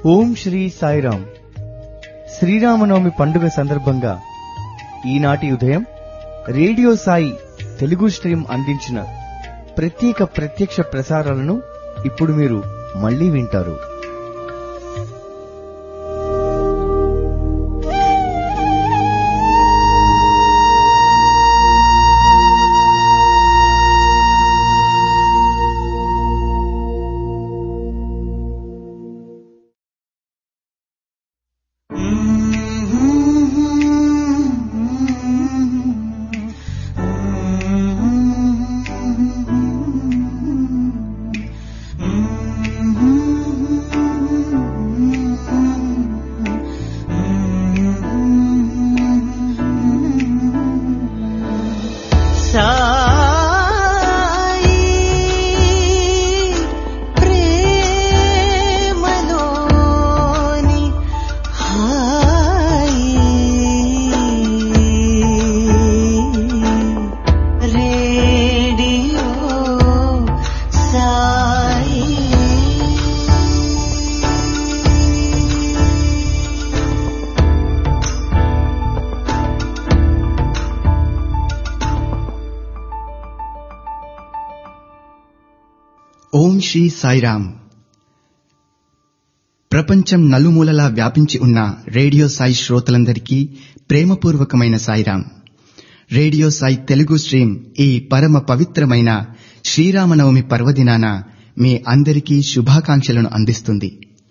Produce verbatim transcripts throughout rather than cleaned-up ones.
ఓం శ్రీ సాయిరాం. శ్రీరామనవమి పండుగ సందర్భంగా ఈనాటి ఉదయం రేడియో సాయి తెలుగు స్ట్రీమ్ అందించిన ప్రత్యేక ప్రత్యక్ష ప్రసారాలను ఇప్పుడు మీరు మళ్లీ వింటారు. ఓం శ్రీ సాయిరాం. ప్రపంచం నలుమూలలా వ్యాపించి ఉన్న రేడియో సాయి శ్రోతలందరికీ ప్రేమపూర్వకమైన సాయిరాం. రేడియో సాయి తెలుగు స్ట్రీమ్ ఈ పరమ పవిత్రమైన శ్రీరామనవమి పర్వదినాన మీ అందరికీ శుభాకాంక్షలను అందిస్తుంది.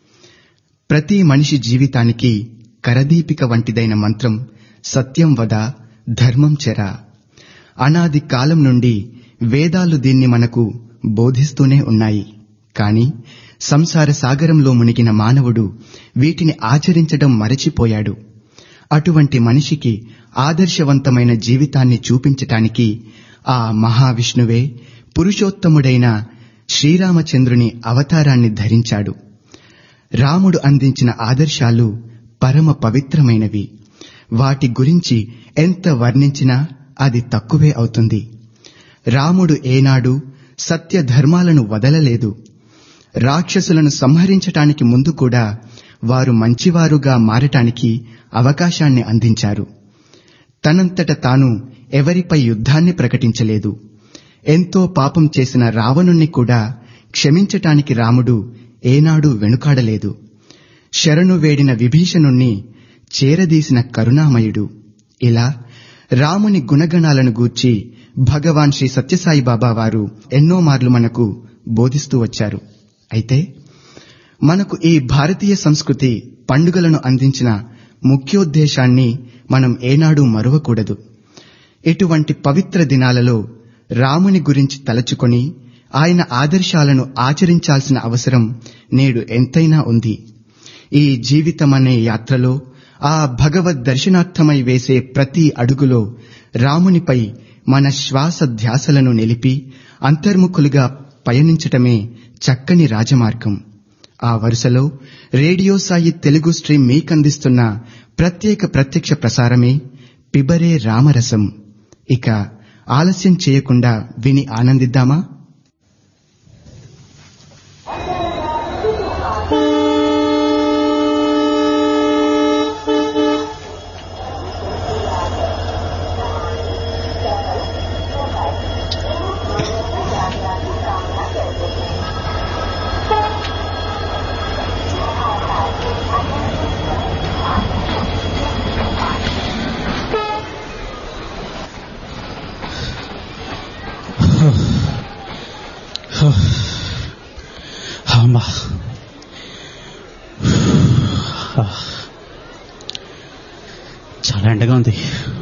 ప్రతి మనిషి జీవితానికి కరదీపిక వంటిదైన మంత్రం సత్యం వద, ధర్మం చెర. అనాది కాలం నుండి వేదాలు దీన్ని మనకు బోధిస్తూనే ఉన్నాయి. కాని సంసార సాగరంలో మునిగిన మానవుడు వీటిని ఆచరించడం మరచిపోయాడు. అటువంటి మనిషికి ఆదర్శవంతమైన జీవితాన్ని చూపించటానికి ఆ మహావిష్ణువే పురుషోత్తముడైన శ్రీరామచంద్రుని అవతారాన్ని ధరించాడు. రాముడు అందించిన ఆదర్శాలు పరమ పవిత్రమైనవి. వాటి గురించి ఎంత వర్ణించినా అది తక్కువే అవుతుంది. రాముడు ఏనాడు సత్య ధర్మాలను వదలలేదు. రాక్షసులను సంహరించటానికి ముందు కూడా వారు మంచివారుగా మారటానికి అవకాశాన్ని అందించారు. తనంతట తాను ఎవరిపై యుద్ధాన్ని ప్రకటించలేదు. ఎంతో పాపం చేసిన రావణుణ్ణి కూడా క్షమించటానికి రాముడు ఏనాడూ వెనుకాడలేదు. శరణు వేడిన విభీషణుణ్ణి చేరదీసిన కరుణామయుడు. ఇలా రాముని గుణగణాలను గూర్చి భగవాన్ శ్రీ సత్యసాయిబాబా వారు ఎన్నో మార్లు మనకు బోధిస్తూ వచ్చారు. అయితే మనకు ఈ భారతీయ సంస్కృతి పండుగలను అందించిన ముఖ్యోద్దేశాన్ని మనం ఏనాడూ మరువకూడదు. ఇటువంటి పవిత్ర దినాలలో రాముని గురించి తలచుకొని ఆయన ఆదర్శాలను ఆచరించాల్సిన అవసరం నేడు ఎంతైనా ఉంది. ఈ జీవితమనే యాత్రలో ఆ భగవద్ దర్శనార్థమై వేసే ప్రతి అడుగులో రామునిపై మన శ్వాస ధ్యాసలను నిలిపి అంతర్ముఖులుగా పయనించటమే చక్కని రాజమార్గం. ఆ వరుసలో రేడియో సాయి తెలుగు స్ట్రీమ్ మీకందిస్తున్న ప్రత్యేక ప్రత్యక్ష ప్రసారమే పిబరే రామరసం. ఇక ఆలస్యం చేయకుండా విని ఆనందిద్దామా? అమ్మా, చాలా ఎండగా ఉంది.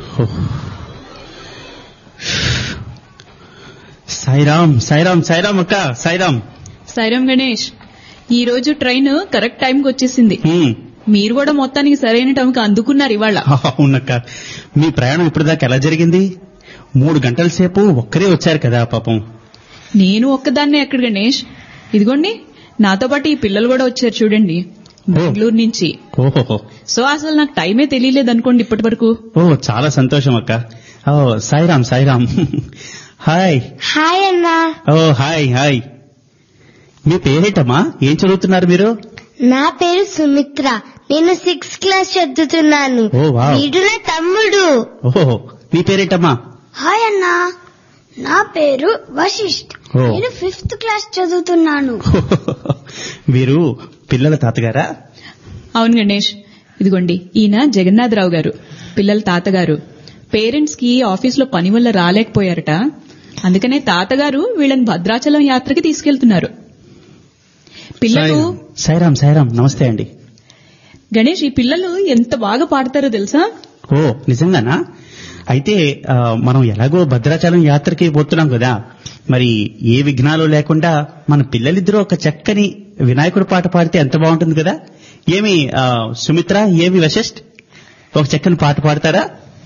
సాయిరామ్ సాయిరామ్ సాయిరామ్ అక్క, సాయిరామ్ సాయిరామ్ గణేష్. ఈ రోజు ట్రైన్ కరెక్ట్ టైంకి వచ్చేసింది. మీరు కూడా మొత్తానికి సరైన టైంకి అందుకున్నారు ఇవాళ. అవునక్క. మీ ప్రయాణం ఇప్పటిదాకా ఎలా జరిగింది? మూడు గంటల సేపు ఒక్కరే వచ్చారు కదా పాపం. నేను ఒక్కదాన్నే ఎక్కడ గణేష్, ఇదిగోండి నాతో పాటు ఈ పిల్లలు కూడా వచ్చారు చూడండి, బెంగళూరు నుంచి. ఓహో, సో అసలు నాకు టైమే తెలియలేదు అనుకోండి ఇప్పటి వరకు. ఓ చాలా సంతోషం అక్క. ఓ సాయిరామ్ సాయిరామ్. హాయ్ హాయ్ అన్నా. ఓ హాయ్ హాయ్. మీ పేరేంటమ్మా? ఏం చదువుతున్నారు మీరు? నా పేరు సుమిత్ర. నేను సిక్స్త్ క్లాస్ చదువుతున్నాను. ఓ, వావ్. వీడు నా తమ్ముడు. ఓహో, నీ పేరేంటమ్మా? హాయ్ అన్నా, నా పేరు వశిష్ఠ్. ఓ. నేను ఫిఫ్త్ క్లాస్ చదువుతున్నాను. వీరు పిల్లల తాతగారా? అవును గణేష్, ఇదిగోండి ఈయన జగన్నాథరావు గారు, పిల్లల తాతగారు. పేరెంట్స్ కి ఆఫీసులో పని వల్ల రాలేకపోయారట, అందుకనే తాతగారు వీళ్ళని భద్రాచలం యాత్రకి తీసుకెళ్తున్నారు. పిల్లలు సాయిరాం సాయిరాం, నమస్తే అండి. గణేష్, ఈ పిల్లలు ఎంత బాగా పాడతారో తెలుసా? ఓ, నిజంగానా? అయితే ఆ, మనం ఎలాగో భద్రాచలం యాత్రకి పోతున్నాం కదా, మరి ఏ విఘ్నాలు లేకుండా మన పిల్లలిద్దరూ ఒక చక్కని వినాయకుడి పాట పాడితే ఎంత బాగుంటుంది కదా. ఏమి ఆ, సుమిత్ర, ఏమి వశిష్ఠ్, ఒక చక్కని పాట పాడతారా?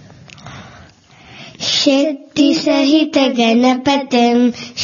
శక్తి సహిత గణపతం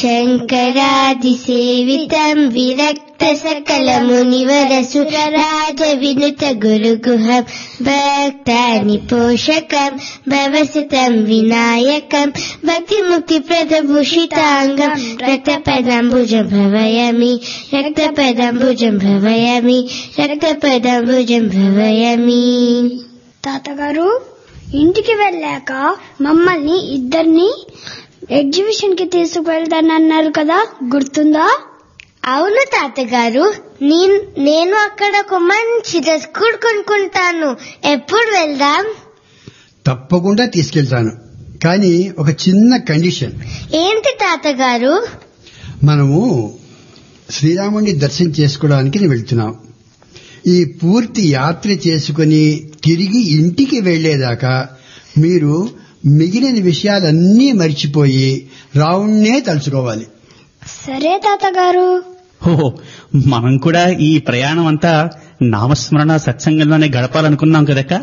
శంకరాది సేవితం విరక్త సకల మునివర సుర రాజ వినుత గురుగుహం భక్తాని పోషకం భవసుతం వినాయకం భక్తి ముక్తి ప్రదభూషితాంగం రక్తపదంబుజం భవయమి రక్తపదంబుజం భవయమి రక్తపదంబుజం భవయమి. తాతగారు, ఇంటికి వెళ్ళాక మమ్మల్ని ఇద్దరిని ఎగ్జిబిషన్ కి తీసుకువెళ్తానన్నారు కదా, గుర్తుందా? అవును తాతగారు, నేను అక్కడ ఒక మంచి డ్రెస్ కూడా కొనుక్కుంటాను. ఎప్పుడు వెళ్దాం? తప్పకుండా తీసుకెళ్తాను, కానీ ఒక చిన్న కండిషన్. ఏంటి తాతగారు? మనము శ్రీరాముడిని దర్శనం చేసుకోవడానికి వెళ్తున్నాం. ఈ పూర్తి యాత్ర చేసుకుని తిరిగి ఇంటికి వెళ్లేదాకా మీరు మిగిలిన విషయాలన్నీ మర్చిపోయి రావుణ్ణే తలుచుకోవాలి. సరే తాతగారు. ఓహో, మనం కూడా ఈ ప్రయాణం అంతా నామస్మరణ సత్సంగంలోనే గడపాలనుకున్నాం కదక్క.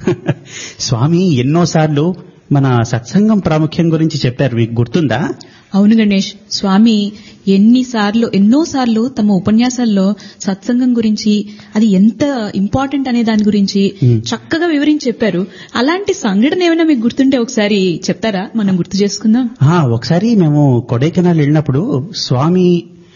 స్వామి ఎన్నోసార్లు మన సత్సంగం ప్రాముఖ్యం గురించి చెప్పారు, మీకు గుర్తుందా? అవును గణేష్, స్వామి ఎన్నిసార్లు ఎన్నోసార్లు తమ ఉపన్యాసాల్లో సత్సంగం గురించి, అది ఎంత ఇంపార్టెంట్ అనే దాని గురించి చక్కగా వివరించి చెప్పారు. అలాంటి సంఘటన ఏమైనా మీకు గుర్తుంటే ఒకసారి చెప్తారా, మనం గుర్తు చేసుకుందాం. ఒకసారి మేము కొడైకెనాల్ వెళ్ళినప్పుడు స్వామి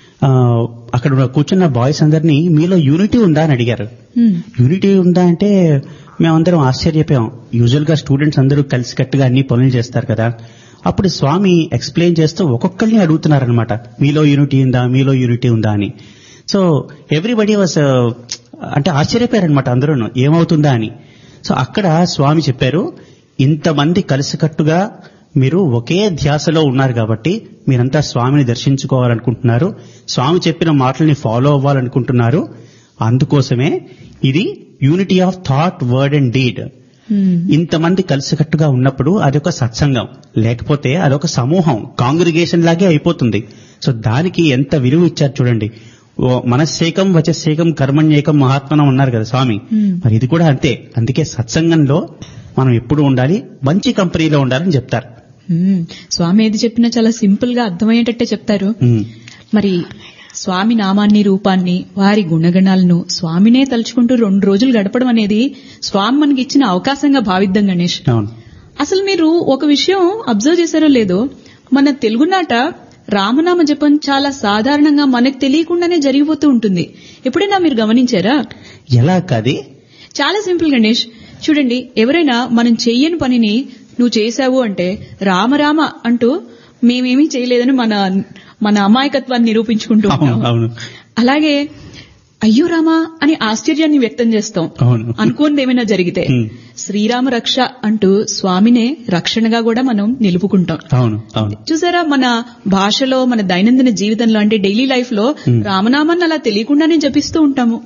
అక్కడ కూర్చున్న బాయ్స్ అందరినీ మీలో యూనిటీ ఉందా అని అడిగారు. యూనిటీ ఉందా అంటే మేమందరం ఆశ్చర్యపోయాం. యూజువల్ గా స్టూడెంట్స్ అందరూ కలిసికట్టుగా అన్ని పనులు చేస్తారు కదా. అప్పుడు స్వామి ఎక్స్ప్లెయిన్ చేస్తూ ఒక్కొక్కరిని అడుగుతున్నారనమాట, మీలో యూనిటీ ఉందా, మీలో యూనిటీ ఉందా అని. సో ఎవ్రీబడి వాస్ అంటే ఆశ్చర్యపోయారనమాట అందరూ, ఏమవుతుందా అని. సో అక్కడ స్వామి చెప్పారు, ఇంతమంది కలిసికట్టుగా మీరు ఒకే ధ్యాసలో ఉన్నారు కాబట్టి మీరంతా స్వామిని దర్శించుకోవాలనుకుంటున్నారు, స్వామి చెప్పిన మాటల్ని ఫాలో అవ్వాలనుకుంటున్నారు. అందుకోసమే ఇది unity of thought, word and deed. ఇంతమంది కలిసికట్టుగా ఉన్నప్పుడు అదొక సత్సంగం, లేకపోతే అదొక సమూహం, కాంగ్రిగేషన్ లాగే అయిపోతుంది. సో దానికి ఎంత విలువ ఇచ్చారు చూడండి. మనస్సేకం వచస్సేకం కర్మణ్యేకం మహాత్మనం ఉన్నారు కదా స్వామి, మరి ఇది కూడా అంతే. అందుకే సత్సంగంలో మనం ఎప్పుడు ఉండాలి, మంచి కంపెనీలో ఉండాలని చెప్తారు. స్వామి ఏది చెప్పినా చాలా సింపుల్ గా అర్థమయ్యేటట్టే చెప్తారు. మరి స్వామి నామాన్ని, రూపాన్ని, వారి గుణగణాలను స్వామినే తలుచుకుంటూ రెండు రోజులు గడపడం అనేది స్వామి మనకి ఇచ్చిన అవకాశంగా భావిద్దాం గణేష్. అసలు మీరు ఒక విషయం అబ్జర్వ్ చేశారో లేదో, మన తెలుగునాట రామనామ జపం చాలా సాధారణంగా మనకు తెలియకుండానే జరిగిపోతూ ఉంటుంది. ఎప్పుడైనా మీరు గమనించారా? ఎలా కాది? చాలా సింపుల్ గణేష్. చూడండి, ఎవరైనా మనం చెయ్యని పనిని నువ్వు చేశావు అంటే రామరామ అంటూ మేమేమీ చేయలేదని మన మన అమాయకత్వాన్ని నిరూపించుకుంటూ ఉంటాం. అలాగే అయ్యో రామా అని ఆశ్చర్యాన్ని వ్యక్తం చేస్తాం అనుకోనిది ఏమైనా జరిగితే. శ్రీరామ రక్ష అంటూ స్వామినే రక్షణగా కూడా మనం నిలుపుకుంటాం. చూసారా, మన భాషలో, మన దైనందిన జీవితంలో అంటే డైలీ లైఫ్ లో రామనామాన్ని అలా తెలియకుండానే జపిస్తూ ఉంటాము.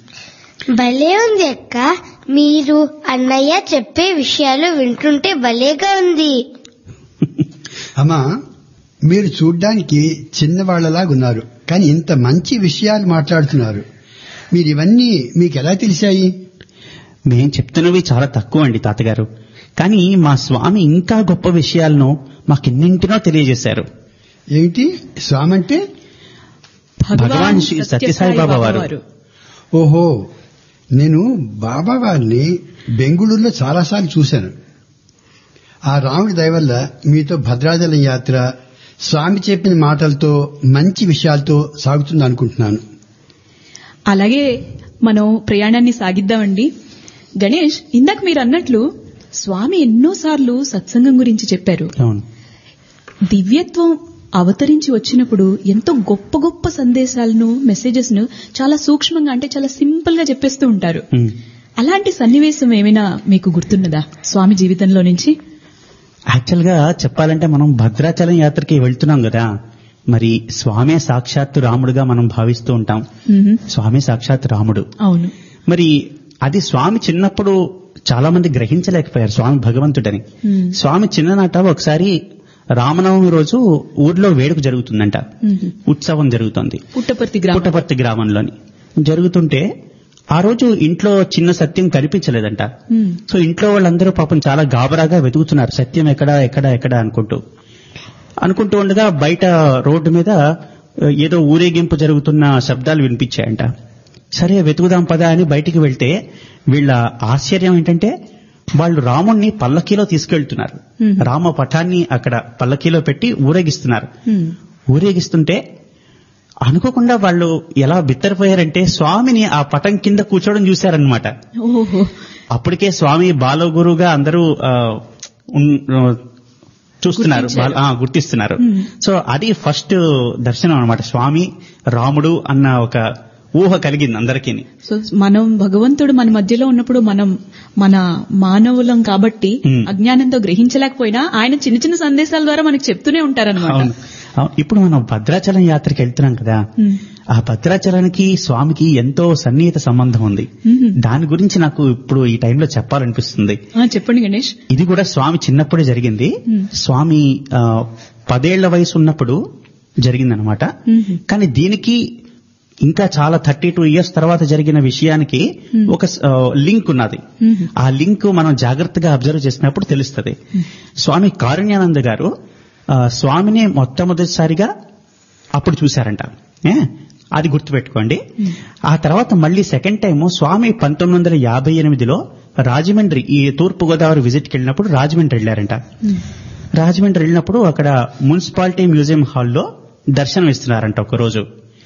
భలే ఉంది అక్క, మీరు అన్నయ్య చెప్పే విషయాలు వింటుంటే భలేగా ఉంది. అమ్మా, మీరు చూడ్డానికి చిన్నవాళ్లలాగున్నారు, కానీ ఇంత మంచి విషయాలు మాట్లాడుతున్నారు. మీరు ఇవన్నీ మీకు ఎలా తెలిసాయి? మేం చెప్తున్నవి చాలా తక్కువ అండి తాతగారు, కానీ మా స్వామి ఇంకా గొప్ప విషయాలను మాకెన్నింటినో తెలియజేశారు. ఏంటి స్వామి అంటే? భగవాన్ శ్రీ సత్యసాయి బాబా వారు. ఓహో, నేను బాబా వారిని బెంగుళూరులో చాలాసార్లు చూశాను. ఆ రాముడి దయ వల్ల మీతో భద్రాచలం యాత్ర స్వామి చెప్పిన మాటలతో, మంచి విషయాలతో సాగుతుంది అనుకుంటున్నాను. అలాగే మనం ప్రయాణాన్ని సాగిద్దామండి. గణేష్, ఇందాక మీరు అన్నట్లు స్వామి ఎన్నోసార్లు సత్సంగం గురించి చెప్పారు. అవును. దివ్యత్వం అవతరించి వచ్చినప్పుడు ఎంతో గొప్ప గొప్ప సందేశాలను, మెసేజెస్ ను చాలా సూక్ష్మంగా, అంటే చాలా సింపుల్ గా చెప్పేస్తూ ఉంటారు. ఉమ్. అలాంటి సన్నివేశం ఏమైనా మీకు గుర్తున్నదా స్వామి జీవితంలో నుంచి? యాక్చువల్ గా చెప్పాలంటే మనం భద్రాచలం యాత్రకి వెళ్తున్నాం కదా, మరి స్వామి సాక్షాత్తు రాముడుగా మనం భావిస్తూ ఉంటాం. మ్మ్. స్వామి సాక్షాత్ రాముడు. అవును. మరి అది స్వామి చిన్నప్పుడు చాలా మంది గ్రహించలేకపోయారు స్వామి భగవంతుడని. మ్మ్. స్వామి చిన్ననాట ఒకసారి రామనవమి రోజు ఊర్లో వేడుక జరుగుతుందంట, మ్మ్. ఉత్సవం జరుగుతుంది పుట్టపర్తి గ్రామం. పుట్టపర్తి గ్రామంలోని. జరుగుతుంటే ఆ రోజు ఇంట్లో చిన్న సత్యం కనిపించలేదంట. మ్మ్. సో ఇంట్లో వాళ్ళందరూ పాపం చాలా గాబరాగా వెతుకుతున్నారు, సత్యం ఎక్కడా ఎక్కడా ఎక్కడా అనుకుంటూ అనుకుంటూ ఉండగా బయట రోడ్డు మీద ఏదో ఊరేగింపు జరుగుతున్న శబ్దాలు వినిపించాయంట. సరే వెతుకుదాం పదా అని బయటికి వెళ్తే వీళ్ళ ఆశ్చర్యం ఏంటంటే వాళ్ళు రాముణ్ణి పల్లకీలో తీసుకెళ్తున్నారు. మ్మ్. రామ పటాన్ని అక్కడ పల్లకీలో పెట్టి ఊరేగిస్తున్నారు. మ్మ్. ఊరేగిస్తుంటే అనుకోకుండా వాళ్ళు ఎలా బిత్తరపోయారంటే స్వామిని ఆ పటం కింద కూర్చోవడం చూశారనమాట. ఓహో. అప్పటికే స్వామి బాలగురుగా అందరూ ఆ, ఉన్- ఆ, చూస్తున్నారు, గుర్తించారు. బాల- ఆ, గుర్తిస్తున్నారు. మ్మ్. సో అది ఫస్ట్ దర్శనం అన్నమాట, స్వామి రాముడు అన్న ఒక ఊహ కలిగింది అందరికీ. సో మనం భగవంతుడు మన మధ్యలో ఉన్నప్పుడు మనం మన మానవులం కాబట్టి మ్మ్. అజ్ఞానంతో గ్రహించలేకపోయినా ఆయన చిన్న చిన్న సందేశాల ద్వారా మనకు చెప్తూనే ఉంటారన్నమాట. అవును. అవును. ఇప్పుడు మనం భద్రాచలం యాత్రకి వెళ్తున్నాం కదా, మ్మ్. ఆ భద్రాచలానికి స్వామికి ఎంతో సన్నిహిత సంబంధం ఉంది. మ్మ్. దాని గురించి నాకు ఇప్పుడు ఈ టైంలో చెప్పాలనిపిస్తుంది. ఆ, చెప్పండి గణేష్. ఇది కూడా స్వామి చిన్నప్పుడే జరిగింది. మ్మ్. స్వామి ఆ, పదేళ్ల వయసు ఉన్నప్పుడు జరిగిందనమాట. మ్మ్. కానీ దీనికి ఇంకా చాలా థర్టీ టూ ఇయర్స్ తర్వాత జరిగిన విషయానికి మ్మ్. ఒక ఆ, లింక్ ఉన్నది. మ్మ్. ఆ లింక్ మనం జాగ్రత్తగా అబ్జర్వ్ చేసినప్పుడు తెలుస్తుంది. స్వామి కారుణ్యానంద గారు ఆ, స్వామిని మొట్టమొదటిసారిగా అప్పుడు చూశారంట. ఏ? అది గుర్తుపెట్టుకోండి. ఆ తర్వాత మళ్ళీ సెకండ్ టైం స్వామి పంతొమ్మిది వందల యాభై ఎనిమిదిలో రాజమండ్రి, ఈ తూర్పు గోదావరి విజిట్కి వెళ్ళినప్పుడు రాజమండ్రి వెళ్లారంట. రాజమండ్రి వెళ్ళినప్పుడు అక్కడ మున్సిపాలిటీ మ్యూజియం హాల్లో దర్శనం ఇస్తున్నారంట ఒకరోజు.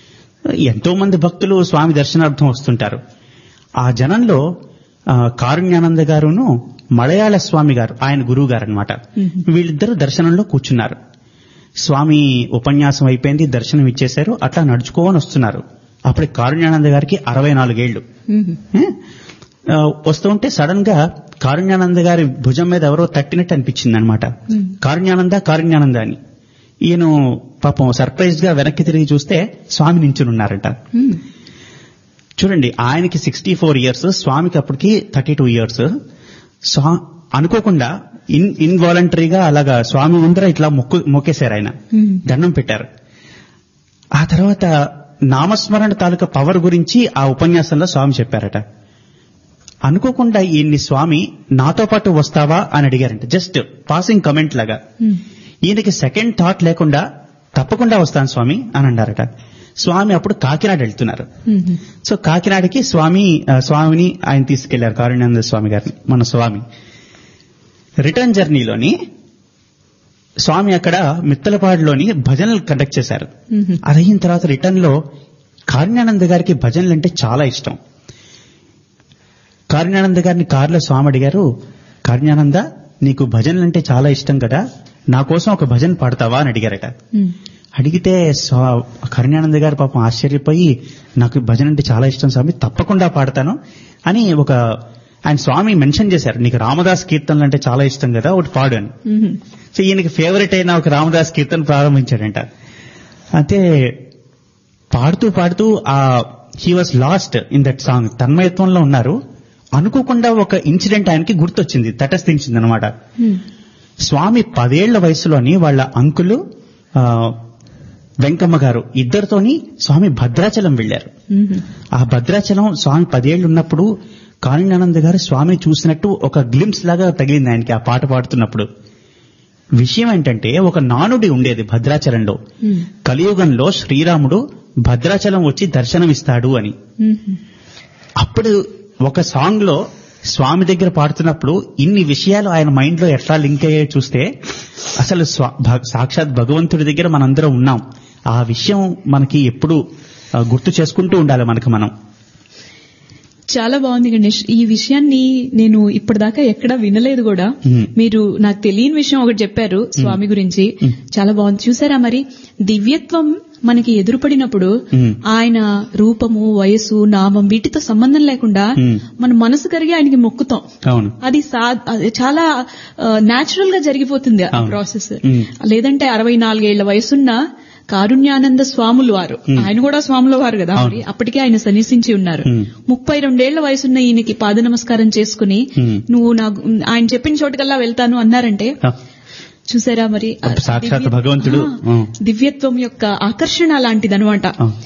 ఎంతో మంది భక్తులు స్వామి దర్శనార్థం వస్తుంటారు. ఆ జనంలో ఆ, కారుణ్యానంద గారును మలయాళ స్వామి గారు, ఆయన గురువు గారు అనమాట, వీళ్ళిద్దరూ దర్శనంలో కూర్చున్నారు. స్వామి ఉపన్యాసం అయిపోయింది, దర్శనం ఇచ్చేశారు, అట్లా నడుచుకోని వస్తున్నారు. అప్పుడు కారుణ్యానంద గారికి అరవై నాలుగేళ్లు. మ్మ్. ఏ? ఆ, వస్తూ ఉంటే సడన్ గా కారుణ్యానంద గారి భుజం మీద ఎవరో తట్టినట్టు అనిపించింది అనమాట. మ్మ్. కారుణ్యానంద కారుణ్యానంద అని. ఈయన పాపం సర్ప్రైజ్ గా వెనక్కి తిరిగి చూస్తే స్వామి నించునున్నారట. మ్మ్. చూడండి, ఆయనకి సిక్స్టీ ఫోర్ ఇయర్స్, స్వామికి అప్పటికి థర్టీ టూ ఇయర్స్. స్వా అనుకోకుండా ఇన్ ఇన్వాలంటరీగా అలాగా స్వామి ముందర ఇట్లా మొక్కు మొక్కేశారు, ఆయన మ్మ్. దండం పెట్టారు. ఆ తర్వాత నామస్మరణ తాలూకా పవర్ గురించి ఆ ఉపన్యాసంలో స్వామి చెప్పారట. అనుకోకుండా ఈయన్ని స్వామి నాతో పాటు వస్తావా అని అడిగారంట, జస్ట్ పాసింగ్ కమెంట్ లాగా. మ్మ్. ఈయనకి సెకండ్ థాట్ లేకుండా తప్పకుండా వస్తాను స్వామి అని అన్నారట. స్వామి అప్పుడు కాకినాడ వెళ్తున్నారు. మ్మ్. సో కాకినాడకి స్వామి ఆ, స్వామిని ఆయన తీసుకెళ్లారు, కారుణ్యానంద స్వామి గారిని, మన స్వామి. రిటర్న్ జర్నీలోని స్వామి అక్కడ మిత్తలపాడులోని భజనలు కండక్ట్ చేశారు. మ్మ్. అది అయిన తర్వాత రిటర్న్ లో కారుణ్యానంద గారికి భజనలు అంటే చాలా ఇష్టం. కారుణ్యానంద గారిని కారులో స్వామి అడిగారు, కారుణ్యానంద నీకు భజనలు అంటే చాలా ఇష్టం కదా, నా కోసం ఒక భజన పాడతావా అని అడిగారట. మ్మ్. అడిగితే స్వా- కరుణానంద గారు పాపం ఆశ్చర్యపోయి, నాకు భజన అంటే చాలా ఇష్టం స్వామి, తప్పకుండా పాడతాను అని ఒక ఆయన స్వామి మెన్షన్ చేశారు, నీకు రామదాస్ కీర్తనలు అంటే చాలా ఇష్టం కదా, ఒకటి పాడు అని. మ్మ్. సో ఈయనకి ఫేవరెట్ అయిన ఒక రామదాస్ కీర్తన ప్రారంభించాడంట. అయితే పాడుతూ పాడుతూ ఆ he was lost in that song, తన్మయత్వంలో ఉన్నారు. అనుకోకుండా ఒక ఇన్సిడెంట్ ఆయనకి గుర్తొచ్చింది, తటస్థించింది అనమాట. మ్మ్. స్వామి పదేళ్ల వయసులోని వాళ్ళ అంకులు ఆ, వెంకమ్మ గారు ఇద్దరితోని స్వామి భద్రాచలం వెళ్లారు. మ్మ్. ఆ భద్రాచలం స్వామి పదేళ్లు ఉన్నప్పుడు కారుణ్యానంద గారు స్వామిని చూసినట్టు ఒక గ్లింప్స్ లాగా తగిలింది ఆయనకి ఆ పాట పాడుతున్నప్పుడు. విషయం ఏంటంటే ఒక నానుడి ఉండేది భద్రాచలంలో, మ్మ్. కలియుగంలో శ్రీరాముడు భద్రాచలం వచ్చి దర్శనమిస్తాడు అని. మ్మ్. అప్పుడు ఒక సాంగ్ లో స్వామి దగ్గర పాడుతున్నప్పుడు ఇన్ని విషయాలు ఆయన మైండ్ లో ఎట్లా లింక్ అయ్యాయో చూస్తే అసలు స్వా- భ- సాక్షాత్ భగవంతుడి దగ్గర మనందరం ఉన్నాం. ఆ విషయం మనకి ఎప్పుడు ఆ, గుర్తు చేసుకుంటూ ఉండాలి మనకు మనం. చాలా బాగుంది గణేష్. ఈ విషయాన్ని నేను ఇప్పటిదాకా ఎక్కడా వినలేదు కూడా. మీరు నాకు తెలియని విషయం ఒకటి చెప్పారు స్వామి గురించి, చాలా బాగుంది. చూసారా మరి, దివ్యత్వం మనకి ఎదురుపడినప్పుడు ఆయన రూపము, వయసు, నామం వీటితో సంబంధం లేకుండా మన మనసు కరిగి ఆయనకి మొక్కుతాం. అది చాలా న్యాచురల్ గా జరిగిపోతుంది ఆ ప్రాసెస్. లేదంటే అరవై నాలుగేళ్ల వయసున్న కారుణ్యానంద స్వాములు వారు, ఆయన కూడా స్వాముల వారు కదా, మరి అప్పటికే ఆయన సన్నిసించి ఉన్నారు. ముప్పై రెండేళ్ల వయసున్న ఈయనకి పాద నమస్కారం చేసుకుని నువ్వు నాకు ఆయన చెప్పిన చోటుకల్లా వెళ్తాను అన్నారంటే చూసారా మరి, సాక్షాత్ భగవంతుడు. దివ్యత్వం యొక్క ఆకర్షణ లాంటిదనమాట.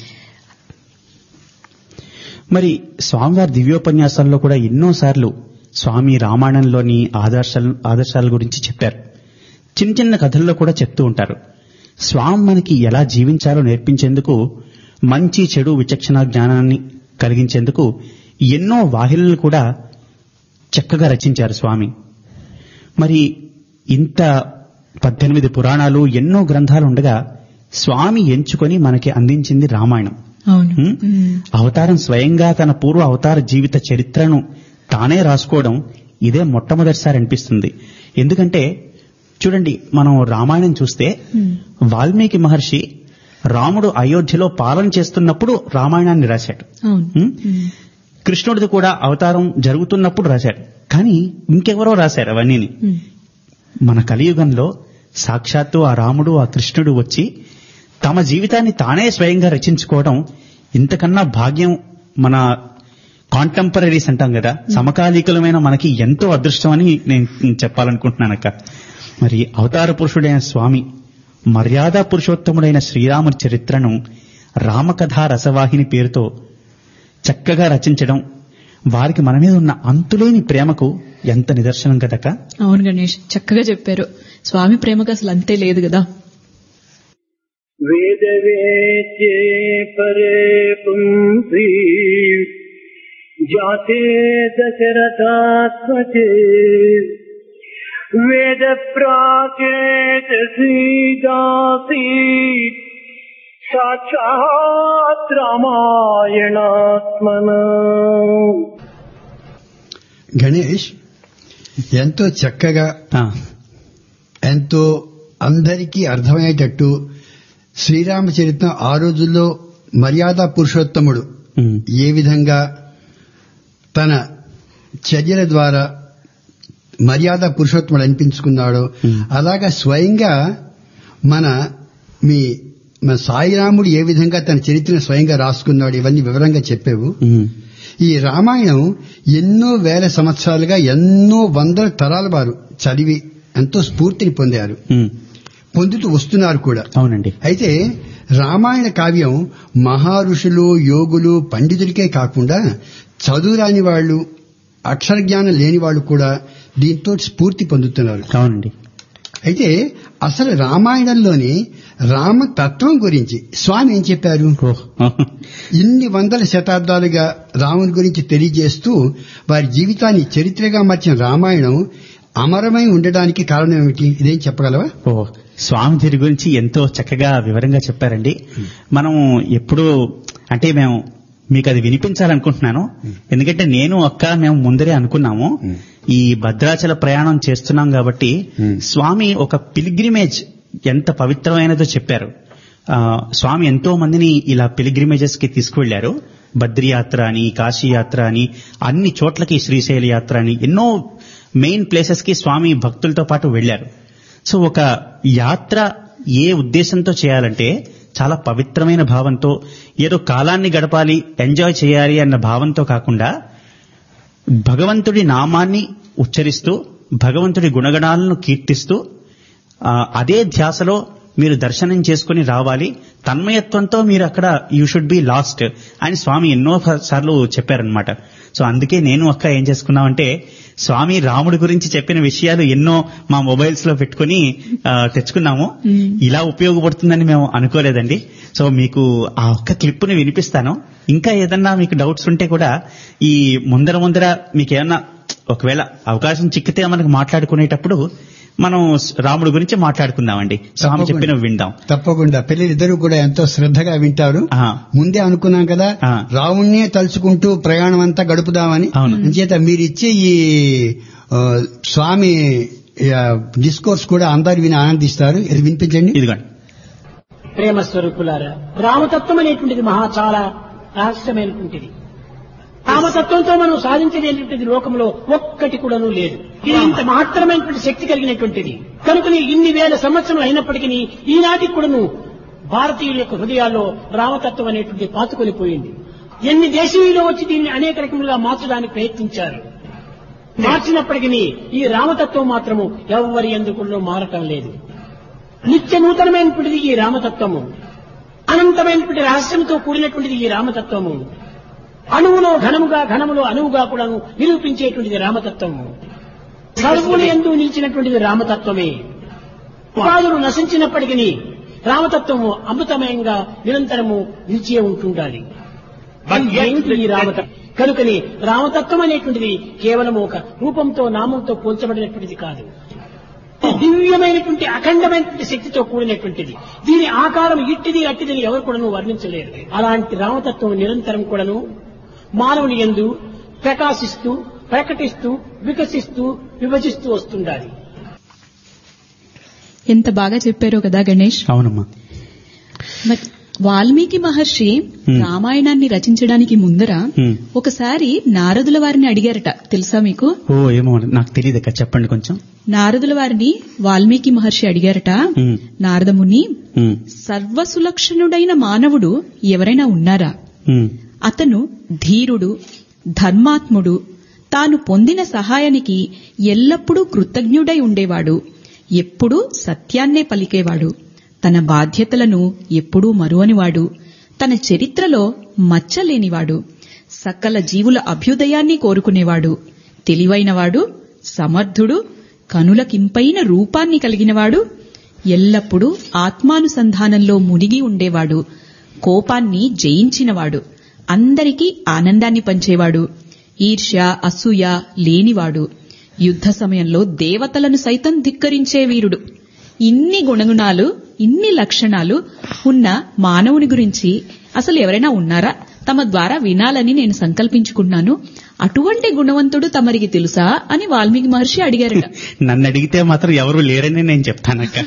మరి స్వామివారి దివ్యోపన్యాసాల్లో కూడా ఎన్నో సార్లు స్వామి రామాయణంలోని ఆదర్శాల ఆదర్శాల గురించి చెప్పారు. చిన్న చిన్న కథల్లో కూడా చెప్తూ ఉంటారు. స్వామి మనకి ఎలా జీవించాలో నేర్పించేందుకు, మంచి చెడు విచక్షణ జ్ఞానాన్ని కలిగించేందుకు ఎన్నో వాహినులు కూడా చక్కగా రచించారు స్వామి. మరి ఇంత పద్దెనిమిది పురాణాలు, ఎన్నో గ్రంథాలు ఉండగా స్వామి ఎంచుకొని మనకి అందించింది రామాయణం. అవతారం స్వయంగా తన పూర్వ అవతార జీవిత చరిత్రను తానే రాసుకోవడం ఇదే మొట్టమొదటిసారి అనిపిస్తుంది. ఎందుకంటే చూడండి, మనం రామాయణం చూస్తే వాల్మీకి మహర్షి రాముడు అయోధ్యలో పాలన చేస్తున్నప్పుడు రామాయణాన్ని రాశాడు. కృష్ణుడిది కూడా అవతారం జరుగుతున్నప్పుడు రాశాడు. కానీ ఇంకెవరో రాశారు అవన్నీని. మన కలియుగంలో సాక్షాత్తు ఆ రాముడు, ఆ కృష్ణుడు వచ్చి తమ జీవితాన్ని తానే స్వయంగా రచించుకోవడం ఇంతకన్నా భాగ్యం మన కాంటెంపరీస్ అంటాం కదా, సమకాలీకులమైన మనకి ఎంతో అదృష్టం అని నేను చెప్పాలనుకుంటున్నానక్క. మరి అవతార పురుషుడైన స్వామి, మర్యాద పురుషోత్తముడైన శ్రీరాముడి చరిత్రను రామకథా రసవాహిని పేరుతో చక్కగా రచించడం వారికి మన మీద ఉన్న అంతులేని ప్రేమకు ఎంత నిదర్శనం కదక్క. అవును గణేష్, చక్కగా చెప్పారు. స్వామి ప్రేమకు అసలు అంతే లేదు కదా. వేదవేద్యే పరే పుంసి జాతే దశరథాత్మజే వేద ప్రాచేత సీదాసి సాక్షాత్ రామాయణాత్మన. గణేష్ ఎంతో చక్కగా, ఎంతో అందరికీ అర్థమయ్యేటట్టు శ్రీరామచరిత్ర ఆ రోజుల్లో మర్యాద పురుషోత్తముడు ఏ విధంగా తన చర్యల ద్వారా మర్యాద పురుషోత్తముడు అనిపించుకున్నాడో అలాగా స్వయంగా మన మీ మన సాయిరాముడు ఏ విధంగా తన చరిత్రను స్వయంగా రాసుకున్నాడు, ఇవన్నీ వివరంగా చెప్పావు. ఈ రామాయణం ఎన్నో వేల సంవత్సరాలుగా ఎన్నో వందల తరాల వారు చదివి ఎంతో స్ఫూర్తిని పొందారు, పొందుతూ వస్తున్నారు కూడా. అవునండి. అయితే రామాయణ కావ్యం మహారుషులు, యోగులు, పండితులకే కాకుండా చదువురాని వాళ్ళు, అక్షర జ్ఞానం లేని వాళ్ళు కూడా దీంతో స్ఫూర్తి పొందుతున్నారు. అవునండి. అయితే అసలు రామాయణంలోని రామతత్వం గురించి స్వామి ఏం చెప్పారు? ఇన్ని వందల శతాబ్దాలుగా రాముని గురించి తెలియజేస్తూ వారి జీవితాన్ని చరిత్రగా మార్చిన రామాయణం అమరమై ఉండడానికి కారణం ఏమిటి? ఇదేం చెప్పగలవా? ఓ, స్వామి దీని గురించి ఎంతో చక్కగా వివరంగా చెప్పారండి. మనం ఎప్పుడు అంటే మేము మీకు అది వినిపించాలనుకుంటున్నాను. ఎందుకంటే నేను అక్క మేము ముందరే అనుకున్నాము, ఈ భద్రాచల ప్రయాణం చేస్తున్నాం కాబట్టి స్వామి ఒక పిల్గ్రిమేజ్ ఎంత పవిత్రమైనదో చెప్పారు. స్వామి ఎంతో మందిని ఇలా పిల్గ్రిమేజెస్ కి తీసుకువెళ్లారు. బద్రీ యాత్ర అని, కాశీ యాత్ర అని, అన్ని చోట్లకి, శ్రీశైల యాత్ర అని, ఎన్నో మెయిన్ ప్లేసెస్ కి స్వామి భక్తులతో పాటు వెళ్లారు. సో ఒక యాత్ర ఏ ఉద్దేశంతో చేయాలంటే చాలా పవిత్రమైన భావంతో, ఏదో కాలాన్ని గడపాలి, ఎంజాయ్ చేయాలి అన్న భావంతో కాకుండా భగవంతుడి నామాన్ని ఉచ్చరిస్తూ, భగవంతుడి గుణగణాలను కీర్తిస్తూ అదే ధ్యాసలో మీరు దర్శనం చేసుకుని రావాలి. తన్మయత్వంతో మీరు అక్కడ యూ షుడ్ బి లాస్ట్ అని స్వామి ఎన్నో సార్లు చెప్పారనమాట. సో అందుకే నేను అక్క ఏం చేసుకున్నామంటే స్వామి రాముడి గురించి చెప్పిన విషయాలు ఎన్నో మా మొబైల్స్ లో పెట్టుకుని తెచ్చుకున్నాము. ఇలా ఉపయోగపడుతుందని మేము అనుకోలేదండి. సో మీకు ఆ ఒక్క క్లిప్ ని వినిపిస్తాను. ఇంకా ఏదన్నా మీకు డౌట్స్ ఉంటే కూడా ఈ ముందర ముందర మీకు ఏమన్నా ఒకవేళ అవకాశం చిక్కితే మనకు మాట్లాడుకునేటప్పుడు మనం రాముడి గురించి మాట్లాడుకుందామండి. స్వామి చెప్పిన విందాం. తప్పకుండా పిల్లలిద్దరూ కూడా ఎంతో శ్రద్ధగా వింటారు. ముందే అనుకున్నాం కదా రాముణ్ణే తలుచుకుంటూ ప్రయాణం అంతా గడుపుదామని. అంచేత మీరు ఇచ్చే ఈ స్వామి డిస్కోర్స్ కూడా అందరు విని ఆనందిస్తారు. ఇది వినిపించండి. ఇదిగోండి. ప్రేమ స్వరూపులారా, రామతత్వం అనేటువంటిది మహా చాలా రహస్యమైనటువంటిది. రామతత్వంతో మనం సాధించలేనటువంటిది లోకంలో ఒక్కటి కూడాను లేదు. ఇది ఇంత మహత్తరమైనటువంటి శక్తి కలిగినటువంటిది కనుకని ఇన్ని వేల సంవత్సరాలు అయినప్పటికీ ఈనాటికి కూడాను భారతీయుల యొక్క హృదయాల్లో రామతత్వం అనేటువంటి పాతుకొని పోయింది. ఎన్ని దేశీయులు వచ్చి దీన్ని అనేక రకములుగా మార్చడానికి ప్రయత్నించారు. మార్చినప్పటికీ ఈ రామతత్వం మాత్రము ఎవరి ఎందుకు మారటం లేదు. నిత్య నూతనమైనటువంటిది ఈ రామతత్వము. అనంతమైనటువంటి రహస్యంతో కూడినటువంటిది ఈ రామతత్వము. అణువులో ఘనముగా ఘనములో అణువుగా కూడా నిరూపించేటువంటిది రామతత్వము. సర్వుల యందు నిలిచినటువంటిది రామతత్వమే. ఉపాధులు నశించినప్పటికీ రామతత్వము అమృతమయంగా నిరంతరము నిలిచే ఉంటుండాలి. ఈ రామతత్వం కనుకని రామతత్వం అనేటువంటిది కేవలం ఒక రూపంతో నామంతో పోల్చబడినటువంటిది కాదు. దివ్యమైనటువంటి అఖండమైనటువంటి శక్తితో కూడినటువంటిది. దీని ఆకారం ఇట్టిది అట్టిదని ఎవరు కూడాను వర్ణించలేరు. అలాంటి రామతత్వం నిరంతరం కూడాను మానవుని యందు ప్రకాశిస్తూ ప్రకటిస్తూ వికసిస్తూ విభజిస్తూ వస్తుండాలి. ఎంత బాగా చెప్పారో కదా గణేష్. అవునమ్మా. వాల్మీకి మహర్షి రామాయణాన్ని రచించడానికి ముందర ఒకసారి నారదుల వారిని అడిగారట. తెలుసా మీకు? ఓ ఏమో నాకు తెలియదు. చెప్పండి కొంచెం. నారదుల వారిని వాల్మీకి మహర్షి అడిగారట, నారదముని, సర్వసులక్షణుడైన మానవుడు ఎవరైనా ఉన్నారా? అతను ధీరుడు, ధర్మాత్ముడు, తాను పొందిన సహాయానికి ఎల్లప్పుడూ కృతజ్ఞుడై ఉండేవాడు, ఎప్పుడూ సత్యాన్నే పలికేవాడు, తన బాధ్యతలను ఎప్పుడూ మరువనివాడు, తన చరిత్రలో మచ్చలేనివాడు, సకల జీవుల అభ్యుదయాన్ని కోరుకునేవాడు, తెలివైనవాడు, సమర్థుడు, కనులకింపైన రూపాన్ని కలిగినవాడు, ఎల్లప్పుడూ ఆత్మానుసంధానంలో మునిగి ఉండేవాడు, కోపాన్ని జయించినవాడు, అందరికీ ఆనందాన్ని పంచేవాడు, ఈర్ష్య అసూయ లేనివాడు, యుద్ధ సమయంలో దేవతలను సైతం ధిక్కరించే వీరుడు. ఇన్ని గుణగుణాలు, ఇన్ని లక్షణాలు ఉన్న మానవుని గురించి అసలు ఎవరైనా ఉన్నారా? తమ ద్వారా వినాలని నేను సంకల్పించుకున్నాను. అటువంటి గుణవంతుడు తమరికి తెలుసా అని వాల్మీకి మహర్షి అడిగారట. నన్ను అడిగితే మాత్రం ఎవరు లేరని నేను చెప్తానక్క.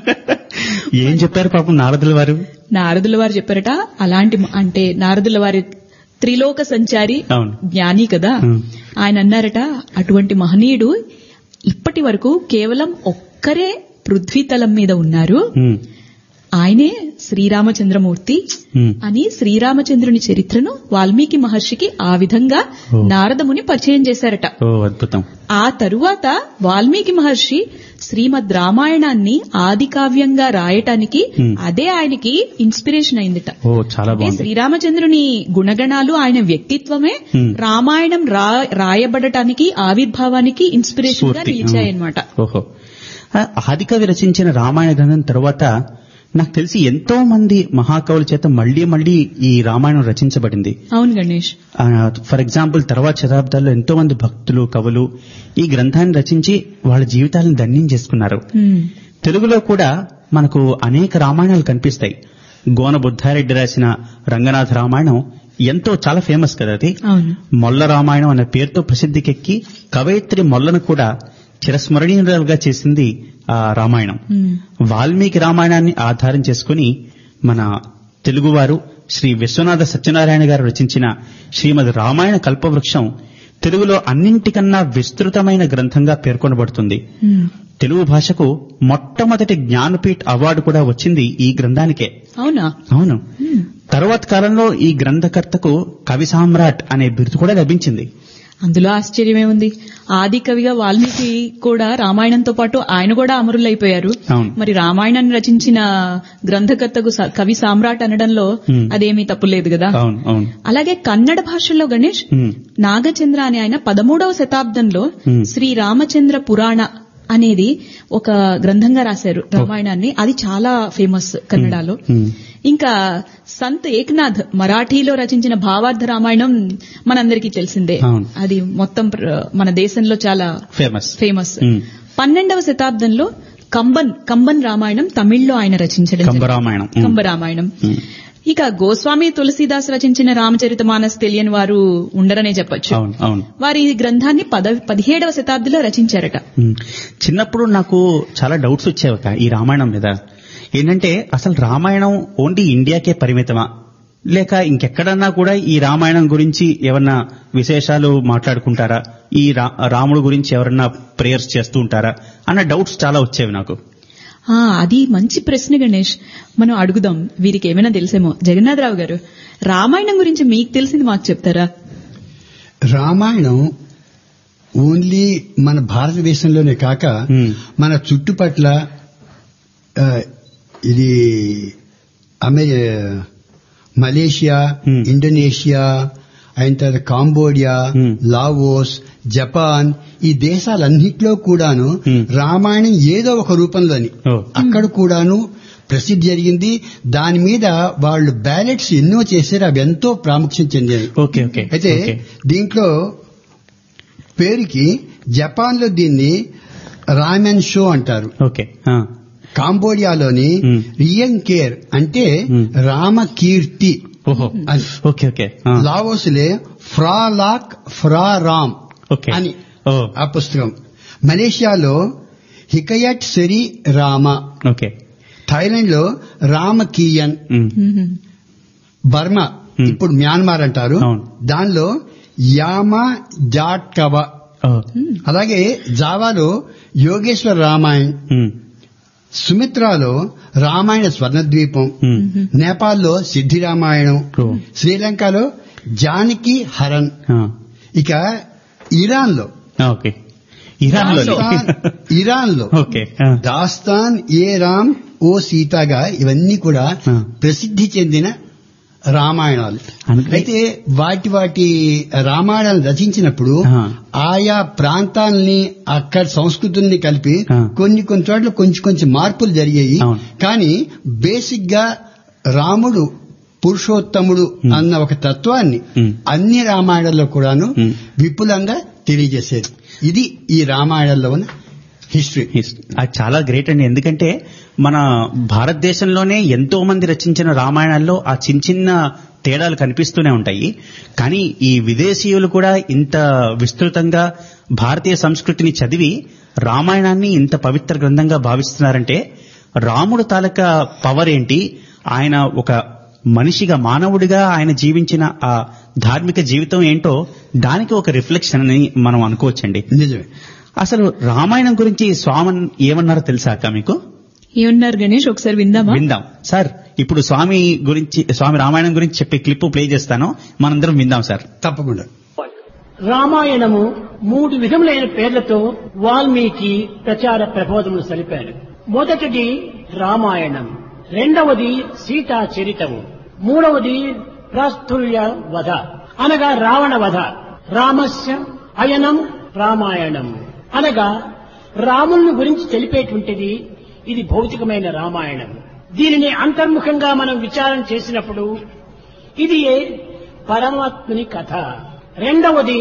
ఏం చెప్పారు పాపం నారదుల వారు? నారదుల వారు చెప్పారట, అలాంటి అంటే నారదుల వారి త్రిలోక సంచారి జ్ఞాని కదా, ఆయన అన్నారట, అటువంటి మహనీయుడు ఇప్పటి వరకు కేవలం ఒక్కరే పృథ్వీతలం మీద ఉన్నారు. ఆయనే శ్రీరామచంద్రమూర్తి అని శ్రీరామచంద్రుని చరిత్రను వాల్మీకి మహర్షికి ఆ విధంగా నారదముని పరిచయం చేశారట. అద్భుతం. ఆ తరువాత వాల్మీకి మహర్షి శ్రీమద్ రామాయణాన్ని ఆది కావ్యంగా రాయటానికి అదే ఆయనకి ఇన్స్పిరేషన్ అయిందిట. శ్రీరామచంద్రుని గుణగణాలు, ఆయన వ్యక్తిత్వమే రామాయణం రాయబడటానికి ఆవిర్భావానికి ఇన్స్పిరేషన్ గా నిలిచాయన్నమాట. ఆదికవి రచించిన రామాయణ గ్రంథం తరువాత నాకు తెలిసి ఎంతో మంది మహాకవుల చేత మళ్లీ మళ్లీ ఈ రామాయణం రచించబడింది. అవును గణేష్. ఫర్ ఎగ్జాంపుల్ తర్వాత శతాబ్దాల్లో ఎంతో మంది భక్తులు, కవులు ఈ గ్రంథాన్ని రచించి వాళ్ళ జీవితాలను ధన్యం చేసుకున్నారు. తెలుగులో కూడా మనకు అనేక రామాయణాలు కనిపిస్తాయి. గోన బుద్ధారెడ్డి రాసిన రంగనాథ రామాయణం ఎంతో చాలా ఫేమస్ కదా. అది మొల్ల రామాయణం అనే పేరుతో ప్రసిద్ధికెక్కి కవయిత్రి మొల్లను కూడా చిరస్మరణీయులుగా చేసింది ఆ రామాయణం. వాల్మీకి రామాయణాన్ని ఆధారం చేసుకుని మన తెలుగువారు శ్రీ విశ్వనాథ సత్యనారాయణ గారు రచించిన శ్రీమద్ రామాయణ కల్పవృక్షం తెలుగులో అన్నింటికన్నా విస్తృతమైన గ్రంథంగా పేర్కొనబడుతుంది. తెలుగు భాషకు మొట్టమొదటి జ్ఞానపీఠ్ అవార్డు కూడా వచ్చింది ఈ గ్రంథానికే. అవునా? అవును. తరువాత కాలంలో ఈ గ్రంథకర్తకు కవి సామ్రాట్ అనే బిరుదు కూడా లభించింది. అందులో ఆశ్చర్యమే ఉంది. ఆది కవిగా వాల్మీకి కూడా రామాయణంతో పాటు ఆయన కూడా అమరులైపోయారు. మరి రామాయణాన్ని రచించిన గ్రంథకర్తకు కవి సామ్రాట్ అనడంలో అదేమీ తప్పులేదు కదా. అలాగే కన్నడ భాషలో గణేష్ నాగచంద్ర అనే ఆయన పదమూడవ శతాబ్దంలో శ్రీ రామచంద్ర పురాణ అనేది ఒక గ్రంథంగా రాశారు రామాయణాన్ని. అది చాలా ఫేమస్ కన్నడలో. ఇంకా సంత్ ఏక్నాథ్ మరాఠీలో రచించిన భావార్థ రామాయణం మనందరికీ తెలిసిందే. అది మొత్తం మన దేశంలో చాలా ఫేమస్ ఫేమస్ పన్నెండవ శతాబ్దంలో కంబన్ కంబన్ రామాయణం తమిళ్లో ఆయన రచించడం జరిగింది. కంబరామాయణం. కంబరామాయణం. ఇక గోస్వామి తులసీదాస్ రచించిన రామచరితమానస్ తెలియని వారు ఉండరనే చెప్పొచ్చు. అవును, అవును. వారి ఈ గ్రంథాన్ని పద పదిహేడవ శతాబ్దిలో రచించారట. ఉమ్. చిన్నప్పుడు నాకు చాలా డౌట్స్ వచ్చేవక ఈ రామాయణం మీద. ఏంటంటే అసలు రామాయణం ఓన్లీ ఇండియాకే పరిమితమా, లేక ఇంకెక్కడన్నా కూడా ఈ రామాయణం గురించి ఏమన్నా విశేషాలు మాట్లాడుకుంటారా, ఈ రా- రాముడు గురించి ఎవరన్నా ప్రేయర్స్ చేస్తూ ఉంటారా అన్న డౌట్స్ చాలా వచ్చేవి నాకు. ఆ అది మంచి ప్రశ్న గణేష్, మనం అడుగుదాం. వీరికి ఏమైనా తెలుసేమో. జగన్నాథరావు గారు, రామాయణం గురించి మీకు తెలిసింది మాకు చెప్తారా? రామాయణం ఓన్లీ మన భారతదేశంలోనే కాక Hmm. మన చుట్టుపట్ల ఆ, ఇది అమె మలేషియా, Hmm. ఇండోనేషియా, అయిన తర్వాత కాంబోడియా, Hmm. లావోస్, జపాన్, ఈ దేశాలన్నిట్లో కూడాను Hmm. రామాయణం ఏదో ఒక రూపంలోని Oh. అక్కడ కూడాను ప్రసిద్ధి జరిగింది. దాని మీద వాళ్ళు బ్యాలెట్స్ ఎన్నో చేశారు, అవి ఎంతో ప్రాముఖ్యం చెందాయి. ఓకే ఓకే అయితే ఓకే. దీంట్లో పేరుకి జపాన్ లో దీన్ని రామెన్ షో అంటారు. ఓకే. ఆ. కాంబోడియాలోని Hmm. రియం కేర్ అంటే Hmm. రామకీర్తి ఓహో. అని. Okay okay. ఆ. లావోస్లే Phra Lak Phra Ram okay. అని ఓ. ఆ పుస్తకం. మలేషియాలో Hikayat Seri Rama, okay. Thailand లో రామకీయన్, ఉమ్. Burma Hmm. ఇప్పుడు మ్యాన్మార్ అంటారు, అవును. దానిలో యామా జాట్కవ, ఓ. అలాగే జావాలో యోగేశ్వర రామాయణ్, ఉమ్. సుమిత్రాలో రామాయణ స్వర్ణద్వీపం, ఉమ్. నేపాల్లో సిద్ధి రామాయణం, ఓ. శ్రీలంకలో జానకి హరన్, ఆ. ఇక ఇరాన్ లో ఓకే. ఇరాన్ లో. ఇరాన్ లో ఓకే. ఆ. దాస్తాన్ ఏ రామ్ ఓ సీతాగా ఇవన్నీ కూడా ఆ. ప్రసిద్ధి చెందిన రామాయణాలు. అందుకని- అయితే వాటి వాటి రామాయణాలు రచించినప్పుడు ఆ. ఆయా ప్రాంతాలని అక్కడ సంస్కృతుల్ని కలిపి ఆ. కొన్ని కొన్ని చోట్ల కొంచెం కొంచెం మార్పులు జరిగాయి. అవును. కానీ బేసిక్ గా రాముడు పురుషోత్తముడు ఉమ్. అన్న ఒక తత్వాన్ని ఉమ్. అన్ని రామాయణాల్లో కూడాను ఉమ్. విపులంగా తెలియజేసేది. ఇది ఈ రామాయణంలో ఉన్న హిస్టరీ. Yes. అది చాలా గ్రేట్ అండి. ఎందుకంటే మన భారతదేశంలోనే ఎంతో మంది రచించిన రామాయణాల్లో ఆ చిన్న చిన్న తేడాలు కనిపిస్తూనే ఉంటాయి. కానీ ఈ విదేశీయులు కూడా ఇంత విస్తృతంగా భారతీయ సంస్కృతిని చదివి రామాయణాన్ని ఇంత పవిత్ర గ్రంథంగా భావిస్తున్నారంటే రాముడు తాలూకా పవర్ ఏంటి, ఆయన ఒక మనిషిగా మానవుడిగా ఆయన జీవించిన ఆ ధార్మిక జీవితం ఏంటో దానికి ఒక రిఫ్లెక్షన్ అని మనం అనుకోవచ్చండి. నిజమే. అసలు రామాయణం గురించి స్వామి ఏమన్నారో తెలుసా అక్క మీకు? ఏమన్నారు గణేష్, ఒకసారి విందామా? విందాం సార్. ఇప్పుడు స్వామి గురించి, స్వామి రామాయణం గురించి చెప్పే క్లిప్ ప్లే చేస్తాను, మనందరం విందాం సార్. తప్పకుండా. రామాయణము మూడు విధములైన పేర్లతో వాల్మీకి ప్రచార ప్రబోధములు సలిపాడు. మొదటిది రామాయణం, రెండవది సీతా చరితము, మూడవది ప్రాస్తుల్య వధ అనగా రావణ వధ. రామస్య అయనం రామాయణం అనగా రాముని గురించి తెలిపేటువంటిది ఇది భౌతికమైన రామాయణం. దీనిని అంతర్ముఖంగా మనం విచారణ చేసినప్పుడు ఇది పరమాత్ముని కథ. రెండవది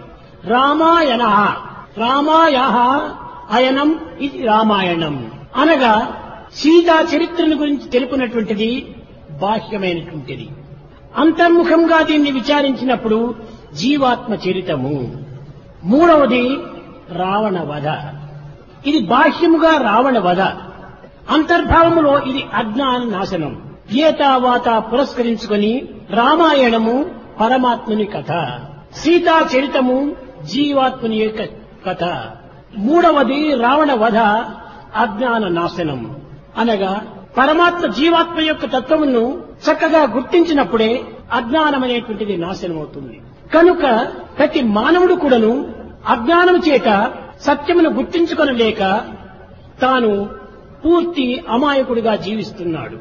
రామాయణ, రామాయ అయనం ఇది రామాయణం అనగా సీతా చరిత్రను గురించి తెలుపునటువంటిది బాహ్యమైనటువంటిది. అంతర్ముఖంగా దీన్ని విచారించినప్పుడు జీవాత్మ చరితము. మూడవది రావణ వధ, ఇది బాహ్యముగా రావణ వధ, అంతర్భావములో ఇది అజ్ఞాన నాశనం. గీతావాత పురస్కరించుకొని రామాయణము పరమాత్ముని కథ, సీతా చరితము జీవాత్ముని యొక్క కథ. మూడవది రావణ వధ అజ్ఞాన నాశనం అనగా పరమాత్మ జీవాత్మ యొక్క తత్వమును చక్కగా గుర్తించినప్పుడే అజ్ఞానం అనేటువంటిది నాశనం అవుతుంది. కనుక ప్రతి మానవుడు కూడాను అజ్ఞానం చేత సత్యమును గుర్తించుకొనలేక తాను పూర్తి అమాయకుడిగా జీవిస్తున్నాడు.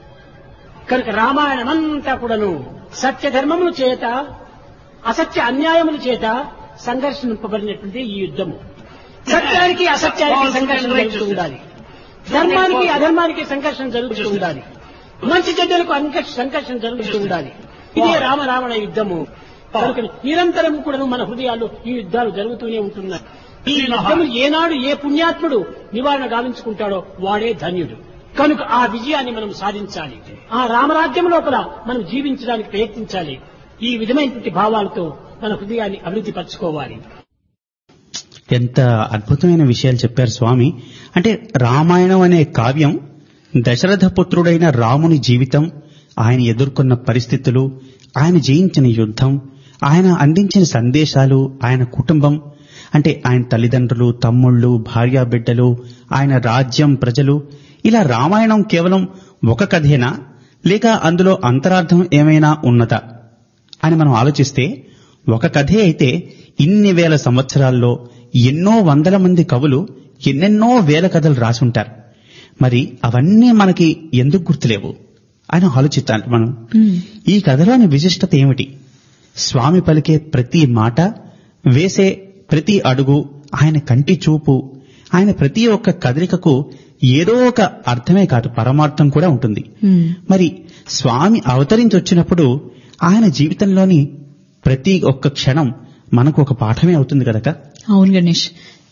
కనుక రామాయణమంతా కూడాను సత్యధర్మముల చేత అసత్య అన్యాయముల చేత సంఘర్షింపబడినటువంటి ఈ యుద్ధము. సత్యానికి అసత్యానికి సంఘర్షణ జరుగుతూ ఉండాలి, ధర్మానికి అధర్మానికి సంఘర్షణ జరుగుతూ ఉండాలి, మంచి చెడ్డలకు సంఘర్షణ జరుగుతూ ఉండాలి. ఇదే రామరావణ యుద్ధము. కనుక నిరంతరం కూడా మన హృదయాల్లో ఈ యుద్ధాలు జరుగుతూనే ఉంటున్నాయి. ఈ యుద్ధములు ఏనాడు ఏ పుణ్యాత్ముడు నివారణ గావించుకుంటాడో వాడే ధన్యుడు. కనుక ఆ విజయాన్ని మనం సాధించాలి. ఆ రామరాజ్యం లోపల మనం జీవించడానికి ప్రయత్నించాలి. ఈ విధమైనటువంటి భావాలతో మన హృదయాన్ని అభివృద్ధి పరచుకోవాలి. ఎంత అద్భుతమైన విషయాలు చెప్పారు స్వామి. అంటే రామాయణం అనే కావ్యం దశరథ పుత్రుడైన రాముని జీవితం, ఆయన ఎదుర్కొన్న పరిస్థితులు, ఆయన జయించిన యుద్ధం, ఆయన అందించిన సందేశాలు, ఆయన కుటుంబం, అంటే ఆయన తల్లిదండ్రులు, తమ్ముళ్ళు, భార్యా బిడ్డలు, ఆయన రాజ్యం, ప్రజలు, ఇలా రామాయణం కేవలం ఒక కథేనా లేక అందులో అంతరార్థం ఏమైనా ఉన్నదా అని మనం ఆలోచిస్తే, ఒక కథే అయితే ఇన్ని వేల సంవత్సరాల్లో ఎన్నో వందల మంది కవులు ఎన్నెన్నో వేల కథలు రాసుంటారు. మరి అవన్నీ మనకి ఎందుకు గుర్తులేవు అని ఆలోచిస్తాను మనం. ఈ కథలోని విశిష్టత ఏమిటి? స్వామి పలికే ప్రతి మాట, వేసే ప్రతి అడుగు, ఆయన కంటి చూపు, ఆయన ప్రతి ఒక్క కదలికకు ఏదో ఒక అర్థమే కాదు, పరమార్థం కూడా ఉంటుంది. మరి స్వామి అవతరించి వచ్చినప్పుడు ఆయన జీవితంలోని ప్రతి ఒక్క క్షణం మనకు ఒక పాఠమే అవుతుంది కదక. అవును గణేష్.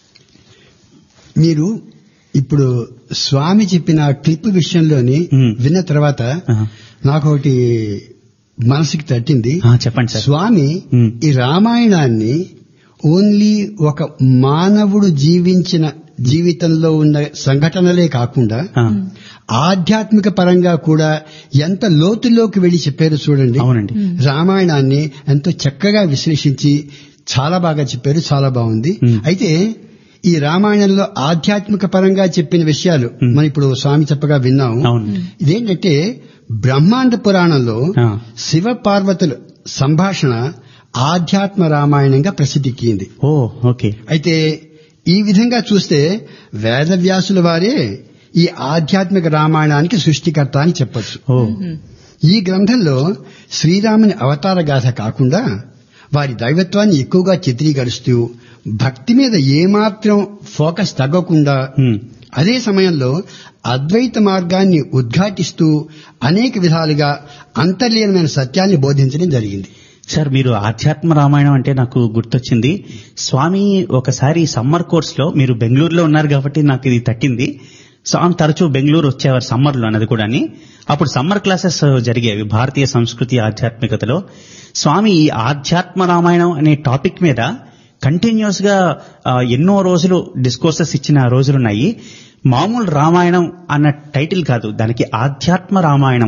మీరు ఇప్పుడు స్వామి చెప్పిన క్లిప్ విషయంలోని విన్న తర్వాత నాకు ఒకటి మనసుకి తట్టింది. చెప్పండి సార్. స్వామి ఈ రామాయణాన్ని ఓన్లీ ఒక మానవుడు జీవించిన జీవితంలో ఉన్న సంఘటనలే కాకుండా ఆధ్యాత్మిక పరంగా కూడా ఎంత లోతులోకి వెళ్లి చెప్పారు చూడండి. అవునండి. రామాయణాన్ని ఎంతో చక్కగా విశ్లేషించి చాలా బాగా చెప్పారు. చాలా బాగుంది. అయితే ఈ రామాయణంలో ఆధ్యాత్మిక పరంగా చెప్పిన విషయాలు మనం ఇప్పుడు స్వామి చెప్పగా విన్నాం. ఇదేంటంటే బ్రహ్మాండ పురాణంలో శివ పార్వతుల సంభాషణ ఆధ్యాత్మ రామాయణంగా ప్రసిద్ధికింది. ఓ ఓకే. అయితే ఈ విధంగా చూస్తే వేదవ్యాసుల వారే ఈ ఆధ్యాత్మిక రామాయణానికి సృష్టికర్త అని చెప్పొచ్చు. ఈ గ్రంథంలో శ్రీరాముని అవతార గాథ కాకుండా వారి దైవత్వాన్ని ఎక్కువగా చిత్రీకరిస్తూ భక్తి మీద ఏమాత్రం ఫోకస్ తగ్గకుండా అదే సమయంలో అద్వైత మార్గాన్ని ఉద్ఘాటిస్తూ అనేక విధాలుగా అంతర్లీనమైన సత్యాన్ని బోధించడం జరిగింది. సార్, మీరు ఆధ్యాత్మ రామాయణం అంటే నాకు గుర్తొచ్చింది. స్వామి ఒకసారి సమ్మర్ కోర్స్ లో, మీరు బెంగళూరులో ఉన్నారు కాబట్టి నాకు ఇది తట్టింది, స్వామి తరచూ బెంగళూరు వచ్చేవారు సమ్మర్ లో అన్నది కూడా. అప్పుడు సమ్మర్ క్లాసెస్ జరిగేవి భారతీయ సంస్కృతి ఆధ్యాత్మికతలో. స్వామి ఈ ఆధ్యాత్మ రామాయణం అనే టాపిక్ మీద కంటిన్యూస్ గా ఎన్నో రోజులు డిస్కోర్సెస్ ఇచ్చిన రోజులున్నాయి. మామూలు రామాయణం అన్న టైటిల్ కాదు, దానికి ఆధ్యాత్మ రామాయణం,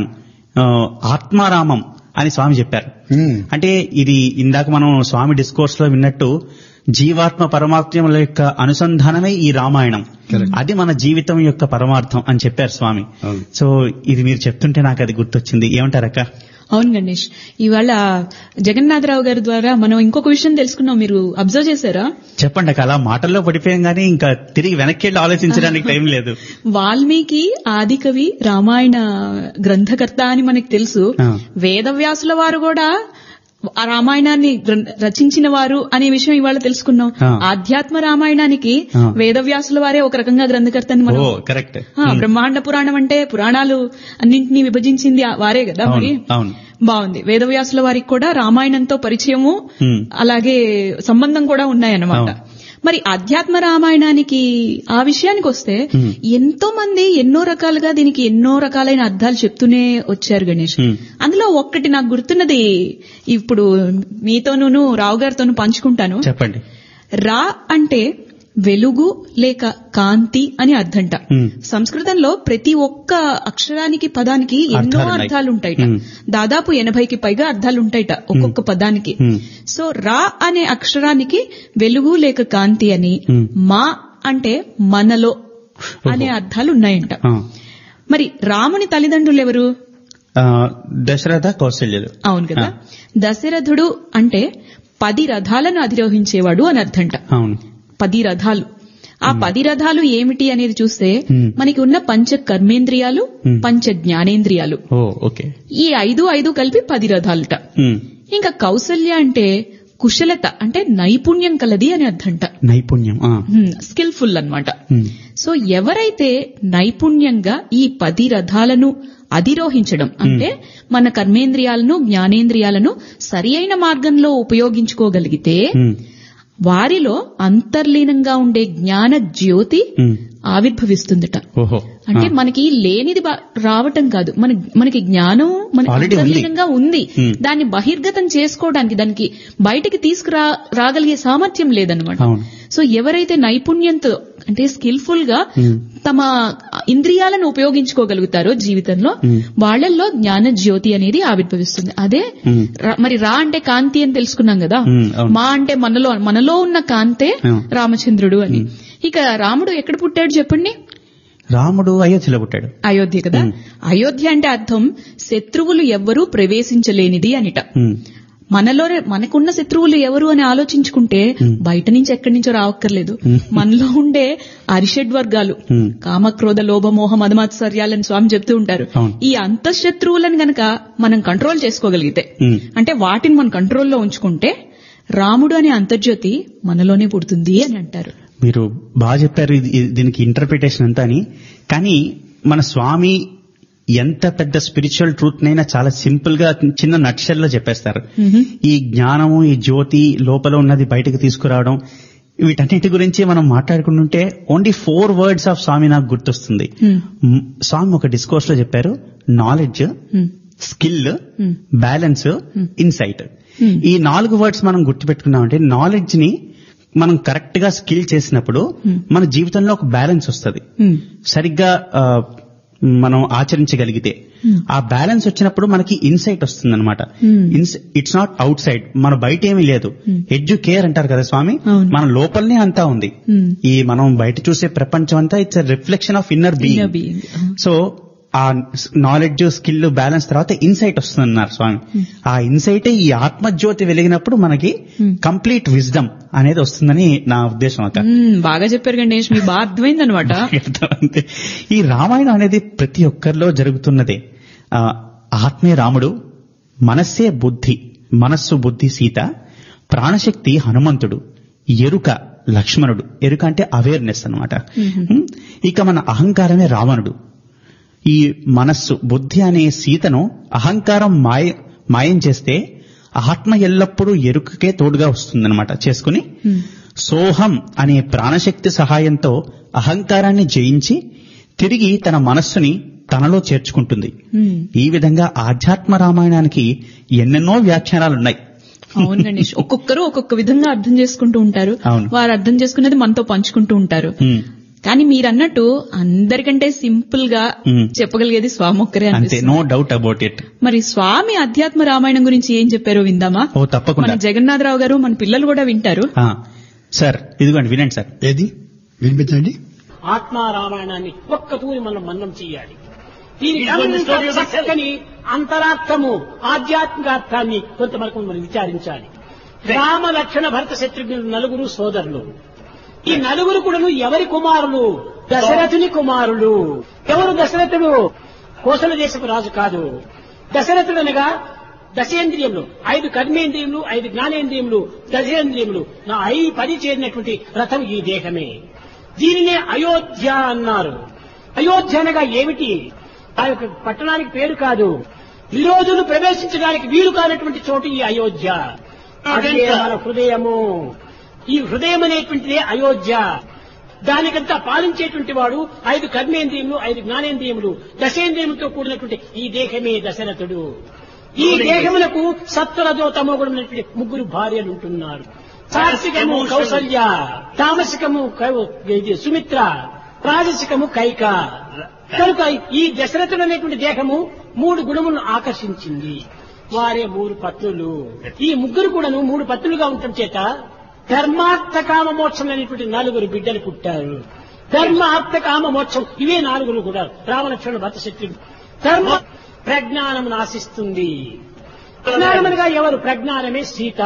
ఆత్మారామం అని స్వామి చెప్పారు. అంటే ఇది ఇందాక మనం స్వామి డిస్కోర్స్ లో విన్నట్టు జీవాత్మ పరమాత్మల యొక్క అనుసంధానమే ఈ రామాయణం, అది మన జీవితం యొక్క పరమార్థం అని చెప్పారు స్వామి. సో ఇది మీరు చెప్తుంటే నాకు అది గుర్తొచ్చింది. ఏమంటారక్క? అవును గణేష్, ఇవాళ జగన్నాథరావు గారి ద్వారా మనం ఇంకొక విషయం తెలుసుకున్నాం. మీరు అబ్జర్వ్ చేశారా? చెప్పండి అక్క. అలా మాటల్లో పడిపోయాం గానీ ఇంకా తిరిగి వెనక్కి వెళ్ళి ఆలోచించడానికి టైం లేదు. వాల్మీకి ఆదికవి, రామాయణ గ్రంథకర్త అని మనకు తెలుసు. వేదవ్యాసుల వారు కూడా ఆ రామాయణాన్ని రచించిన వారు అనే విషయం ఇవాళ తెలుసుకున్నాం. ఆధ్యాత్మ రామాయణానికి వేదవ్యాసుల వారే ఒక రకంగా గ్రంథకర్త అని మనం. కరెక్ట్. బ్రహ్మాండ పురాణం అంటే పురాణాలు అన్నింటినీ విభజించింది వారే కదా. మరి బాగుంది. వేదవ్యాసుల వారికి కూడా రామాయణంతో పరిచయము అలాగే సంబంధం కూడా ఉన్నాయన్నమాట. మరి అధ్యాత్మ రామాయణానికి ఆ విషయానికి వస్తే ఎంతో మంది ఎన్నో రకాలుగా దీనికి ఎన్నో రకాలైన అర్థాలు చెప్తూనే వచ్చారు గణేష్. అందులో ఒక్కటి నాకు గుర్తున్నది ఇప్పుడు మీతోనూ రావు గారితోనూ పంచుకుంటాను. చెప్పండి. రా అంటే వెలుగు లేక కాంతి అని అర్థంట. సంస్కృతంలో ప్రతి ఒక్క అక్షరానికి పదానికి ఎన్నో అర్థాలుంటాయిట. దాదాపు ఎనభైకి పైగా అర్థాలుంటాయిట ఒక్కొక్క పదానికి. సో రా అనే అక్షరానికి వెలుగు లేక కాంతి అని, మా అంటే మనలో అనే అర్థాలు ఉన్నాయంట. మరి రాముని తల్లిదండ్రులు ఎవరు? దశరథ, కౌశల్యులు. అవును కదా. దశరథుడు అంటే పది రథాలను అధిరోహించేవాడు అని అర్థంట. అవును. పది రథాలు. ఆ పది రథాలు ఏమిటి అనేది చూస్తే మనకి ఉన్న పంచ కర్మేంద్రియాలు, పంచ జ్ఞానేంద్రియాలు, ఈ ఐదు ఐదు కలిపి పది రథాలుట. ఇంకా కౌసల్య అంటే కుశలత అంటే నైపుణ్యం కలది అని అర్థంట. నైపుణ్యం, స్కిల్ఫుల్ అన్నమాట. సో ఎవరైతే నైపుణ్యంగా ఈ పది రథాలను అధిరోహించడం అంటే మన కర్మేంద్రియాలను, జ్ఞానేంద్రియాలను సరి అయిన మార్గంలో ఉపయోగించుకోగలిగితే వారిలో అంతర్లీనంగా ఉండే జ్ఞాన జ్యోతి ఆవిర్భవిస్తుందట. ఓహో. అంటే మనకి లేనిది బా- రావటం కాదు, మన మనకి జ్ఞానం మనకి Already ఉంది. అంతర్లీనంగా ఉంది. Hmm. దాన్ని బహిర్గతం చేసుకోవడానికి, దానికి బయటికి తీసుకురా రాగలిగే సామర్థ్యం లేదనమాట. అవును. సో ఎవరైతే నైపుణ్యంతో అంటే స్కిల్ఫుల్ గా తమ ఇంద్రియాలను ఉపయోగించుకోగలుగుతారో జీవితంలో, వాళ్ళల్లో జ్ఞాన జ్యోతి అనేది ఆవిర్భవిస్తుంది. అదే రా- మరి రా అంటే కాంతి అని తెలుసుకున్నాం కదా, Hmm, అవును. మా అంటే మనలో మనలో ఉన్న కాంతే Hmm. రామచంద్రుడు అని. ఇక రాముడు ఎక్కడ పుట్టాడు చెప్పండి? రాముడు అయోధ్యలో పుట్టాడు. అయోధ్య కదా. అయోధ్య అంటే అర్థం శత్రువులు ఎవ్వరూ ప్రవేశించలేనిది అనిట. ఉమ్. మనలోనే మనకున్న శత్రువులు ఎవరు అని ఆలోచించుకుంటే బయట నుంచి ఎక్కడి నుంచో రావక్కర్లేదు. మనలో ఉండే అరిషడ్ వర్గాలు, కామక్రోధ లోభ మోహ మదమాత్సర్యాలని స్వామి చెప్తూ ఉంటారు. అవును. ఈ అంతఃశత్రువులను గనక మనం కంట్రోల్ చేసుకోగలిగితే, ఉమ్. అంటే వాటిని మనం కంట్రోల్లో ఉంచుకుంటే రాముడు అనే అంతర్జ్యోతి మనలోనే పుడుతుంది అని అంటారు. మీరు బాగా చెప్పారు ఇది- ఇది- దీనికి ఇంటర్ప్రిటేషన్ అంతా అని. కానీ మన స్వామి ఎంత పెద్ద స్పిరిచువల్ ట్రూత్ నైనా చాలా సింపుల్ గా చిన్న నట్షెల్ లో చెప్పేస్తారు. ఈ జ్ఞానము, ఈ జ్యోతి లోపల ఉన్నది బయటకు తీసుకురావడం, వీటన్నిటి గురించి మనం మాట్లాడుకుంటుంటే only four words of Swami నాకు గుర్తొస్తుంది. మ్, స్వామి ఒక డిస్కోర్స్ లో చెప్పారు, నాలెడ్జ్, స్కిల్, బ్యాలెన్స్, ఇన్సైట్. ఈ నాలుగు వర్డ్స్ మనం గుర్తుపెట్టుకున్నామంటే, నాలెడ్జ్ ని మనం కరెక్ట్ గా స్కిల్ చేసినప్పుడు మన జీవితంలో ఒక బ్యాలెన్స్ వస్తుంది. సరిగ్గా ఆ, మనం ఆచరించగలిగితే ఆ బ్యాలెన్స్ వచ్చినప్పుడు మనకి ఇన్సైట్ వస్తుంది అనమాట. ఇట్స్ నాట్ అవుట్ సైడ్, మన బయట ఏమీ లేదు. ఎడ్యుకేర్ అంటారు కదా స్వామి, మన లోపలనే అంతా ఉంది. ఈ మనం బయట చూసే ప్రపంచం అంతా it's reflection of inner being. So ఆ నాలెడ్జ్, స్కిల్, బ్యాలెన్స్ తర్వాత ఇన్సైట్ వస్తుందన్నారు స్వామి. ఆ ఇన్సైటే ఈ ఆత్మజ్యోతి వెలిగినప్పుడు మనకి కంప్లీట్ విజ్డమ్ అనేది వస్తుందని నా ఉద్దేశం అక్క. మ్మ్, బాగా చెప్పారు గణేష్, మీకు బాగా అర్థమైందనమాట. అంతే. ఈ రామాయణం అనేది ప్రతి ఒక్కరిలో జరుగుతున్నదే. ఆ, ఆత్మే రాముడు, మనస్సే బుద్ధి, మనస్సు బుద్ధి సీత, ప్రాణశక్తి హనుమంతుడు, ఎరుక లక్ష్మణుడు. ఎరుక అంటే అవేర్నెస్ అన్నమాట. ఇక మన అహంకారమే రావణుడు. ఈ మనస్సు బుద్ధి అనే సీతను అహంకారం మాయ మాయం చేస్తే ఆత్మ ఎల్లప్పుడూ ఎరుకకే తోడుగా వస్తుందన్నమాట. చేసుకుని సోహం అనే ప్రాణశక్తి సహాయంతో అహంకారాన్ని జయించి తిరిగి తన మనస్సుని తనలో చేర్చుకుంటుంది. ఈ విధంగా ఆధ్యాత్మ రామాయణానికి ఎన్నెన్నో వ్యాఖ్యానాలున్నాయి. అవును గణేష్, ఒక్కొక్కరు ఒక్కొక్క విధంగా అర్థం చేసుకుంటూ ఉంటారు. అవును. వారు అర్థం చేసుకున్నది మనతో పంచుకుంటూ ఉంటారు. ఉమ్. కానీ మీరన్నట్టు అందరికంటే సింపుల్ గా మ్మ్. చెప్పగలిగేది స్వామి ఒక్కరే అంతే, అనిపిస్తుంది. No doubt about it. మరి స్వామి అధ్యాత్మ రామాయణం గురించి ఏం చెప్పారో విందామా? ఓ తప్పకుండా. మన జగన్నాథరావు గారు, మన పిల్లలు కూడా వింటారు. ఆ, సార్ ఇదిగోండి వినండి సార్. ఏది వినిపించండి. ఆత్మ రామాయణాన్ని ఒక్క తూరి మనం మననం చేయాలి. దీనికి అంత చక్కని అంతరార్థము, ఆధ్యాత్మికార్థాన్ని కొంతవరకు మనం విచారించాలి. రామ లక్ష్మణ భరత శత్రుఘ్నులు నలుగురు సోదరులు. ఈ నలుగురు కూడాను ఎవరి కుమారులు? దశరథుని కుమారులు. ఎవరు దశరథుడు? కోసల దేశపు రాజు కాదు. దశరథుడు అనగా దశేంద్రియములు, ఐదు కర్మేంద్రియములు, ఐదు జ్ఞానేంద్రియములు, దశేంద్రియములు, నా ఐదు పది చేరినటువంటి రథం ఈ దేహమే. దీనినే అయోధ్య అన్నారు. అయోధ్య అనగా ఏమిటి? ఆ యొక్క పట్టణానికి పేరు కాదు, విరోధులు ప్రవేశించడానికి వీలు కానటువంటి చోటు ఈ అయోధ్య. అదే మన హృదయము. ఈ హృదయం అనేటువంటిదే అయోధ్య. దానికంతా పాలించేటువంటి వాడు ఐదు కర్మేంద్రియములు, ఐదు జ్ఞానేంద్రియములు, దశేంద్రియములతో కూడినటువంటి ఈ దేహమే దశరథుడు. ఈ దేహములకు సత్వరజో తమోగుణమైనటువంటి ముగ్గురు భార్యలు ఉంటున్నారు. సాత్వికము కౌసల్య, తామసికము కౌ- ఇది సుమిత్ర, రాజసికము కైక. కనుక ఈ దశరథుడు అనేటువంటి దేహము మూడు గుణములను ఆకర్షించింది. వారే మూడు పత్నులు. ఈ ముగ్గురు కూడాను మూడు పత్నులుగా ఉండటం చేత ధర్మార్థ కామ మోక్షం అనేటువంటి నలుగురు బిడ్డలు పుట్టారు. ధర్మ అర్థ కామ మోక్షం ఇవే నాలుగురు కూడా రామలక్ష్మణ భరత శత్రుఘ్నులు. ధర్మ ప్రజ్ఞానం ఆశిస్తుంది. ప్రజ్ఞానమనగా ఎవరు? ప్రజ్ఞానమే సీత.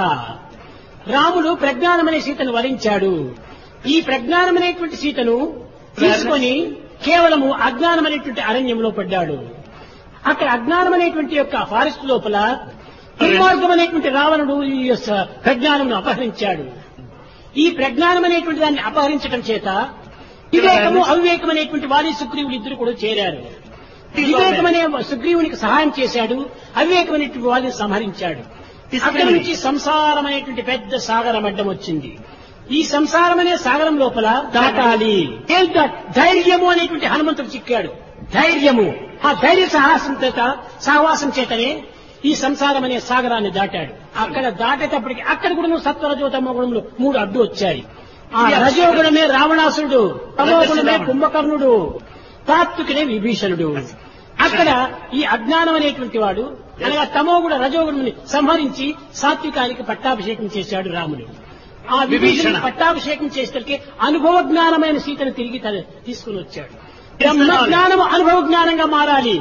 రాముడు ప్రజ్ఞానమనే సీతను వరించాడు. ఈ ప్రజ్ఞానమనేటువంటి సీతను తీసుకొని కేవలము అజ్ఞానం అనేటువంటి అరణ్యంలో పడ్డాడు. అక్కడ అజ్ఞానం అనేటువంటి యొక్క ఫారెస్ట్ లోపల దుర్మార్గం అనేటువంటి రావణుడు ఈ యొక్క ప్రజ్ఞానమును అపహరించాడు. ఈ ప్రజ్ఞానం అనేటువంటి దాన్ని అపహరించడం చేత వివేకము అవివేకం అనేటువంటి వాలి సుగ్రీవులు ఇద్దరు కూడా చేరారు. వివేకమనే సుగ్రీవునికి సహాయం చేశాడు, అవివేకం అనేటువంటి వారిని సంహరించాడు. అక్కడి నుంచి సంసారం అనేటువంటి పెద్ద సాగరం అడ్డం వచ్చింది. ఈ సంసారం అనే సాగరం లోపల దాటాలి. ఏంటో ధైర్యము అనేటువంటి హనుమంతుడు చిక్కాడు. ధైర్యము, ఆ ధైర్య సాహసం చేత సహవాసం చేతనే ఈ సంసారం అనే సాగరాన్ని దాటాడు. అక్కడ దాటేటప్పటికి అక్కడ కూడా నువ్వు సత్వరజోతమ గుణంలో మూడు అడ్డు వచ్చాయి. ఆ రజోగుణమే రావణాసురుడు, తమోగుణమే కుంభకర్ణుడు, తాత్వికనే విభీషణుడు. అక్కడ ఈ అజ్ఞానం అనేటువంటి వాడు అనగా తమోగుణ రజోగుణుని సంహరించి సాత్వికానికి పట్టాభిషేకం చేశాడు రాముడు. ఆ విభీషణ పట్టాభిషేకం చేసేసరికి అనుభవ జ్ఞానమైన సీతను తిరిగి తను తీసుకుని వచ్చాడు. బ్రహ్మ జ్ఞానము అనుభవ జ్ఞానంగా మారాలి.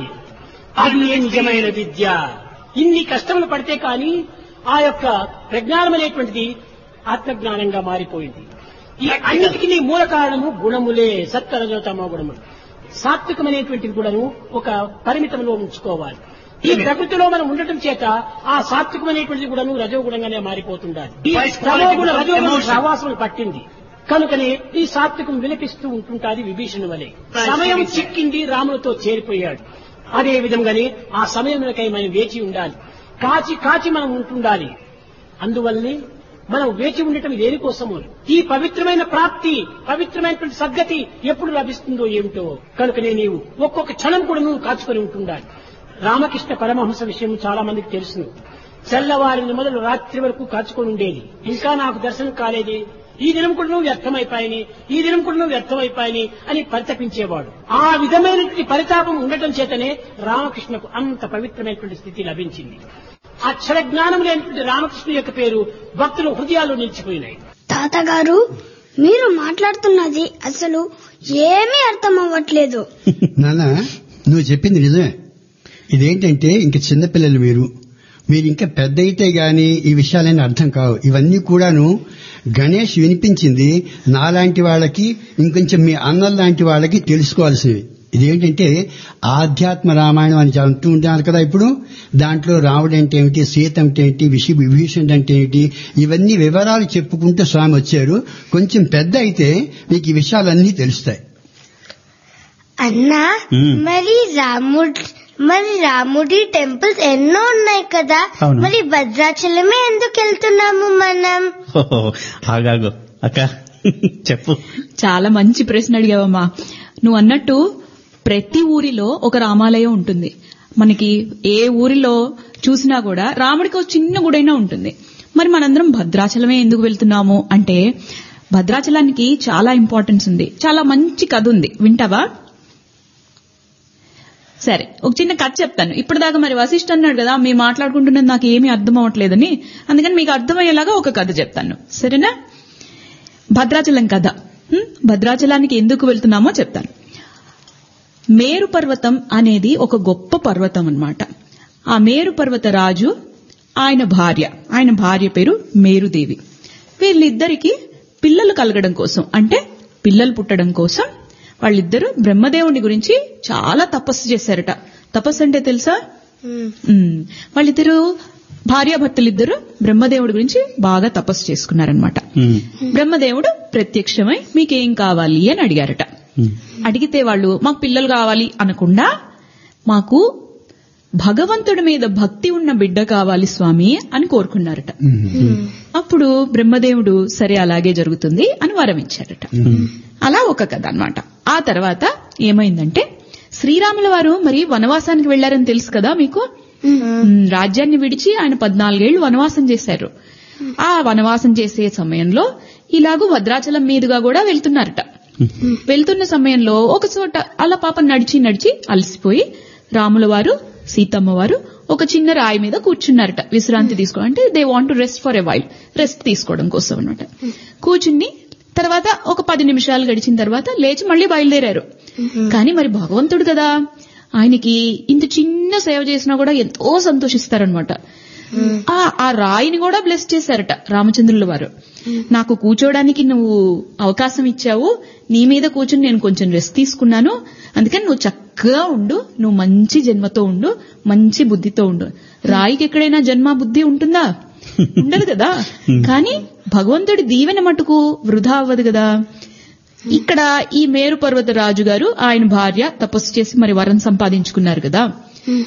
అది ఏ నిజమైన విద్య. ఇన్ని కష్టములు పడితే కానీ ఆ యొక్క ప్రజ్ఞానం అనేటువంటిది ఆత్మజ్ఞానంగా మారిపోయింది. ఈ అన్నిటికీ మూల కారణము గుణములే, సత్వరజోతమో గుణములు. సాత్వికమైనటువంటిది కూడాను ఒక పరిమితంలో ఉంచుకోవాలి. ఈ ప్రకృతిలో మనం ఉండటం చేత ఆ సాత్వికమైనటువంటిది కూడాను రజోగుణంగానే మారిపోతుండాలి. ఈ తమోగుణ రజోగుణ సహవాసం పట్టింది కనుకనే ఈ సాత్వికం విలపిస్తూ ఉంటుంటాది విభీషణ వలె. సమయం చిక్కింది, రాములతో చేరిపోయాడు. అదే విధంగానే ఆ సమయంలోకై మనం వేచి ఉండాలి. కాచి కాచి మనం ఉంటుండాలి. అందువల్లనే మనం వేచి ఉండటం దేనికోసము? ఈ పవిత్రమైన ప్రాప్తి, పవిత్రమైనటువంటి సద్గతి ఎప్పుడు లభిస్తుందో ఏమిటో. కనుకనే నీవు ఒక్కొక్క క్షణం కూడా నువ్వు కాచుకొని ఉంటుండాలి. రామకృష్ణ పరమహంస విషయం చాలా మందికి తెలుసు. తెల్లవారిని మొదలు రాత్రి వరకు కాచుకొని ఉండేది. ఇంకా నాకు దర్శనం కాలేది, ఈ దినం కూడా నువ్వు వ్యర్థమైపోయాని, ఈ దినం కూడా నువ్వు వ్యర్థమైపోయాని అని పరితపించేవాడు. ఆ విధమైనటువంటి పరితాపం ఉండటం చేతనే రామకృష్ణకు అంత పవిత్రమైనటువంటి స్థితి లభించింది. అక్షర జ్ఞానం లేనటువంటి రామకృష్ణ యొక్క పేరు భక్తుల హృదయాల్లో నిలిచిపోయినాయి. తాతగారు, మీరు మాట్లాడుతున్నది అసలు ఏమీ అర్థం అవ్వట్లేదు. నాన్న, నువ్వు చెప్పింది నిజమే. ఇదేంటంటే ఇంక చిన్నపిల్లలు మీరు మీరు ఇంకా పెద్ద అయితే గాని ఈ విషయాలన్నీ అర్థం కావు. ఇవన్నీ కూడాను గణేష్ వినిపించింది నాలాంటి వాళ్ళకి, ఇంకొంచెం మీ అన్నల లాంటి వాళ్ళకి తెలుసుకోవాల్సినవి. ఇదేంటంటే ఆధ్యాత్మ రామాయణం అని అంటూ ఉంటారు కదా. ఇప్పుడు దాంట్లో రాముడు అంటే ఏమిటి, సీత అంటే ఏంటి, విషి విభీషణుడు అంటే ఏమిటి, ఇవన్నీ వివరాలు చెప్పుకుంటూ స్వామి వచ్చారు. కొంచెం పెద్ద అయితే మీకు ఈ విషయాలన్నీ తెలుస్తాయి. అన్నా, మరి రాముడు మరి రాముడి టెంపుల్స్ ఎన్నో ఉన్నాయి కదా, మరి భద్రాచలమే ఎందుకు వెళ్తున్నాము మనం? ఆగాగు అక్క, చెప్పు. చాలా మంచి ప్రశ్న అడిగావమ్మా. నువ్వు అన్నట్టు ప్రతి ఊరిలో ఒక రామాలయం ఉంటుంది. మనకి ఏ ఊరిలో చూసినా కూడా రాముడికి ఒక చిన్న గుడైనా ఉంటుంది. మరి మనందరం భద్రాచలమే ఎందుకు వెళ్తున్నాము అంటే భద్రాచలానికి చాలా ఇంపార్టెన్స్ ఉంది. చాలా మంచి కథ ఉంది, వింటావా? సరే, ఒక చిన్న కథ చెప్తాను. ఇప్పటిదాకా మరి వశిష్ఠ అన్నాడు కదా, మీరు మాట్లాడుకుంటున్నది నాకు ఏమీ అర్థం అవ్వట్లేదని, అందుకని మీకు అర్థమయ్యేలాగా ఒక కథ చెప్తాను, సరేనా? భద్రాచలం కథ. భద్రాచలానికి ఎందుకు వెళ్తున్నామో చెప్తాను. మేరు పర్వతం అనేది ఒక గొప్ప పర్వతం అన్నమాట. ఆ మేరు పర్వత రాజు, ఆయన భార్య, ఆయన భార్య పేరు మేరుదేవి. వీళ్ళిద్దరికి పిల్లలు కలగడం కోసం, అంటే పిల్లలు పుట్టడం కోసం వాళ్ళిద్దరూ బ్రహ్మదేవుని గురించి చాలా తపస్సు చేశారట. తపస్సు అంటే తెలుసా? వాళ్ళిద్దరూ భార్యాభర్తలిద్దరూ బ్రహ్మదేవుడి గురించి బాగా తపస్సు చేసుకున్నారనమాట. బ్రహ్మదేవుడు ప్రత్యక్షమై మీకేం కావాలి అని అడిగారట. అడిగితే వాళ్ళు మాకు పిల్లలు కావాలి అనకుండా మాకు భగవంతుడి మీద భక్తి ఉన్న బిడ్డ కావాలి స్వామి అని కోరుకున్నారట. అప్పుడు బ్రహ్మదేవుడు సరే అలాగే జరుగుతుంది అని వరం ఇచ్చారట. అలా ఒక కథ అన్నమాట. ఆ తర్వాత ఏమైందంటే శ్రీరాముల వారు మరి వనవాసానికి వెళ్లారని తెలుసు కదా మీకు. రాజ్యాన్ని విడిచి ఆయన పద్నాలుగేళ్లు వనవాసం చేశారు. ఆ వనవాసం చేసే సమయంలో ఇలాగూ భద్రాచలం మీదుగా కూడా వెళ్తున్నారట. వెళ్తున్న సమయంలో ఒక చోట అలా పాపం నడిచి నడిచి అలసిపోయి రాముల వారు సీతమ్మ వారు ఒక చిన్న రాయి మీద కూర్చున్నారట విశ్రాంతి తీసుకోవడం. అంటే they want to rest for a while, rest తీసుకోవడం కోసం అనమాట. కూర్చుని తర్వాత ఒక పది నిమిషాలు గడిచిన తర్వాత లేచి మళ్లీ బయలుదేరారు. కానీ మరి భగవంతుడు కదా, ఆయనకి ఇంత చిన్న సేవ చేసినా కూడా ఎంతో సంతోషిస్తారనమాట. ఆ రాయిని కూడా బ్లెస్ చేశారట రామచంద్రుల వారు. నాకు కూర్చోడానికి నువ్వు అవకాశం ఇచ్చావు, నీ మీద కూర్చుని నేను కొంచెం రెస్ట్ తీసుకున్నాను, అందుకని నువ్వు చక్కగా ఉండు, నువ్వు మంచి జన్మతో ఉండు, మంచి బుద్ధితో ఉండు. రాయికి ఎక్కడైనా జన్మ బుద్ధి ఉంటుందా? ఉండదు కదా. కానీ భగవంతుడి దీవెన మటుకు వృధా అవ్వదు కదా. ఇక్కడ ఈ మేరు పర్వత రాజు గారు ఆయన భార్య తపస్సు చేసి మరి వరం సంపాదించుకున్నారు కదా,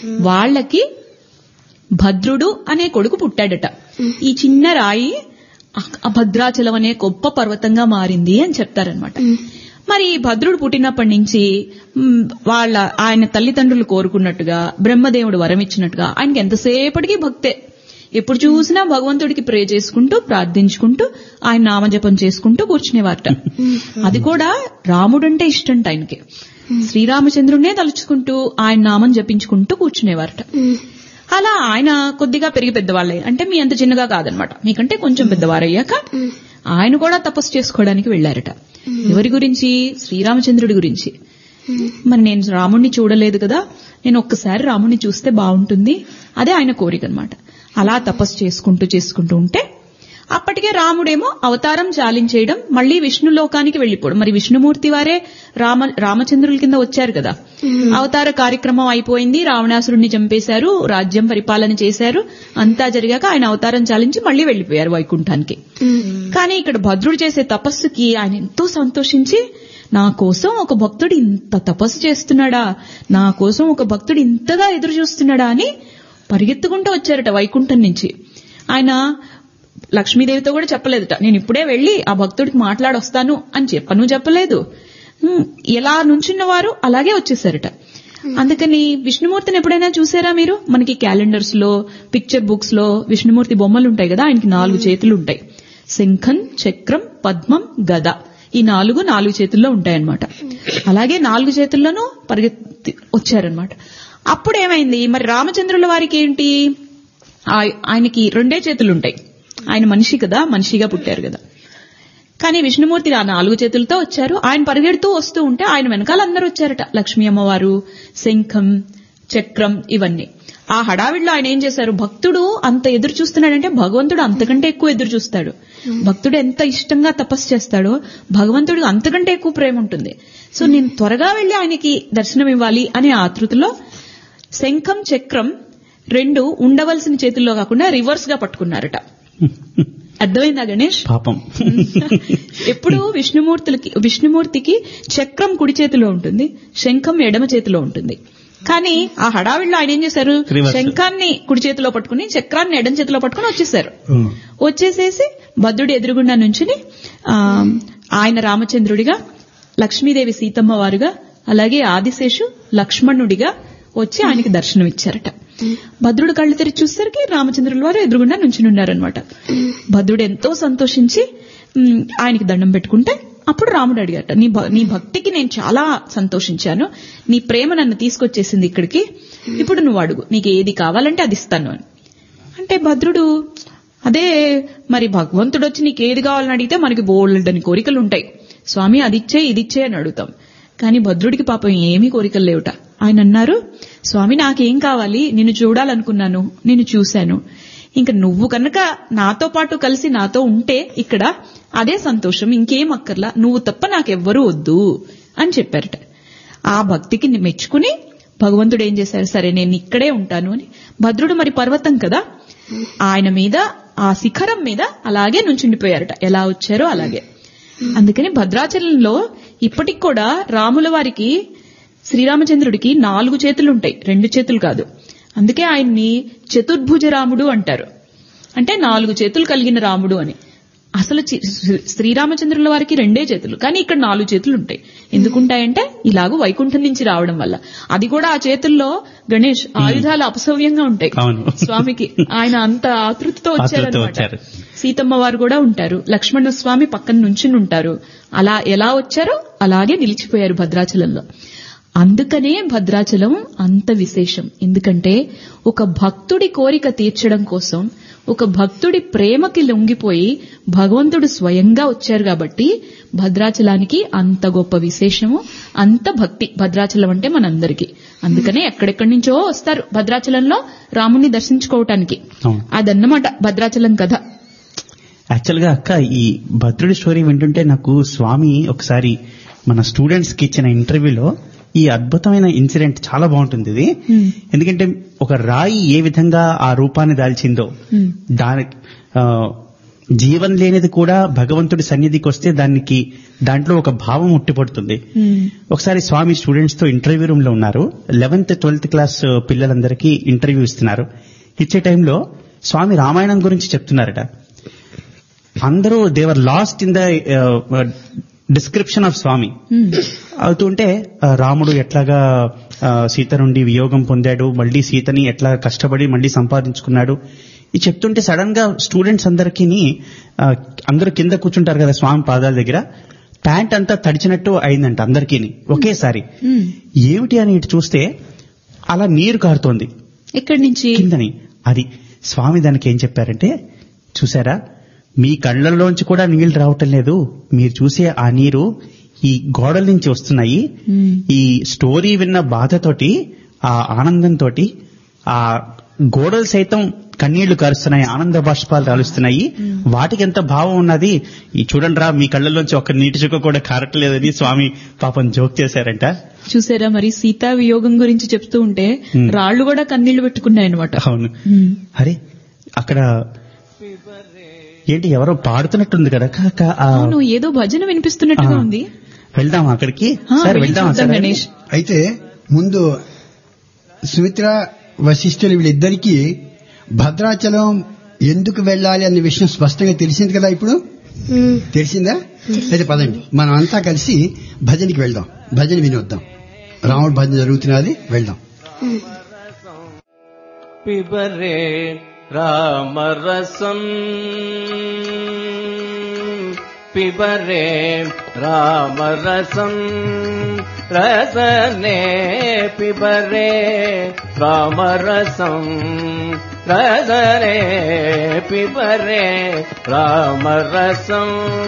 వాళ్ళకి భద్రుడు అనే కొడుకు పుట్టాడట. ఈ చిన్న రాయి ఆ భద్రాచలం అనే గొప్ప పర్వతంగా మారింది అని చెప్తారనమాట. మరి భద్రుడు పుట్టినప్పటి నుంచి వాళ్ళ ఆయన తల్లిదండ్రులు కోరుకున్నట్టుగా బ్రహ్మదేవుడు వరం ఇచ్చినట్టుగా ఆయనకి ఎంతసేపటికి భక్తే. ఎప్పుడు చూసినా భగవంతుడికి ప్రే చేసుకుంటూ ప్రార్థించుకుంటూ ఆయన నామజపం చేసుకుంటూ కూర్చునేవారట. అది కూడా రాముడంటే ఇష్టంట ఆయనకి. శ్రీరామచంద్రుడినే తలుచుకుంటూ ఆయన నామం జపించుకుంటూ కూర్చునేవారట. అలా ఆయన కొద్దిగా పెరిగి పెద్దవాళ్ళే, అంటే మీ అంత చిన్నగా కాదనమాట, మీకంటే కొంచెం పెద్దవారయ్యాక ఆయన కూడా తపస్సు చేసుకోవడానికి వెళ్లారట. ఎవరి గురించి? శ్రీరామచంద్రుడి గురించి. మరి నేను రాముణ్ణి చూడలేదు కదా, నేను ఒక్కసారి రాముణ్ణి చూస్తే బాగుంటుంది, అదే ఆయన కోరిక అనమాట. అలా తపస్సు చేసుకుంటూ చేసుకుంటూ ఉంటే అప్పటికే రాముడేమో అవతారం చాలించేయడం, మళ్లీ విష్ణు లోకానికి వెళ్లిపోవడం. మరి విష్ణుమూర్తి వారే రామ రామచంద్రుల కింద వచ్చారు కదా. అవతార కార్యక్రమం అయిపోయింది, రావణాసురుణ్ణి చంపేశారు, రాజ్యం పరిపాలన చేశారు, అంతా జరిగాక ఆయన అవతారం చాలించి మళ్లీ వెళ్లిపోయారు వైకుంఠానికి. కానీ ఇక్కడ భద్రుడు చేసే తపస్సుకి ఆయన ఎంతో సంతోషించి, నా కోసం ఒక భక్తుడు ఇంత తపస్సు చేస్తున్నాడా, నా కోసం ఒక భక్తుడు ఇంతగా ఎదురు చూస్తున్నాడా అని పరిగెత్తుకుంటూ వచ్చారట వైకుంఠం నుంచి. ఆయన లక్ష్మీదేవితో కూడా చెప్పలేదట, నేను ఇప్పుడే వెళ్లి ఆ భక్తుడికి మాట్లాడొస్తాను అని చెప్పను చెప్పలేదు. ఎలా నుంచున్న వారు అలాగే వచ్చేసారట. అందుకని విష్ణుమూర్తిని ఎప్పుడైనా చూసారా మీరు? మనకి క్యాలెండర్స్ లో, పిక్చర్ బుక్స్ లో విష్ణుమూర్తి బొమ్మలు ఉంటాయి కదా, ఆయనకి నాలుగు చేతులు ఉంటాయి. శంఖం, చక్రం, పద్మం, గద, ఈ నాలుగు నాలుగు చేతుల్లో ఉంటాయన్నమాట. అలాగే నాలుగు చేతుల్లోనూ పరిగెత్తి వచ్చారనమాట. అప్పుడేమైంది మరి రామచంద్రుల వారికి ఏంటి, ఆయనకి రెండే చేతులుంటాయి, ఆయన మనిషి కదా, మనిషిగా పుట్టారు కదా. కానీ విష్ణుమూర్తి ఆ నాలుగు చేతులతో వచ్చారు. ఆయన పరిగెడుతూ వస్తూ ఉంటే ఆయన వెనకాల అందరూ వచ్చారట, లక్ష్మీ అమ్మవారు, శంఖం, చక్రం, ఇవన్నీ. ఆ హడావిడిలో ఆయన ఏం చేశారు, భక్తుడు అంత ఎదురు చూస్తున్నాడంటే భగవంతుడు అంతకంటే ఎక్కువ ఎదురు చూస్తాడు. భక్తుడు ఎంత ఇష్టంగా తపస్సు చేస్తాడో భగవంతుడికి అంతకంటే ఎక్కువ ప్రేమ ఉంటుంది. సో నేను త్వరగా వెళ్లి ఆయనకి దర్శనం ఇవ్వాలి అనే ఆతృతలో శంఖం, చక్రం రెండు ఉండవలసిన చేతుల్లో కాకుండా రివర్స్ గా పట్టుకున్నారట. అర్థమైందా గణేష్? పాపం. ఎప్పుడు విష్ణుమూర్తులకి విష్ణుమూర్తికి చక్రం కుడి చేతిలో ఉంటుంది, శంఖం ఎడమ చేతిలో ఉంటుంది. కానీ ఆ హడావిడిలో ఆయన ఏం చేశారు, శంఖాన్ని కుడి చేతిలో పట్టుకుని చక్రాన్ని ఎడం చేతిలో పట్టుకుని వచ్చేసారు. వచ్చేసేసి భద్రుడి ఎదురుగుండా నుంచుని ఆయన రామచంద్రుడిగా, లక్ష్మీదేవి సీతమ్మ వారుగా, అలాగే ఆదిశేషు లక్ష్మణుడిగా వచ్చి ఆయనకి దర్శనం ఇచ్చారట. భద్రుడు కళ్ళు తెరిచి చూసేసరికి రామచంద్రుల వారు ఎదురుగుండా నుంచునున్నారనమాట. భద్రుడు ఎంతో సంతోషించి ఆయనకి దండం పెట్టుకుంటే అప్పుడు రాముడు అడిగారట, నీ నీ భక్తికి నేను చాలా సంతోషించాను, నీ ప్రేమ నన్ను తీసుకొచ్చేసింది ఇక్కడికి, ఇప్పుడు నువ్వు అడుగు, నీకు ఏది కావాలంటే అది ఇస్తాను అని. అంటే భద్రుడు, అదే మరి భగవంతుడు వచ్చి నీకు ఏది కావాలని అడిగితే మనకి బోల్డని కోరికలు ఉంటాయి, స్వామి అదిచ్చే ఇదిచ్చే అని అడుగుతాం. కానీ భద్రుడికి పాపం ఏమీ కోరికలు లేవుట. ఆయన అన్నారు, స్వామి నాకేం కావాలి, నిన్ను చూడాలనుకున్నాను, నిన్ను చూశాను, ఇంకా నువ్వు కనుక నాతో పాటు కలిసి నాతో ఉంటే ఇక్కడ అదే సంతోషం, ఇంకేం అక్కర్లా, నువ్వు తప్ప నాకెవ్వరూ వద్దు అని చెప్పారట. ఆ భక్తికి మెచ్చుకుని భగవంతుడు ఏం చేశారు, సరే నేను ఇక్కడే ఉంటాను అని. భద్రుడు మరి పర్వతం కదా, ఆయన మీద ఆ శిఖరం మీద అలాగే నుంచుండిపోయారట, ఎలా వచ్చారో అలాగే. అందుకని భద్రాచలంలో ఇప్పటికి కూడా రాముల వారికి, శ్రీరామచంద్రుడికి నాలుగు చేతులుంటాయి, రెండు చేతులు కాదు. అందుకే ఆయన్ని చతుర్భుజ రాముడు అంటారు, అంటే నాలుగు చేతులు కలిగిన రాముడు అని. అసలు శ్రీరామచంద్రుల వారికి రెండే చేతులు, కానీ ఇక్కడ నాలుగు చేతులు ఉంటాయి. ఎందుకుంటాయంటే ఇలాగూ వైకుంఠం నుంచి రావడం వల్ల. అది కూడా ఆ చేతుల్లో గణేష్ ఆయుధాలు అపసవ్యంగా ఉంటాయి స్వామికి, ఆయన అంత ఆతృతతో వచ్చారనమాట. సీతమ్మ వారు కూడా ఉంటారు, లక్ష్మణ స్వామి పక్కన నుంచుని ఉంటారు. అలా ఎలా వచ్చారో అలాగే నిలిచిపోయారు భద్రాచలంలో. అందుకనే భద్రాచలం అంత విశేషం. ఎందుకంటే ఒక భక్తుడి కోరిక తీర్చడం కోసం, ఒక భక్తుడి ప్రేమకి లొంగిపోయి భగవంతుడు స్వయంగా వచ్చారు కాబట్టి భద్రాచలానికి అంత గొప్ప విశేషము, అంత భక్తి భద్రాచలం అంటే మనందరికీ. అందుకనే ఎక్కడెక్కడి నుంచో వస్తారు భద్రాచలంలో రాముణ్ణి దర్శించుకోవటానికి. అదన్నమాట భద్రాచలం కథ. యాక్చువల్ గా అక్క, ఈ భద్రుడి స్టోరీ వింటుంటే నాకు స్వామి ఒకసారి మన స్టూడెంట్స్ కి ఇచ్చిన ఇంటర్వ్యూలో ఈ అద్భుతమైన ఇన్సిడెంట్ చాలా బాగుంటుంది ఇది. ఎందుకంటే ఒక రాయి ఏ విధంగా ఆ రూపాన్ని దాల్చిందో, దాని జీవం లేనిది కూడా భగవంతుడి సన్నిధికి వస్తే దానికి దాంట్లో ఒక భావం ఉట్టిపడుతుంది. ఒకసారి స్వామి స్టూడెంట్స్ తో ఇంటర్వ్యూ రూమ్ లో ఉన్నారు. లెవెన్త్ ట్వెల్త్ క్లాస్ పిల్లలందరికీ ఇంటర్వ్యూ ఇస్తున్నారు. ఇచ్చే టైంలో స్వామి రామాయణం గురించి చెప్తున్నారట. అందరూ they were lost in the description of Swami. అవుతుంటే రాముడు ఎట్లాగా సీత నుండి వియోగం పొందాడు, మళ్ళీ సీతని ఎట్లా కష్టపడి మళ్ళీ సంపాదించుకున్నాడు, ఇది చెప్తుంటే సడన్ గా స్టూడెంట్స్ అందరికీ అందరూ కింద కూర్చుంటారు కదా స్వామి పాదాల దగ్గర, ప్యాంట్ అంతా తడిచినట్టు అయిందంట అందరికీ ఒకేసారి. ఏమిటి అని ఇటు చూస్తే అలా నీరు కారుతోంది ఎక్కడి నుంచి కిందని. అది స్వామి దానికి ఏం చెప్పారంటే, చూసారా మీ కళ్ళల్లోంచి కూడా నీళ్లు రావటం లేదు, మీరు చూసే ఆ నీరు ఈ గోడల నుంచి వస్తున్నాయి. ఈ స్టోరీ విన్న బాధతోటి ఆ ఆనందంతో ఆ గోడలు సైతం కన్నీళ్లు కారుస్తున్నాయి, ఆనంద బాష్పాలు రాలుస్తున్నాయి. వాటికి ఎంత భావం ఉన్నది, ఈ చూడండి రా మీ కళ్ళల్లోంచి ఒక్క నీటి చుక్క కూడా కారట్లేదని స్వామి పాపం జోక్ చేశారంట. చూసారా మరి సీతా వియోగం గురించి చెప్తూ ఉంటే రాళ్లు కూడా కన్నీళ్లు పెట్టుకున్నాయన్నమాట. అవును. అరే అక్కడ ఏంటి ఎవరో పాడుతున్నట్టుంది కదా, అవును ఏదో భజన వినిపిస్తున్నట్టుగా ఉంది. వెళ్దాం అక్కడికి. సరే వెళ్దాం గణేష్. అయితే ముందు సుమిత్ర వశిష్ఠులు వీళ్ళిద్దరికీ భద్రాచలం ఎందుకు వెళ్ళాలి అనే విషయం స్పష్టంగా తెలిసింది కదా. ఇప్పుడు తెలిసిందా? అయితే పదండి మనం అంతా కలిసి భజనకి వెళ్దాం, భజన వినొద్దాం. రాముడు భజన జరుగుతున్నది, వెళ్దాం. పిబరే రామరసం పిబరే రామరసం రసనే పిబరే రామరసం రసనే పిబరే రామరసం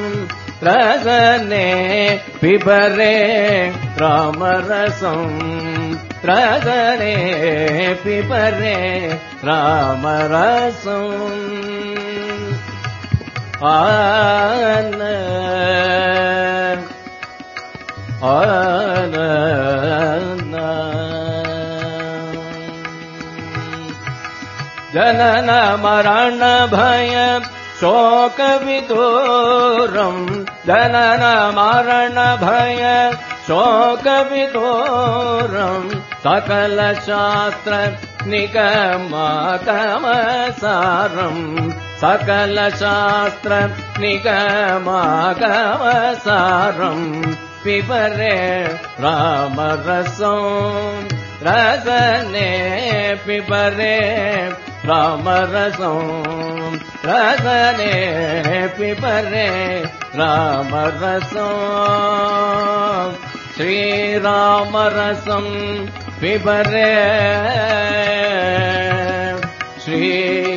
రసనే పిబరే రామరసం రసనే పిబరే రామరసం. ఆన ఆన జనన మరణ భయ శోక విదూరం జనన మరణ భయ శోక విదూరం సకల శాస్త్ర నిగమాగమసారం సకల శాస్త్ర నిగమాగమసారం పిబరే రామరసం రసనే పిబరే రామరసం రసనే పిబరే రామరసం శ్రీరామరసం పిబరే శ్రీ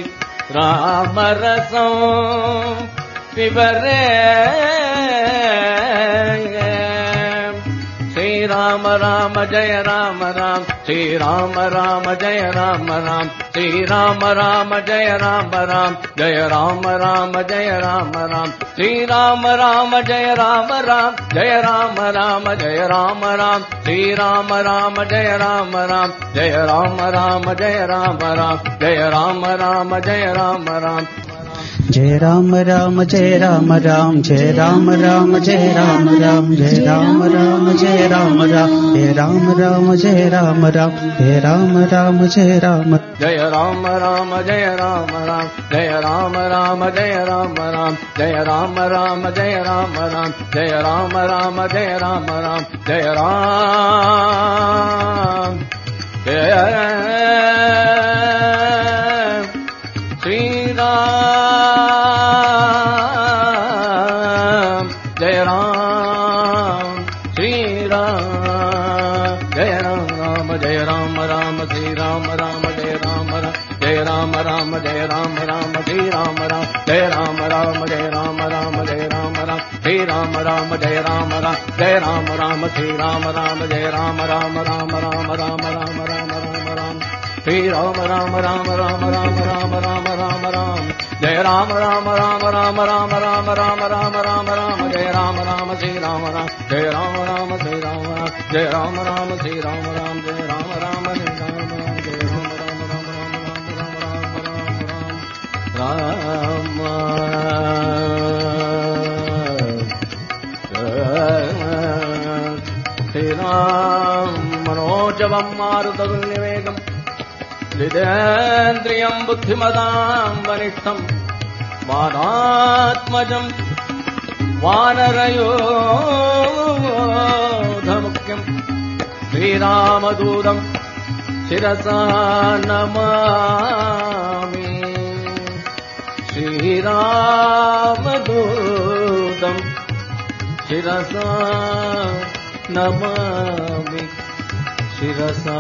రామరసం పిబరే శ్రీరామ రామ జయ రామ రామ శ్రీరామ రామ జయ రామ రామ శ్రీరామ రామ జయ రామ రామ జయ రామ రామ జయ రామ రామ శ్రీరామ రామ జయ రామ రామ జయ రామ రామ జయ రామ రామ శ్రీరామ రామ జయ రామ రామ జయ రామ రామ జయ రామ రామ జయ రామ రామ జయ రామ రామ జయ రామ రామ జయ రామ రామ జయ రామ రామ జయ రామ రామ జయ రామ రామ జయ రామ రామ జయ రామ రామ జయ రామ రామ జయ రామ రామ జయ రామ జయ రామ రామ జయ రామ రామ జయ రామ రామ జయ రామ రామ జయ రామ రామ జయ రామ రామ జయ రామ రామ జయ రామ రామ జయ రామ జయ శ్రీరామ జయ రామ శ్రీరామ జయ రామ జయ రామ రామ శ్రీరామ రామ జయ రామ రామ జయ రామ రామ జయ రామ రామ శ్రీరామ రామ జయ రామ రామ జయ రామ రామ జయ రామ రామ శ్రీరామ రామ జయ రామ రామ జయ రామ రామ శ్రీరామ రామ జయ రామ రామ రామ రామ రామ రామ రామ రామ రామ శ్రీరామ రామ రామ రామ రామ రామ రామ రామ రామ జయ రామ రామ రామ రామ రామ రామ రామ రామ రామ రామ జయ రామ రామ శ్రీరామ రామ జయ రామ రామ శ్రీరామ రామ జయ రామ రామ శ్రీరామ రామ జయ రామ రామ శ్రీరామ రామ జయ రామ రామ రామ రామ రామ రామ రామ శ్రీరామ మనోజవం మారుతగుల్నివేగం జితేంద్రియం బుద్ధిమతాం వరిష్టం వానాత్మజం వానరయోధముఖ్యం శ్రీరామదూతం శిరసా నమామి శ్రీరామదూతం శిరసా నమామి శిరసా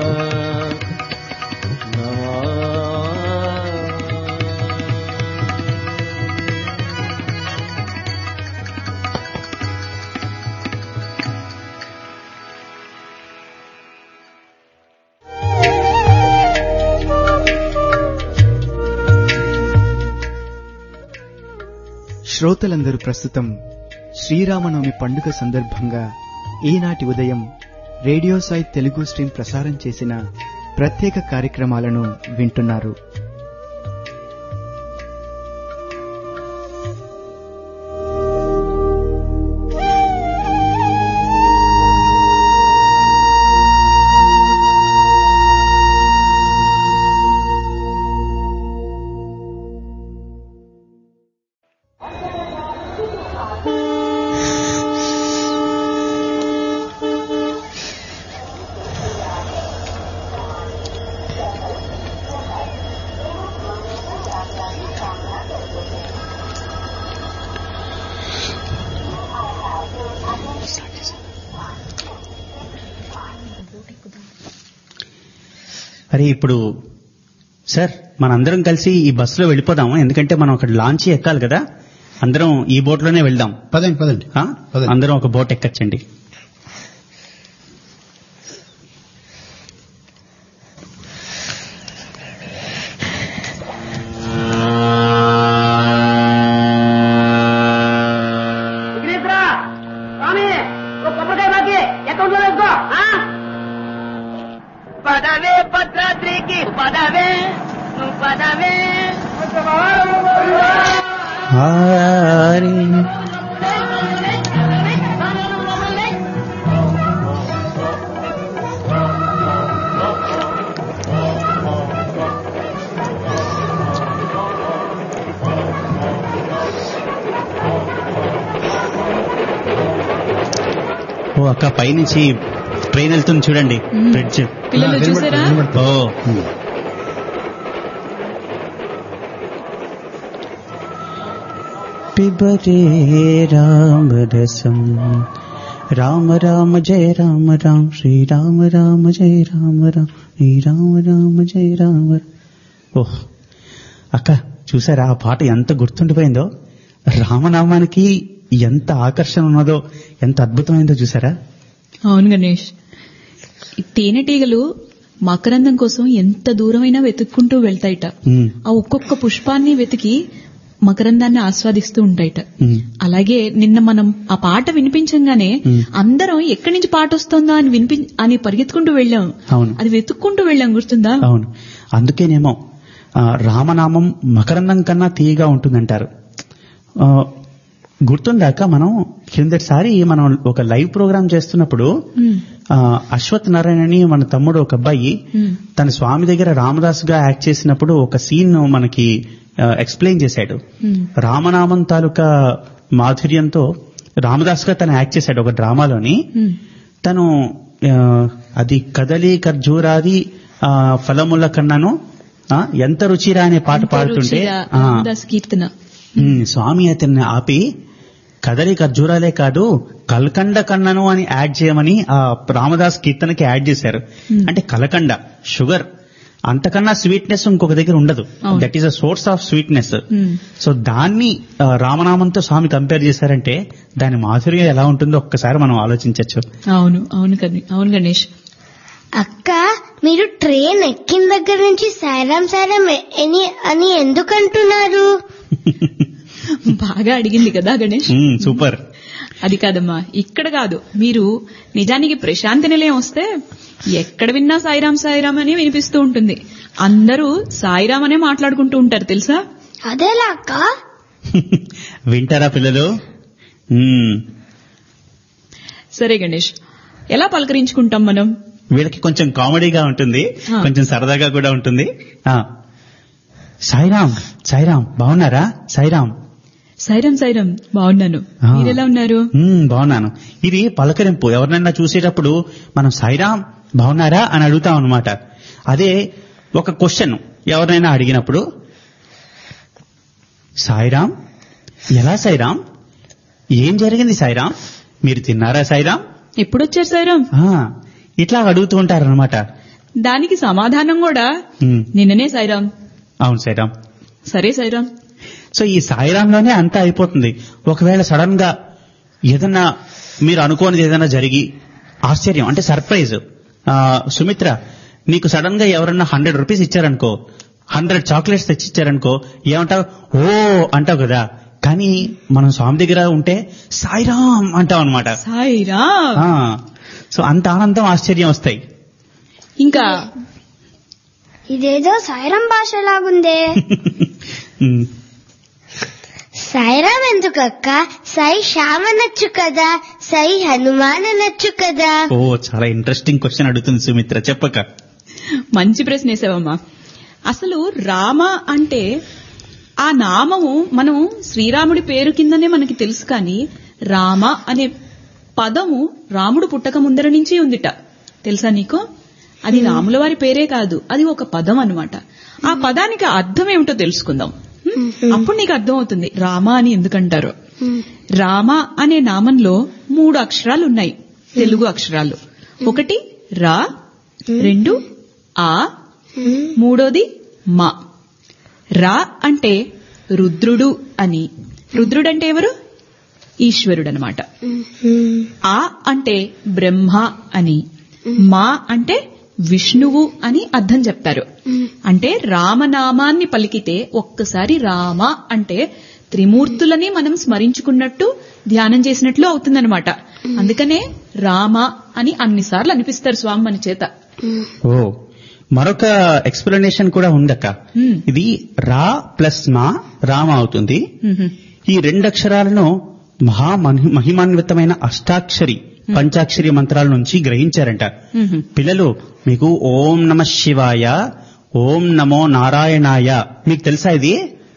శ్రోతలందరూ ప్రస్తుతం శ్రీరామనవమి పండుగ సందర్భంగా ఈనాటి ఉదయం రేడియో సాయి తెలుగు స్ట్రీమ్ ప్రసారం చేసిన ప్రత్యేక కార్యక్రమాలను వింటున్నారు. అరే ఇప్పుడు సార్ మనందరం కలిసి ఈ బస్సులో వెళ్ళిపోదాము, ఎందుకంటే మనం అక్కడ లాంచీ ఎక్కాలి కదా. అందరం ఈ బోట్ లోనే వెళ్దాం. పదండి పదండి ఆ? అందరం ఒక బోట్ ఎక్కచ్చండి. పదవే భద్రాద్రికి పదవే నువ్వు పదవే ఓ అక్క పైనుంచి ట్రైన్ వెళ్తుంది చూడండి, బ్రిడ్జ్. పిల్లలు చూసారా? ఓ పిబరే రామరసం రామ రామ జయ రామ రామ శ్రీరామ రామ జయ రామ రామ శ్రీరామ రామ జయ రామ. ఓహ్ అక్క చూసారా ఆ పాట ఎంత గుర్తుండిపోయిందో, రామనామానికి ఎంత ఆకర్షణ ఉన్నదో, ఎంత అద్భుతమైందో చూసారా. అవును గణేష్, ఈ తేనెటీగలు మకరందం కోసం ఎంత దూరమైనా వెతుక్కుంటూ వెళ్తాయిట. ఆ ఒక్కొక్క పుష్పాన్ని వెతికి మకరందాన్ని ఆస్వాదిస్తూ ఉంటాయిట. అలాగే నిన్న మనం ఆ పాట వినిపించగానే అందరం ఎక్కడి నుంచి పాట వస్తుందా అని వినిపి అని పరిగెత్తుకుంటూ వెళ్ళాం. అది వెతుక్కుంటూ వెళ్ళాం, గుర్తుందా? అవును, అందుకేనేమో రామనామం మకరందం కన్నా తీయగా ఉంటుందంటారు. గుర్తుందాక మనం కిందటిసారి మనం ఒక లైవ్ ప్రోగ్రామ్ చేస్తున్నప్పుడు అశ్వత్ నారాయణ అని మన తమ్ముడు ఒక అబ్బాయి తన స్వామి దగ్గర రామదాస్ గా యాక్ట్ చేసినప్పుడు ఒక సీన్ మనకి ఎక్స్ప్లెయిన్ చేశాడు. రామనామం తాలూకా మాధుర్యంతో రామదాస్ గా తను యాక్ట్ చేశాడు ఒక డ్రామాలోని. తను అది కదలి ఖర్జూరాది ఫలముల కన్నాను ఎంత రుచిరా అనే పాట పాడుతుంటే కీర్తన స్వామి అతన్ని ఆపి కదలి ఖర్జూరాలే కాదు కల్కండ కన్నను అని యాడ్ చేయమని ఆ రామదాస్ కీర్తనకి యాడ్ చేశారు. అంటే కలకండ షుగర్ అంతకన్నా స్వీట్నెస్ ఇంకొక దగ్గర ఉండదు. That is a source of sweetness. So దాన్ని రామనామంతో స్వామి కంపేర్ చేశారంటే దాని మాధుర్యం ఎలా ఉంటుందో ఒక్కసారి మనం ఆలోచించవచ్చు. అవును అవును అవును గణేష్. అక్క మీరు ట్రైన్ ఎక్కిన దగ్గర నుంచి సాయిరాం సాయిరాం అని అని ఎందుకంటున్నారు? బాగా అడిగింది కదా గణేష్. సూపర్. అది కాదమ్మా, ఇక్కడ కాదు. మీరు నిజానికి ప్రశాంతి నిలయం వస్తే ఎక్కడ విన్నా సాయిరాం సాయిరాం అని వినిపిస్తూ ఉంటుంది. అందరూ సాయిరాం అనే మాట్లాడుకుంటూ ఉంటారు తెలుసా? అదేలా అక్క? వింటారా పిల్లలు? సరే గణేష్, ఎలా పలకరించుకుంటాం మనం? వీళ్ళకి కొంచెం కామెడీగా ఉంటుంది, కొంచెం సరదాగా కూడా ఉంటుంది. సాయిరాం సాయిరాం బాగున్నారా? సాయిరాం సైరం సైరం బాగున్నాను. ఆ. మీరెలా ఉన్నారు? మ్మ్, బాగున్నాను. ఇది పలకరింపు. ఎవరినైనా చూసేటప్పుడు మనం సాయిరాం బాగున్నారా అని అడుగుతాం అనమాట. అదే ఒక క్వశ్చన్ ఎవరినైనా అడిగినప్పుడు సాయిరాం, ఎలా సాయిరాం, ఏం జరిగింది సాయిరాం, మీరు తిన్నారా సాయిరాం, ఎప్పుడొచ్చారు సైరం? ఆ, ఇట్లా అడుగుతూ ఉంటారనమాట. దానికి సమాధానం కూడా మ్మ్. నిన్ననే సైరం. అవును సాయిరాం. సరే సైరం. సో ఈ సాయిరాంలోనే అంతా అయిపోతుంది. ఒకవేళ సడన్ గా ఏదన్నా మీరు అనుకోనిది ఏదైనా జరిగి ఆశ్చర్యం అంటే సర్ప్రైజ్, ఆ, సుమిత్ర నీకు సడన్ గా ఎవరన్నా హండ్రెడ్ రూపీస్ ఇచ్చారనుకో, హండ్రెడ్ చాక్లెట్స్ తెచ్చిచ్చారనుకో, ఏమంటావు? ఓ అంటావు కదా. కానీ మనం స్వామి దగ్గర ఉంటే సాయిరాం అంటాం అనమాట. సాయిరాం. సో అంత ఆనందం ఆశ్చర్యం వస్తాయి. ఇంకా ఇదేదో సాయిరాం భాష లాగుందే. ఉమ్, సాయిరాం ఎందుకక్క? సాయి శ్యామ్ అనొచ్చు కదా, సాయి హనుమాన్ అనొచ్చు కదా. ఓ చాలా ఇంట్రెస్టింగ్ క్వశ్చన్ అడుగుతుంది సుమిత్ర, చెప్పక. మంచి ప్రశ్న వేసావమ్మా. అసలు రామ అంటే ఆ నామము మనం శ్రీరాముడి పేరు కిందనే మనకి తెలుసు. కానీ రామ అనే పదము రాముడు పుట్టక ముందర నుంచి ఉందిట. తెలుసా నీకు? అది రాముల వారి పేరే కాదు, అది ఒక పదం అన్నమాట. ఆ పదానికి అర్థం ఏమిటో తెలుసుకుందాం. అప్పుడు నీకు అర్థం అవుతుంది రామ అని ఎందుకంటారు. రామ అనే నామంలో మూడు అక్షరాలు ఉన్నాయి, తెలుగు అక్షరాలు. ఒకటి రా, రెండు ఆ, మూడోది మా. రా అంటే రుద్రుడు అని. రుద్రుడు అంటే ఎవరు? ఈశ్వరుడు అనమాట. ఆ అంటే బ్రహ్మ అని, మా అంటే విష్ణువు అని అర్థం చెప్తారు. అంటే రామనామాన్ని పలికితే ఒక్కసారి రామ అంటే త్రిమూర్తులని మనం స్మరించుకున్నట్టు ధ్యానం చేసినట్లు అవుతుందన్నమాట. అందుకనే రామ అని అన్నిసార్లు అనిపిస్తారు స్వామి మన చేత. ఓ మరొక ఎక్స్ప్లెనేషన్ కూడా ఉందక్క. ఇది రా ప్లస్ మా రామ అవుతుంది. ఈ రెండు అక్షరాలను మహా మహిమాన్వితమైన అష్టాక్షరి పంచాక్షరి మంత్రాల నుంచి గ్రహించారంట. పిల్లలు మీకు ఓం నమ శివాయ, ఓం నమో నారాయణాయ మీకు తెలుసా ఇది?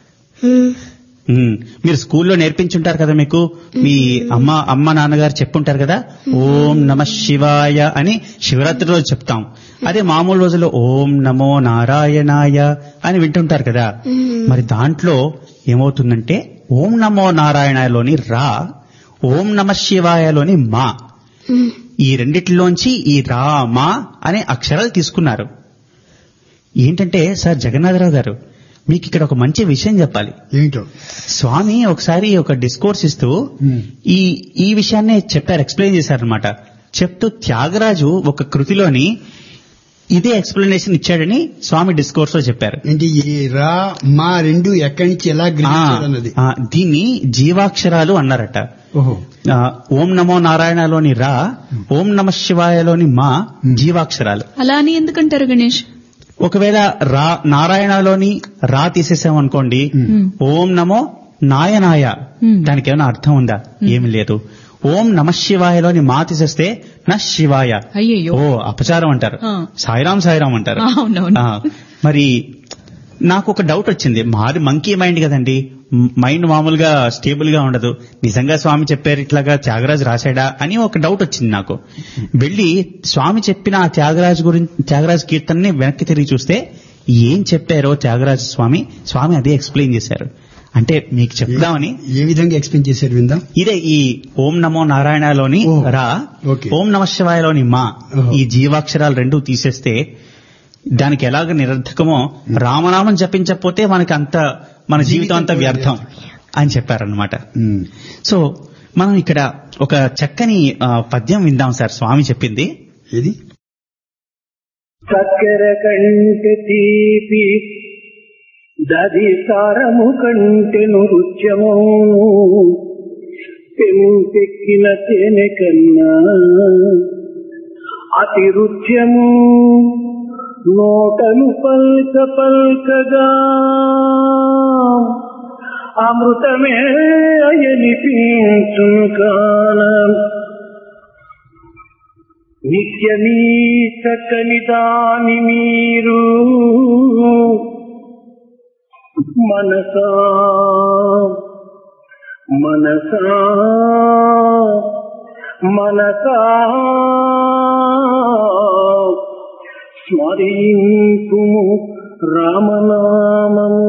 మీరు స్కూల్లో నేర్పించుంటారు కదా, మీకు మీ అమ్మ అమ్మ నాన్నగారు చెప్పుంటారు కదా ఓం నమ శివాయ అని శివరాత్రి రోజు చెప్తాం. అదే మామూలు రోజుల్లో ఓం నమో నారాయణాయ అని వింటుంటారు కదా. మరి దాంట్లో ఏమవుతుందంటే ఓం నమో నారాయణలోని రా, ఓం నమ శివాయలోని మా, ఈ రెండిట్లోంచి ఈ రా మా అనే అక్షరాలు తీసుకున్నారు. ఏంటంటే సార్ జగన్నాథరావు గారు, మీకు ఇక్కడ ఒక మంచి విషయం చెప్పాలి. ఏంటో? స్వామి ఒకసారి ఒక డిస్కోర్స్ ఇస్తూ ఈ ఈ విషయాన్నే చెప్పారు, ఎక్స్ప్లెయిన్ చేశారనమాట. చెప్తూ త్యాగరాజు ఒక కృతిలోని ఇదే ఎక్స్ప్లెనేషన్ ఇచ్చాడని స్వామి డిస్కోర్స్ లో చెప్పారు. ఏంటి ఈ రా మా రెండు ఎక్కడి నుంచి ఎలా గ్రహించాలన్నది. దీన్ని జీవాక్షరాలు అన్నారట. ఓహో. ఓం నమో నారాయణలోని రా, ఓం నమ శివాయలోని మా జీవాక్షరాలు. అలా అని ఎందుకంటారు గణేష్? ఒకవేళ రా నారాయణలోని రా తీసేసామనుకోండి, ఓం నమో నాయనాయ, దానికి ఏమైనా అర్థం ఉందా? ఏమి లేదు. ఓం నమ శివాయలోని మా తీసేస్తే నా శివాయ, ఓ అపచారం అంటారు. సాయిరాం సాయిరాం అంటారు. మరి నాకు ఒక డౌట్ వచ్చింది. మాది మంకీ మైండ్ కదండి, మైండ్ మామూలుగా స్టేబుల్ గా ఉండదు. నిజంగా స్వామి చెప్పారు ఇట్లాగా త్యాగరాజు రాశాడా అని ఒక డౌట్ వచ్చింది నాకు. వెళ్ళి స్వామి చెప్పిన ఆ త్యాగరాజు గురించి త్యాగరాజు కీర్తనని వెనక్కి తిరిగి చూస్తే ఏం చెప్పారో త్యాగరాజు స్వామి స్వామి అదే ఎక్స్ప్లెయిన్ చేశారు. అంటే మీకు చెప్దామని. ఏ విధంగా ఎక్స్ప్లెయిన్ చేశారు విందాం. ఇదే ఈ ఓం నమో నారాయణలోని రా, ఓం నమ శివాయలోని మా, ఈ జీవాక్షరాలు రెండు తీసేస్తే దానికి ఎలాగ నిరర్ధకమో రామనామం జపించకపోతే మనకి అంత మన జీవితం అంతా వ్యర్థం అని చెప్పారనమాట. సో మనం ఇక్కడ ఒక చక్కని పద్యం విందాం సార్, స్వామి చెప్పింది. ఇది చక్కెర కంటే తీపి దది సారము కంటెను రుచ్యము, పెంపెక్కిన తేనె కన్నా అతి రుచ్యము, నోటలు పల్క పల్కగా అమృతమే అయనిపించును కాలం. నిత్యమీ చక్కని దాని మీరు మనసా మనసా మనసా స్మరింతుము రామనామము.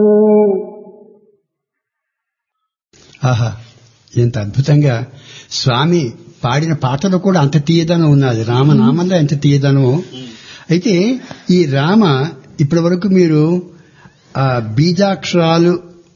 ఆహా, ఎంత అద్భుతంగా స్వామి పాడిన పాటలో కూడా అంత తీయదనం ఉన్నది, రామనామంలో ఎంత తీయదనమో. అయితే ఈ రామ ఇప్పటి వరకు మీరు ఆ బీజాక్షరాలు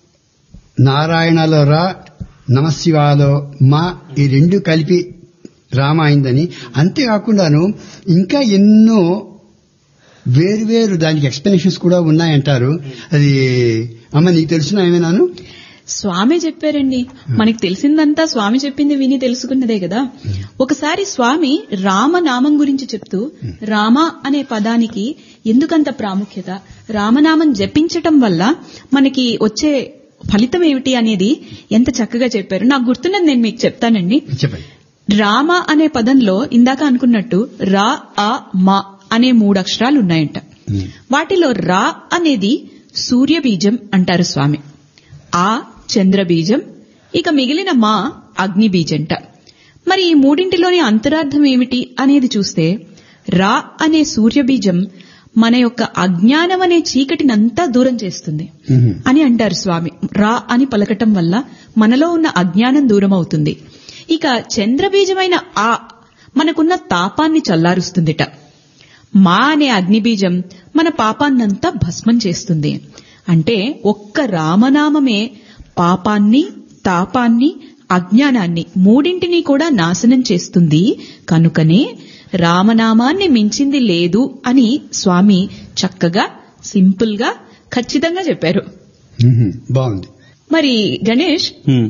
నారాయణలో రా, నమశివాలో మా, ఈ రెండు కలిపి రామ అయిందని, అంతేకాకుండాను ఇంకా ఎన్నో వేరువేరు దానికి ఎక్స్ప్లెనేషన్స్ కూడా ఉన్నాయంటారు. అది అమ్మ నీకు తెలుసునా ఏమైనాను? స్వామి చెప్పారండి. మనకి తెలిసిందంతా స్వామి చెప్పింది విని తెలుసుకున్నదే కదా. ఒకసారి స్వామి రామనామం గురించి చెప్తూ రామ అనే పదానికి ఎందుకంత ప్రాముఖ్యత, రామనామం జపించటం వల్ల మనకి వచ్చే ఫలితం ఏమిటి అనేది ఎంత చక్కగా చెప్పారు. నాకు గుర్తున్నది నేను మీకు చెప్తానండి. రామ అనే పదంలో ఇందాక అనుకున్నట్టు రా, ఆ, మా అనే మూడు అక్షరాలు ఉన్నాయంట. వాటిలో రా అనేది సూర్యబీజం అంటారు స్వామి, ఆ చంద్రబీజం, ఇక మిగిలిన మా అగ్నిబీజంట. మరి ఈ మూడింటిలోని అంతరార్థం ఏమిటి అనేది చూస్తే రా అనే సూర్యబీజం మన యొక్క అజ్ఞానం అనే చీకటినంతా దూరం చేస్తుంది అని అంటారు స్వామి. రా అని పలకటం వల్ల మనలో ఉన్న అజ్ఞానం దూరం అవుతుంది. ఇక చంద్రబీజమైన ఆ మనకున్న తాపాన్ని చల్లారుస్తుందిట. మా అనే అగ్నిబీజం మన పాపాన్నంతా భస్మం చేస్తుంది. అంటే ఒక్క రామనామమే పాపాన్ని, తాపాన్ని, అజ్ఞానాన్ని మూడింటినీ కూడా నాశనం చేస్తుంది. కనుకనే రామనామాన్ని మించింది లేదు అని స్వామి చక్కగా, సింపుల్ గా, ఖచ్చితంగా చెప్పారు. బాగుంది. మరి గణేష్,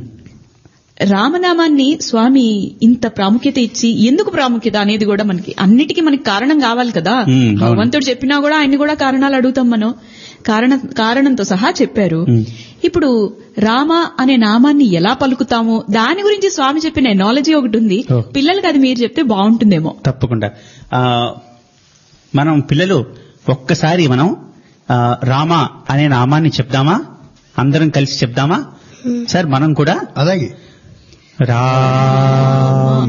రామనామాన్ని స్వామి ఇంత ప్రాముఖ్యత ఇచ్చి ఎందుకు ప్రాముఖ్యత అనేది కూడా మనకి అన్నిటికీ మనకి కారణం కావాలి కదా. భగవంతుడు చెప్పినా కూడా ఆయన్ని కూడా కారణాలు అడుగుతాం మనం. కారణ కారణంతో సహా చెప్పారు. ఇప్పుడు రామ అనే నామాన్ని ఎలా పలుకుతాము దాని గురించి స్వామి చెప్పిన ఎనాలజీ ఒకటి ఉంది. పిల్లలకి అది మీరు చెప్తే బాగుంటుందేమో. తప్పకుండా. మనం పిల్లలు ఒక్కసారి మనం రామ అనే నామాన్ని చెప్దామా? అందరం కలిసి చెప్దామా సార్? మనం కూడా అలాగే రామ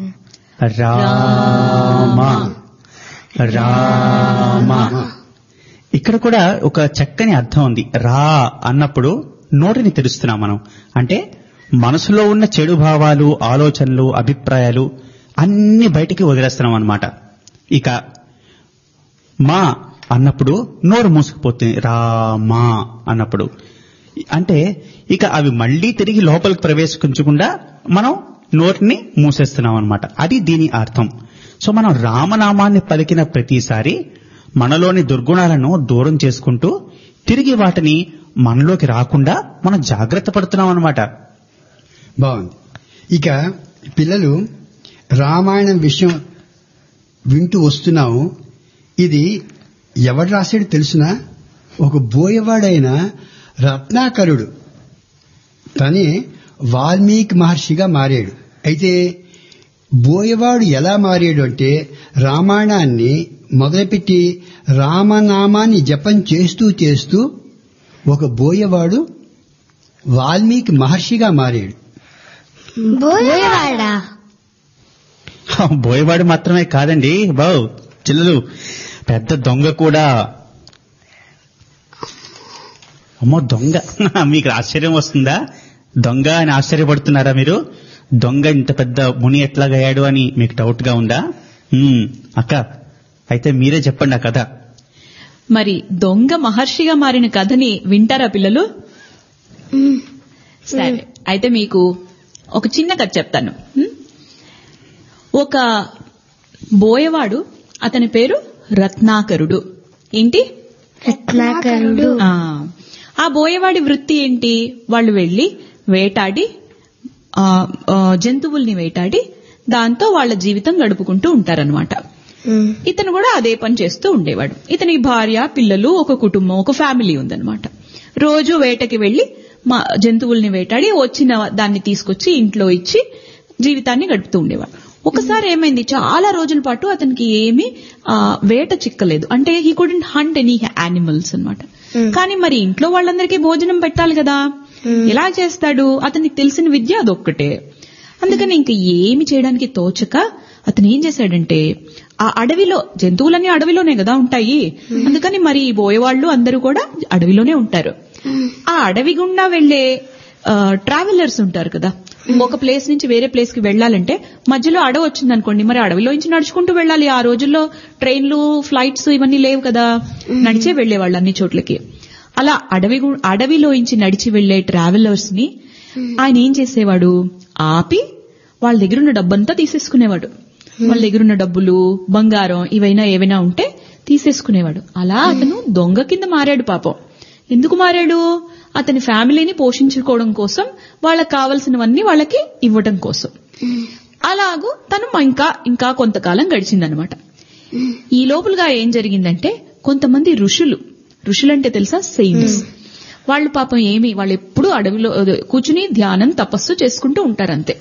రామ రామ. ఇక్కడ కూడా ఒక చక్కని అర్థం ఉంది. రా అన్నప్పుడు నోటిని తెరుస్తున్నాం మనం. అంటే మనసులో ఉన్న చెడు భావాలు, ఆలోచనలు, అభిప్రాయాలు అన్ని బయటికి వదిలేస్తున్నాం అన్నమాట. ఇక మా అన్నప్పుడు నోరు మూసుకుపోతుంది. రామా అన్నప్పుడు అంటే ఇక అవి మళ్లీ తిరిగి లోపలికి ప్రవేశించకుండా మనం నోటిని మూసేస్తున్నాం అన్నమాట. అది దీని అర్థం. సో మనం రామనామాన్ని పలికిన ప్రతిసారి మనలోని దుర్గుణాలను దూరం చేసుకుంటూ తిరిగి వాటిని మనలోకి రాకుండా మనం జాగ్రత్త పడుతున్నాం అన్నమాట. బాగుంది. ఇక పిల్లలు రామాయణం విషయం వింటూ వస్తున్నాము. ఇది ఎవడు రాశాడు తెలుసునా? ఒక బోయవాడైన రత్నాకరుడు తనే వాల్మీకి మహర్షిగా మారాడు. అయితే బోయవాడు ఎలా మారాడు అంటే రామాయణాన్ని మొదలుపెట్టి రామనామాన్ని జపం చేస్తూ చేస్తూ ఒక బోయవాడు వాల్మీకి మహర్షిగా మారాడు. బోయవాడా? బోయవాడు మాత్రమే కాదండి బావు చిల్లలు, పెద్ద దొంగ కూడా. అమ్మో దొంగ, మీకు ఆశ్చర్యం వస్తుందా? దొంగ అని ఆశ్చర్యపడుతున్నారా మీరు? దొంగ ఇంత పెద్ద ముని ఎట్లాగయ్యాడు అని మీకు డౌట్ గా ఉందా? అక్క అయితే మీరే చెప్పండి ఆ కథ. మరి దొంగ మహర్షిగా మారిన కథని వింటారా పిల్లలు? సరే, అయితే మీకు ఒక చిన్న కథ చెప్తాను. ఒక బోయవాడు, అతని పేరు రత్నాకరుడు. ఏంటి? రత్నాకరుడు. ఆ బోయవాడి వృత్తి ఏంటి? వాళ్ళు వెళ్లి వేటాడి జంతువుల్ని వేటాడి దాంతో వాళ్ళ జీవితం గడుపుకుంటూ ఉంటారనమాట. ఇతను కూడా అదే పని చేస్తూ ఉండేవాడు. ఇతనికి భార్య, పిల్లలు, ఒక కుటుంబం, ఒక ఫ్యామిలీ ఉందన్నమాట. రోజు వేటకి వెళ్లి మా జంతువుల్ని వేటాడి వచ్చిన దాన్ని తీసుకొచ్చి ఇంట్లో ఇచ్చి జీవితాన్ని గడుపుతూ ఉండేవాడు. ఒకసారి ఏమైంది, చాలా రోజుల పాటు అతనికి ఏమీ వేట చిక్కలేదు. అంటే he couldn't hunt any animals అనమాట. కానీ మరి ఇంట్లో వాళ్ళందరికీ భోజనం పెట్టాలి కదా, ఎలా చేస్తాడు? అతనికి తెలిసిన విద్య అదొక్కటే. అందుకని ఇంక ఏమి చేయడానికి తోచక అతను ఏం చేశాడంటే, ఆ అడవిలో జంతువులన్నీ అడవిలోనే కదా ఉంటాయి, అందుకని మరి బోయేవాళ్లు అందరూ కూడా అడవిలోనే ఉంటారు. ఆ అడవి గుండా వెళ్లే ట్రావెలర్స్ ఉంటారు కదా, ఒక ప్లేస్ నుంచి వేరే ప్లేస్ కి వెళ్లాలంటే మధ్యలో అడవి వచ్చిందనుకోండి, మరి అడవిలో నుంచి నడుచుకుంటూ వెళ్ళాలి. ఆ రోజుల్లో ట్రైన్లు, ఫ్లైట్స్ ఇవన్నీ లేవు కదా, నడిచే వెళ్లేవాళ్ళు అన్ని చోట్లకి. అలా అడవి అడవిలోంచి నడిచి వెళ్లే ట్రావెలర్స్ ని ఆయన ఏం చేసేవాడు, ఆపి వాళ్ళ దగ్గరున్న డబ్బంతా తీసేసుకునేవాడు. వాళ్ళ దగ్గరున్న డబ్బులు, బంగారం ఇవైనా ఏవైనా ఉంటే తీసేసుకునేవాడు. అలా అతను దొంగ కింద మారాడు పాపం. ఎందుకు మారాడు? అతని ఫ్యామిలీని పోషించుకోవడం కోసం, వాళ్ళకి కావలసినవన్నీ వాళ్ళకి ఇవ్వడం కోసం. అలాగూ తను ఇంకా ఇంకా కొంతకాలం గడిచిందనమాట. ఈ లోపలగా ఏం జరిగిందంటే, కొంతమంది ఋషులు, ఋషులంటే తెలుసా, సెయింట్స్, వాళ్ళు పాపం ఏమి, వాళ్ళు ఎప్పుడూ అడవిలో కూర్చుని ధ్యానం, తపస్సు చేసుకుంటూ ఉంటారంతే.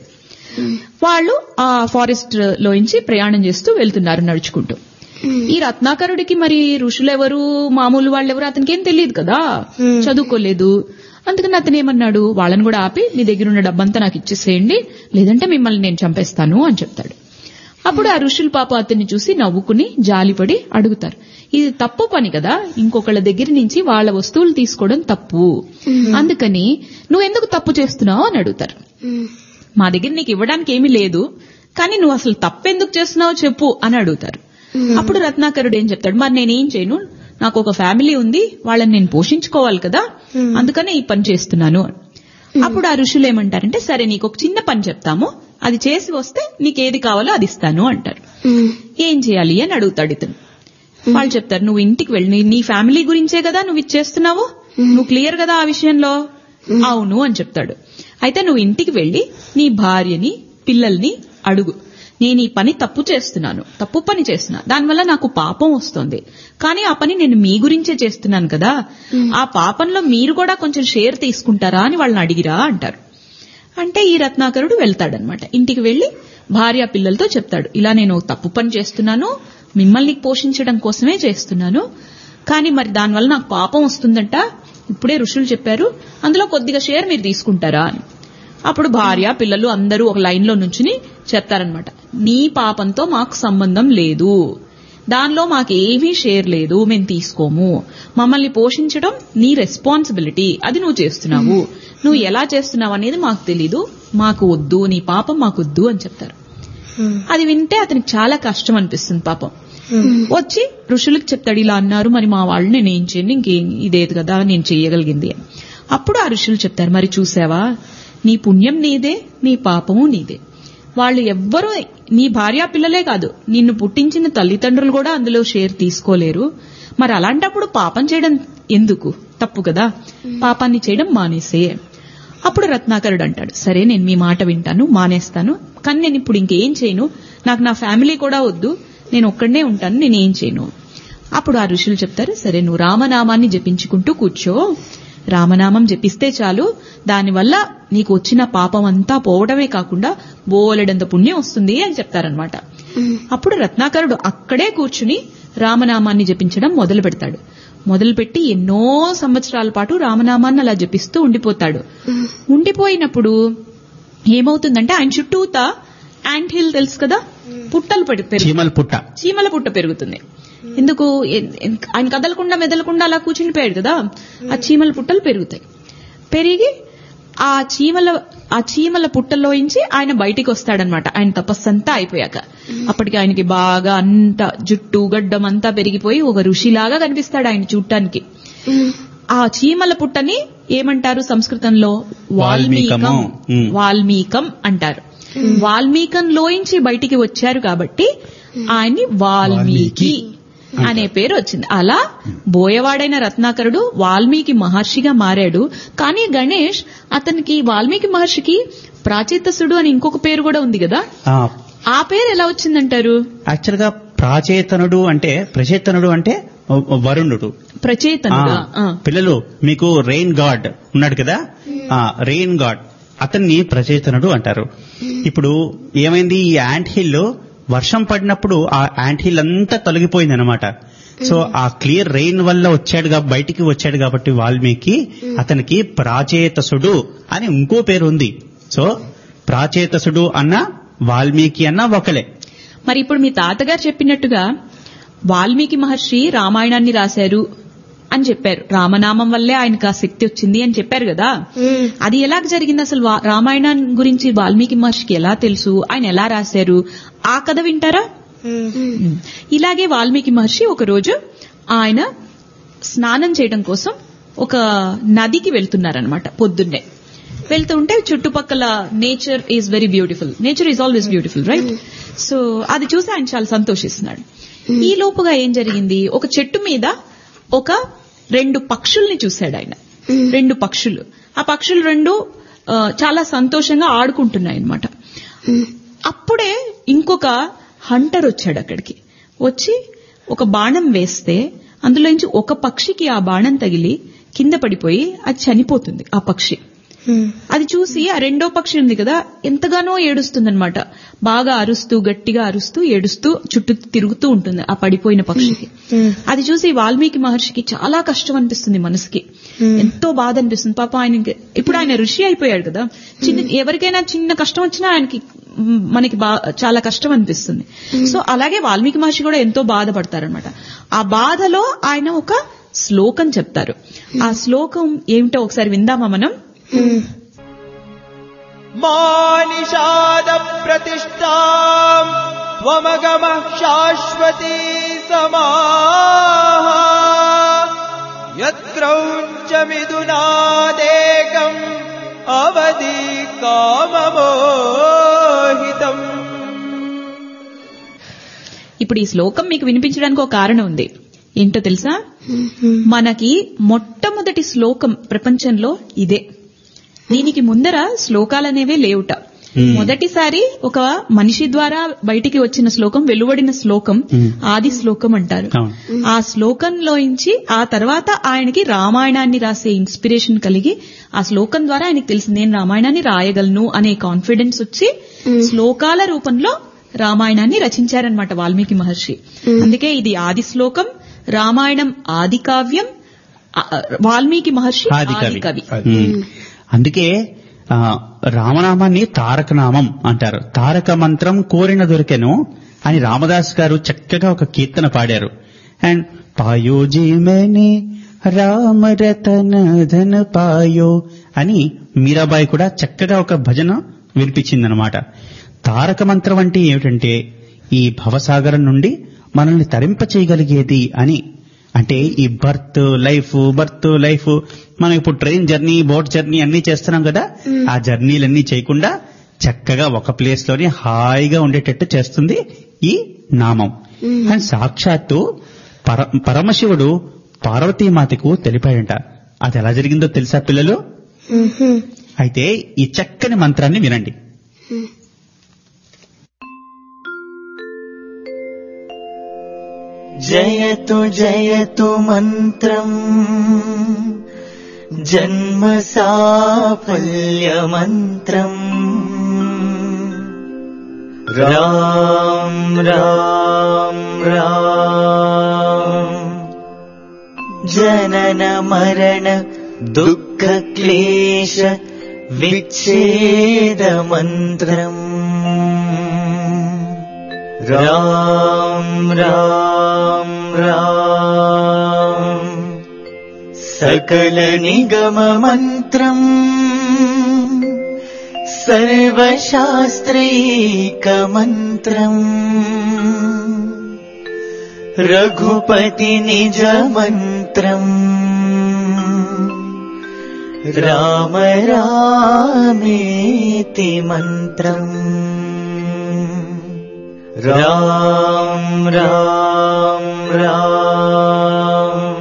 వాళ్ళు ఆ ఫారెస్ట్ లోంచి ప్రయాణం చేస్తూ వెళ్తున్నారు నడుచుకుంటూ. ఈ రత్నాకరుడికి మరి ఋషులెవరు, మామూలు వాళ్ళెవరు అతనికి ఏం తెలియదు కదా, చదువుకోలేదు. అందుకని అతను ఏమన్నాడు, వాళ్ళని కూడా ఆపి మీ దగ్గర ఉన్న డబ్బంతా నాకు ఇచ్చేసేయండి, లేదంటే మిమ్మల్ని నేను చంపేస్తాను అని చెప్తాడు. అప్పుడు ఆ ఋషులు పాప అతన్ని చూసి నవ్వుకుని జాలిపడి అడుగుతారు, ఇది తప్పు పని కదా, ఇంకొకళ్ళ దగ్గర నుంచి వాళ్ళ వస్తువులు తీసుకోవడం తప్పు, అందుకని నువ్వెందుకు తప్పు చేస్తున్నావు అని అడుగుతారు. మా దగ్గర నీకు ఇవ్వడానికి ఏమీ లేదు, కానీ నువ్వు అసలు తప్పెందుకు చేస్తున్నావో చెప్పు అని అడుగుతారు. అప్పుడు రత్నాకరుడు ఏం చెప్తాడు, మరి నేనేం చేయను, నాకు ఒక ఫ్యామిలీ ఉంది, వాళ్ళని నేను పోషించుకోవాలి కదా, అందుకనే ఈ పని చేస్తున్నాను. అప్పుడు ఆ ఋషులు ఏమంటారంటే, సరే నీకు ఒక చిన్న పని చెప్తాము, అది చేసి వస్తే నీకేది కావాలో అది ఇస్తాను అంటారు. ఏం చేయాలి అని అడుగుతాడు ఇతను. వాళ్ళు చెప్తారు, నువ్వు ఇంటికి వెళ్ళి నీ ఫ్యామిలీ గురించే కదా నువ్వు ఇచ్చేస్తున్నావు, నువ్వు క్లియర్ కదా ఆ విషయంలో. అవును అని చెప్తాడు. అయితే నువ్వు ఇంటికి వెళ్లి నీ భార్యని, పిల్లల్ని అడుగు, నేను ఈ పని తప్పు చేస్తున్నాను, తప్పు పని చేస్తున్నా, దానివల్ల నాకు పాపం వస్తుంది, కానీ ఆ పని నేను మీ గురించే చేస్తున్నాను కదా, ఆ పాపంలో మీరు కూడా కొంచెం షేర్ తీసుకుంటారా అని వాళ్ళని అడిగిరా అంటారు. అంటే ఈ రత్నాకరుడు వెళ్తాడనమాట. ఇంటికి వెళ్లి భార్య పిల్లలతో చెప్తాడు, ఇలా నేను తప్పు పని చేస్తున్నాను, మిమ్మల్ని పోషించడం కోసమే చేస్తున్నాను, కానీ మరి దానివల్ల నాకు పాపం వస్తుందంట, ఇప్పుడే ఋషులు చెప్పారు, అందులో కొద్దిగా షేర్ మీరు తీసుకుంటారా అని. అప్పుడు భార్య పిల్లలు అందరూ ఒక లైన్ లో నుంచుని చెప్తారనమాట, నీ పాపంతో మాకు సంబంధం లేదు, దానిలో మాకేమీ షేర్ లేదు, మేము తీసుకోము, మమ్మల్ని పోషించడం నీ రెస్పాన్సిబిలిటీ, అది నువ్వు చేస్తున్నావు, నువ్వు ఎలా చేస్తున్నావు అనేది మాకు తెలీదు, మాకు వద్దు, నీ పాపం మాకు వద్దు అని చెప్తారు. అది వింటే అతనికి చాలా కష్టం అనిపిస్తుంది పాపం. వచ్చి ఋషులకు చెప్తాడు, ఇలా అన్నారు, మరి మా వాళ్ళు నేను ఏం చేయను, ఇంకేం ఇదేది కదా నేను చెయ్యగలిగింది. అప్పుడు ఆ ఋషులు చెప్తారు, మరి చూసావా, నీ పుణ్యం నీదే, నీ పాపము నీదే, వాళ్ళు ఎవ్వరూ, నీ భార్యా పిల్లలే కాదు, నిన్ను పుట్టించిన తల్లిదండ్రులు కూడా అందులో షేర్ తీసుకోలేరు, మరి అలాంటప్పుడు పాపం చేయడం ఎందుకు, తప్పు కదా, పాపాన్ని చేయడం మానేసే. అప్పుడు రత్నాకరుడు అంటాడు, సరే నేను మీ మాట వింటాను, మానేస్తాను, కానీ నేను ఇప్పుడు ఇంకేం చేయను, నాకు నా ఫ్యామిలీ కూడా వద్దు, నేను ఒక్కడనే ఉంటాను, నేనేం చేయను. అప్పుడు ఆ ఋషులు చెప్తారు, సరే నువ్వు రామనామాన్ని జపించుకుంటూ కూర్చో, రామనామం జపిస్తే చాలు, దానివల్ల నీకు వచ్చిన పాపం అంతా పోవడమే కాకుండా బోలెడంత పుణ్యం వస్తుంది అని చెప్తారనమాట. అప్పుడు రత్నాకరుడు అక్కడే కూర్చుని రామనామాన్ని జపించడం మొదలు పెడతాడు. మొదలుపెట్టి ఎన్నో సంవత్సరాల పాటు రామనామాన్ని అలా జపిస్తూ ఉండిపోతాడు. ఉండిపోయినప్పుడు ఏమవుతుందంటే ఆయన చుట్టూత యాంట్ హిల్ తెలుసు కదా, పుట్టలు చీమల పుట్ట చీమల పుట్ట పెరుగుతుంది. ఎందుకు, ఆయన కదలకుండా మెదలకుండా అలా కూర్చునిపోయాడు కదా, ఆ చీమల పుట్టలు పెరుగుతాయి. పెరిగి ఆ చీమల ఆ చీమల పుట్టల్లోంచి ఆయన బయటికి వస్తాడనమాట. ఆయన తపస్సంతా అయిపోయాక అప్పటికి ఆయనకి బాగా అంత జుట్టు గడ్డం అంతా పెరిగిపోయి ఒక ఋషిలాగా కనిపిస్తాడు ఆయన చూడటానికి. ఆ చీమల పుట్టని ఏమంటారు సంస్కృతంలో, వాల్మీకం వాల్మీకం అంటారు. వాల్మీకంలోంచి బయటికి వచ్చారు కాబట్టి ఆయన్ని వాల్మీకి అనే పేరు వచ్చింది. అలా బోయవాడైన రత్నాకరుడు వాల్మీకి మహర్షిగా మారాడు. కానీ గణేష్ అతనికి, వాల్మీకి మహర్షికి ప్రాచేతసుడు అని ఇంకొక పేరు కూడా ఉంది కదా, ఆ పేరు ఎలా వచ్చిందంటారు? యాక్చువల్ గా ప్రాచేతనుడు అంటే, ప్రచేతనుడు అంటే వరుణుడు, ప్రచేతనుడు. పిల్లలు మీకు రెయిన్ గాడ్ ఉన్నాడు కదా, రెయిన్ గాడ్, అతన్ని ప్రచేతనుడు అంటారు. ఇప్పుడు ఏమైంది, ఈ యాంట్ హిల్ వర్షం పడినప్పుడు ఆ యాంట్ హిల్ అంతా తొలగిపోయింది అనమాట. సో ఆ క్లియర్ రెయిన్ వల్ల వచ్చాడు కా- బయటికి వచ్చాడు కాబట్టి వాల్మీకి అతనికి ప్రాచేతసుడు అని ఇంకో పేరు ఉంది. సో ప్రాచేతసుడు అన్న వాల్మీకి అన్న ఒకలే. మరి ఇప్పుడు మీ తాతగారు చెప్పినట్టుగా వాల్మీకి మహర్షి రామాయణాన్ని రాశారు అని చెప్పారు. రామనామం వల్లే ఆయనకు ఆ శక్తి వచ్చింది అని చెప్పారు కదా. అది ఎలా జరిగింది అసలు? వా- రామాయణం గురించి వాల్మీకి మహర్షికి ఎలా తెలుసు, ఆయన ఎలా రాశారు, ఆ కథ వింటారా? ఇలాగే వాల్మీకి మహర్షి ఒక రోజు ఆయన స్నానం చేయడం కోసం ఒక నదికి వెళ్తున్నారనమాట. పొద్దున్నే వెళ్తుంటే చుట్టుపక్కల nature is very beautiful. Nature is always beautiful, right? So అది చూసి ఆయన చాలా సంతోషిస్తున్నాడు. ఈ లోపుగా ఏం జరిగింది, ఒక చెట్టు మీద ఒక రెండు పక్షుల్ని చూశాడు ఆయన. రెండు పక్షులు, ఆ పక్షులు రెండు ఆ, చాలా సంతోషంగా ఆడుకుంటున్నాయి అన్నమాట. అప్పుడే ఇంకొక హంటర్ వచ్చాడు అక్కడికి. వచ్చి ఒక బాణం వేస్తే అందులోంచి ఒక పక్షికి ఆ బాణం తగిలి కింద పడిపోయి అది చనిపోతుంది ఆ పక్షి. అది చూసి ఆ రెండో పక్షి ఉంది కదా, ఎంతగానో ఏడుస్తుందన్నమాట. బాగా అరుస్తూ గట్టిగా అరుస్తూ ఏడుస్తూ చుట్టూ తిరుగుతూ ఉంటుంది ఆ పడిపోయిన పక్షికి. అది చూసి వాల్మీకి మహర్షికి చాలా కష్టం అనిపిస్తుంది మనసుకి, ఎంతో బాధ అనిపిస్తుంది. పాప ఆయనకి ఇప్పుడు ఆయన ఋషి అయిపోయాడు కదా, చిన్న ఎవరికైనా చిన్న కష్టం వచ్చినా ఆయనకి మ్, మనకి బా- చాలా కష్టం అనిపిస్తుంది. సో అలాగే వాల్మీకి మహర్షి కూడా ఎంతో బాధపడతారనమాట. ఆ బాధలో ఆయన ఒక శ్లోకం చెప్తారు. ఆ శ్లోకం ఏమిటో ఒకసారి విందామా మనం? మానిషాద ప్రతిష్టాం త్వమగమ శాశ్వతీ సమాః యత్క్రౌంచమిదునాదేకం అవధి కామమోహితం. ఇప్పుడు ఈ శ్లోకం మీకు వినిపించడానికి ఒక కారణం ఉంది. ఏంటో తెలుసా? మనకి మొట్టమొదటి శ్లోకం ప్రపంచంలో ఇదే. దీనికి ముందర శ్లోకాలనేవే లేవుట. మొదటిసారి ఒక మనిషి ద్వారా బయటికి వచ్చిన శ్లోకం, వెలువడిన శ్లోకం ఆది శ్లోకం అంటారు. ఆ శ్లోకంలోంచి ఆ తర్వాత ఆయనకి రామాయణాన్ని రాసే ఇన్స్పిరేషన్ కలిగి ఆ శ్లోకం ద్వారా ఆయనకి తెలిసింది నేను రామాయణాన్ని రాయగలను అనే కాన్ఫిడెన్స్ వచ్చి శ్లోకాల రూపంలో రామాయణాన్ని రచించారనమాట వాల్మీకి మహర్షి. అందుకే ఇది ఆది శ్లోకం, రామాయణం ఆది కావ్యం, ఆ, వాల్మీకి మహర్షి ఆది ఆది కవి. ఉమ్. అందుకే ఆ, రామనామాన్ని తారక నామం అంటారు. తారక మంత్రం కోరిన దొరికెను అని రామదాస్ గారు చక్కగా ఒక కీర్తన పాడారు. అండ్ పాయో జీమని రామరతన ధన పాయో అని మీరాబాయి కూడా చక్కగా ఒక భజన వినిపించిందనమాట. తారక మంత్రం అంటే ఏమిటంటే ఈ భవసాగరం నుండి మనల్ని తరింప చేయగలిగేది అని. అంటే ఈ బర్త్ లైఫ్ బర్త్ లైఫ్ మనం ఇప్పుడు ట్రైన్ జర్నీ బోట్ జర్నీ అన్ని చేస్తున్నాం కదా, ఆ జర్నీలన్నీ చేయకుండా చక్కగా ఒక ప్లేస్ లోనే హాయిగా ఉండేటట్టు చేస్తుంది ఈ నామం. అండ్ సాక్షాత్తు పర పరమశివుడు పార్వతీమాతకు తెలిపాడంట. అది ఎలా జరిగిందో తెలుసా పిల్లలు? అయితే ఈ చక్కని మంత్రాన్ని వినండి. జయతు జయతు మంత్రం జన్మ సాఫల్య మంత్రం రామ్ రామ్ రామ్ జనన మరణ దుఃఖ క్లేశ విచ్ఛేద మంత్రం రామ్ రామ్ రామ్ సకల నిగమ మంత్రం సర్వశాస్త్రైక మంత్రం రఘుపతి నిజ మంత్రం రామ రామేతి మంత్రం రామ్ రామ్ రామ్.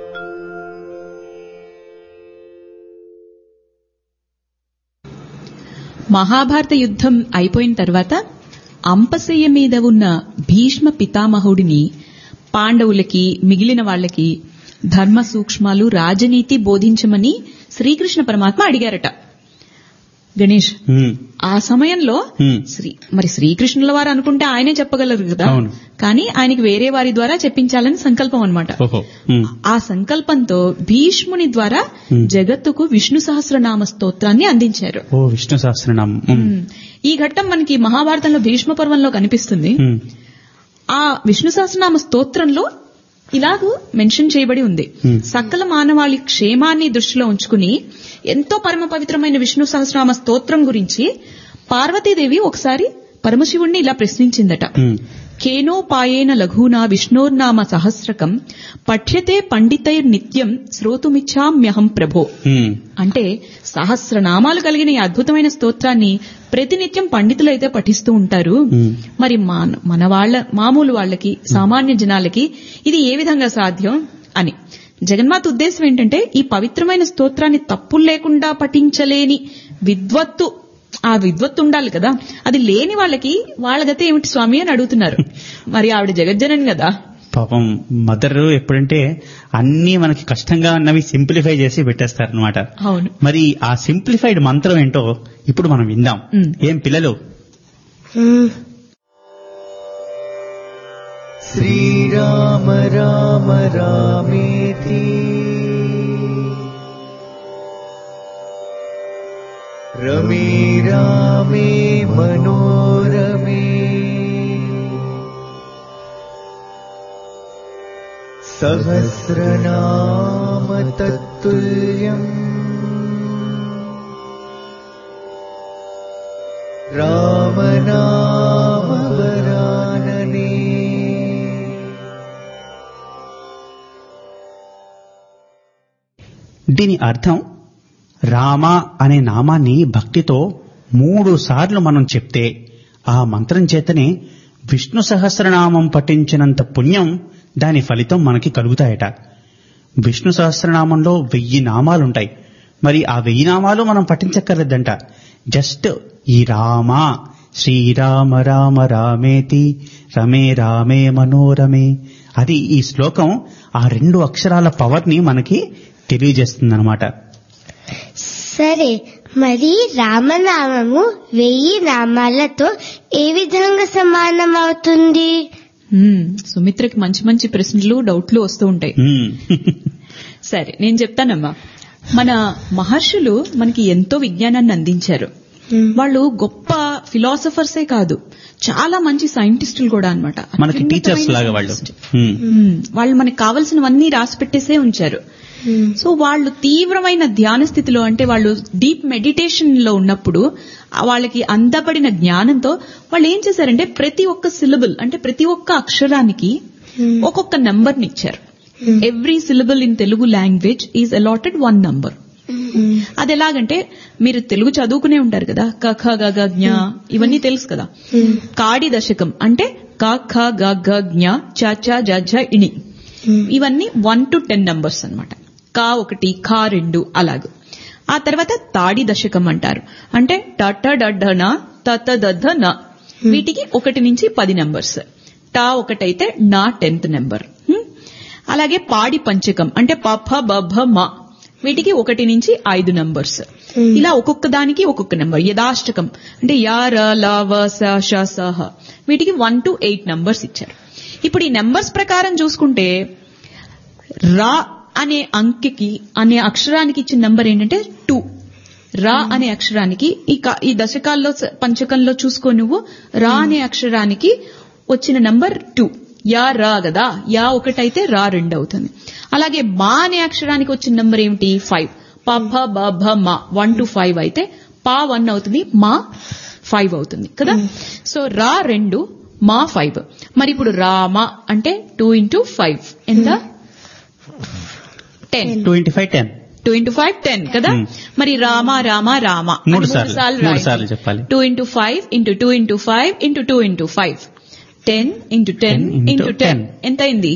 మహాభారత యుద్ధం అయిపోయిన తర్వాత అంపశయ్య మీద ఉన్న భీష్మ పితామహుడిని పాండవులకి మిగిలిన వాళ్లకి ధర్మ సూక్ష్మాలు రాజనీతి బోధించమని శ్రీకృష్ణ పరమాత్మ అడిగారట. గణేష్ ఉమ్, ఆ సమయంలో ఉమ్, శ్రీ మరి శ్రీకృష్ణుల వారు అనుకుంటే ఆయనే చెప్పగలరు కదా, అవును. కానీ ఆయనకి వేరే వారి ద్వారా చెప్పించాలని సంకల్పం అన్నమాట. ఓహో, ఉమ్, ఆ సంకల్పంతో భీష్ముని ద్వారా ఉమ్. జగత్తుకు విష్ణు సహస్రనామ స్తోత్రాన్ని అందించారు. ఓ విష్ణు సహస్రనామం. ఉమ్, ఉమ్. ఈ ఘట్టం మనకి మహాభారతంలో భీష్మ పర్వంలో కనిపిస్తుంది. ఉమ్, ఆ విష్ణు సహస్రనామ స్తోత్రంలో ఇలాగూ మెన్షన్ చేయబడి ఉంది. ఉమ్. సకల మానవాళి క్షేమాన్ని దృష్టిలో ఉంచుకుని ఎంతో పరమ పవిత్రమైన విష్ణు సహస్రనామ స్తోత్రం గురించి పార్వతీదేవి ఒకసారి పరమశివుణ్ణి ఇలా ప్రశ్నించిందట. ఉమ్, కేనోపాయేన లఘూనా విష్ణోర్నామ సహస్రకం పఠ్యతే పండితైర్ నిత్యం శ్రోతుమిచ్చామ్యహం ప్రభో. ఉమ్, అంటే సహస్రనామాలు కలిగిన ఈ అద్భుతమైన స్తోత్రాన్ని ప్రతినిత్యం పండితులైతే పఠిస్తూ ఉంటారు. ఉమ్. మరి మన మన వాళ్ళ మామూలు వాళ్ళకి సామాన్య జనాలకి ఇది ఏ విధంగా సాధ్యం అని. జగన్మాత ఉద్దేశం ఏంటంటే ఈ పవిత్రమైన స్తోత్రాన్ని తప్పులు లేకుండా పఠించలేని విద్వత్తు, ఆ విద్వత్తు ఉండాలి కదా, అది లేని వాళ్ళకి వాళ్ళ గతే ఏమిటి స్వామి అని అడుగుతున్నారు. మరి ఆవిడ జగజ్జనని కదా. పాపం మదర్ ఎప్పుడంటే అన్ని మనకి కష్టంగా ఉన్నవి సింప్లిఫై చేసి పెట్టేస్తారనమాట. అవును. మరి ఆ సింప్లిఫైడ్ మంత్రం ఏంటో ఇప్పుడు మనం విందాం. ఉమ్. ఏం పిల్లలు? శ్రీరామ రామ రామేతి రమే రామే మనోరమే సహస్రనామ తత్తుల్యం రామనామ వరాననే. దీని అర్థం రామ అనే నామాన్ని భక్తితో మూడు సార్లు మనం చెప్తే ఆ మంత్రం చేతనే విష్ణు సహస్రనామం పఠించినంత పుణ్యం దాని ఫలితం మనకి కలుగుతాయట. విష్ణు సహస్రనామంలో వెయ్యి నామాలుంటాయి. మరి ఆ వెయ్యి నామాలు మనం పఠించక్కర్లేదంట. జస్ట్ ఈ రామ, శ్రీరామ రామ రామేతి రమే రామే మనోరమే, అది ఈ శ్లోకం ఆ రెండు అక్షరాల పవర్ ని మనకి తెలియజేస్తుందన్నమాట. సరే, మరి రామనామము వెయ్యి నామాలతో ఏ విధంగా సమానం అవుతుంది? ఉమ్, సుమిత్రకి మంచి మంచి ప్రశ్నలు డౌట్లు వస్తూ ఉంటాయి. ఉమ్. సరే, నేను చెప్తానమ్మా. మన మహర్షులు మనకి ఎంతో విజ్ఞానాన్ని అందించారు. వాళ్ళు గొప్ప ఫిలాసఫర్సే కాదు, చాలా మంచి సైంటిస్టులు కూడా అన్నమాట. మనకి టీచర్స్ లాగా వాళ్ళు. ఉమ్. ఉమ్, వాళ్ళు మనకి కావలసినవన్నీ రాసి పెట్టేసే ఉంచారు. సో వాళ్ళు తీవ్రమైన ధ్యాన స్థితిలో, అంటే వాళ్ళు డీప్ మెడిటేషన్ లో ఉన్నప్పుడు వాళ్ళకి అందబడిన జ్ఞానంతో వాళ్ళు ఏం చేశారంటే ప్రతి ఒక్క సిలబుల్, అంటే ప్రతి ఒక్క అక్షరానికి ఒక్కొక్క నంబర్ నిచ్చారు. Every syllable in Telugu language is allotted one number. అది ఎలాగంటే, మీరు తెలుగు చదువుకునే ఉంటారు కదా, క ఖ గ గ జ్ఞ ఇవన్నీ తెలుసు కదా. కాడి దశకం అంటే క ఖ గ గ జ్ఞ చ చ జ ఝ ఇణి, ఇవన్నీ వన్ టు టెన్ నంబర్స్ అన్నమాట. కా ఒకటి, ఖా రెండు, అలాగూ. ఆ తర్వాత తాడి దశకం అంటారు, అంటే ట ట డ ఢ న త త ద ధ న, వీటికి ఒకటి నుంచి పది నంబర్స్. టా ఒకటైతే నా టెన్త్ నెంబర్. అలాగే పాడి పంచకం అంటే ప ఫ బ భ మ, వీటికి ఒకటి నుంచి ఐదు నంబర్స్. ఇలా ఒక్కొక్క దానికి ఒక్కొక్క నెంబర్. యదాష్టకం అంటే యా ర ల వ స ష స హ, వీటికి వన్ టు ఎయిట్ నంబర్స్ ఇచ్చారు. ఇప్పుడు ఈ నెంబర్స్ ప్రకారం చూసుకుంటే రా అనే అంకెకి అనే అక్షరానికి ఇచ్చిన నంబర్ ఏంటంటే టూ. రా అనే అక్షరానికి ఈ దశకాల్లో పంచకంలో చూసుకో నువ్వు, రా అనే అక్షరానికి వచ్చిన నంబర్ టూ. యా రా కదా, యా ఒకటైతే రా రెండు అవుతుంది. అలాగే మా అనే అక్షరానికి వచ్చిన నంబర్ ఏమిటి? ఫైవ్. ప భ బ భ మా వన్ టు ఫైవ్ అయితే పా వన్ అవుతుంది, మా ఫైవ్ అవుతుంది కదా. సో రా రెండు, మా ఫైవ్. మరి ఇప్పుడు రామ అంటే టూ ఇంటూ ఫైవ్ ఎంత? Ten. Two into five ten. Two into five ten కదా. మరి రామ రామ రామ మూడు సార్లు చెప్పాలి. Two into five into two into five into two into five, ten into ten into ten ఎంత అయింది?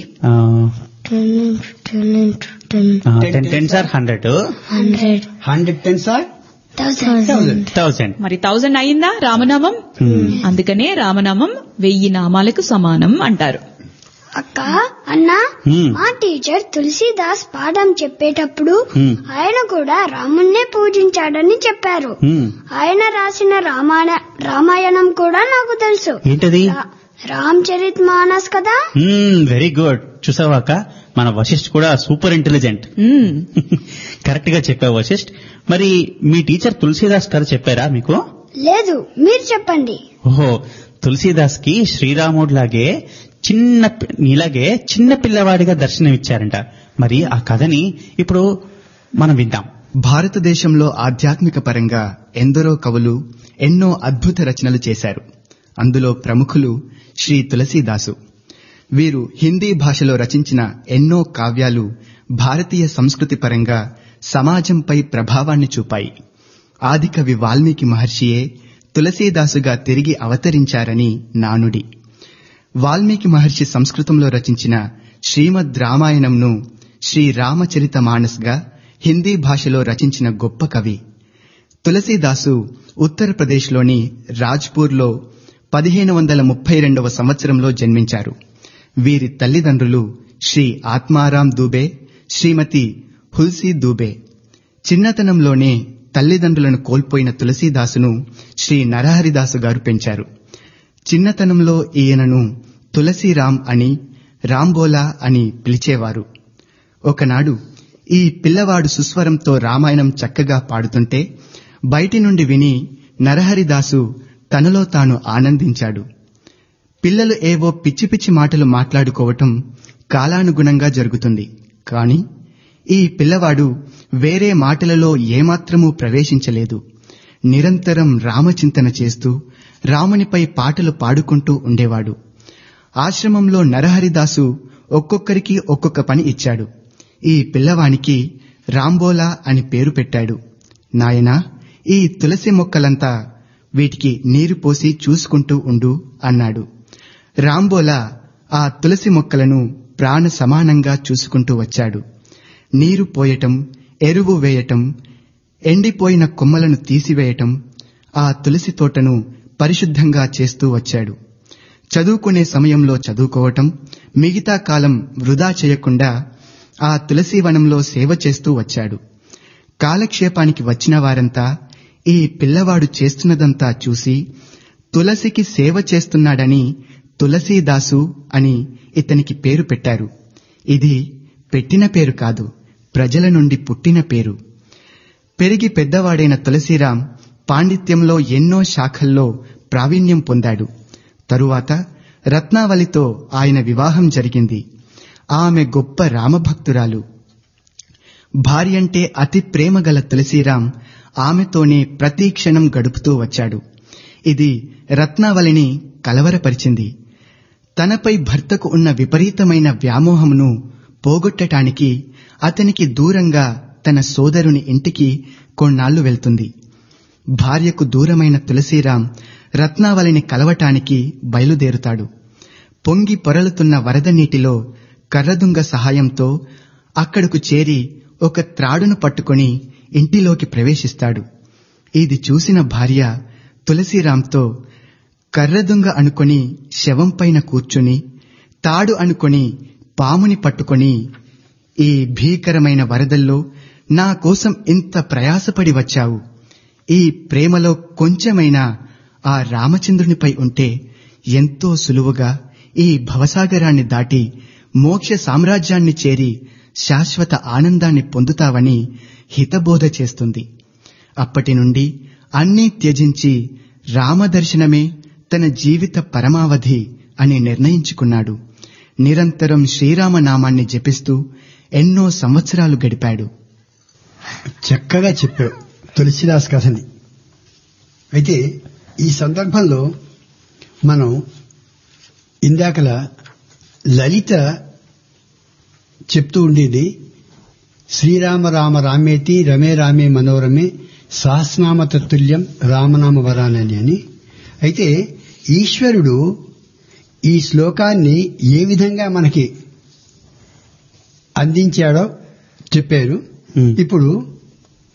Ten tens are hundred, hundred tens are thousand. మరి thousand అయిందా రామనామం? అందుకనే రామనామం వెయ్యి నామాలకు సమానం అంటారు. అక్క అన్నా హ్మ్. మా టీచర్ తులసీదాస్ పాఠం చెప్పేటప్పుడు హ్మ్. ఆయన కూడా రాముణ్ణే పూజించాడని చెప్పారు. హ్మ్. ఆయన రాసిన రామాయణ రామాయణం కూడా నాకు తెలుసు. ఏంటది? రా- రామ్ చరిత్ మానస్ కదా. Very good. చూసావాక మన వశిష్ఠ్ కూడా సూపర్ ఇంటెలిజెంట్. కరెక్ట్ గా చెప్పావు వశిష్ఠ్. మరి మీ టీచర్ తులసీదాస్ గారు చెప్పారా మీకు? లేదు, మీరు చెప్పండి. ఓహో, తులసీదాస్ కి శ్రీరాముడు లాగే చిన్న పి- ఇలాగే చిన్న పిల్లవాడిగా దర్శనమిచ్చారంట. మరి ఆ కథని ఇప్పుడు మనం విందాం. భారతదేశంలో ఆధ్యాత్మిక పరంగా ఎందరో కవులు ఎన్నో అద్భుత రచనలు చేశారు. అందులో ప్రముఖులు శ్రీ తులసీదాసు. వీరు హిందీ భాషలో రచించిన ఎన్నో కావ్యాలు భారతీయ సంస్కృతి పరంగా సమాజంపై ప్రభావాన్ని చూపాయి. ఆదికవి వాల్మీకి మహర్షియే తులసీదాసుగా తిరిగి అవతరించారని నానుడి. వాల్మీకి మహర్షి సంస్కృతంలో రచించిన శ్రీమద్ రామాయణంను శ్రీ రామచరిత మానస్గా హిందీ భాషలో రచించిన గొప్ప కవి. తులసీదాసు ఉత్తరప్రదేశ్లోని రాజ్పూర్లో పదిహేను వందల ముప్పై రెండవ సంవత్సరంలో జన్మించారు. వీరి తల్లిదండ్రులు శ్రీ ఆత్మారాం దూబే, శ్రీమతి హుల్సీ దూబే. చిన్నతనంలోనే తల్లిదండ్రులను కోల్పోయిన తులసీదాసును శ్రీ నరహరిదాసు గారు పెంచారు. చిన్నతనంలో ఈయనను తులసీరాం అని, రాంబోలా అని పిలిచేవారు. ఒకనాడు ఈ పిల్లవాడు సుస్వరంతో రామాయణం చక్కగా పాడుతుంటే బయటి నుండి విని నరహరిదాసు తనలో తాను ఆనందించాడు. పిల్లలు ఏవో పిచ్చి పిచ్చి మాటలు మాట్లాడుకోవటం కాలానుగుణంగా జరుగుతుంది. కాని ఈ పిల్లవాడు వేరే మాటలలో ఏమాత్రమూ ప్రవేశించలేదు. నిరంతరం రామచింతన చేస్తూ రామునిపై పాటలు పాడుకుంటూ ఉండేవాడు. ఆశ్రమంలో నరహరిదాసు ఒక్కొక్కరికి ఒక్కొక్క పని ఇచ్చాడు. ఈ పిల్లవానికి రాంబోలా అని పేరు పెట్టాడు. నాయనా, ఈ తులసి మొక్కలంతా వీటికి నీరు పోసి చూసుకుంటూ ఉండు అన్నాడు. రాంబోలా ఆ తులసి మొక్కలను ప్రాణ సమానంగా చూసుకుంటూ వచ్చాడు. నీరు పోయటం, ఎరువు వేయటం, ఎండిపోయిన కొమ్మలను తీసివేయటం, ఆ తులసి తోటను పరిశుద్ధంగా చేస్తూ వచ్చాడు. చదువుకునే సమయంలో చదువుకోవటం, మిగతా కాలం వృధా చేయకుండా ఆ తులసీవనంలో సేవ చేస్తూ వచ్చాడు. కాలక్షేపానికి వచ్చిన వారంతా ఈ పిల్లవాడు చేస్తున్నదంతా చూసి తులసికి సేవ చేస్తున్నాడని తులసీదాసు అని ఇతనికి పేరు పెట్టారు. ఇది పెట్టిన పేరు కాదు, ప్రజల నుండి పుట్టిన పేరు. పెరిగి పెద్దవాడైన తులసీరాం పాండిత్యంలో ఎన్నో శాఖల్లో ప్రావీణ్యం పొందాడు. తరువాత రత్నావళితో ఆయన వివాహం జరిగింది. ఆమె గొప్ప రామభక్తురాలు. భార్యంటే అతి ప్రేమగల తులసీరాం ఆమెతోనే ప్రతి క్షణం గడుపుతూ వచ్చాడు. ఇది రత్నావళిని కలవరపరిచింది. తనపై భర్తకు ఉన్న విపరీతమైన వ్యామోహమును పోగొట్టటానికి అతనికి దూరంగా తన సోదరుని ఇంటికి కొన్నాళ్లు వెళ్తుంది. భార్యకు దూరమైన తులసీరాం రత్నావళిని కలవటానికి బయలుదేరుతాడు. పొంగి పొరలుతున్న వరద నీటిలో కర్రదుంగ సహాయంతో అక్కడకు చేరి ఒక త్రాడును పట్టుకుని ఇంటిలోకి ప్రవేశిస్తాడు. ఇది చూసిన భార్య తులసీరాంతో, కర్రదుంగ అనుకొని శవంపైన కూర్చుని, తాడు అనుకొని పాముని పట్టుకొని, ఈ భీకరమైన వరదల్లో నా కోసం ఇంత ప్రయాసపడి వచ్చావు. ఈ ప్రేమలో కొంచెమైనా ఆ రామచంద్రునిపై ఉంటే ఎంతో సులువుగా ఈ భవసాగరాన్ని దాటి మోక్ష సామ్రాజ్యాన్ని చేరి శాశ్వత ఆనందాన్ని పొందుతావని హితబోధ చేస్తుంది. అప్పటి నుండి అన్నీ త్యజించి రామదర్శనమే తన జీవిత పరమావధి అని నిర్ణయించుకున్నాడు. నిరంతరం శ్రీరామనామాన్ని జపిస్తూ ఎన్నో సంవత్సరాలు గడిపాడు. చక్కగా చెప్పావు తులసిదాస్ కథని. అయితే ఈ సందర్భంలో మనం ఇందాకల లలిత చెప్తూ ఉండేది శ్రీరామ రామ రామేతి రమే రామే మనోరమే సహస్రనామ తత్తుల్యం రామనామ వరానని అని. అయితే ఈశ్వరుడు ఈ శ్లోకాన్ని ఏ విధంగా మనకి అందించాడో చెప్పారు. ఇప్పుడు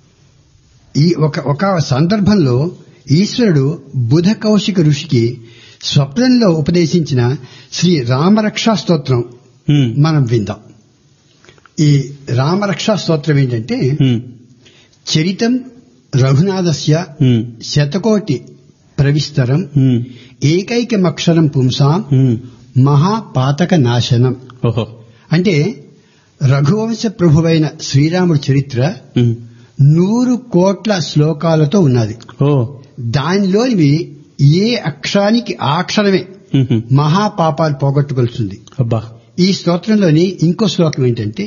ఈ ఒక ఒక సందర్భంలో ఈశ్వరుడు బుధ కౌశిక ఋషికి స్వప్నంలో ఉపదేశించిన శ్రీ రామరక్షా స్తోత్రం మనం విందాం. ఈ రామరక్షా స్తోత్రం ఏంటంటే, చరితం రఘునాథస్య శతకోటి ప్రవిస్తరం ఏకైకమక్షరం పుంసాం మహాపాతక నాశనం. అంటే రఘువంశ ప్రభువైన శ్రీరాముడి చరిత్ర నూరు కోట్ల శ్లోకాలతో ఉన్నది. దానిలోనివి ఏ అక్షరానికి ఆ అక్షరమే మహాపాపాలు పోగొట్టుకొలుస్తుంది. ఈ స్తోత్రంలోని ఇంకో శ్లోకం ఏంటంటే,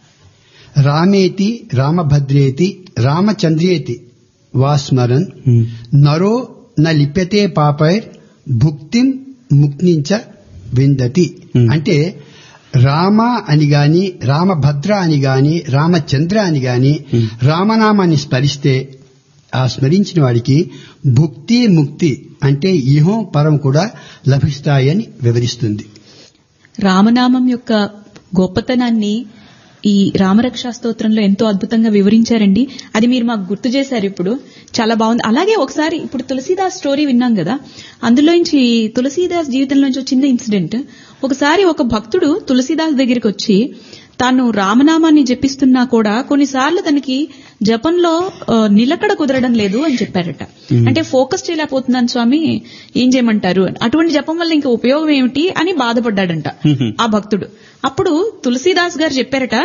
రామేతి రామభద్రేతి రామచంద్రేతి వాస్మరన్ నరో న లిప్యతే పాపైర్ భుక్తిం ముక్నించ విందతి. అంటే రామ అని గాని, రామభద్ర అని గాని, రామచంద్ర అని గాని రామనామాన్ని స్మరిస్తే ఆ స్మరించిన వాడికి భుక్తి ముక్తి అంటే ఇహం పరం కూడా లభిస్తాయని వివరిస్తుంది. రామనామం యొక్క గొప్పతనాన్ని ఈ రామరక్షా స్తోత్రంలో ఎంతో అద్భుతంగా వివరించారండి. అది మీరు మాకు గుర్తు చేశారు ఇప్పుడు, చాలా బాగుంది. అలాగే ఒకసారి ఇప్పుడు తులసీదాస్ స్టోరీ విన్నాం కదా, అందులోంచి తులసీదాస్ జీవితంలోంచి ఒక చిన్న ఇన్సిడెంట్. ఒకసారి ఒక భక్తుడు తులసీదాస్ దగ్గరికి వచ్చి తాను రామనామాన్ని జపిస్తున్నా కూడా కొన్నిసార్లు తనకి జపంలో నిలకడ కుదరడం లేదు అని చెప్పారట. అంటే ఫోకస్ చేయలేకపోతున్నాను స్వామి, ఏం చేయమంటారు? అటువంటి జపం వల్ల ఇంకా ఉపయోగం ఏమిటి అని బాధపడ్డాడంట ఆ భక్తుడు. అప్పుడు తులసీదాస్ గారు చెప్పారట,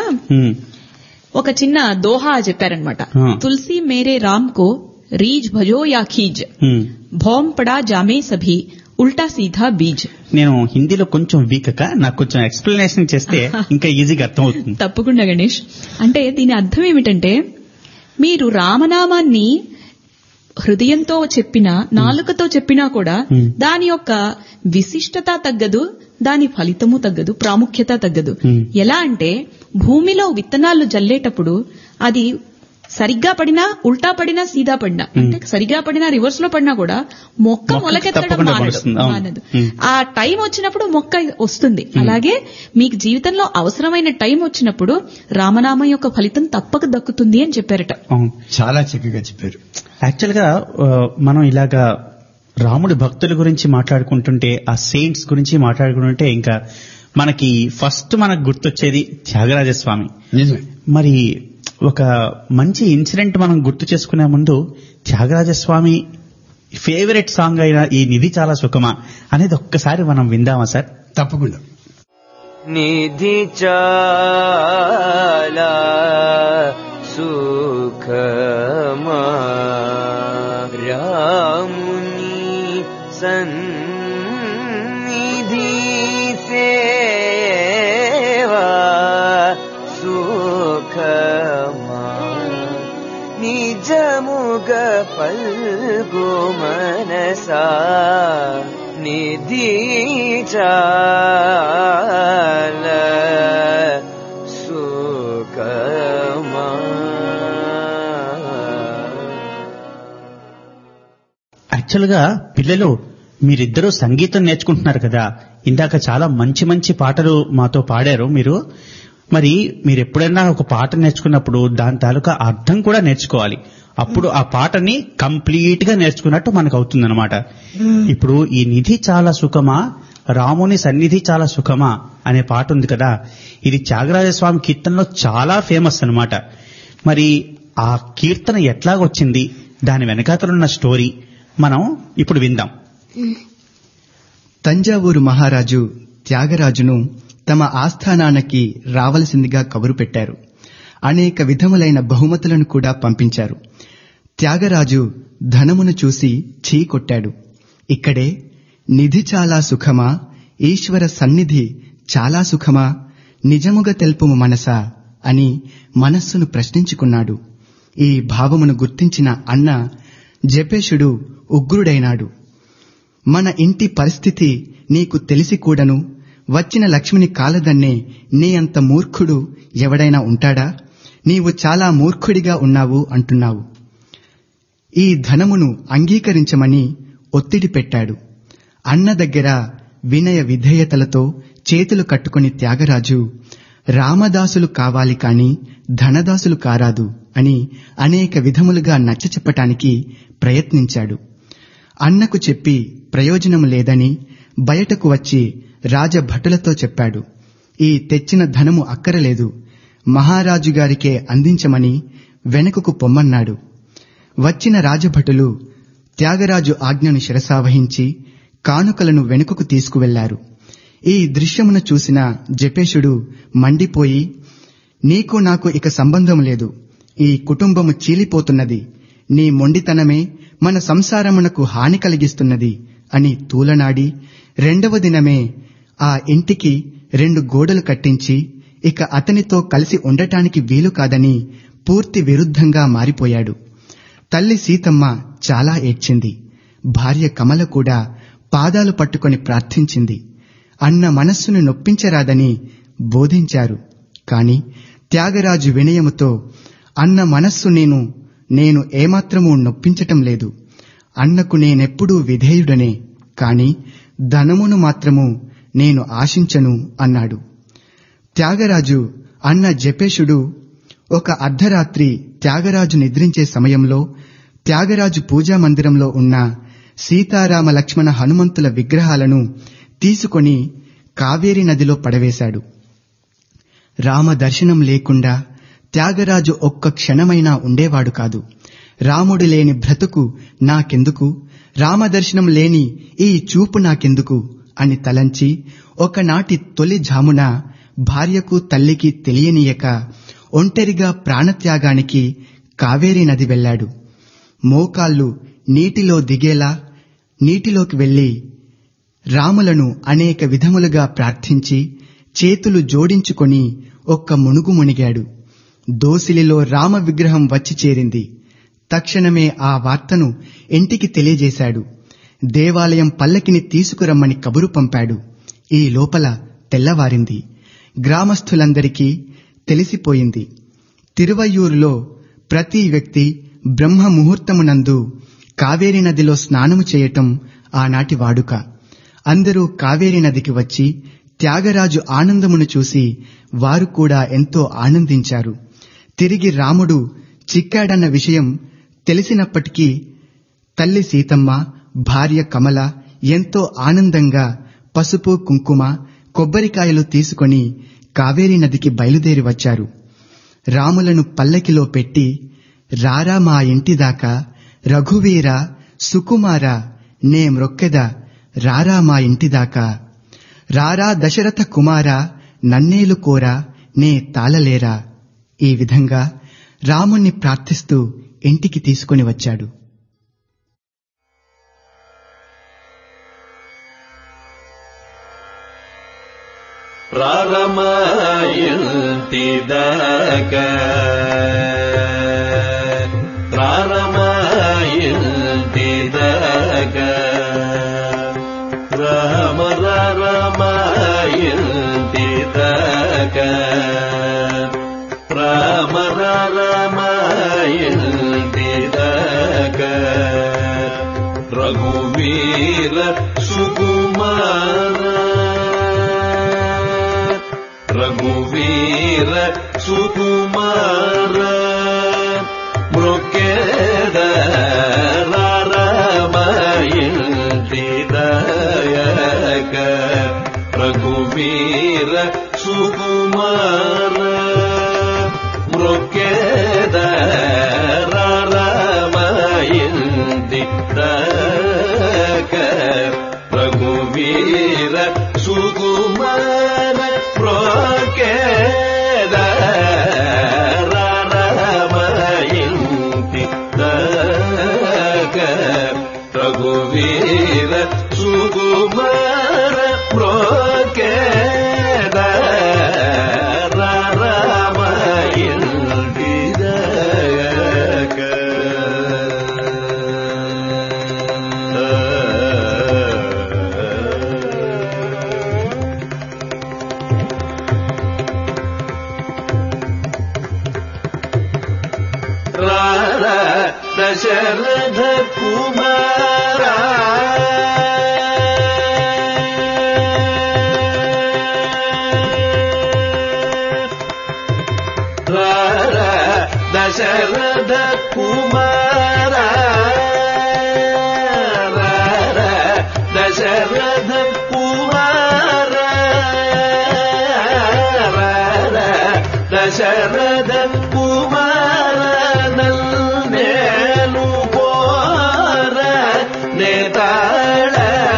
ఒక చిన్న దోహా చెప్పారనమాట. తులసి మేరే రామ్ కో రీజ్ భజో యా ఖీజ్ భౌం పడా జామే సభీ ఉల్టా సీధా బీజ్. నేను హిందీలో కొంచెం వీక్ అక్క, నాకు కొంచెం ఎక్స్ప్లెనేషన్ చేస్తే ఇంకా ఈజీగా అర్థం అవుతుంది. తప్పకుండా గణేష్. అంటే దీని అర్థం ఏమిటంటే, మీరు రామనామాన్ని హృదయంతో చెప్పినా నాలుకతో చెప్పినా కూడా దాని యొక్క విశిష్టత తగ్గదు, దాని ఫలితము తగ్గదు, ప్రాముఖ్యత తగ్గదు. ఎలా అంటే భూమిలో విత్తనాలు జల్లేటప్పుడు అది సరిగ్గా పడినా, ఉల్టా పడినా, సీదా పడినా, అంటే సరిగ్గా పడినా రివర్స్ లో పడినా కూడా మొక్క మొలకెత్తడం మానదు. ఆ టైం వచ్చినప్పుడు మొక్క వస్తుంది. అలాగే మీకు జీవితంలో అవసరమైన టైం వచ్చినప్పుడు రామనామం యొక్క ఫలితం తప్పక దక్కుతుంది అని చెప్పారట. చాలా చక్కగా చెప్పారు. యాక్చువల్ గా మనం ఇలాగా రాముడి భక్తుల గురించి మాట్లాడుకుంటుంటే, ఆ సెయింట్స్ గురించి మాట్లాడుకుంటుంటే ఇంకా మనకి ఫస్ట్ మనకు గుర్తొచ్చేది త్యాగరాజస్వామి. మరి ఒక మంచి ఇన్సిడెంట్ మనం గుర్తు చేసుకునే ముందు త్యాగరాజస్వామి ఫేవరెట్ సాంగ్ అయిన ఈ నిధి చాలా సుఖమా అనేది ఒక్కసారి మనం విందామా సార్? తప్పకుండా. నిధి చాలా సుఖమా రాముని సన్నిధి సేవా సుఖమా నిజముగ పల్గు మనసా నిధి చాల సుఖమా. యాక్చువల్గా పిల్లలు మీరిద్దరూ సంగీతం నేర్చుకుంటున్నారు కదా, ఇందాక చాలా మంచి మంచి పాటలు మాతో పాడారు మీరు. మరి మీరు ఎప్పుడైనా ఒక పాట నేర్చుకున్నప్పుడు దాని తాలూకా అర్థం కూడా నేర్చుకోవాలి. అప్పుడు ఆ పాటని కంప్లీట్ గా నేర్చుకున్నట్టు మనకు అవుతుందన్నమాట. ఇప్పుడు ఈ నిధి చాలా సుఖమా, రాముని సన్నిధి చాలా సుఖమా అనే పాట ఉంది కదా, ఇది త్యాగరాజస్వామి కీర్తనలో చాలా ఫేమస్ అన్నమాట. మరి ఆ కీర్తన ఎట్లాగొచ్చింది, దాని వెనకాతలున్న స్టోరీ మనం ఇప్పుడు విందాం. తంజావూరు మహారాజు త్యాగరాజును తమ ఆస్థానానికి రావలసిందిగా కబురు పెట్టారు. అనేక విధములైన బహుమతులను కూడా పంపించారు. త్యాగరాజు ధనమును చూసి ఛీ కొట్టాడు. ఇక్కడే నిధి చాలా సుఖమా, ఈశ్వర సన్నిధి చాలా సుఖమా, నిజముగా తెలుపుము మనసా అని మనస్సును ప్రశ్నించుకున్నాడు. ఈ భావమును గుర్తించిన అన్న జపేశుడు ఉగ్రుడైనాడు. మన ఇంటి పరిస్థితి నీకు తెలిసి కూడాను వచ్చిన లక్ష్మిని కాలదన్నే నీ అంత మూర్ఖుడు ఎవడైనా ఉంటాడా? నీవు చాలా మూర్ఖుడిగా ఉన్నావు అంటున్నావు. ఈ ధనమును అంగీకరించమని ఒత్తిడి పెట్టాడు. అన్న దగ్గర వినయ విధేయతలతో చేతులు కట్టుకుని త్యాగరాజు రామదాసులు కావాలి కాని ధనదాసులు కారాదు అని అనేక విధములుగా నచ్చచెప్పటానికి ప్రయత్నించాడు. అన్నకు చెప్పి ప్రయోజనం లేదని బయటకు వచ్చి రాజభటులతో చెప్పాడు. ఈ తెచ్చిన ధనము అక్కరలేదు, మహారాజుగారికే అందించమని వెనుకకు పొమ్మన్నాడు. వచ్చిన రాజభటులు త్యాగరాజు ఆజ్ఞను శిరసావహించి కానుకలను వెనుకకు తీసుకువెళ్లారు. ఈ దృశ్యమును చూసిన జపేశుడు మండిపోయి, నీకు నాకు ఇక సంబంధం లేదు, ఈ కుటుంబము చీలిపోతున్నది, నీ మొండితనమే మన సంసారమునకు హాని కలిగిస్తున్నది అని తూలనాడి రెండవ దినమే ఆ ఇంటికి రెండు గోడలు కట్టించి ఇక అతనితో కలిసి ఉండటానికి వీలు కాదని పూర్తి విరుద్ధంగా మారిపోయాడు. తల్లి సీతమ్మ చాలా ఏడ్చింది. భార్య కమల కూడా పాదాలు పట్టుకొని ప్రార్థించింది. అన్న మనస్సును నొప్పించరాదని బోధించారు. కాని త్యాగరాజు వినయముతో, అన్న మనస్సు నేను నేను ఏమాత్రమూ నొప్పించటం లేదు, అన్నకు నేనెప్పుడూ విధేయుడనే, కాని ధనమును మాత్రము నేను ఆశించను అన్నాడు. త్యాగరాజు అన్న జపేశుడు ఒక అర్ధరాత్రి త్యాగరాజు నిద్రించే సమయంలో త్యాగరాజు పూజా మందిరంలో ఉన్న సీతారామ లక్ష్మణ హనుమంతుల విగ్రహాలను తీసుకొని కావేరీ నదిలో పడవేశాడు. రామ దర్శనం లేకుండా త్యాగరాజు ఒక్క క్షణమైనా ఉండేవాడు కాదు. రాముడు లేని బ్రతుకు నాకెందుకు, రామదర్శనం లేని ఈ చూపు నాకెందుకు అని తలంచి ఒకనాటి తొలి జామున భార్యకు తల్లికి తెలియనీయక ఒంటరిగా ప్రాణత్యాగానికి కావేరీ నది వెళ్లాడు. మోకాళ్లు నీటిలో దిగేలా నీటిలోకి వెళ్లి రాములను అనేక విధములుగా ప్రార్థించి చేతులు జోడించుకొని ఒక్క మునుగు మునిగాడు. దోసిలిలో రామ విగ్రహం వచ్చి చేరింది. తక్షణమే ఆ వార్తను ఇంటికి తెలియజేశాడు. దేవాలయం పల్లకిని తీసుకురమ్మని కబురు పంపాడు. ఈ లోపల తెల్లవారింది. గ్రామస్థులందరికీ తెలిసిపోయింది. తిరువయ్యూరులో ప్రతి వ్యక్తి బ్రహ్మ ముహూర్తమునందు కావేరీ నదిలో స్నానము చేయటం ఆనాటి వాడుక. అందరూ కావేరీ నదికి వచ్చి త్యాగరాజు ఆనందమును చూసి వారు కూడా ఎంతో ఆనందించారు. తిరిగి రాముడు చిక్కాడన్న విషయం తెలిసినప్పటికీ తల్లి సీతమ్మ, భార్య కమల ఎంతో ఆనందంగా పసుపు కుంకుమ కొబ్బరికాయలు తీసుకొని కావేరీ నదికి బయలుదేరి వచ్చారు. రాములను పల్లకిలో పెట్టి, రారా మా ఇంటిదాకా, రఘువీర సుకుమార నే మ్రొక్కెద రారా మా ఇంటిదాకా, రారా దశరథ కుమార నన్నేలు కోరా నే తాళలేరా, ఈ విధంగా రాముణ్ణి ప్రార్థిస్తూ ఇంటికి తీసుకొని వచ్చాడు. ప్రారమాయింటిదాకా ప్రారమాయింటిదాకా రామ రామాయింటిదాకా రామ రామాయింటిదాకా రఘువీర సుకుమార రఘువీర సుకుమార మృక్కేద రామాయింటిదాక రఘువీర సుకుమార మృక్కేద రామాయింటిదాక రఘువీర సుకుమార మృక్కేద రామాయింటిదాక రఘువీర సుకుమార మృక్కేద రామాయింటిదాక దశరథ కుమార దశరథ కుమార దశరథ కుమారనల్నేలు పోర నేతాళ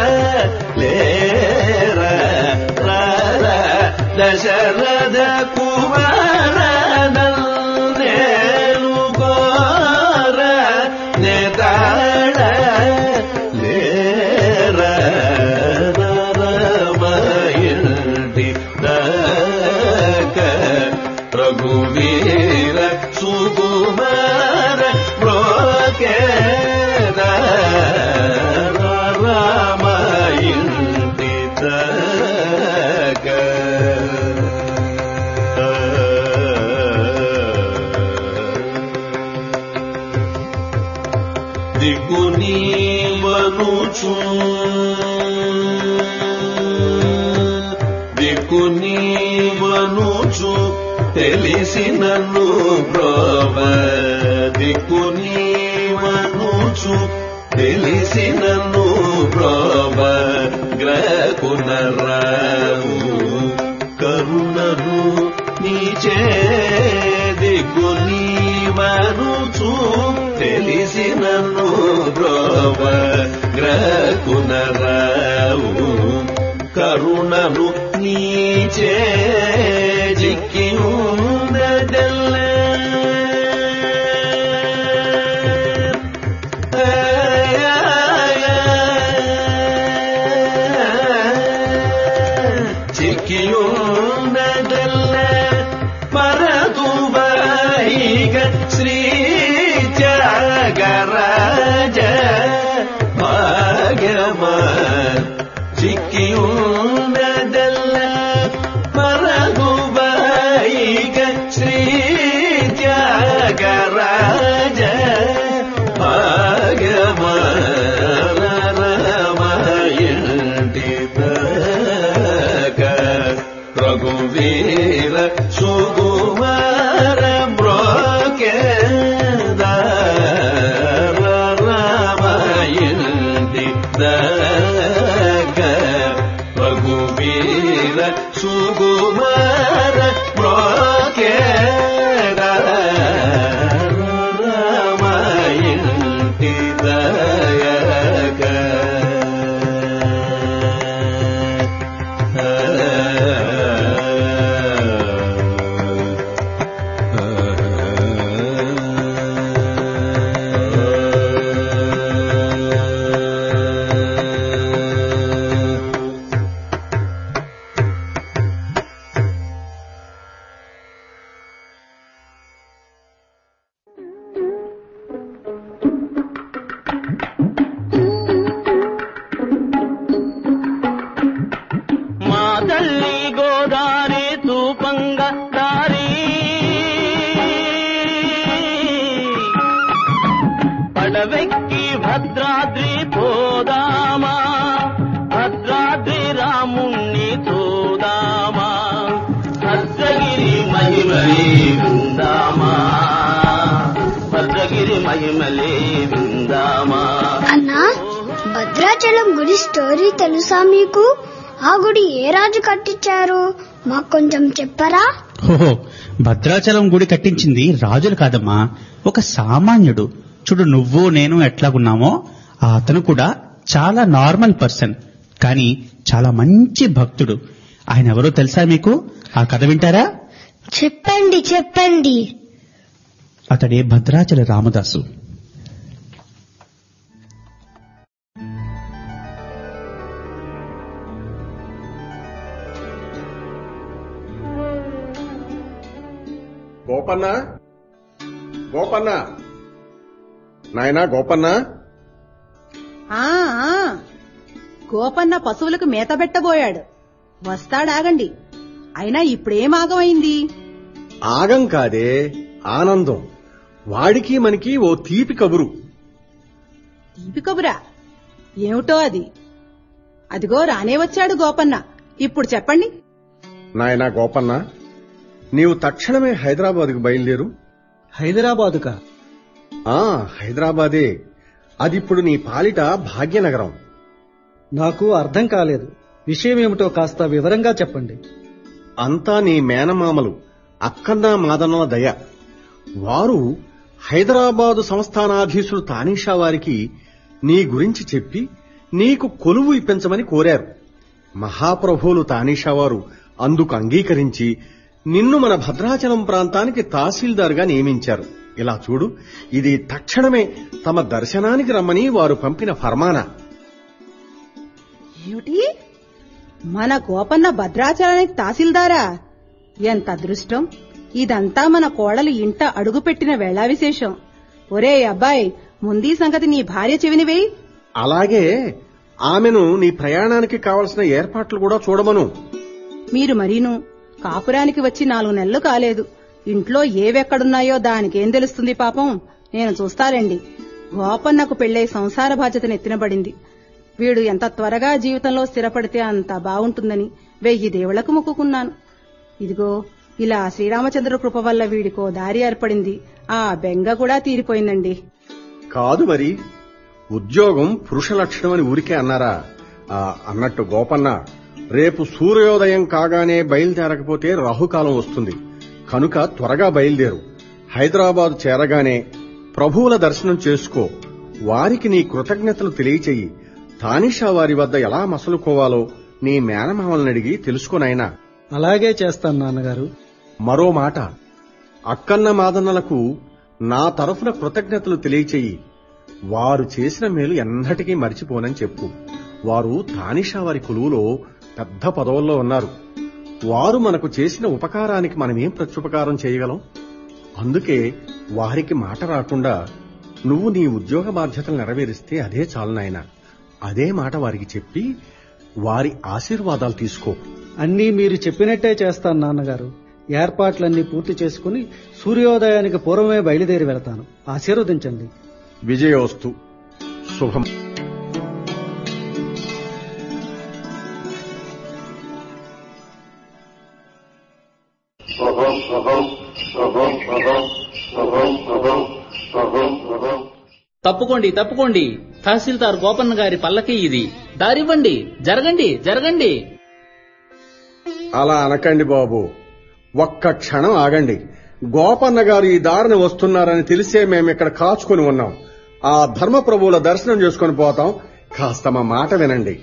లేర రర దశరథ కుమారనల్నేలు పోర నేతాళ లేర రమయంటి దక రఘువీర సుకుమార బ్రోకేద రమయంటి దక దిగుని వనుచు దిగుని వనుచు తెలిసి నన్ను బ్రోవ దిక్కుని వనుచు తెలిసి నన్ను బ్రోవ గ్రకునరావు కరుణను నీచే దిక్కుని వనుచు తెలిసి నన్ను బ్రోవ గ్రకునరావు కరుణను నీచే జిక్కి ఉన్నదల్ల చిక్కి ఉన్నదల్ల పరదువైగ శ్రీ త్యాగరాజ భాగ్యమ చిక్కి ఉన్నదల్ల పరదువైగ శ్రీ త్యాగరాజ భాగ్యమ రమయంటి దక రఘువీర సుకుమార బ్రోకేద రమయంటి దక రఘువీర సుకుమార బ్రోకేద రమయంటి దక మా తల్లి గోదారి తూపంగ దారి పడవెక్కి భద్రాద్రి పోదామా భద్రాద్రి రాముణ్ణి చూదామా భద్రగిరి మహిమలే విందామా భద్రగిరి మహిమలే విందామా. అన్నా, భద్రాచలం గుడి స్టోరీ తెలుసా మీకు? ఆ గుడి ఏ రాజు కట్టించారు? మాకు కొంచెం చెప్పరా? ఓహో, భద్రాచలం గుడి కట్టించింది రాజులు కాదమ్మా, ఒక సామాన్యుడు. చూడు, నువ్వు నేను ఎట్లాగున్నామో ఆ అతను కూడా చాలా నార్మల్ పర్సన్, కానీ చాలా మంచి భక్తుడు. ఆయన ఎవరో తెలుసా మీకు? ఆ కథ వింటారా? చెప్పండి చెప్పండి. అతడే భద్రాచల రామదాసు. గోపన్న, గోపన్న, నాయనా గోపన్న. ఆ ఆ, గోపన్న పశువులకు మేత పెట్టబోయాడు. వస్తాడాగండి. అయినా ఇప్పుడేం ఆగమైంది? ఆగం కాదే, ఆనందం. వాడికి మనకి ఓ తీపి కబురు. తీపి కబురా? ఏమిటో అది? అదిగో రానే వచ్చాడు గోపన్న. ఇప్పుడు చెప్పండి. నాయనా గోపన్న, నీవు తక్షణమే హైదరాబాదుకు బయలుదేరు. హైదరాబాదుకా? ఆ హైదరాబాదే. అదిప్పుడు నీ పాలిట భాగ్యనగరం. నాకు అర్థం కాలేదు. విషయమేమిటో కాస్త వివరంగా చెప్పండి. అంతా నీ మేనమామలు అక్కన్న మాదన్నల దయ. వారు హైదరాబాదు సంస్థానాధీశుడు తానీషా వారికి నీ గురించి చెప్పి నీకు కొలువు ఇప్పించమని కోరారు. మహాప్రభువులు తానీషా వారు అందుకు అంగీకరించి నిన్ను మన భద్రాచలం ప్రాంతానికి తహసీల్దార్గా నియమించారు. ఇలా చూడు, ఇది తక్షణమే తమ దర్శనానికి రమ్మని వారు పంపిన ఫర్మానా. ఏమిటి, మన గోపన్న భద్రాచలానికి తహసీల్దారా? ఎంత అదృష్టం! ఇదంతా మన కోడలు ఇంట అడుగుపెట్టిన వేళా విశేషం. ఒరే అబ్బాయి, ముందీ సంగతి నీ భార్య చెవిని వేయి. అలాగే ఆమెను నీ ప్రయాణానికి కావలసిన ఏర్పాట్లు కూడా చూడమను. మీరు మరీను కాపురానికి వచ్చి నాలుగు నెలలు కాలేదు. ఇంట్లో ఏవెక్కడున్నాయో దానికేం తెలుస్తుంది పాపం. నేను చూస్తానండి. గోపన్నకు పెళ్ళై సంసార బాధ్యతను ఎత్తినబడింది. వీడు ఎంత త్వరగా జీవితంలో స్థిరపడితే అంత బాగుంటుందని వెయ్యి దేవుళ్లకు మొక్కుకున్నాను. ఇదిగో ఇలా శ్రీరామచంద్ర కృప వల్ల వీడికో దారి ఏర్పడింది. ఆ బెంగ కూడా తీరిపోయిందండి. కాదు మరి, ఉద్యోగం పురుష లక్షణమని ఊరికే అన్నారా? ఆ, అన్నట్టు గోపన్న, రేపు సూర్యోదయం కాగానే బయలుదేరకపోతే రాహుకాలం వస్తుంది. కనుక త్వరగా బయలుదేరు. హైదరాబాద్ చేరగానే ప్రభువుల దర్శనం చేసుకో. వారికి నీ కృతజ్ఞతలు తెలియచెయ్యి. తానీషా వారి వద్ద ఎలా మసలుకోవాలో నీ మేనమామల్ని అడిగి తెలుసుకోనైనా. అలాగే చేస్తాను నాన్నగారు. మరో మాట, అక్కన్న మాదన్నలకు నా తరఫున కృతజ్ఞతలు తెలియచెయ్యి. వారు చేసిన మేలు ఎన్నటికీ మరిచిపోనని చెప్పు. వారు తానీషా వారి కొలువులో పెద్ద పదవుల్లో ఉన్నారు. వారు మనకు చేసిన ఉపకారానికి మనమేం ప్రత్యుపకారం చేయగలం? అందుకే వారికి మాట రాకుండా నువ్వు నీ ఉద్యోగ బాధ్యతలు నెరవేరిస్తే అదే చాలు నాయనా. అదే మాట వారికి చెప్పి వారి ఆశీర్వాదాలు తీసుకో. అన్నీ మీరు చెప్పినట్టే చేస్తాను నాన్నగారు. ఏర్పాట్లన్నీ పూర్తి చేసుకుని సూర్యోదయానికి పూర్వమే బయలుదేరి వెళతాను. ఆశీర్వదించండి. విజయోస్తు. శుభం. తప్పుకోండి తప్పుకోండి, తహసీల్దార్ గోపన్న గారి పల్లకి ఇది. దారివ్వండి, జరగండి జరగండి. అలా అనకండి బాబు, ఒక్క క్షణం ఆగండి. గోపన్న గారు ఈ దారిని వస్తున్నారని తెలిసే మేమిక్కడ కాచుకుని ఉన్నాం. ఆ ధర్మప్రభువుల దర్శనం చేసుకుని పోతాం. కాస్త మా మాట వినండి.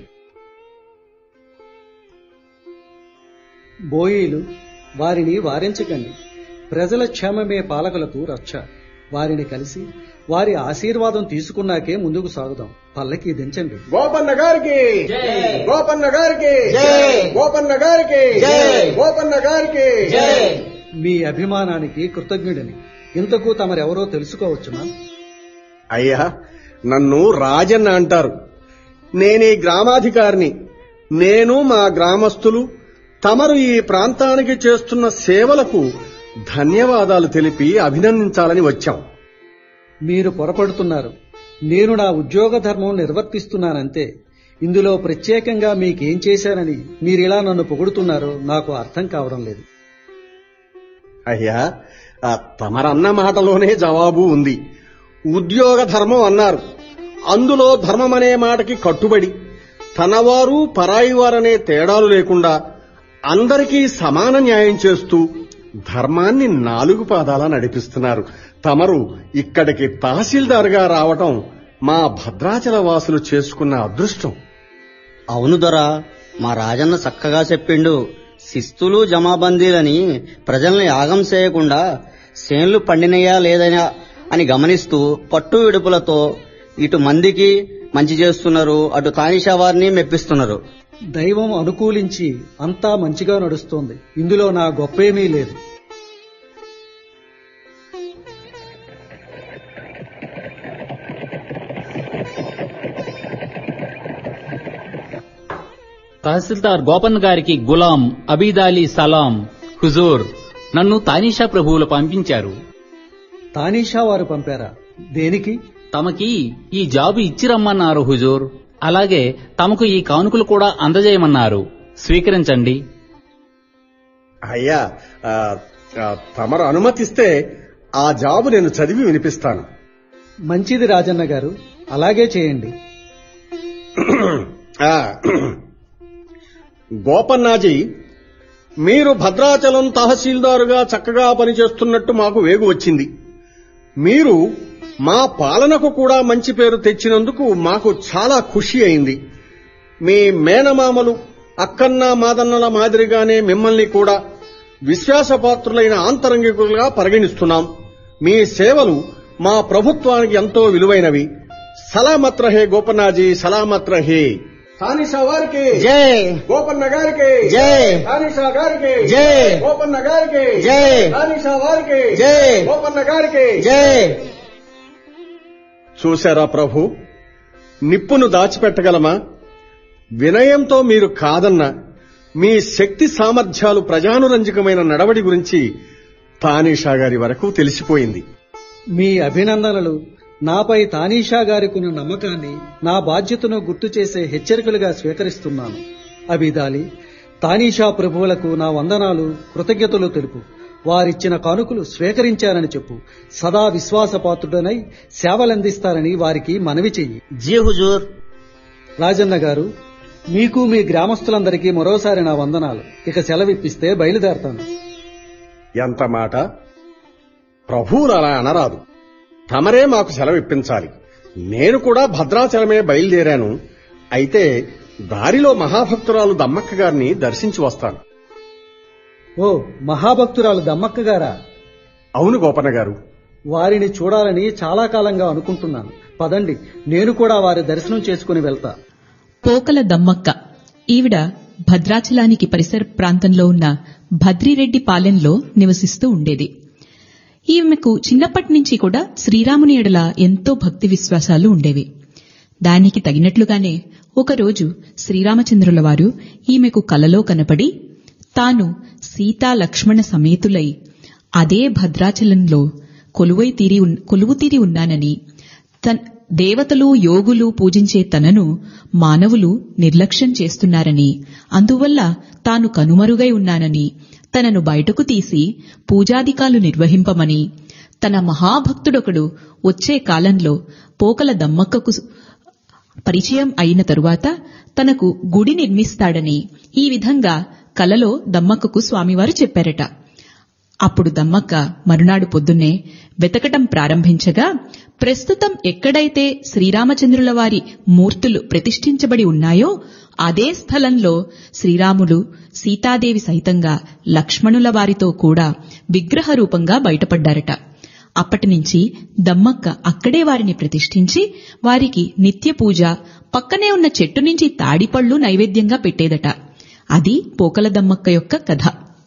బోయీలు, వారిని వారించకండి. ప్రజల క్షేమమే పాలకులకు రక్ష. వారిని కలిసి వారి ఆశీర్వాదం తీసుకున్నాకే ముందుకు సాగుదాం. పల్లకి దించండి. గోపన్న గారికి, గోపన్న గారికి, గోపన్న గారికి, గోపన్న గారికి. మీ అభిమానానికి కృతజ్ఞుడిని. ఇంతకు తమరెవరో తెలుసుకోవచ్చునా? అయ్యా, నన్ను రాజన్న అంటారు. నేనీ గ్రామాధికారిని. నేను మా గ్రామస్తులు తమరు ఈ ప్రాంతానికి చేస్తున్న సేవలకు ధన్యవాదాలు తెలిపి అభినందించాలని వచ్చాం. మీరు పొరపడుతున్నారు. నేను నా ఉద్యోగ ధర్మం నిర్వర్తిస్తున్నానంతే. ఇందులో ప్రత్యేకంగా మీకేం చేశానని మీరిలా నన్ను పొగుడుతున్నారో నాకు అర్థం కావడం లేదు. అయ్యా, తమరన్న మాటలోనే జవాబు ఉంది. ఉద్యోగ ధర్మం అన్నారు. అందులో ధర్మమనే మాటకి కట్టుబడి తనవారు పరాయివారనే తేడాలు లేకుండా అందరికీ సమాన న్యాయం చేస్తూ ధర్మాన్ని నాలుగు పాదాల నడిపిస్తున్నారు. తమరు ఇక్కడికి తహసీల్దార్గా రావటం మా భద్రాచల వాసులు చేసుకున్న అదృష్టం. అవును దొరా, మా రాజన్న చక్కగా చెప్పిండు. శిస్తులు జమాబందీలని ప్రజల్ని యాగం చేయకుండా సేన్లు పండినయా లేదనా అని గమనిస్తూ పట్టు విడుపులతో ఇటు మందికి మంచి చేస్తున్నారు, అటు తానీషా వారిని మెప్పిస్తున్నారు. దైవం అనుకూలించి అంతా మంచిగా నడుస్తోంది. ఇందులో నా గొప్పేమీ లేదు. తహసీల్దార్ గోపన్న గారికి గులాం అబీదాలీ సలాం. హుజూర్, నన్ను తానీషా ప్రభువులు పంపించారు. తానీషా వారు పంపారా? దేనికి? తమకి ఈ జాబు ఇచ్చిరమ్మన్నారు హుజూర్. అలాగే తమకు ఈ కానుకలు కూడా అందజేయమన్నారు. స్వీకరించండి. అయ్యా, తమరు అనుమతిస్తే ఆ జాబు నేను చదివి వినిపిస్తాను. మంచిది రాజన్న గారు, అలాగే చేయండి. గోపన్నాజీ, మీరు భద్రాచలం తహసీల్దారుగా చక్కగా పనిచేస్తున్నట్టు మాకు వేగు వచ్చింది. మీరు మా పాలనకు కూడా మంచి పేరు తెచ్చినందుకు మాకు చాలా ఖుషి అయింది. మీ మేనమామలు అక్కన్న మాదన్నల మాదిరిగానే మిమ్మల్ని కూడా విశ్వాసపాత్రులైన ఆంతరంగికులుగా పరిగణిస్తున్నాం. మీ సేవలు మా ప్రభుత్వానికి ఎంతో విలువైనవి. సలామత్ రహే గోపన్నాజీ, సలామత్ రహే. తానిషా వారికి జై, గోపన్న గారికి జై, తానిషా గారికి జై, గోపన్న గారికి జై, తానిషా వారికి జై, గోపన్న గారికి జై. చూశారా ప్రభు, నిప్పును దాచిపెట్టగలమా? వినయంతో మీరు కాదన్న మీ శక్తి సామర్థ్యాలు ప్రజానురంజకమైన నడవడి గురించి తానీషా గారి వరకు తెలిసిపోయింది. మీ అభినందనలు నాపై తానీషా గారికున్న నమ్మకాన్ని, నా బాధ్యతను గుర్తు చేసే హెచ్చరికలుగా స్వీకరిస్తున్నాను. అబిదాలి, తానీషా ప్రభువులకు నా వందనాలు, కృతజ్ఞతలు తెలుపు. వారిచ్చిన కానుకలు స్వీకరించారని చెప్పు. సదా విశ్వాసపాత్రుడనై సేవలందిస్తారని వారికి మనవి చెయ్యి. జీ హుజూర్. రాజన్న గారు, మీకు మీ గ్రామస్తులందరికీ మరోసారి నా వందనాలు. ఇక సెలవిప్పిస్తే బయలుదేరతాను. ఎంత మాట! ప్రభువులు అలా అనరాదు. తమరే మాకు సెలవిప్పించాలి. నేను కూడా భద్రాచలమే బయలుదేరాను. అయితే దారిలో మహాభక్తురాలు దమ్మక్క గారిని దర్శించి వస్తాను. ఓ, మహాభక్తురాలు దమ్మక్క గారా? అవును గోపన్న గారు. వారిని చూడాలని చాలా కాలంగా అనుకుంటున్నాను. పదండి, నేను కూడా వారి దర్శనం చేసుకుని వెళ్తా. పోకల దమ్మక్క ఈవిడ భద్రాచలానికి పరిసర ప్రాంతంలో ఉన్న భద్రిరెడ్డి పాలెంలో నివసిస్తూ ఉండేది. ఈమెకు చిన్నప్పటి నుంచి కూడా శ్రీరాముని ఎడల ఎంతో భక్తి విశ్వాసాలు ఉండేవి. దానికి తగినట్లుగానే ఒకరోజు శ్రీరామచంద్రుల వారు ఈమెకు కలలో కనపడి తాను సీతా లక్ష్మణ సమేతులై అదే భద్రాచలంలో కొలువై తీరి కొలువు తీరి ఉన్నానని, దేవతలు యోగులు పూజించే తనను మానవులు నిర్లక్ష్యం చేస్తున్నారని, అందువల్ల తాను కనుమరుగై ఉన్నానని, తనను బయటకు తీసి పూజాదికాలు నిర్వహింపమని, తన మహాభక్తుడొకడు వచ్చే కాలంలో పోకల దమ్మక్కకు పరిచయం అయిన తరువాత తనకు గుడి నిర్మిస్తాడని ఈ విధంగా కలలో దమ్మక్కకు స్వామివారు చెప్పారట. అప్పుడు దమ్మక్క మరునాడు పొద్దున్నే వెతకటం ప్రారంభించగా ప్రస్తుతం ఎక్కడైతే శ్రీరామచంద్రుల వారి మూర్తులు ప్రతిష్ఠించబడి ఉన్నాయో అదే స్థలంలో శ్రీరాములు, సీతాదేవి సైతంగా లక్ష్మణుల వారితో కూడా విగ్రహ రూపంగా బయటపడ్డారట. అప్పటినుంచి దమ్మక్క అక్కడే వారిని ప్రతిష్ఠించి వారికి నిత్య పూజ, పక్కనే ఉన్న చెట్టు నుంచి తాడిపళ్లు నైవేద్యంగా పెట్టేదట. అది పోకల దమ్మక్క యొక్క కథ.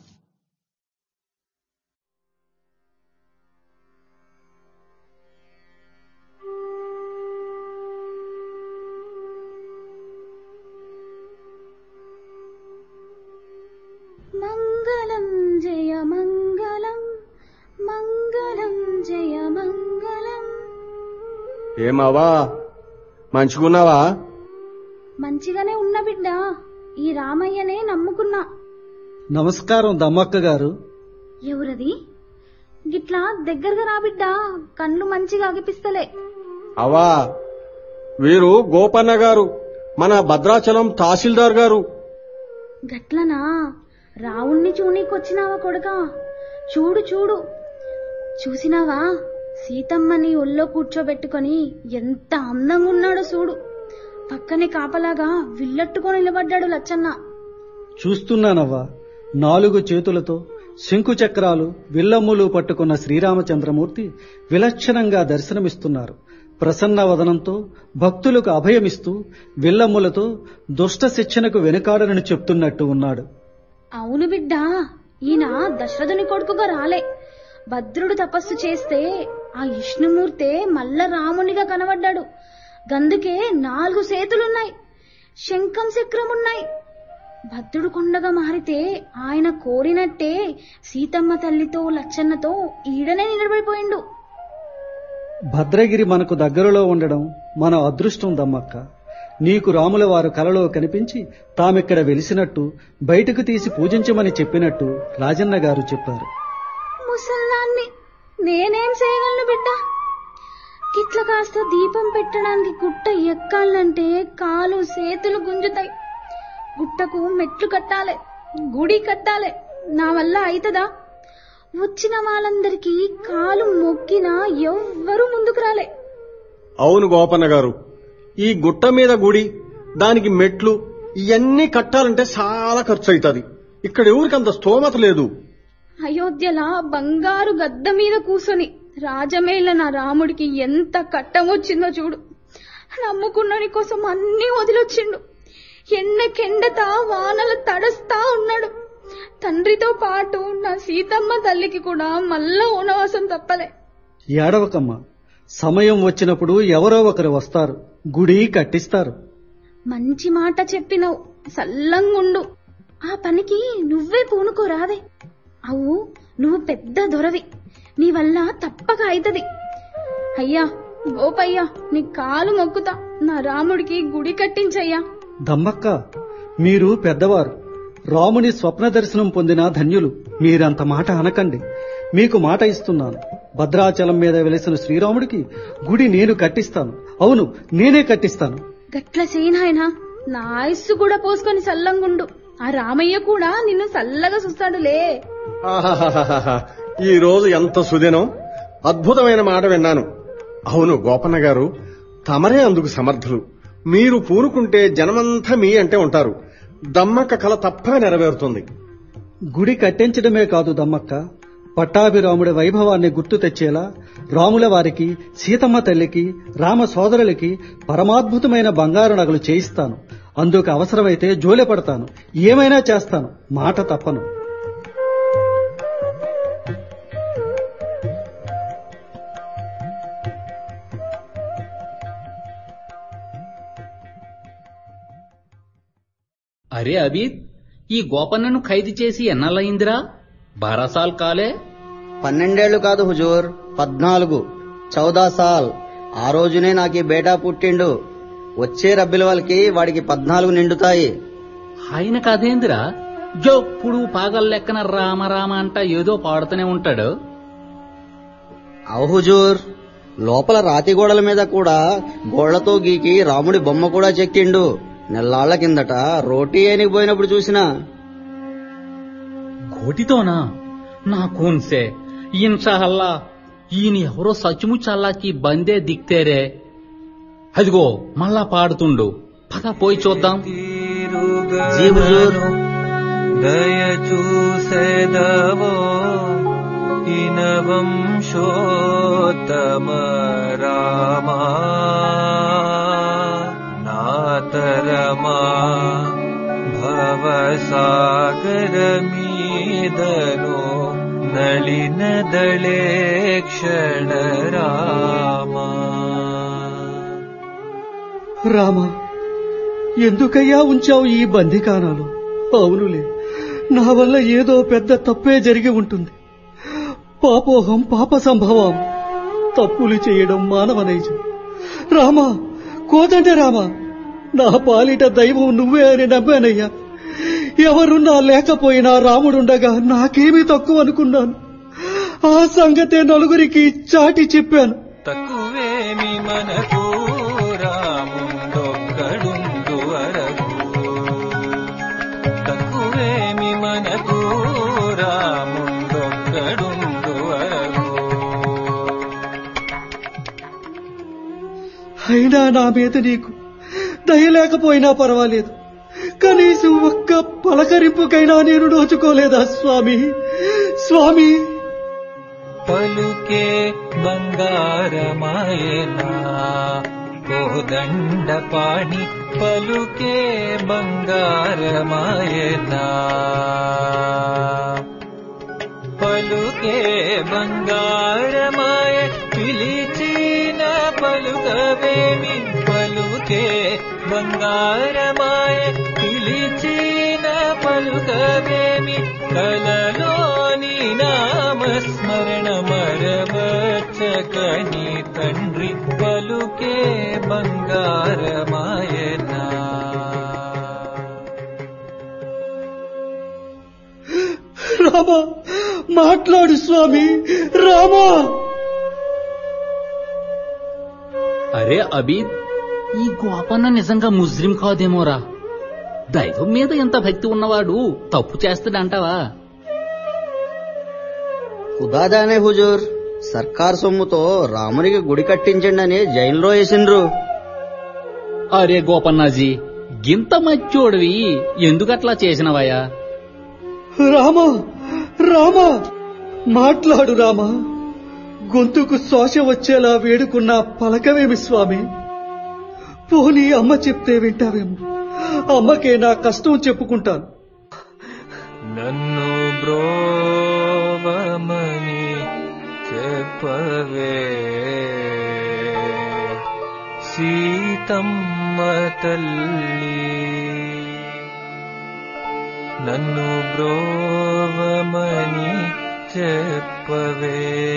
మంగళం జయ మంగళం, మంగళం జయ మంగళం. ఏమావా, మంచిగున్నావా? మంచిగానే ఉన్న బిడ్డ, ఈ రామయ్యనే నమ్ముకున్నా. నమస్కారం దమ్మక్క గారు. ఎవరది? గిట్లా దగ్గరగా రా బిడ్డ, కళ్ళు మంచిగా అగిపిస్తలే. అవా, వీరు గోపన్న గారు, మన భద్రాచలం తహసీల్దార్ గారు. గట్లనా? రావుణ్ణి చూనీకొచ్చినావా కొడుకా? చూడు చూడు, చూసినావా సీతమ్మని ఒళ్ళో కూర్చోబెట్టుకొని ఎంత అందంగా ఉన్నాడో చూడు. పక్కనే కాపలాగా విల్లట్టుకొని నిలబడ్డాడు లచ్చన్న. చూస్తున్నానవ్వా. నాలుగు చేతులతో శంకు చక్రాలు, విల్లమ్ములు పట్టుకున్న శ్రీరామచంద్రమూర్తి విలక్షణంగా దర్శనమిస్తున్నారు. ప్రసన్న వదనంతో భక్తులకు అభయమిస్తూ విల్లమ్ములతో దుష్ట శిక్షణకు వెనుకాడనని చెప్తున్నట్టు ఉన్నాడు. అవును బిడ్డ, ఈయన దశరథుని కొడుకుగా రాలే. భద్రుడు తపస్సు చేస్తే ఆ విష్ణుమూర్తే మల్ల రామునిగా కనబడ్డాడు. గందుకే నాలుగు సేతులున్నాయి, శంఖం చక్రమున్నాయి. భద్రుడు కొండగా మారితే ఆయన కోరినట్టే సీతమ్మ తల్లితో లచ్చన్నతో ఈడనే నిలబడిపోయిండు. భద్రగిరి మనకు దగ్గరలో ఉండడం మన అదృష్టం దమ్మక్క. నీకు రాముల వారు కలలో కనిపించి తామిక్కడ వెలిసినట్టు, బయటకు తీసి పూజించమని చెప్పినట్టు రాజన్న గారు చెప్పారు. ముసల్లాన్ని నేనేం చేయగలను బిడ్డ? గిట్ల కాస్త దీపం పెట్టడానికి గుట్ట ఎక్కాలంటే కాలు చేతులు గుంజుతాయి. గుట్టకు మెట్లు కట్టాలి, గుడి కట్టాలి. నా వల్ల అయితదా? వచ్చిన వాళ్ళందరికీ కాలు మొక్కినా ఎవ్వరూ ముందుకు రాలే. అవును గోపన్న గారు, ఈ గుట్ట మీద గుడి, దానికి మెట్లు ఇవన్నీ కట్టాలంటే చాలా ఖర్చు అవుతుంది. ఇక్కడ ఎవరికంత స్తోమత లేదు. అయోధ్యలా బంగారు గద్ద మీద కూసొని రాజమేళ నా రాముడికి ఎంత కట్టం వచ్చిందో చూడు. నమ్ముకున్నని కోసం అన్నీ వదిలొచ్చిండు. ఎండకెండతా వానల తడస్తా ఉన్నాడు. తండ్రితో పాటు నా సీతమ్మ తల్లికి కూడా మళ్ళా వనవాసం తప్పలే. ఏడవకమ్మ, సమయం వచ్చినప్పుడు ఎవరో ఒకరు వస్తారు, గుడి కట్టిస్తారు. మంచి మాట చెప్పినవు, సల్లంగుండు. ఆ పనికి నువ్వే పూనుకోరాదే. అవు నువ్వు పెద్ద దొరవి, నీ వల్ల తప్పక అయితది. అయ్యా గోపయ్యా, నీ కాలు మొక్కుతా, నా రాముడికి గుడి కట్టించయ్యా. దమ్మక్క, మీరు పెద్దవారు, రాముని స్వప్న దర్శనం పొందిన ధన్యులు. మీరంత మాట అనకండి. మీకు మాట ఇస్తున్నాను, భద్రాచలం మీద వెలిసిన శ్రీరాముడికి గుడి నేను కట్టిస్తాను. అవును, నేనే కట్టిస్తాను. గట్ల చేయనాయనా, నా ఆయుస్సు కూడా పోసుకొని సల్లంగుండు. ఆ రామయ్య కూడా నిన్ను సల్లగా చూస్తాడులే. ఆహాహాహాహా, ఈ రోజు ఎంత సుదినం! అద్భుతమైన మాట విన్నాను. అవును గోపన్న గారు, తమరే అందుకు సమర్థులు. మీరు పూనుకుంటే జనమంతా మీ అంటే ఉంటారు. దమ్మక్క కల తప్పగా నెరవేరుతుంది. గుడి కట్టించడమే కాదు దమ్మక్క, పట్టాభిరాముడి వైభవాన్ని గుర్తు తెచ్చేలా రాముల వారికి, సీతమ్మ తల్లికి, రామ సోదరులకి పరమాద్భుతమైన బంగారు నగలు చేయిస్తాను. అందుకు అవసరమైతే జోలె పడతాను, ఏమైనా చేస్తాను, మాట తప్పను. అరే అబీద్, ఈ గోపన్నను ఖైదు చేసి ఎన్నాళ్ళయిందిరా? బారాసాల్ కాలే? పన్నెండేళ్లు కాదు హుజూర్, పద్నాలుగు చౌదా సాల్. ఆ రోజునే నాకు ఈ బేటా పుట్టిండు. వచ్చే రబ్బిల వాళ్ళకి వాడికి పద్నాలుగు నిండుతాయి. ఆయన కదేందిరా, జోప్పుడు పాగల్ లెక్కన రామ రామ అంట ఏదో పాడుతూనే ఉంటాడు. అవు హుజూర్, లోపల రాతి గోడల మీద కూడా గోళ్లతో గీకి రాముడి బొమ్మ కూడా చెక్కిండు. నెల్లాళ్ల కిందట రోటీ అయినకి పోయినప్పుడు చూసినా. గోటితోనా? నా కూన్సే ఇన్షాహల్లా ఈయన ఎవరో సచ్చుముచ్చల్లాకి బందే దిక్తేరే. అదిగో మళ్ళా పాడుతుండు, పద పోయి చూద్దాం. దయ చూసేదవో ఇనవంశోత్తమ రామా నాతరమా భవసాగర మీదను నళిన దళే క్షణ రామా. రామా, ఎందుకయ్యా ఉంచావు ఈ బందికానాలు? అవునులే, నా వల్ల ఏదో పెద్ద తప్పే జరిగి ఉంటుంది. పాపోహం పాప సంభవం, తప్పులు చేయడం మానవ నైజం. రామా, కోదంటే రామా, నా పాలిట దైవం నువ్వే అని నమ్మానయ్యా. ఎవరున్నా లేకపోయినా రాముడుండగా నాకేమీ తక్కువ అనుకున్నాను. ఆ సంగతే నలుగురికి చాటి చెప్పాను. తక్కువేమి మనకు రాముండొక్కడుండు వరకు, తక్కువేమి మనకు రాముండొక్కడుండు వరకు. అయినా నా మీద నీకు దయ లేకపోయినా పర్వాలేదు, కనీసం ఒక్క పలకరింపుకైనా నేను నోచుకోలేదా స్వామి? స్వామి పలుకే బంగారమాయనా కోదండపాణి, పలుకే బంగారమాయనా, పలుకే బంగారమాయ పిలిచిన పలుకవేమి, పలుకే బంగారమాయ పిలిచిన పలుకవేమి, కలలోని నామస్మరణ మరవచ్చకని తండ్రి, పలుకే బంగారమాయనా. రామా, మాట్లాడు స్వామి, రామా. అరే అబీద్, ఈ గోపన్న నిజంగా ముస్లిం కాదేమోరా. దైవం మీద ఎంత భక్తి ఉన్నవాడు తప్పు చేస్తాడంటావా? కుదాదానే హుజూర్, సర్కార్ సొమ్ముతో రామునికి గుడి కట్టించండి జైల్లో వేసిండ్రు. అరే గోపన్నాజీ, గింత మచ్చోడివి ఎందుకట్లా చేసినవయ్యా? రామా రామా మాట్లాడు రామా, గొంతుకు శ్వాస వచ్చేలా వేడుకున్నా పలకవేమి స్వామి? పోనీ అమ్మ చెప్తే వింటావేమో, అమ్మకే నా కష్టం చెప్పుకుంటాను. నన్ను బ్రోవమని చెప్పవే సీతమ్మ తల్లి, నన్ను బ్రోవమని చెప్పవే,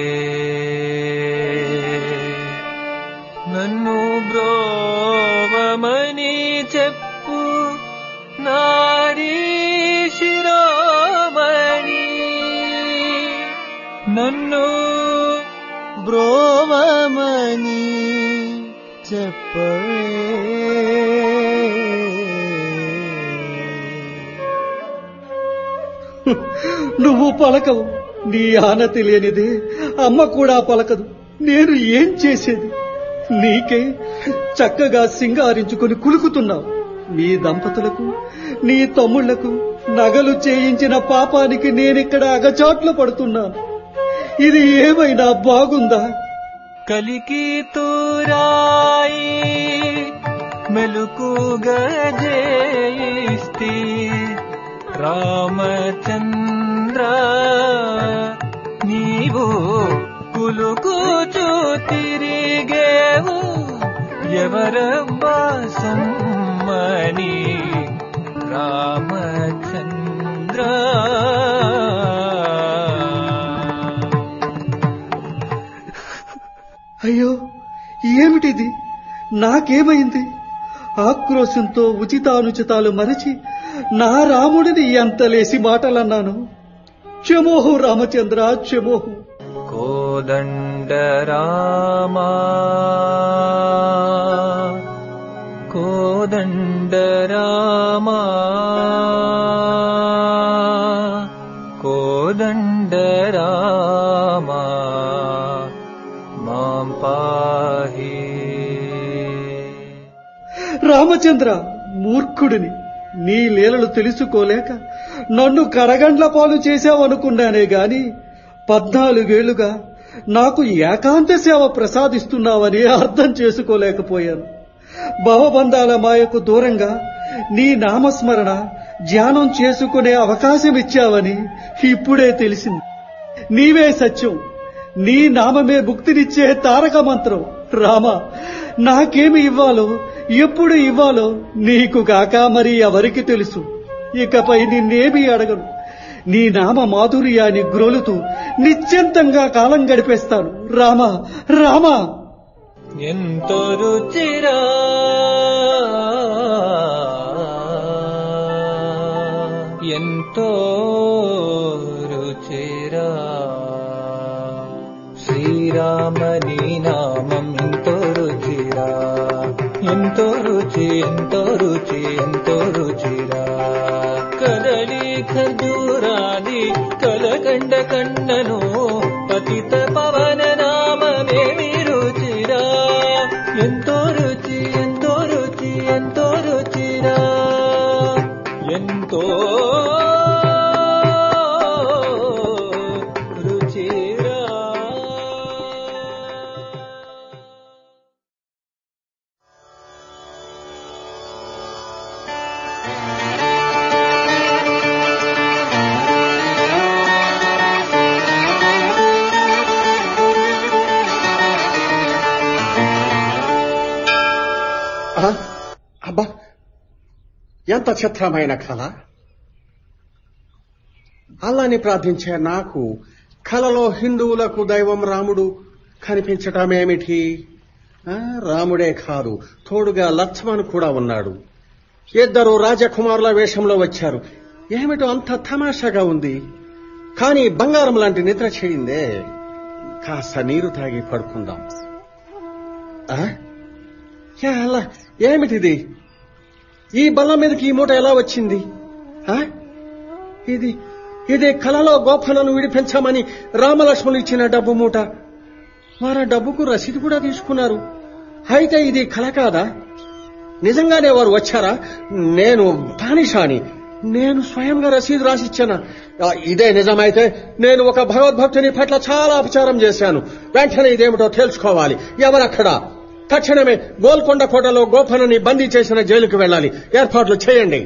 నన్ను బ్రోవమని చెప్పు నారీ శిరోమణి, నన్ను బ్రోవమని చెప్పవే. నువ్వు పలకవు, నీ ఆనతి లేనిదే అమ్మ కూడా పలకదు. నేను ఏం చేసేది? నీకే చక్కగా సింగారించుకొని కులుకుతున్నావు. నీ దంపతులకు నీ తమ్ముళ్లకు నగలు చేయించిన పాపానికి నేనిక్కడ అగచాట్లు పడుతున్నాను. ఇది ఏమైనా బాగుందా? కలికి తూరాయి మెలుకుగా జయిస్తి రామచంద్ర, నీవు కులుకుచూ తిరిగేవు ఎవరబ్బా సమ్మని రామచంద్ర. అయ్యో ఏమిటిది? నాకేమైంది? ఆక్రోశంతో ఉచితానుచితాలు మరచి నా రాముడిని ఎంతలేసి మాటలన్నాను. క్షమోహు రామచంద్ర, క్షమోహు. కోదండ రామా కోదండ రామా కోదండ రామా మాం పాహి. రామచంద్ర, మూర్ఖుడిని. నీ లీలలు తెలుసుకోలేక నన్ను కరగండ్ల పాలు చేశావనుకున్నానే గాని పద్నాలుగేళ్లుగా నాకు ఏకాంత సేవ ప్రసాదిస్తున్నావని అర్థం చేసుకోలేకపోయాను. భవబంధాల మాయకు దూరంగా నీ నామస్మరణ ధ్యానం చేసుకునే అవకాశం ఇచ్చావని ఇప్పుడే తెలిసింది. నీవే సత్యం, నీ నామమే ముక్తినిచ్చే తారక మంత్రం. రామ, నాకేమి ఇవ్వాలో ఎప్పుడు ఇవ్వాలో నీకు కాక మరి ఎవరికి తెలుసు. ఇకపై నిన్నేమీ అడగను. నీ నామ మాధుర్యాన్ని గ్రోలుతూ నిశ్చింతంగా కాలం గడిపేస్తాను. రామ రామ. ఎంతో రుచిరా ఎంతో రుచిరా శ్రీరామని నామం ఎంతో రుచిరా, ఎంతో రుచి ఎంతో రుచి ఎంతో రుచిరా. కదలి ఖర్జూరాది కలకండ కండను పతిత పవన నామమేమి రుచిరా, ఎంతో రుచి ఎంతో రుచి ఎంతో రుచిరా, ఎంతో రుచిరా. అబ్బా, ఎంత చిత్రమైన కళ! అల్లాని ప్రార్థించే నాకు కలలో హిందువులకు దైవం రాముడు కనిపించటమేమిటి? రాముడే కాదు, తోడుగా లక్ష్మణ్ కూడా ఉన్నాడు. ఇద్దరు రాజకుమారుల వేషంలో వచ్చారు. ఏమిటో అంత తమాషాగా ఉంది. కానీ బంగారం లాంటి నిద్ర చేయిందే. కాస్త నీరు తాగి పడుకుందాం. ఎలా? ఏమిటిది? ఈ బల్ల మీదకి ఈ మూట ఎలా వచ్చింది? ఇది ఇది కలలో గోపనను విడిపించమని రామలక్ష్మణులు ఇచ్చిన డబ్బు మూట. వారు డబ్బుకు రసీదు కూడా తీసుకున్నారు. అయితే ఇది కల కాదా? నిజంగానే వారు వచ్చారా? నేను తానిషాని, నేను స్వయంగా రసీదు రాసిచ్చాను. ఇదే నిజమైతే నేను ఒక భగవద్భక్తుని పట్ల చాలా అపచారం చేశాను. వెంటనే ఇదేమిటో తెలుసుకోవాలి. ఎవరక్కడ? తక్షణమే గోల్కొండ కోటలో గోపనని బందీ చేసిన జైలుకు వెళ్ళాలి. ఏర్పాట్లు చేయండి.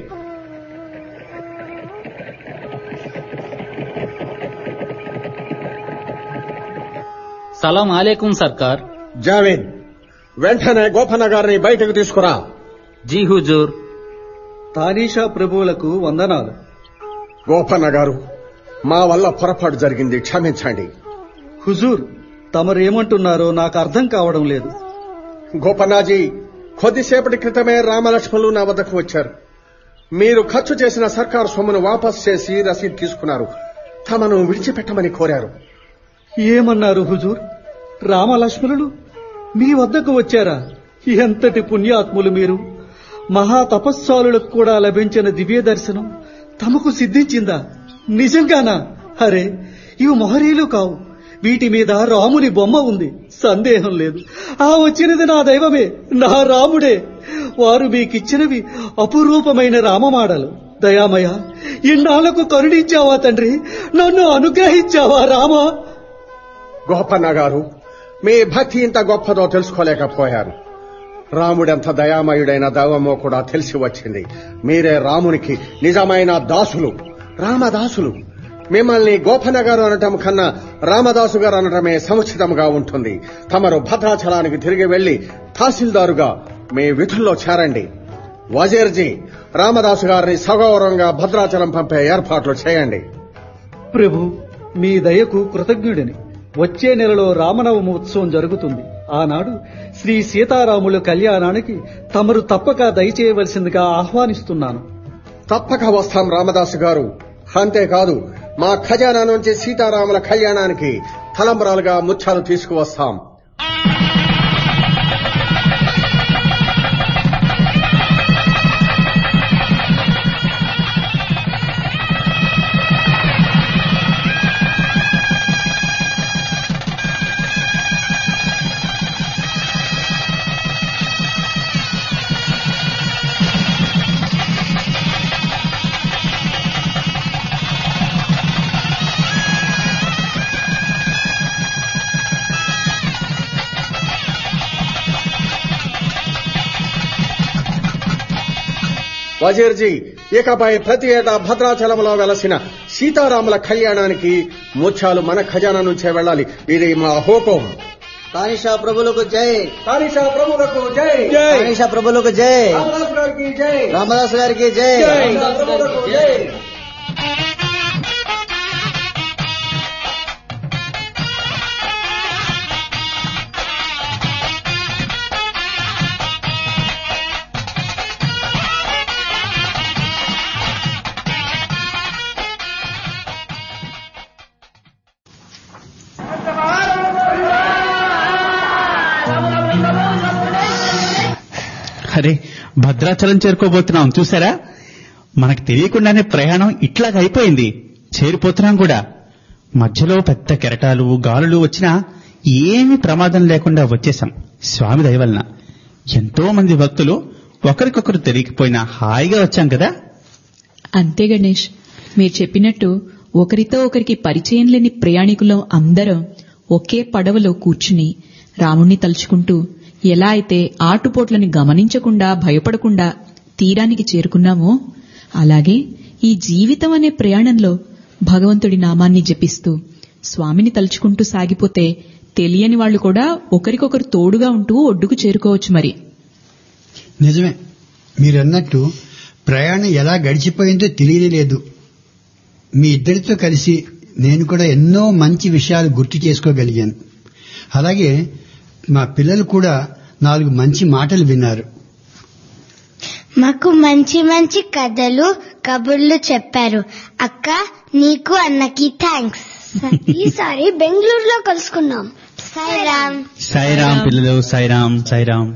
సలాం అలేకుం సర్కార్. జావేద్, వెంటనే గోపన్న గారిని బయటకు తీసుకురా. జీ హుజూర్. తానీషా ప్రభువులకు వందనాలు. గోపన్న గారు, మా వల్ల పొరపాటు జరిగింది, క్షమించండి. హుజూర్, తమరేమంటున్నారో నాకు అర్థం కావడం లేదు. గోపన్నాజీ, కొద్దిసేపటి క్రితమే రామలక్ష్మణులు నా వద్దకు వచ్చారు. మీరు ఖర్చు చేసిన సర్కారు సొమ్మును వాపస్ చేసి రసీదు తీసుకున్నారు. తమను విడిచిపెట్టమని కోరారు. ఏమన్నారు హుజూర్? రామలక్ష్మణులు మీ వద్దకు వచ్చారా? ఎంతటి పుణ్యాత్ములు మీరు! మహా తపస్సాలులకు కూడా లభించిన దివ్య దర్శనం తమకు సిద్ధించిందా? నిజంగానా? అరే, ఇవి మొహరీలు కావు. వీటి మీద రాముని బొమ్మ ఉంది, సందేహం లేదు. ఆ వచ్చినది నా దైవమే, నా రాముడే. వారు మీకిచ్చినవి అపురూపమైన రామమాడలు. దయామయ, ఇన్నాళ్లకు కరుణించావా తండ్రి? నన్ను అనుగ్రహించావా రామా? గోపన్న గారు, మీ భక్తి ఇంత గొప్పదో తెలుసుకోలేకపోయారు. రాముడెంత దయామయుడైన దైవమో కూడా తెలిసి వచ్చింది. మీరే రామునికి నిజమైన దాసులు, రామదాసులు. మిమ్మల్ని గోపన్న గారు అనటం కన్నా రామదాసు గారు అనటమే సముచితంగా ఉంటుంది. తమరు భద్రాచలానికి తిరిగి వెళ్లి తహసీల్దారుగా మీ విధుల్లో చేరండి. వజీర్జీ, రామదాసు గారిని సగౌరవంగా భద్రాచలం పంపే ఏర్పాట్లు చేయండి. ప్రభు, మీ దయకు కృతజ్ఞుడిని. వచ్చే నెలలో రామనవమి ఉత్సవం జరుగుతుంది. ఆనాడు శ్రీ సీతారాముల కళ్యాణానికి తమరు తప్పక దయచేయవలసిందిగా ఆహ్వానిస్తున్నాను. తప్పక వస్తాం రామదాసు గారు. అంతేకాదు, మా ఖజానా నుంచి సీతారాముల కళ్యాణానికి తలంబరాలుగా ముత్యాలు తీసుకువస్తాం. వజీర్జీ, ఇకపై ప్రతి ఏటా భద్రాచలంలో వెలసిన సీతారాముల కళ్యాణానికి ముత్యాలు మన ఖజానా నుంచే వెళ్ళాలి. ఇది మా హోపం. తానిషా ప్రభులకు జై. తానిషా ప్రభులకు జై. తానిషా ప్రభులకు జై. రామదాస్ గారికి జై. రామదాస్ గారికి జై. జై. అరే, భద్రాచలం చేరుకోబోతున్నాం చూసారా? మనకు తెలియకుండానే ప్రయాణం ఇట్లాగ అయిపోయింది. చేరిపోతున్నాం కూడా. మధ్యలో పెద్ద కెరటాలు గాలులు వచ్చినా ఏమీ ప్రమాదం లేకుండా వచ్చేశాం స్వామి దయ వలన. ఎంతో మంది భక్తులు ఒకరికొకరు తెలియకపోయినా హాయిగా వచ్చాం కదా. అంతే గణేష్, మీరు చెప్పినట్టు ఒకరితో ఒకరికి పరిచయం లేని ప్రయాణికులం అందరం ఒకే పడవలో కూర్చుని రాముణ్ణి తలుచుకుంటూ ఎలా అయితే ఆటుపోట్లని గమనించకుండా భయపడకుండా తీరానికి చేరుకున్నామో అలాగే ఈ జీవితం అనే ప్రయాణంలో భగవంతుడి నామాన్ని జపిస్తూ స్వామిని తలుచుకుంటూ సాగిపోతే తెలియని వాళ్లు కూడా ఒకరికొకరు తోడుగా ఉంటూ ఒడ్డుకు చేరుకోవచ్చు. మరి నిజమే, మీరన్నట్టు ప్రయాణం ఎలా గడిచిపోయిందో తెలియలేదు. మీ ఇద్దరితో కలిసి నేను కూడా ఎన్నో మంచి విషయాలు గుర్తు చేసుకోగలిగాను. అలాగే మా పిల్లలు కూడా నాలుగు మంచి మాటలు విన్నారు. మాకు మంచి మంచి కథలు కబుర్లు చెప్పారు. అక్క, నీకు అన్నకి థ్యాంక్స్. ఈసారి బెంగళూరులో కలుసుకున్నాం. సాయిరామ్. సాయిరామ్ పిల్లలు, సాయిరామ్. సాయిరామ్.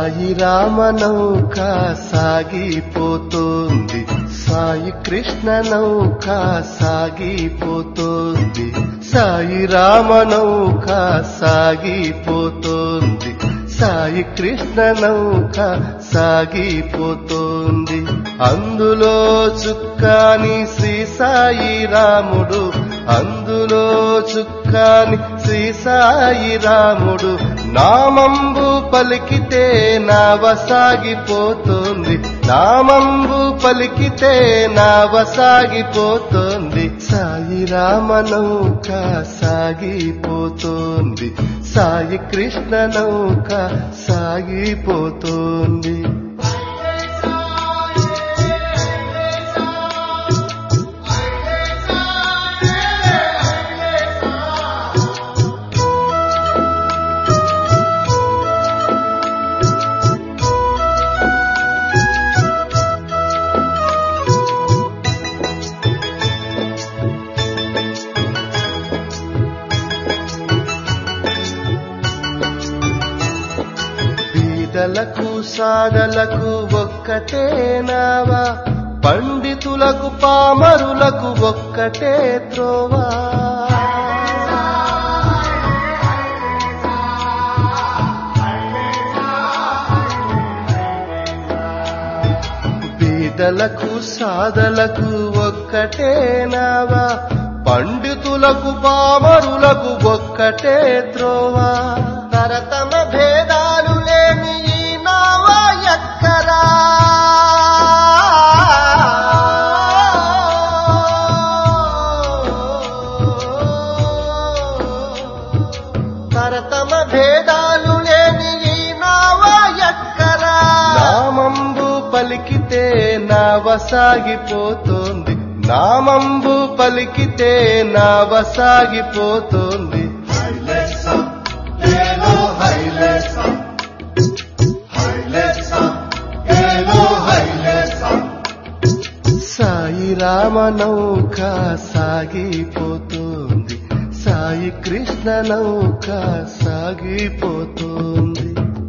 సాయి రామ నౌక సాగిపోతోంది, సాయి కృష్ణ నౌక సాగిపోతోంది, సాయి రామ నౌక సాగిపోతోంది, సాయి కృష్ణ నౌక సాగిపోతోంది. అందులో చుక్కాని శ్రీ సాయి రాముడు, అందులో చుక్కాని శ్రీ సాయి రాముడు, నామంబు పలికితే నావ సాగిపోతోంది, నామంబు పలికితే నావ సాగిపోతోంది. సాయి రామ నౌక సాగిపోతోంది, సాయి కృష్ణ నౌక సాగిపోతోంది. పేదలకు సాదలకు ఒక్కటే నావా, పండితులకు పామరులకు ఒక్కటే త్రోవా. పేదలకు సాదలకు ఒక్కటే నావా, పండితులకు పామరులకు ఒక్కటే త్రోవా. తరతమ భేదాలు లేని ఈ నావ ఎక్కరా, తరతమ భేదాలు లేని ఈ నావ ఎక్కరా. నామంబు పలికితే నావ సాగిపోతోంది, నామంబు పలికితే నావ సాగిపోతోంది. సాయి రామ నౌక సాగిపోతోంది, సాయి కృష్ణ నౌక సాగిపోతోంది.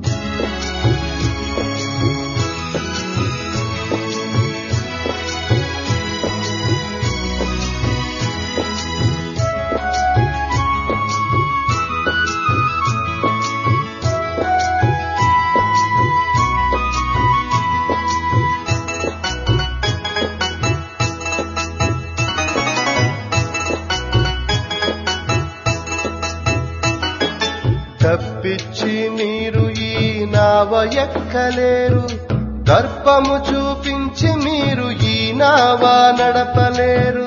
తప్పిచ్చి మీరు ఈ నావ ఎక్కలేరు, దర్పము చూపించి మీరు ఈ నావ నడపలేరు.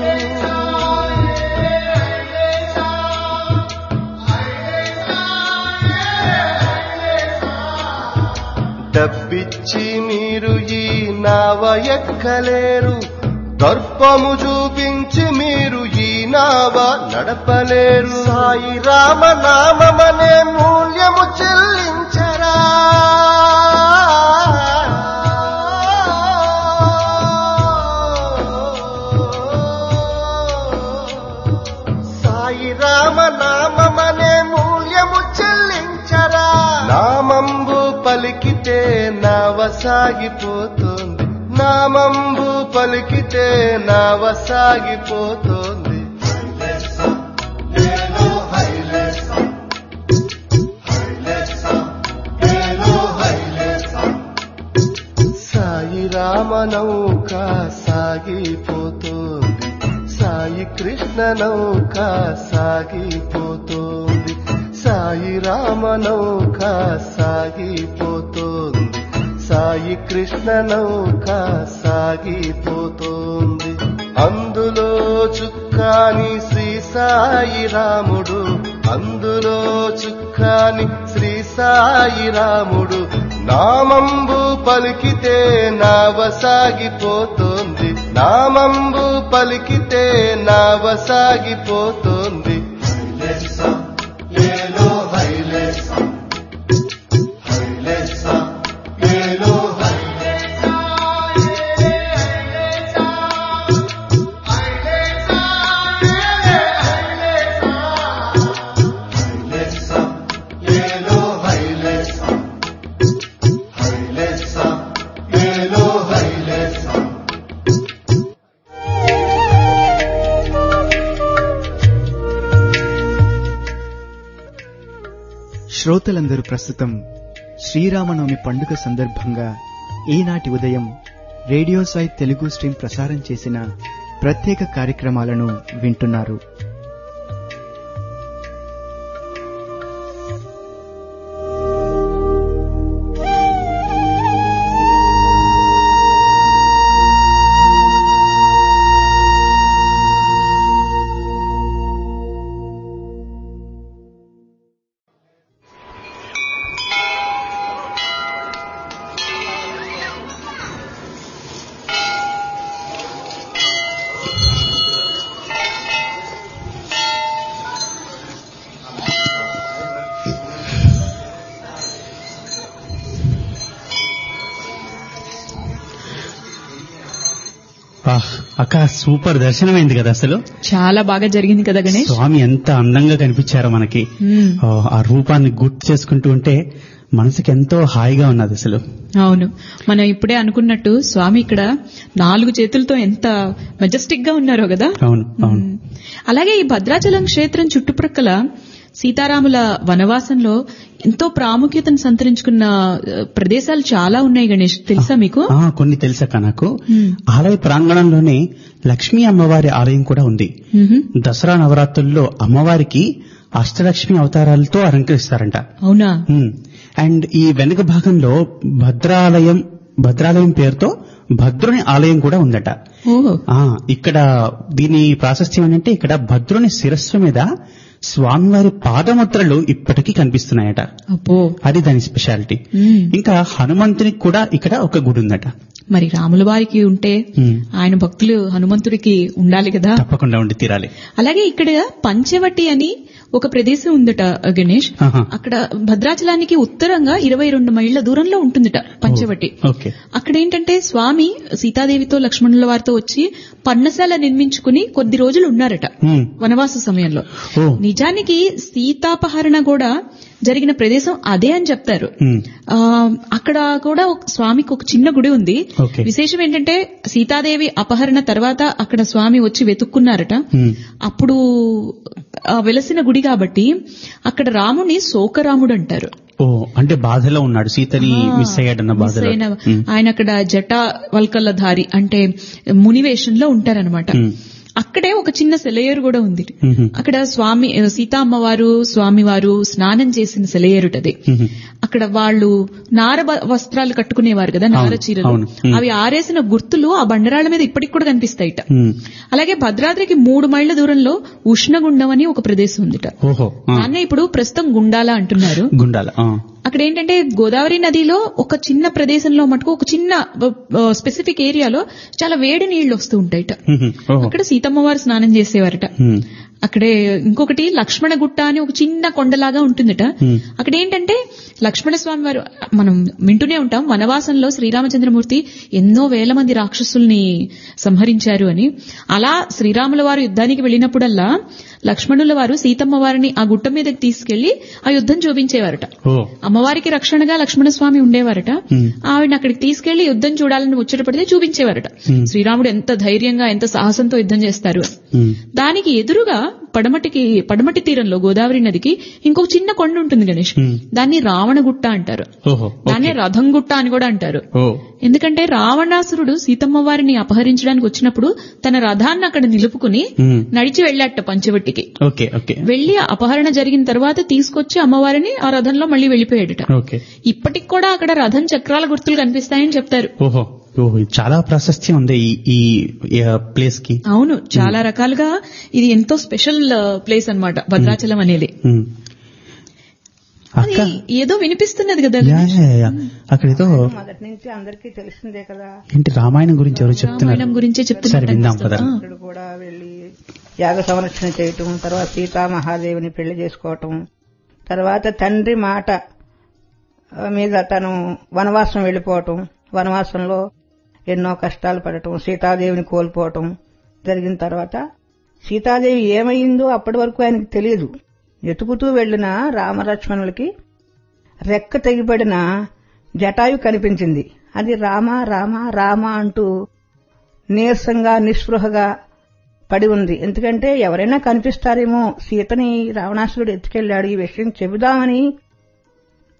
తప్పిచ్చి మీరు ఈ నావ ఎక్కలేరు, దర్పము చూపించి మీరు ఈ నావ నడపలేరు. సాయి రామ నామమనే మూల్యము చెల్లించరా, సాయి రామ నామమనే మూల్యము చెల్లించరా. నామంబు పలికితే నావ సాగిపోతోంది, నామంబు పలికితే నావ సాగిపోతోంది. సాయి రామ నౌక సాగిపోతోంది, సాయి కృష్ణ నౌక సాగిపోతోంది, సాయి రామ నౌక సాగిపోతోంది, సాయి కృష్ణ నౌక సాగిపోతోంది. అందులో చుక్కాని శ్రీ సాయి రాముడు, అందులో చుక్కాని శ్రీ సాయి రాముడు, నామంబు పలికితే నావ సాగిపోతోంది, నామంబు పలికితే నావ సాగిపోతోంది. శ్రోతలందరూ ప్రస్తుతం శ్రీరామనవమి పండుగ సందర్భంగా ఈనాటి ఉదయం రేడియో సాయి తెలుగు స్ట్రీమ్ ప్రసారం చేసిన ప్రత్యేక కార్యక్రమాలను వింటున్నారు. అక్క సూపర్ దర్శనమైంది కదా అసలు. చాలా బాగా జరిగింది కదా గణేష్. స్వామి ఎంత అందంగా కనిపించారో మనకి. ఆ రూపాన్ని గుర్తు చేసుకుంటూ ఉంటే మనసుకి ఎంతో హాయిగా ఉన్నది అసలు. అవును, మనం ఇప్పుడే అనుకున్నట్టు స్వామి ఇక్కడ నాలుగు చేతులతో ఎంత మెజెస్టిక్ గా ఉన్నారో కదా. అవును అవును. అలాగే ఈ భద్రాచలం క్షేత్రం చుట్టుప్రక్కల సీతారాముల వనవాసంలో ఎంతో ప్రాముఖ్యతను సంతరించుకున్న ప్రదేశాలు చాలా ఉన్నాయి గణేష్, తెలుసా మీకు? కొన్ని తెలుసక్క నాకు. ఆలయ ప్రాంగణంలోనే లక్ష్మీ అమ్మవారి ఆలయం కూడా ఉంది. దసరా నవరాత్రుల్లో అమ్మవారికి అష్టలక్ష్మి అవతారాలతో అలంకరిస్తారంట. అవునా? అండ్ ఈ వెనుక భాగంలో భద్రాలయం భద్రాలయం పేరుతో భద్రుని ఆలయం కూడా ఉందట. ఇక్కడ దీని ప్రాశస్త్యం ఏంటంటే ఇక్కడ భద్రుని శిరస్సు మీద స్వామివారి పాదముద్రలు ఇప్పటికీ కనిపిస్తున్నాయట. అది దాని స్పెషాలిటీ. ఇంకా హనుమంతునికి కూడా ఇక్కడ ఒక గుడి ఉందట. మరి రాముల వారికి ఉంటే ఆయన భక్తులు హనుమంతుడికి ఉండాలి కదా. తప్పకుండా ఉండి తీరాలి. అలాగే ఇక్కడ పంచవటి అని ఒక ప్రదేశం ఉందట గణేష్. అక్కడ భద్రాచలానికి ఉత్తరంగా ఇరవై రెండు మైళ్ల దూరంలో ఉంటుందట పంచవటి. అక్కడ ఏంటంటే స్వామి సీతాదేవితో లక్ష్మణుల వారితో వచ్చి పర్ణశాల నిర్మించుకుని కొద్ది రోజులు ఉన్నారట వనవాస సమయంలో. నిజానికి సీతాపహరణ కూడా జరిగిన ప్రదేశం అదే అని చెప్తారు. అక్కడ కూడా స్వామికి ఒక చిన్న గుడి ఉంది. విశేషం ఏంటంటే సీతాదేవి అపహరణ తర్వాత అక్కడ స్వామి వచ్చి వెతుక్కున్నారట. అప్పుడు వెలసిన గుడి కాబట్టి అక్కడ రాముని శోకరాముడు అంటారు. ఓ అంటే బాధలో ఉన్నాడు, సీతని మిస్ అయ్యాడన్న బాధలో. ఆయన అక్కడ జటా వల్కల ధారి అంటే మునివేషంలో ఉంటారనమాట. అక్కడే ఒక చిన్న సెలయేరు కూడా ఉంది. అక్కడ స్వామి సీతా అమ్మవారు స్వామివారు స్నానం చేసిన సెలయేరుటది. అక్కడ వాళ్ళు నార వస్త్రాలు కట్టుకునేవారు కదా, నార చీరలు, అవి ఆరేసిన గుర్తులు ఆ బండరాళ్ల మీద ఇప్పటికి కూడా కనిపిస్తాయిట. అలాగే భద్రాద్రికి మూడు మైళ్ల దూరంలో ఉష్ణగుండం అని ఒక ప్రదేశం ఉందిట. దాన్నే ఇప్పుడు ప్రస్తుతం గుండాల అంటున్నారు. అక్కడ ఏంటంటే గోదావరి నదిలో ఒక చిన్న ప్రదేశంలో మటుకు ఒక చిన్న స్పెసిఫిక్ ఏరియాలో చాలా వేడి నీళ్లు వస్తూ ఉంటాయిట. అక్కడ సీతమ్మవారు స్నానం చేసేవారట. అక్కడే ఇంకొకటి లక్ష్మణ గుట్ట అని ఒక చిన్న కొండలాగా ఉంటుందట. అక్కడ ఏంటంటే లక్ష్మణ స్వామి వారు మనం వింటూనే ఉంటాం వనవాసంలో శ్రీరామచంద్రమూర్తి ఎన్నో వేల మంది రాక్షసుల్ని సంహరించారు అని. అలా శ్రీరాముల వారు యుద్ధానికి వెళ్ళినప్పుడల్లా లక్ష్మణుల వారు సీతమ్మ వారిని ఆ గుట్ట మీదకి తీసుకెళ్లి ఆ యుద్ధం చూపించేవారట. అమ్మవారికి రక్షణగా లక్ష్మణ స్వామి ఉండేవారట. ఆవిడ అక్కడికి తీసుకెళ్లి యుద్ధం చూడాలని ముచ్చటపడితే చూపించేవారట. శ్రీరాముడు ఎంత ధైర్యంగా ఎంత సాహసంతో యుద్ధం చేస్తారు. దానికి ఎదురుగా పడమటికి పడమటి తీరంలో గోదావరి నదికి ఇంకొక చిన్న కొండ ఉంటుంది గణేష్. దాన్ని రావణగుట్ట అంటారు. దాన్ని రథం గుట్ట అని కూడా అంటారు. ఎందుకంటే రావణాసురుడు సీతమ్మ వారిని అపహరించడానికి వచ్చినప్పుడు తన రథాన్ని అక్కడ నిలుపుకుని నడిచి వెళ్లాట పంచవటికి. వెళ్లి అపహరణ జరిగిన తర్వాత తీసుకొచ్చి అమ్మవారిని ఆ రథంలో మళ్లీ వెళ్లిపోయాడట. ఇప్పటికి కూడా అక్కడ రథం చక్రాల గుర్తులు కనిపిస్తాయని చెప్తారు. చాలా ప్రాశస్త్యం ఉంది ఈ ప్లేస్ కి. అవును, చాలా రకాలుగా ఇది ఎంతో స్పెషల్ ప్లేస్ అన్నమాట భద్రాచలం అనేది. ఏదో వినిపిస్తున్నది కదా అక్కడేదో మొదటి నుంచి అందరికీ తెలిసిందే కదా. ఏంటి రామాయణం గురించి ఎవరు చెప్తున్నారు? రామాయణం గురించే చెప్తున్నారు. కూడా వెళ్లి యాగ సంరక్షణ చేయటం, తర్వాత సీతా మహాదేవిని పెళ్లి చేసుకోవటం, తర్వాత తండ్రి మాట మీద తను వనవాసం వెళ్లిపోవటం, వనవాసంలో ఎన్నో కష్టాలు పడటం, సీతాదేవిని కోల్పోవటం జరిగిన తర్వాత సీతాదేవి ఏమైందో అప్పటి వరకు ఆయనకు తెలియదు. ఎతుకుతూ వెళ్లిన రామలక్ష్మణులకి రెక్క తెగిపడిన జటాయు కనిపించింది. అది రామ రామ రామ అంటూ నీరసంగా నిస్పృహగా పడి ఉంది. ఎందుకంటే ఎవరైనా కనిపిస్తారేమో, సీతని రావణాసురుడు ఎత్తుకెళ్లాడు, ఈ విషయం చెబుదామని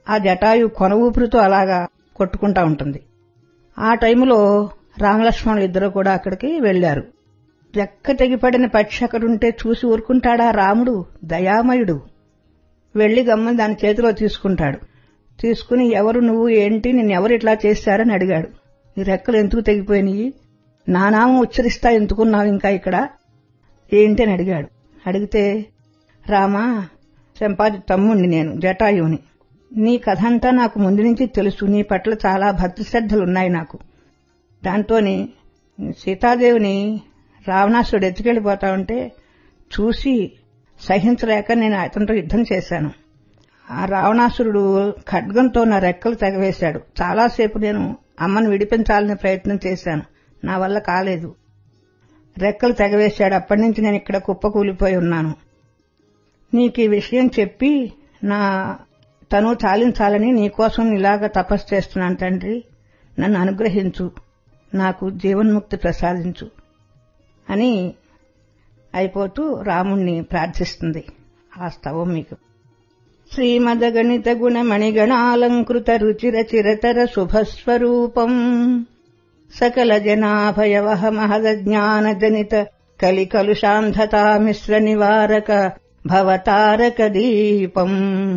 ఆ జటాయు కొన ఊపిరితో అలాగా కొట్టుకుంటా ఉంటుంది. ఆ టైంలో రామలక్ష్మణులు ఇద్దరు కూడా అక్కడికి వెళ్లారు. రెక్క తెగిపడిన పక్షి అక్కడుంటే చూసి ఊరుకుంటాడా రాముడు? దయామయుడు. వెళ్లి గమ్మని దాని చేతిలో తీసుకుంటాడు. తీసుకుని ఎవరు నువ్వు, ఏంటి, నిన్నెవరు ఇట్లా చేశారని అడిగాడు. ఈ రెక్కలు ఎందుకు తెగిపోయినాయి, నా నామం ఉచ్చరిస్తా ఎందుకున్నావు ఇంకా ఇక్కడ ఏంటి అని అడిగాడు. అడిగితే, రామా, సంపాది తమ్ముణ్ణి నేను, జటాయుని. నీ కథంతా నాకు ముందు నుంచి తెలుసు. నీ పట్ల చాలా భక్తి శ్రద్ధలున్నాయి నాకు. దాంతోని సీతాదేవిని రావణాసురుడు ఎత్తుకెళ్లిపోతా ఉంటే చూసి సహించలేక నేను అతనితో యుద్ధం చేశాను. ఆ రావణాసురుడు ఖడ్గంతో నా రెక్కలు తెగవేశాడు. చాలాసేపు నేను అమ్మను విడిపించాలని ప్రయత్నం చేశాను. నా వల్ల కాలేదు. రెక్కలు తెగవేశాడు. అప్పటి నుంచి నేను ఇక్కడ కుప్పకూలిపోయి ఉన్నాను. నీకు ఈ విషయం చెప్పి నా తను చాలించాలని నీకోసం ఇలాగ తపస్సు చేస్తున్నాను తండ్రి. నన్ను అనుగ్రహించు, నాకు జీవన్ముక్తి ప్రసాదించు అని అయిపోతూ రాముణ్ణి ప్రార్థిస్తుంది. ఆ స్తవం మీకు. శ్రీమదగణిత గుణమణిగణాలంకృత రుచిర చిరతర శుభస్వరూపం సకల జనాభయవహ మహదజ్ఞాన జనిత కలి కలుషాంధతా మిశ్ర నివారక భవతారక దీపం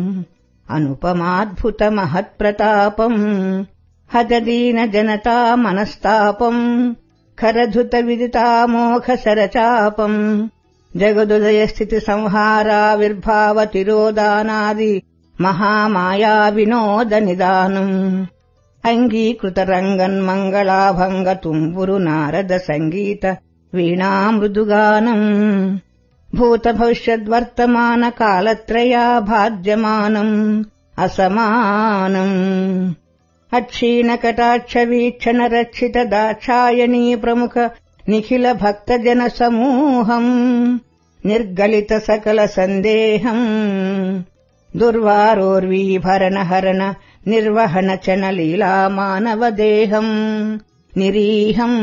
అనుపమాద్భుత మహత్ప్రతాపం హతదీన జనతా మనస్తాపం ఖరధుత విదితామోఘ సరచాపం జగదుదయ స్థితి సంహారావిర్భావ తిరోదానాది మహామాయా వినోద నిదానం అంగీకృత రంగన్మంగళాభంగ తుంబురు నారద సంగీత వీణామృదుగానం భూత భవిష్యద్వర్తమాన కాలత్రయా భాజ్యమానం అసమానం అక్షీణ కటాక్ష వీక్షణ రక్షిత దాక్షాయణీ ప్రముఖ నిఖిల భక్తజన సమూహం నిర్గలిత సకల సందేహం దుర్వారోర్వీభరణ హరణ నిర్వహణ చన లీలా మానవదేహం నిరీహం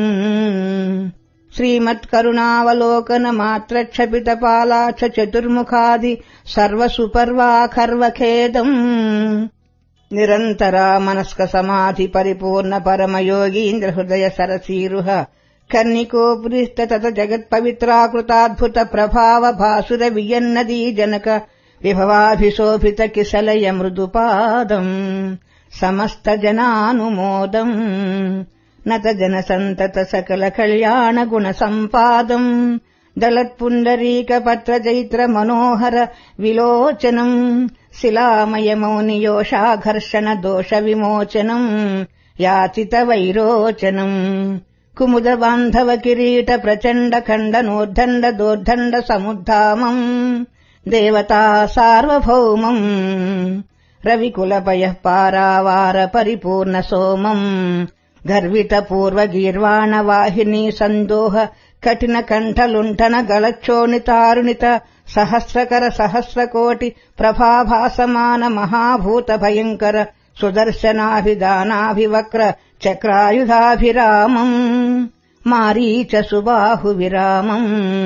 శ్రీమత్కరుణావలోకన మాత్రక్షపిత పాలాక్ష చతుర్ముఖాది సర్వసుపర్వాఖర్వఖేదం నిరంతరా మనస్క సమాధి పరిపూర్ణ పరమయోగీంద్ర హృదయ సరసీరుహ కర్ణికోపురిష్ట తత జగత్పవిత్రాకృతాద్భుత ప్రభావ భాసుర వియన్నదీ జనక విభవాభిశోభిత కిశలయ మృదుపాదం సమస్త జనానుమోదం నత జన సంతత సకల కళ్యాణ గుణ సంపాదం దళత్పుండరీక పత్ర చైత్ర మనోహర విలోచనం శిలామయ మౌనియోషాఘర్షణ దోష విమోచనం యాచిత వైరోచనం కుముద బాంధవ కిరీట ప్రచండ ఖండ నోర్దండ దోర్దండ సముద్ధామం దేవతా సార్వభౌమం రవికులపయ పారావార పరిపూర్ణ సోమం గర్విత పూర్వ గీర్వాణ వాహిని సందోహ కఠిన కంఠలుంఠన గళచ్చోణితారుణిత సహస్రకర సహస్రకోటి ప్రభాభాసమాన మహాభూత భయంకర సుదర్శనాభిదానాభివక్ర చక్రాయుధాభిరామం మారీచ సుబాహు విరామం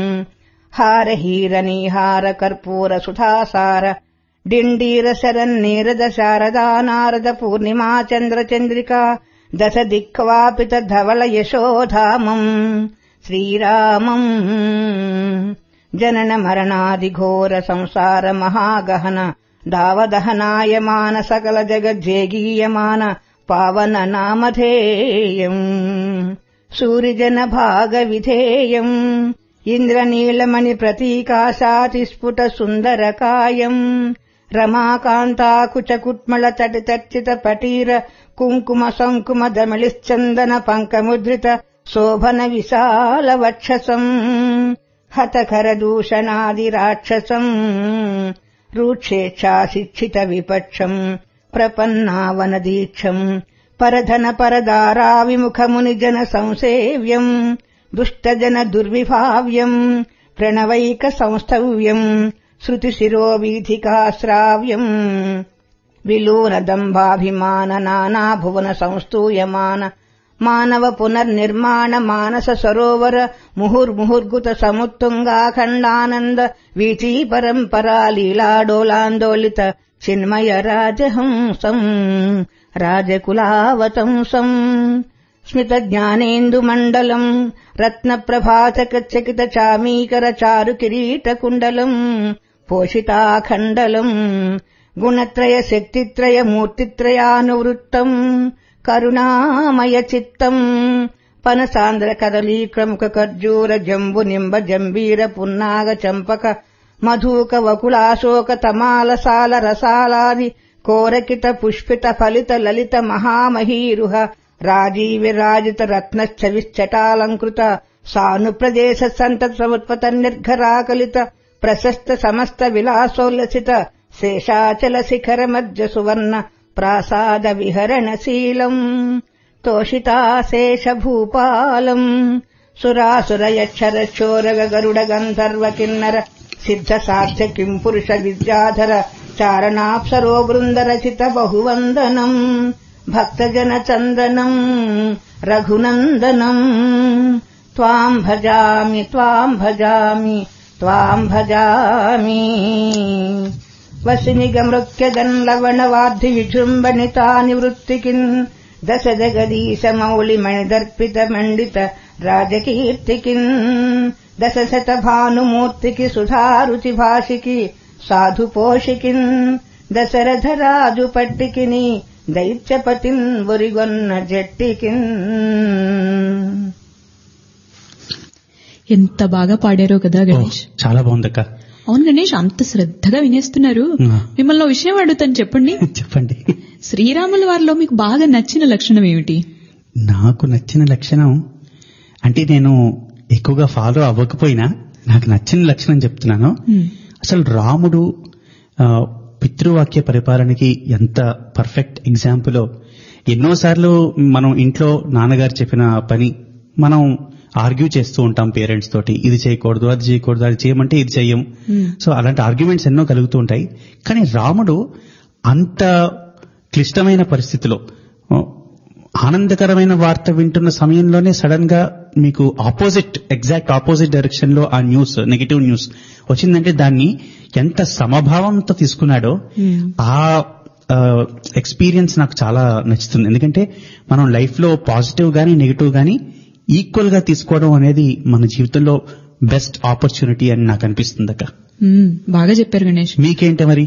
హారహీరనీహార కర్పూర సుధాసార డిండీర శరన్నీరద శారదా నారద పూర్ణిమా చంద్ర చంద్రికా దశ దిక్వాపిత ధవళ యశోధామం శ్రీరామం జనన మరణాది ఘోర సంసార మహాగహన దావదహనాయమాన సకల జగజ్జేగీయమాన పావన నామధేయం సూరిజన భాగ విధేయం ఇంద్రనీలమణి ప్రతీకాశాతిస్ఫుట సుందరకాయం రమాకాంతాకుచకుట్మళ చటితర్చిత పటీర కుంకుమ సంకుమ దమళిశ్చందన పంకముద్రిత శోభన విశాల వక్షసం హతకర దూషణాది రాక్షసం రూక్షేచ్ఛాశిక్షిత విపక్షం ప్రపన్నావన దీక్షం పరధన పరదారా విముఖముని జన సంసేవ్యం దుష్టజన దుర్విభావ్యం ప్రణవైక సంస్థవ్యం శృతి శిరోవీధికాశ్రావ్యం విలూన దంభాభిమాన నానా భువన సంస్తూయమాన మానవ పునర్నిర్మాణ మానస సరోవర ముహుర్ముహుర్గుత సముత్తుంగాఖండానంద వీచీ పరంపరా లీలాడోలాందోళిత చిన్మయ రాజహంసం రాజకులావతంసం స్మిత జ్ఞానేందు మండలం రత్న ప్రభాచకచకిత చామీకర చారు కిరీట కుండలం పోషితాఖండలం గుణత్రయ శక్తిత్రయ మూర్తిత్రయానువృత్తం కరుణామయ చిత్తం పనసాంద్ర కదలీక్రముఖ ఖర్జూర జంబు నింబ జంబీర పున్నాగ చంపక మధూక వకులాశోక తమాలసాల రసాలాది కోరకిత పుష్పిత ఫలిత లలిత మహామహీరుహ రాజీవి రాజిత రత్నశ్చవిశ్చటాలంకృత సాను ప్రదేశ సంతత సముత్పత నిర్ఘరాకలిత ప్రశస్త సమస్త విలాసోల్లసిత శేషాచల శిఖర మధ్య సువర్ణ ప్రాసాద విహరణశీలం తోషితాశేష భూపాలం సురాసురయక్షర చోరగ గరుడ గంధర్వ కిన్నర సిద్ధ సాధ్య కిం పురుష విద్యాధర చారణాప్సరో బృందరచిత బహువందనం భక్తజన చందనం రఘునందనం త్వాం భజామి త్వాం భజామి త్వాం భజామి వసినిగమృక్యదన్ లవణవాద్ధి విజృంభణితా నివృత్తికిన్ దశ జగదీశ మౌళి మణిదర్పిత మండిత రాజకీర్తికిన్ దశ శత భానుమూర్తికి సుధారుచి భాషికి సాధు పోషికిన్ దశరథ రాజు పట్టికిని దైత్యపతిన్ ఒరిగొన్న జట్టికిన్. ఎంత బాగా పాడారో కదా గణేష్. చాలా బాగుందక్క. అవును గణేష్, అంత శ్రద్ధగా వినేస్తున్నారు. మిమ్మల్ని విషయం అడుగుతాను, చెప్పండి చెప్పండి శ్రీరాముల వారిలో మీకు బాగా నచ్చిన లక్షణం ఏమిటి? నాకు నచ్చిన లక్షణం అంటే నేను ఎక్కువగా ఫాలో అవ్వకపోయినా నాకు నచ్చిన లక్షణం చెప్తున్నాను. అసలు రాముడు పితృవాక్య పరిపాలనకి ఎంత పర్ఫెక్ట్ ఎగ్జాంపుల్. ఎన్నోసార్లు మనం ఇంట్లో నాన్నగారు చెప్పిన పని మనం ఆర్గ్యూ చేస్తూ ఉంటాం పేరెంట్స్ తోటి, ఇది చేయకూడదు అది చేయకూడదు అది చేయమంటే ఇది చెయ్యం. సో అలాంటి ఆర్గ్యుమెంట్స్ ఎన్నో కలుగుతూ ఉంటాయి. కానీ రాముడు అంత క్లిష్టమైన పరిస్థితిలో ఆనందకరమైన వార్త వింటున్న సమయంలోనే సడన్ గా మీకు ఆపోజిట్ ఎగ్జాక్ట్ ఆపోజిట్ డైరెక్షన్ లో ఆ న్యూస్ నెగిటివ్ న్యూస్ వచ్చిందంటే దాన్ని ఎంత సమభావంతో తీసుకున్నాడో ఆ ఎక్స్పీరియన్స్ నాకు చాలా నచ్చుతుంది. ఎందుకంటే మనం లైఫ్ లో పాజిటివ్ గానీ నెగిటివ్ గానీ ఈక్వల్ గా తీసుకోవడం అనేది మన జీవితంలో బెస్ట్ ఆపర్చునిటీ అని నాకు అనిపిస్తుంది అక్క. బాగా చెప్పారు గణేష్. మీకేంటి మరి?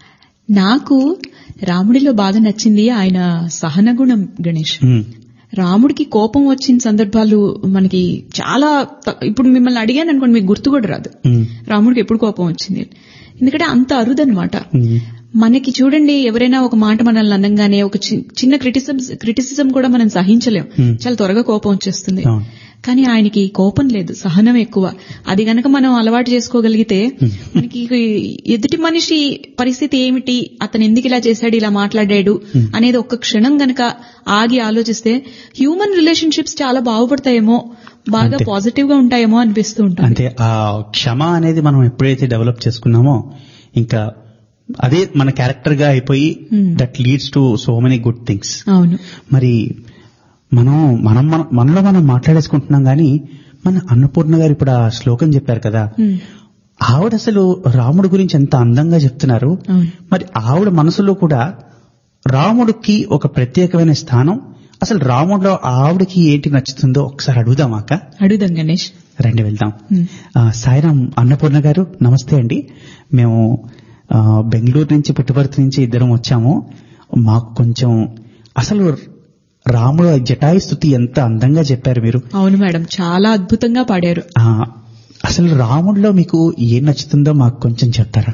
నాకు రాముడిలో బాగా నచ్చింది ఆయన సహన గుణం గణేష్. రాముడికి కోపం వచ్చిన సందర్భాలు మనకి చాలా, ఇప్పుడు మిమ్మల్ని అడిగాను అనుకోండి మీకు గుర్తు కూడా రాదు రాముడికి ఎప్పుడు కోపం వచ్చింది, ఎందుకంటే అంత అరుదన్నమాట. మనకి చూడండి, ఎవరైనా ఒక మాట మనల్ని అనగానే ఒక చిన్న క్రిటిసిజం క్రిటిసిజం కూడా మనం సహించలేం, చాలా త్వరగా కోపం వచ్చేస్తుంది. కానీ ఆయనకి కోపం లేదు, సహనం ఎక్కువ. అది గనక మనం అలవాటు చేసుకోగలిగితే మనకి ఎదుటి మనిషి పరిస్థితి ఏమిటి, అతను ఎందుకు ఇలా చేశాడు ఇలా మాట్లాడాడు అనేది ఒక్క క్షణం గనక ఆగి ఆలోచిస్తే హ్యూమన్ రిలేషన్షిప్స్ చాలా బాగుపడతాయేమో, బాగా పాజిటివ్ గా ఉంటాయేమో అనిపిస్తూ ఉంటుంది. అంటే ఆ క్షమ అనేది మనం ఎప్పుడైతే డెవలప్ చేసుకున్నామో ఇంకా అదే మన క్యారెక్టర్ గా అయిపోయి that leads to so many good things. అవును. మరి మనం మనం మనలో మనం మాట్లాడేసుకుంటున్నాం గానీ మన అన్నపూర్ణ గారు ఇప్పుడు ఆ శ్లోకం చెప్పారు కదా, ఆవిడ అసలు రాముడి గురించి ఎంత అందంగా చెప్తున్నారు. మరి ఆవిడ మనసులో కూడా రాముడికి ఒక ప్రత్యేకమైన స్థానం. అసలు రాముడిలో ఆవిడకి ఏంటి నచ్చుతుందో ఒకసారి అడుగుదామాక? అడుగుదాం గణేష్, రండి వెళ్దాం. సాయిరాం అన్నపూర్ణ గారు నమస్తే అండి. మేము బెంగళూరు నుంచి పుట్టుపర్తి నుంచి ఇద్దరం వచ్చాము. మాకు కొంచెం అసలు రాముడు జటాయి స్తుతి ఎంత అందంగా చెప్పారు మీరు. అవును మేడం, చాలా అద్భుతంగా పాడారు. అసలు రాముడిలో మీకు ఏం నచ్చుతుందో మాకు కొంచెం చెప్తారా?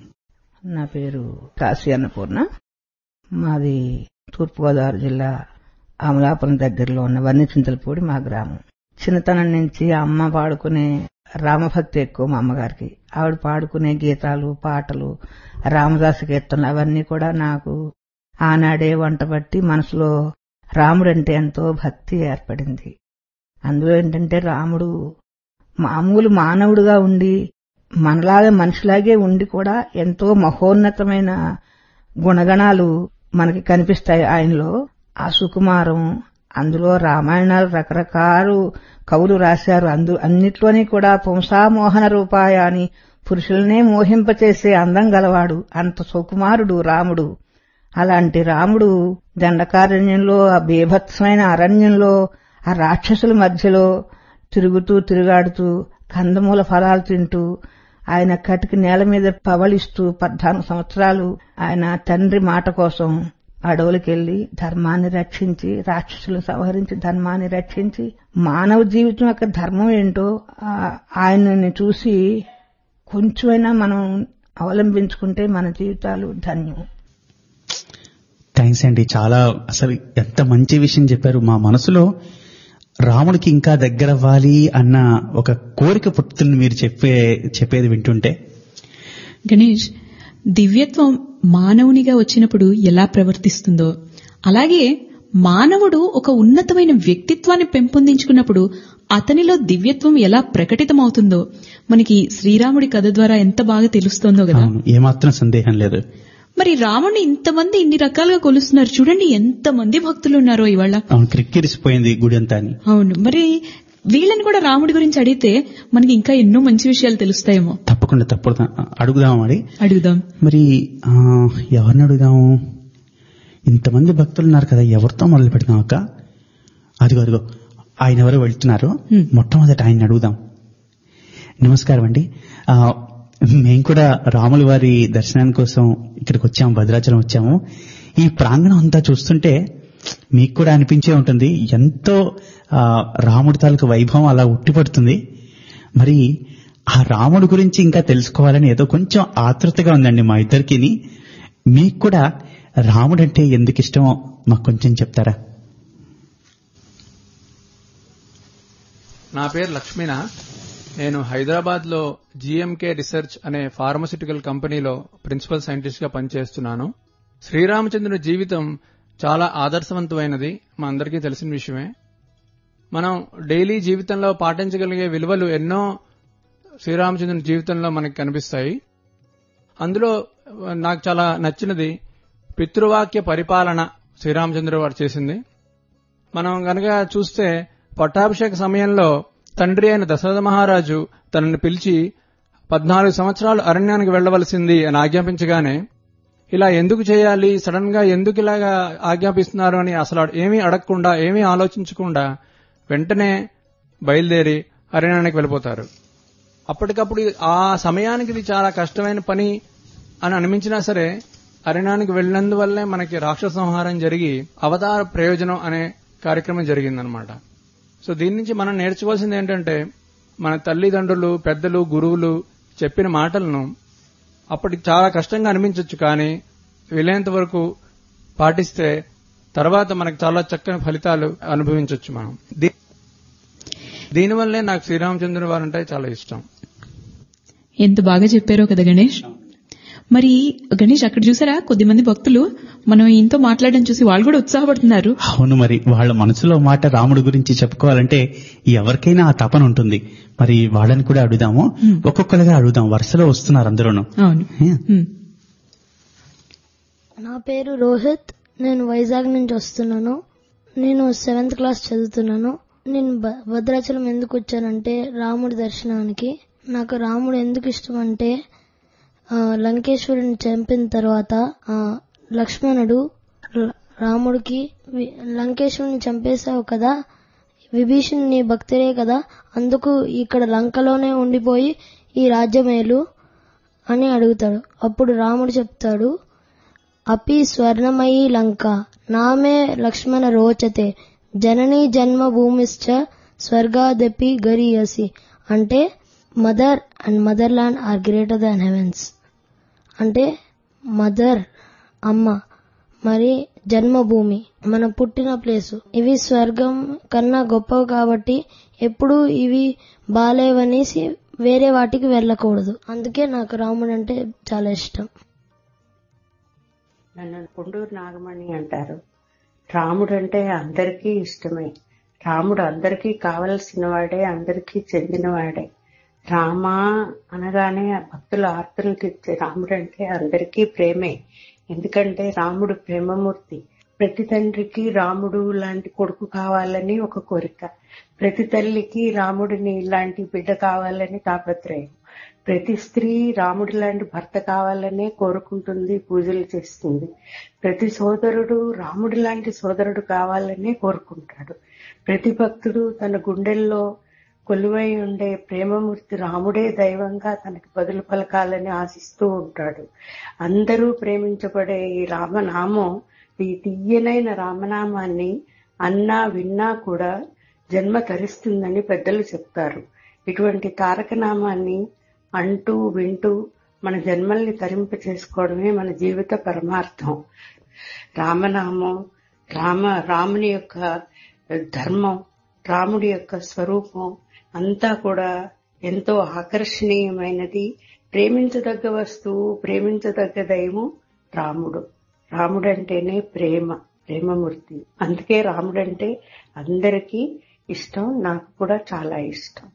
నా పేరు కాశీ అన్నపూర్ణ. మాది తూర్పుగోదావరి జిల్లా అమలాపురం దగ్గరలో ఉన్న వన్నిచింతలపూడి మా గ్రామం. చిన్నతనం నుంచి అమ్మ పాడుకునే రామభక్తి ఎక్కువ మా అమ్మగారికి. ఆవిడ పాడుకునే గీతాలు పాటలు రామదాసు కీర్తనలు అవన్నీ కూడా నాకు ఆనాడే వంట పట్టి మనసులో రాముడంటే ఎంతో భక్తి ఏర్పడింది. అందులో ఏంటంటే రాముడు మామూలు మానవుడుగా ఉండి మనలాగే మనిషిలాగే ఉండి కూడా ఎంతో మహోన్నతమైన గుణగణాలు మనకి కనిపిస్తాయి ఆయనలో. ఆ సుకుమారం, అందులో రామాయణాలు రకరకాలు కవులు రాశారు. అందు అన్నిట్లోని కూడా పుంసామోహన రూపాయ అని పురుషులనే మోహింపచేసే అందం గలవాడు, అంత సుకుమారుడు రాముడు. అలాంటి రాముడు దండకారణ్యంలో, ఆ బీభత్సమైన అరణ్యంలో, ఆ రాక్షసుల మధ్యలో తిరుగుతూ తిరుగాడుతూ కందమూల ఫలాలు తింటూ ఆయన కటికి నేల మీద పవళిస్తూ పద్నాలుగు సంవత్సరాలు ఆయన తండ్రి మాట కోసం అడవులకెళ్లి ధర్మాన్ని రక్షించి, రాక్షసులు సంహరించి ధర్మాన్ని రక్షించి, మానవ జీవితం యొక్క ధర్మం ఏంటో ఆయనని చూసి కొంచెమైనా మనం అవలంబించుకుంటే మన జీవితాలు ధన్యం. థ్యాంక్స్ అండి. చాలా అసలు ఎంత మంచి విషయం చెప్పారు. మా మనసులో రాముడికి ఇంకా దగ్గరవ్వాలి అన్న ఒక కోరిక పుట్టుతుంది మీరు చెప్పే చెప్పేది వింటుంటే. గణేష్, దివ్యత్వం మానవునిగా వచ్చినప్పుడు ఎలా ప్రవర్తిస్తుందో, అలాగే మానవుడు ఒక ఉన్నతమైన వ్యక్తిత్వాన్ని పెంపొందించుకున్నప్పుడు అతనిలో దివ్యత్వం ఎలా ప్రకటితమవుతుందో మనకి శ్రీరాముడి కథ ద్వారా ఎంత బాగా తెలుస్తోందో కదా. ఏమాత్రం సందేహం లేదు. మరి రాముడిని ఇంతమంది ఇన్ని రకాలుగా కొలుస్తున్నారు చూడండి, ఎంతమంది భక్తులు ఉన్నారో ఇవాళ. అవును, క్రిక్కిరిసిపోయింది గుడి అంతా. అవును, మరి వీళ్ళని కూడా రాముడి గురించి అడిగితే మనకి ఇంకా ఎన్నో మంచి విషయాలు తెలుస్తాయేమో. తప్పకుండా తప్పకుండా అడుగుదాం. మరి అడుగుదాం. మరి ఎవరిని అడుగుదాము? ఇంతమంది భక్తులు ఉన్నారు కదా, ఎవరితో మొదలు పెడదాం అక్క? అదిగో అదిగో ఆయన ఎవరో వెళ్తున్నారు, మొట్టమొదట ఆయన అడుగుదాం. నమస్కారం అండి. మేము కూడా రాముల వారి దర్శనం కోసం ఇక్కడికి వచ్చాము, భద్రాచలం వచ్చాము. ఈ ప్రాంగణం అంతా చూస్తుంటే మీకు కూడా అనిపించే ఉంటుంది, ఎంతో రాముడి తాలూకు వైభవం అలా ఉట్టిపడుతుంది. మరి ఆ రాముడి గురించి ఇంకా తెలుసుకోవాలని ఏదో కొంచెం ఆతృతగా ఉందండి మా ఇద్దరికి. మీకు కూడా రాముడంటే ఎందుకు ఇష్టమో మాకు కొంచెం చెప్తారా? నా పేరు లక్ష్మీనాథ్. నేను హైదరాబాద్ లో జీఎంకే రీసెర్చ్ అనే ఫార్మస్యూటికల్ కంపెనీలో ప్రిన్సిపల్ సైంటిస్ట్ గా పనిచేస్తున్నాను. శ్రీరామచంద్రుడి జీవితం చాలా ఆదర్శవంతమైనది, మా అందరికీ తెలిసిన విషయమే. మనం డైలీ జీవితంలో పాటించగలిగే విలువలు ఎన్నో శ్రీరామచంద్రుని జీవితంలో మనకి కనిపిస్తాయి. అందులో నాకు చాలా నచ్చినది పితృవాక్య పరిపాలన శ్రీరామచంద్రుడు వారు చేసింది. మనం గనక చూస్తే పట్టాభిషేక సమయంలో తండ్రి అయిన దశరథ మహారాజు తనని పిలిచి పద్నాలుగు సంవత్సరాలు అరణ్యానికి వెళ్లవలసింది అని ఆజ్ఞాపించగానే, ఇలా ఎందుకు చేయాలి, సడన్ గా ఎందుకు ఇలాగా ఆజ్ఞాపిస్తున్నారు అని అసలు ఏమీ అడగకుండా ఏమీ ఆలోచించకుండా వెంటనే బయలుదేరి అరణ్యానికి వెళ్ళిపోతారు. అప్పటికప్పుడు ఆ సమయానికి ఇది చాలా కష్టమైన పని అని అనిపించినా సరే అరణ్యానికి వెళ్లినందువల్లే మనకి రాక్షస సంహారం జరిగి అవతార ప్రయోజనం అనే కార్యక్రమం జరిగిందనమాట. సో దీని నుంచి మనం నేర్చుకోవాల్సింది ఏంటంటే, మన తల్లిదండ్రులు, పెద్దలు, గురువులు చెప్పిన మాటలను అప్పటికి చాలా కష్టంగా అనిపించవచ్చు, కానీ వీలైనంత వరకు పాటిస్తే తర్వాత మనకు చాలా చక్కని ఫలితాలు అనుభవించవచ్చు మనం. దీనివల్లే నాకు శ్రీరామచంద్రుని వారంటే చాలా ఇష్టం. ఎంత బాగా చెప్పారో కదా గణేష్. మరి గణేష్, అక్కడ చూసారా కొద్దిమంది భక్తులు మనం ఇంతో మాట్లాడడం చూసి వాళ్ళు కూడా ఉత్సాహపడుతున్నారు. అవును, మరి వాళ్ళ మనసులో మాట రాముడి గురించి చెప్పుకోవాలంటే ఎవరికైనా ఆ తపన ఉంటుంది. మరి వాళ్ళని కూడా అడుగుదాము, ఒక్కొక్కరుగా అడుగుదాం, వరుసలో వస్తున్నారు అందరూను. అవును. నా పేరు రోహిత్, నేను వైజాగ్ నుంచి వస్తున్నాను. నేను సెవెంత్ క్లాస్ చదువుతున్నాను. నేను భద్రాచలం ఎందుకు వచ్చానంటే రాముడి దర్శనానికి. నాకు రాముడు ఎందుకు ఇష్టం అంటే, లంకేశ్వరుని చంపిన తర్వాత లక్ష్మణుడు రాముడికి లంకేశ్వరుని చంపేశావు కదా, విభీషణుని నీ భక్తుడే కదా, అందుకు ఇక్కడ లంకలోనే ఉండిపోయి ఈ రాజ్యమేలు అని అడుగుతాడు. అప్పుడు రాముడు చెప్తాడు, అపి స్వర్ణమయీ లంక నామే లక్ష్మణ రోచతే జననీ జన్మ భూమిశ్చ స్వర్గాదపి గరీయసి. అంటే mother and motherland are greater than heavens. అంటే మదర్ అమ్మ, మరి జన్మభూమి మన పుట్టిన ప్లేసు, ఇవి స్వర్గం కన్నా గొప్పవి కాబట్టి ఎప్పుడు ఇవి బాలేవనేసి వేరే వాటికి వెళ్ళకూడదు. అందుకే నాకు రాముడు అంటే చాలా ఇష్టం. నన్ను కొండూరు నాగమణి అంటారు. రాముడు అంటే అందరికీ ఇష్టమే. రాముడు అందరికీ కావలసిన వాడే, అందరికీ చెందినవాడే. రామ అనగానే భక్తుల ఆర్తులు తీర్చే రాముడు అంటే అందరికీ ప్రేమే. ఎందుకంటే రాముడు ప్రేమమూర్తి. ప్రతి తండ్రికి రాముడు లాంటి కొడుకు కావాలని ఒక కోరిక, ప్రతి తల్లికి రాముడిని ఇలాంటి బిడ్డ కావాలని తాపత్రయం. ప్రతి స్త్రీ రాముడి లాంటి భర్త కావాలనే కోరుకుంటుంది, పూజలు చేస్తుంది. ప్రతి సోదరుడు రాముడి లాంటి సోదరుడు కావాలనే కోరుకుంటాడు. ప్రతి భక్తుడు తన గుండెల్లో కొలువై ఉండే ప్రేమమూర్తి రాముడే దైవంగా తనకి బదులు పలకాలని ఆశిస్తూ ఉంటాడు. అందరూ ప్రేమించబడే ఈ రామనామం, ఈ తీయనైన రామనామాన్ని అన్నా విన్నా కూడా జన్మ తరిస్తుందని పెద్దలు చెప్తారు. ఇటువంటి తారకనామాన్ని అంటూ వింటూ మన జన్మల్ని తరింప చేసుకోవడమే మన జీవిత పరమార్థం. రామనామం, రామ రాముని యొక్క ధర్మం, రాముడి యొక్క స్వరూపం అంతా కూడా ఎంతో ఆకర్షణీయమైనది. ప్రేమించదగ్గ వస్తువు, ప్రేమించదగ్గ దైవం రాముడు. రాముడంటేనే ప్రేమ, ప్రేమమూర్తి. అందుకే రాముడంటే అందరికీ ఇష్టం, నాకు కూడా చాలా ఇష్టం.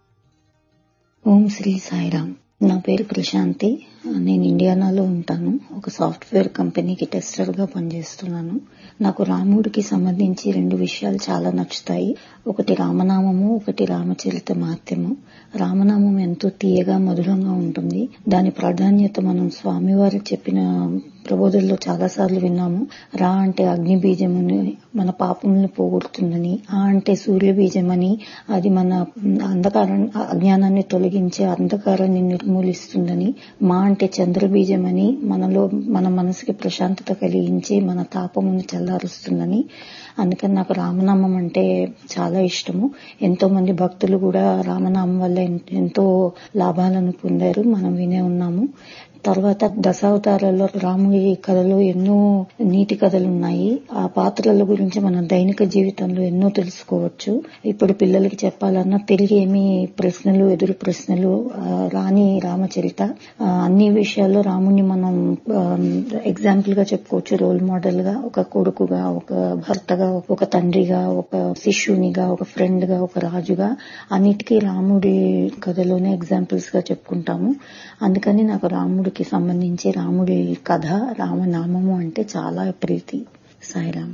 ఓం శ్రీ సాయిరామ్. నా పేరు ప్రశాంతి. నేను ఇండియానాలో ఉంటాను. ఒక సాఫ్ట్వేర్ కంపెనీకి టెస్టర్ గా పనిచేస్తున్నాను. నాకు రాముడికి సంబంధించి రెండు విషయాలు చాలా నచ్చుతాయి. ఒకటి రామనామము, ఒకటి రామచరిత మాత్యము. రామనామం ఎంతో తీయగా మధురంగా ఉంటుంది. దాని ప్రాధాన్యత మనం స్వామివారు చెప్పిన ప్రబోధల్లో చాలా సార్లు విన్నాము. రా అంటే అగ్ని బీజమని, మన పాపములను పోగొడుతుందని. ఆ అంటే సూర్య బీజమని, అది మన అంధకారం అజ్ఞానాన్ని తొలగించే అంధకారాన్ని నిర్మూలిస్తుందని. మా అంటే చంద్ర బీజమని, మనలో మన మనసుకి ప్రశాంతత కలిగించి మన తాపమును చల్లారుస్తుందని. అందుకని నాకు రామనామం అంటే చాలా ఇష్టము. ఎంతో మంది భక్తులు కూడా రామనామం వల్ల ఎంతో లాభాలను పొందారు, మనం వినే ఉన్నాము. తర్వాత దశావతారాల్లో రాముడి కథలో ఎన్నో నీతి కథలు ఉన్నాయి. ఆ పాత్రల గురించి మన దైనిక జీవితంలో ఎన్నో తెలుసుకోవచ్చు. ఇప్పుడు పిల్లలకి చెప్పాలన్నా తెలియని ప్రశ్నలు, ఎదురు ప్రశ్నలు, రాని రామచరిత, అన్ని విషయాల్లో రాముడిని మనం ఎగ్జాంపుల్ గా చెప్పుకోవచ్చు. రోల్ మోడల్ గా, ఒక కొడుకుగా, ఒక భర్తగా, ఒక తండ్రిగా, ఒక శిష్యునిగా, ఒక ఫ్రెండ్ గా, ఒక రాజుగా, అన్నిటికీ రాముడి కథలోనే ఎగ్జాంపుల్స్ గా చెప్పుకుంటాము. అందుకని నాకు రాముడికి సంబంధించి రాముడి కథ, రామనామము అంటే చాలా ప్రీతి. సాయిరామ్.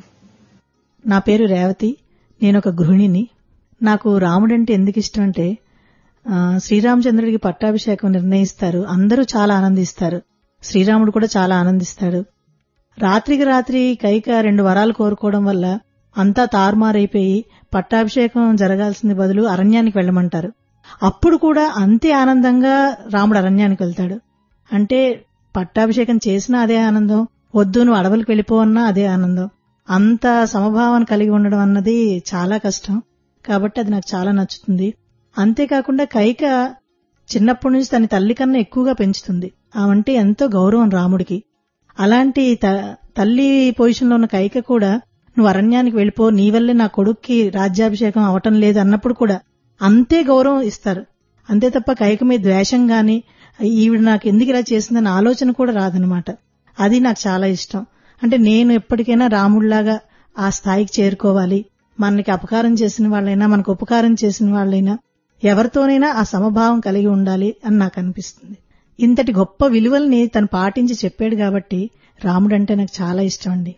నా పేరు రేవతి. నేను ఒక గృహిణిని. నాకు రాముడంటే ఎందుకు ఇష్టం అంటే, శ్రీరామచంద్రుడికి పట్టాభిషేకం నిర్ణయిస్తారు, అందరూ చాలా ఆనందిస్తారు, శ్రీరాముడు కూడా చాలా ఆనందిస్తాడు. రాత్రికి రాత్రి కైక రెండు వరాలు కోరుకోవడం వల్ల అంతా తారుమారైపోయి పట్టాభిషేకం జరగాల్సింది బదులు అరణ్యానికి వెళ్లమంటారు. అప్పుడు కూడా అంతే ఆనందంగా రాముడు అరణ్యానికి వెళ్తాడు. అంటే పట్టాభిషేకం చేసినా అదే ఆనందం, వద్దు నువ్వు అడవులకు వెళ్ళిపోవన్నా అదే ఆనందం. అంత సమభావన కలిగి ఉండడం అన్నది చాలా కష్టం. కాబట్టి అది నాకు చాలా నచ్చుతుంది. అంతేకాకుండా కైక చిన్నప్పటి నుంచి తన తల్లి కన్నా ఎక్కువగా పెంచుతుంది. ఆమంటే ఎంతో గౌరవం రాముడికి. అలాంటి తల్లి పొజిషన్ లో ఉన్న కైక కూడా నువ్వు అరణ్యానికి వెళ్ళిపో, నీ వల్లే నా కొడుక్కి రాజ్యాభిషేకం అవటం లేదు అన్నప్పుడు కూడా అంతే గౌరవం ఇస్తారు. అంతే తప్ప కైక మీద ద్వేషం గాని, ఈవిడ నాకు ఎందుకు ఇలా చేసిందన్న ఆలోచన కూడా రాదనమాట. అది నాకు చాలా ఇష్టం. అంటే నేను ఎప్పటికైనా రాముడిలాగా ఆ స్థాయికి చేరుకోవాలి. మనకి అపకారం చేసిన వాళ్ళైనా, మనకు ఉపకారం చేసిన వాళ్ళైనా, ఎవరితోనైనా ఆ సమభావం కలిగి ఉండాలి అని నాకు అనిపిస్తుంది. ఇంతటి గొప్ప విలువల్ని తను పాటించి చెప్పాడు కాబట్టి రాముడంటే నాకు చాలా ఇష్టం అండి.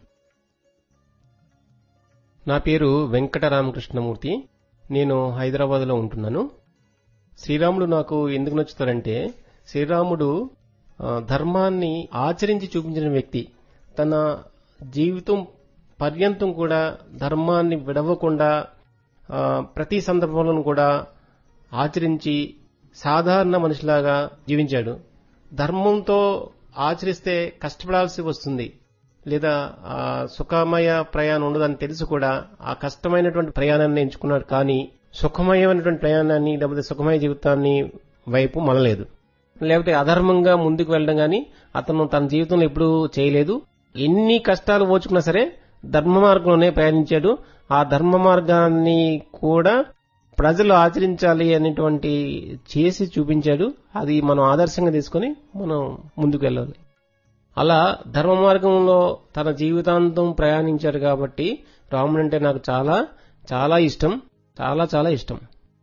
నా పేరు వెంకట రామకృష్ణమూర్తి. నేను హైదరాబాద్ లో ఉంటున్నాను. శ్రీరాముడు నాకు ఎందుకు నచ్చుతారంటే, శ్రీరాముడు ధర్మాన్ని ఆచరించి చూపించిన వ్యక్తి. తన జీవితం పర్యంతం కూడా ధర్మాన్ని విడవకుండా ప్రతి సందర్భంలోనూ కూడా ఆచరించి సాధారణ మనిషిలాగా జీవించాడు. ధర్మంతో ఆచరిస్తే కష్టపడాల్సి వస్తుంది, లేదా సుఖమయ ప్రయాణం ఉండదని తెలుసు కూడా ఆ కష్టమైనటువంటి ప్రయాణాన్ని ఎంచుకున్నాడు. కానీ సుఖమయమైనటువంటి ప్రయాణాన్ని, లేకపోతే సుఖమయ జీవితాన్ని వైపు మళ్ళలేదు. లేకపోతే అధర్మంగా ముందుకు వెళ్ళడం గాని అతను తన జీవితంలో ఎప్పుడూ చేయలేదు. ఎన్ని కష్టాలు ఓచుకున్నా సరే ధర్మ మార్గంలోనే ప్రయాణించాడు. ఆ ధర్మ మార్గాన్ని కూడా ప్రజలు ఆచరించాలి అనేటువంటి చేసి చూపించాడు. అది మనం ఆదర్శంగా తీసుకుని మనం ముందుకు వెళ్ళాలి. అలా ధర్మ మార్గంలో తన జీవితాంతం ప్రయాణించాడు కాబట్టి రాముడంటే నాకు చాలా చాలా ఇష్టం, చాలా చాలా ఇష్టం.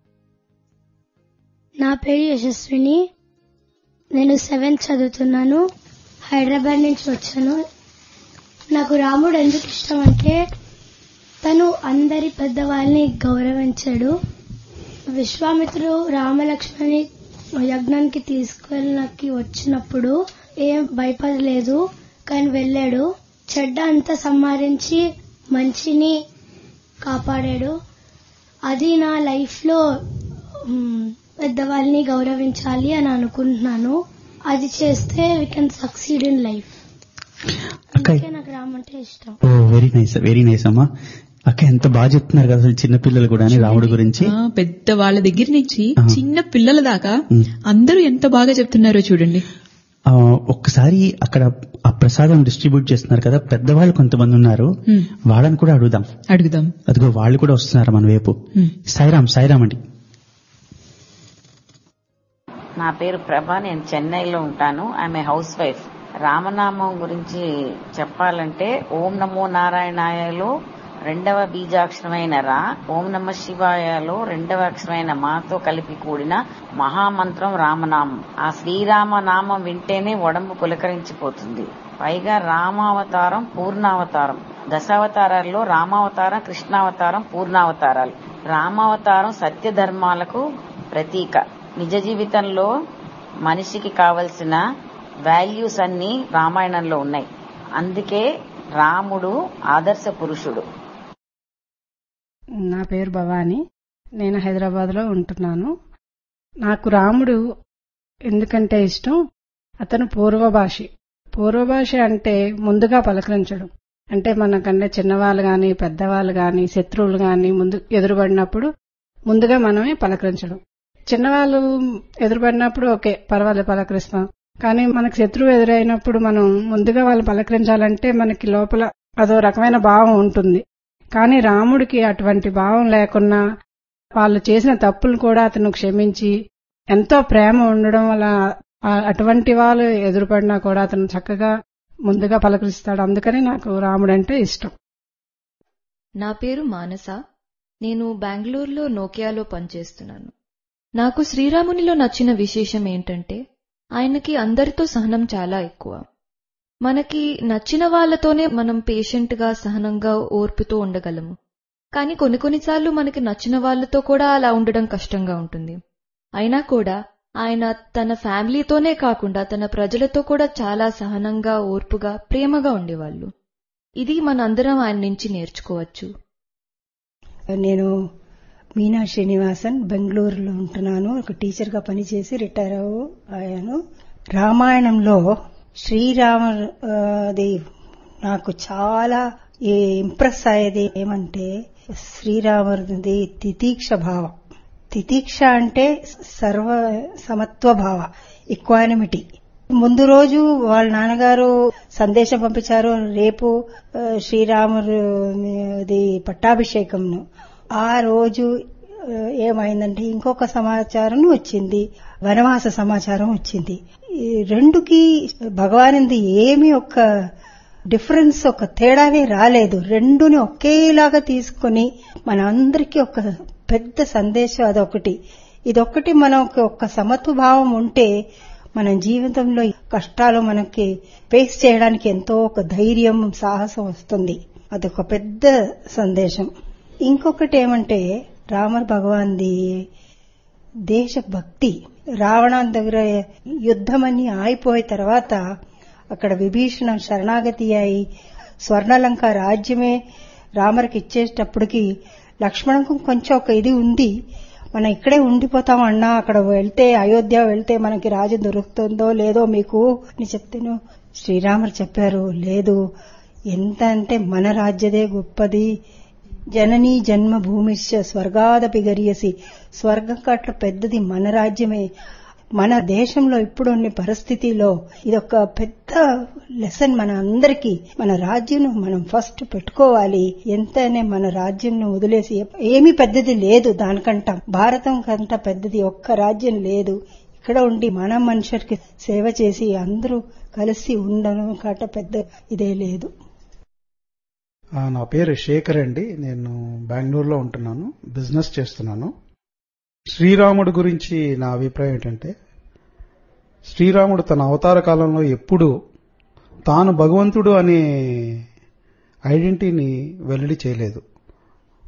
నా పేరు యశస్విని. నేను సెవెంత్ చదువుతున్నాను. హైదరాబాద్ నుంచి వచ్చాను. నాకు రాముడు ఎందుకు ఇష్టం అంటే, తను అందరి పెద్దవాళ్ళని గౌరవించాడు. విశ్వామిత్రుడు రామలక్ష్మణి యజ్ఞానికి తీసుకెళ్ళకి వచ్చినప్పుడు ఏం భయపడలేదు, కానీ వెళ్ళాడు. చెడ్డ అంతా సంహరించి మంచిని కాపాడాడు. అది నా లైఫ్ లో పెద్దవాళ్ళని గౌరవించాలి అని అనుకుంటున్నాను. అది చేస్తే we can succeed in life. అందుకే నాకు రామ్ అంటే ఇష్టం. ఓ వెరీ నైస్, వెరీ నైస్ అమ్మా. అక్క ఎంత బాగా చెప్తున్నారు కదా అసలు చిన్నపిల్లలు కూడా రాముడి గురించి. పెద్ద వాళ్ళ దగ్గర నుంచి చిన్న పిల్లల దాకా అందరూ ఎంత బాగా చెప్తున్నారో చూడండి. ఒక్కసారి అక్కడ ఆ ప్రసాదం డిస్ట్రిబ్యూట్ చేస్తున్నారు కదా, పెద్దవాళ్ళు కొంతమంది ఉన్నారు, వాళ్ళని కూడా అడుగుదాం. అడుగుదాం అదిగో వాళ్ళు కూడా వస్తున్నారు మన వైపు. సాయిరామ్, సాయిరామ్ అండి. నా పేరు ప్రభా, నేను చెన్నైలో ఉంటాను. ఆమె హౌస్ వైఫ్. రామనామం గురించి చెప్పాలంటే ఓం నమో నారాయణాయలో రెండవ బీజాక్షరమైన రా, ఓం నమ శివాయలో రెండవ అక్షరమైన మాతో కలిపి కూడిన మహామంత్రం రామనామం. ఆ శ్రీరామ నామం వింటేనే ఒడంబు పులకరించిపోతుంది. పైగా రామావతారం పూర్ణావతారం. దశావతారాల్లో రామావతారం, కృష్ణావతారం, పూర్ణావతారాలు. రామావతారం సత్యధర్మాలకు ప్రతీక. నిజ జీవితంలో మనిషికి కావలసిన వాల్యూస్ అన్ని రామాయణంలో ఉన్నాయి. అందుకే రాముడు ఆదర్శ పురుషుడు. నా పేరు భవాని, నేను హైదరాబాద్ లో ఉంటున్నాను. నాకు రాముడు ఎందుకంటే ఇష్టం, అతను పూర్వభాషి. పూర్వభాష అంటే ముందుగా పలకరించడం. అంటే మనకన్నా చిన్నవాళ్ళు గాని పెద్దవాళ్ళు గాని శత్రువులు గాని ముందు ఎదురుపడినప్పుడు ముందుగా మనమే పలకరించడం. చిన్నవాళ్ళు ఎదురుపడినప్పుడు ఓకే పర్వాలేదు పలకరిస్తాం, కానీ మనకు శత్రువు ఎదురైనప్పుడు మనం ముందుగా వాళ్ళు పలకరించాలంటే మనకి లోపల అదో రకమైన భావం ఉంటుంది. కానీ రాముడికి అటువంటి భావం లేకున్నా వాళ్ళు చేసిన తప్పులు కూడా అతను క్షమించి ఎంతో ప్రేమ ఉండడం వల్ల అటువంటి వాళ్ళు ఎదురుపడినా కూడా అతను చక్కగా ముందుగా పలకరిస్తాడు. అందుకని నాకు రాముడు అంటే ఇష్టం. నా పేరు మానస, నేను బెంగళూరులో నోకియాలో పనిచేస్తున్నాను. నాకు శ్రీరామునిలో నచ్చిన విశేషం ఏంటంటే ఆయనకి అందరితో సహనం చాలా ఎక్కువ. మనకి నచ్చిన వాళ్లతోనే మనం పేషెంట్ గా సహనంగా ఓర్పుతో ఉండగలము, కానీ కొన్ని కొన్నిసార్లు మనకి నచ్చిన వాళ్లతో కూడా అలా ఉండడం కష్టంగా ఉంటుంది. అయినా కూడా ఆయన తన ఫ్యామిలీతోనే కాకుండా తన ప్రజలతో కూడా చాలా సహనంగా ఓర్పుగా ప్రేమగా ఉండేవాళ్లు. ఇది మనందరం ఆయన నుంచి నేర్చుకోవచ్చు. నేను మీనా శ్రీనివాసన్, బెంగళూరులో ఉంటున్నాను. ఒక టీచర్ గా పనిచేసి రిటైర్ అయ్యాను. రామాయణంలో శ్రీరాముది నాకు చాలా ఇంప్రెస్ అయ్యేది ఏమంటే శ్రీరాముది తితీక్ష భావం. తితీక్ష అంటే సర్వ సమత్వ భావ, ఈక్వానిమిటీ. ముందు రోజు వాళ్ళ నాన్నగారు సందేశం పంపించారు, రేపు శ్రీరాముది పట్టాభిషేకంను. ఆ రోజు ఏమైందంటే ఇంకొక సమాచారం వచ్చింది, వనవాస సమాచారం వచ్చింది. రెండుకి భగవానుది ఏమి ఒక డిఫరెన్స్, ఒక తేడానే రాలేదు. రెండుని ఒకేలాగా తీసుకుని మన అందరికీ ఒక పెద్ద సందేశం అదొకటి. ఇదొక్కటి మనకు ఒక సమత్వ భావం ఉంటే మన జీవితంలో కష్టాలు మనకి ఫేస్ చేయడానికి ఎంతో ఒక ధైర్యం, సాహసం వస్తుంది. అదొక పెద్ద సందేశం. ఇంకొకటి ఏమంటే రామ భగవాన్ది దేశభక్తి. రావణాన్ దగ్గర యుద్ధమని ఆగిపోయిన తర్వాత అక్కడ విభీషణ శరణాగతి అయి స్వర్ణలంక రాజ్యమే రామరికి ఇచ్చేటప్పటికి లక్ష్మణకు కొంచెం ఒక ఇది ఉంది, మనం ఇక్కడే ఉండిపోతాం అన్నా, అక్కడ వెళ్తే అయోధ్య వెళ్తే మనకి రాజు దొరుకుతుందో లేదో మీకు అని చెప్తేను శ్రీరాముడు చెప్పారు, లేదు, ఎంత అంటే మన రాజ్యదే గొప్పది, జననీ జన్మభూమిశ్చ స్వర్గాదపి గరియసి, స్వర్గం కట్ల పెద్దది మన రాజ్యమే. మన దేశంలో ఇప్పుడున్న పరిస్థితిలో ఇదొక పెద్ద లెసన్ మన అందరికీ. మన రాజ్యం మనం ఫస్ట్ పెట్టుకోవాలి. ఎంతనే మన రాజ్యం వదిలేసి ఏమీ పెద్దది లేదు, దానికంట భారతం కంట పెద్దది ఒక్క రాజ్యం లేదు. ఇక్కడ ఉండి మన మనుషులకి సేవ చేసి అందరూ కలిసి ఉండడం కంట పెద్ద ఇదే లేదు. నా పేరు శేఖర్ అండి, నేను బెంగళూరులో ఉంటున్నాను, బిజినెస్ చేస్తున్నాను. శ్రీరాముడు గురించి నా అభిప్రాయం ఏంటంటే, శ్రీరాముడు తన అవతార కాలంలో ఎప్పుడూ తాను భగవంతుడు అనే ఐడెంటిటీని వెల్లడి చేయలేదు.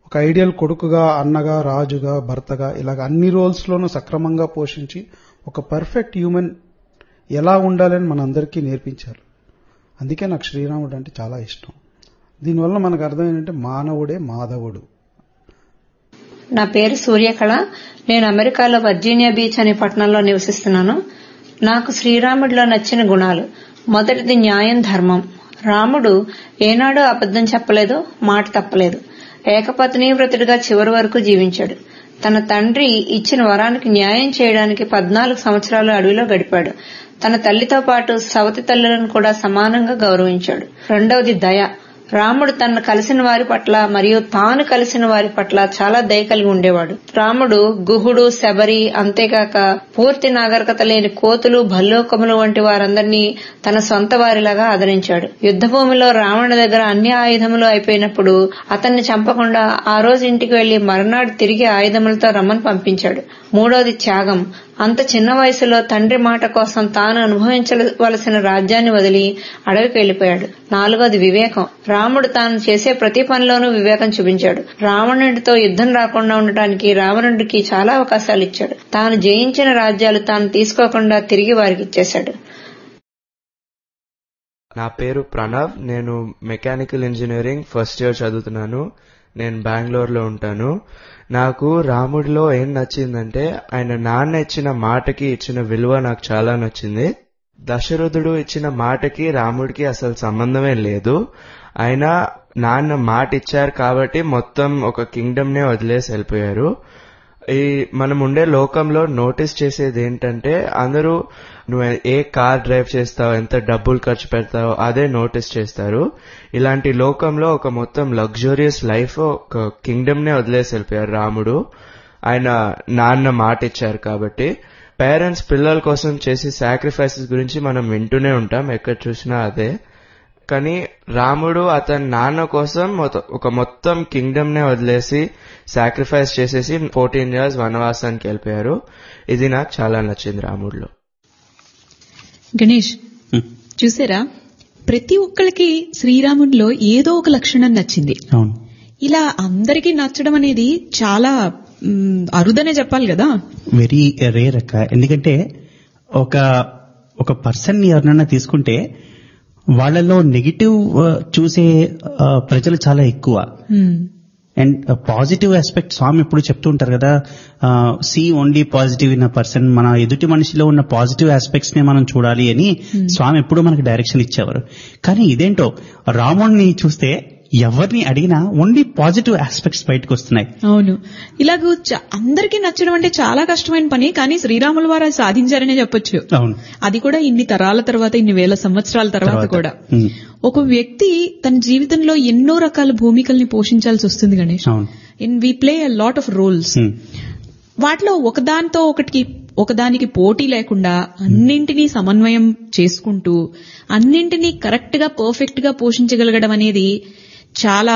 ఒక ఐడియల్ కొడుకుగా, అన్నగా, రాజుగా, భర్తగా ఇలాగ అన్ని రోల్స్ లోనూ సక్రమంగా పోషించి ఒక పర్ఫెక్ట్ హ్యూమన్ ఎలా ఉండాలని మనందరికీ నేర్పించారు. అందుకే నాకు శ్రీరాముడు అంటే చాలా ఇష్టం. దీనివల్ల మనకు అర్థం ఏంటంటే మానవుడే మాధవుడు. నా పేరు సూర్యకళ. నేను అమెరికాలో వర్జీనియా బీచ్ అనే పట్టణంలో నివసిస్తున్నాను. నాకు శ్రీరాముడిలో నచ్చిన గుణాలు: మొదటిది న్యాయం, ధర్మం. రాముడు ఏనాడూ అబద్ధం చెప్పలేదు, మాట తప్పలేదు. ఏకపత్ని వ్రతుడిగా చివరి వరకు జీవించాడు. తన తండ్రి ఇచ్చిన వరానికి న్యాయం చేయడానికి పద్నాలుగు సంవత్సరాలు అడవిలో గడిపాడు. తన తల్లితో పాటు సవతి తల్లులను కూడా సమానంగా గౌరవించాడు. రెండవది దయ. రాముడు తనను కలిసిన వారి పట్ల మరియు తాను కలిసిన వారి పట్ల చాలా దయ కలిగి ఉండేవాడు. రాముడు గుహుడు, శబరి, అంతేకాక పూర్తి నాగరికత లేని కోతులు, భల్లోకములు వంటి వారందరినీ తన సొంత వారిలాగా ఆదరించాడు. యుద్ధభూమిలో రావణుడి దగ్గర అన్ని ఆయుధములు అయిపోయినప్పుడు అతన్ని చంపకుండా ఆ రోజు ఇంటికి వెళ్లి మరునాడు తిరిగి ఆయుధములతో రమ్మని పంపించాడు. మూడోది త్యాగం. అంత చిన్న వయసులో తండ్రి మాట కోసం తాను అనుభవించవలసిన రాజ్యాన్ని వదిలి అడవికి వెళ్లిపోయాడు. నాలుగోది వివేకం. రాముడు తాను చేసే ప్రతి పనిలోనూ వివేకం చూపించాడు. రావణుడితో యుద్ధం రాకుండా ఉండటానికి రావణుడికి చాలా అవకాశాలు ఇచ్చాడు. తాను జయించిన రాజ్యాలు తాను తీసుకోకుండా తిరిగి వారికి ఇచ్చేశాడు. నా పేరు ప్రణవ్. నేను మెకానికల్ ఇంజనీరింగ్ ఫస్ట్ ఇయర్ చదువుతున్నాను. నేను బెంగళూరులో ఉంటాను. నాకు రాముడిలో ఏం నచ్చిందంటే ఆయన నాన్న ఇచ్చిన మాటకి ఇచ్చిన విలువ నాకు చాలా నచ్చింది. దశరథుడు ఇచ్చిన మాటకి రాముడికి అసలు సంబంధమే లేదు. ఆయన నాన్న మాట ఇచ్చారు కాబట్టి మొత్తం ఒక కింగ్డమ్ నే వదిలేసి వెళ్ళిపోయారు. ఈ మనం ఉండే లోకంలో నోటీస్ చేసేది ఏంటంటే అందరూ నువ్వు ఏ కార్ డ్రైవ్ చేస్తావు, ఎంత డబ్బులు ఖర్చు పెడతావు అదే నోటీస్ చేస్తారు. ఇలాంటి లోకంలో ఒక మొత్తం లగ్జూరియస్ లైఫ్, ఒక కింగ్డమ్ నే వదిలేసి వెళ్ళిపోయారు రాముడు. ఆయన నాన్న మాట ఇచ్చారు కాబట్టి. పేరెంట్స్ పిల్లల కోసం చేసే సాక్రిఫైసెస్ గురించి మనం వింటూనే ఉంటాం, ఎక్కడ చూసినా అదే. కానీ రాముడు అతని నాన్న కోసం ఒక మొత్తం కింగ్డమ్ నే వదిలేసి సాక్రిఫైస్ చేసేసి ఫోర్టీన్ ఇయర్స్ వనవాసానికి వెళ్ళిపోయారు. ఇది నాకు చాలా నచ్చింది రాముడిలో. గణేష్, చూసారా, ప్రతి ఒక్కరికి శ్రీరాముడిలో ఏదో ఒక లక్షణం నచ్చింది. ఇలా అందరికీ నచ్చడం అనేది చాలా అరుదనే చెప్పాలి కదా. వెరీ రేర్ అక్క. ఎందుకంటే ఒక ఒక పర్సన్ ని ఎవరినైనా తీసుకుంటే వాళ్ళలో నెగిటివ్ చూసే ప్రజలు చాలా ఎక్కువ. అండ్ పాజిటివ్ ఆస్పెక్ట్ స్వామి ఎప్పుడు చెప్తూ ఉంటారు కదా, see only positive in a person. మన ఎదుటి మనిషిలో ఉన్న పాజిటివ్ ఆస్పెక్ట్స్ నే మనం చూడాలి అని స్వామి ఎప్పుడు మనకి డైరెక్షన్ ఇచ్చేవారు. కానీ ఇదేంటో రాముడిని చూస్తే ఎవరిని అడిగినా ఓన్లీ పాజిటివ్ ఆస్పెక్ట్స్ బయటకు వస్తున్నాయి. అవును, ఇలాగ అందరికీ నచ్చడం అంటే చాలా కష్టమైన పని. కానీ శ్రీరాముల వారు సాధించారనే చెప్పొచ్చు. అవును, అది కూడా ఇన్ని తరాల తర్వాత, ఇన్ని వేల సంవత్సరాల తర్వాత కూడా. ఒక వ్యక్తి తన జీవితంలో ఎన్నో రకాల భూమికల్ని పోషించాల్సి వస్తుంది Ganesh. In we play a lot of roles. వాటిలో ఒకదానితో ఒకటికి ఒకదానికి పోటీ లేకుండా అన్నింటినీ సమన్వయం చేసుకుంటూ అన్నింటినీ కరెక్ట్ గా పర్ఫెక్ట్ గా పోషించగలగడం అనేది చాలా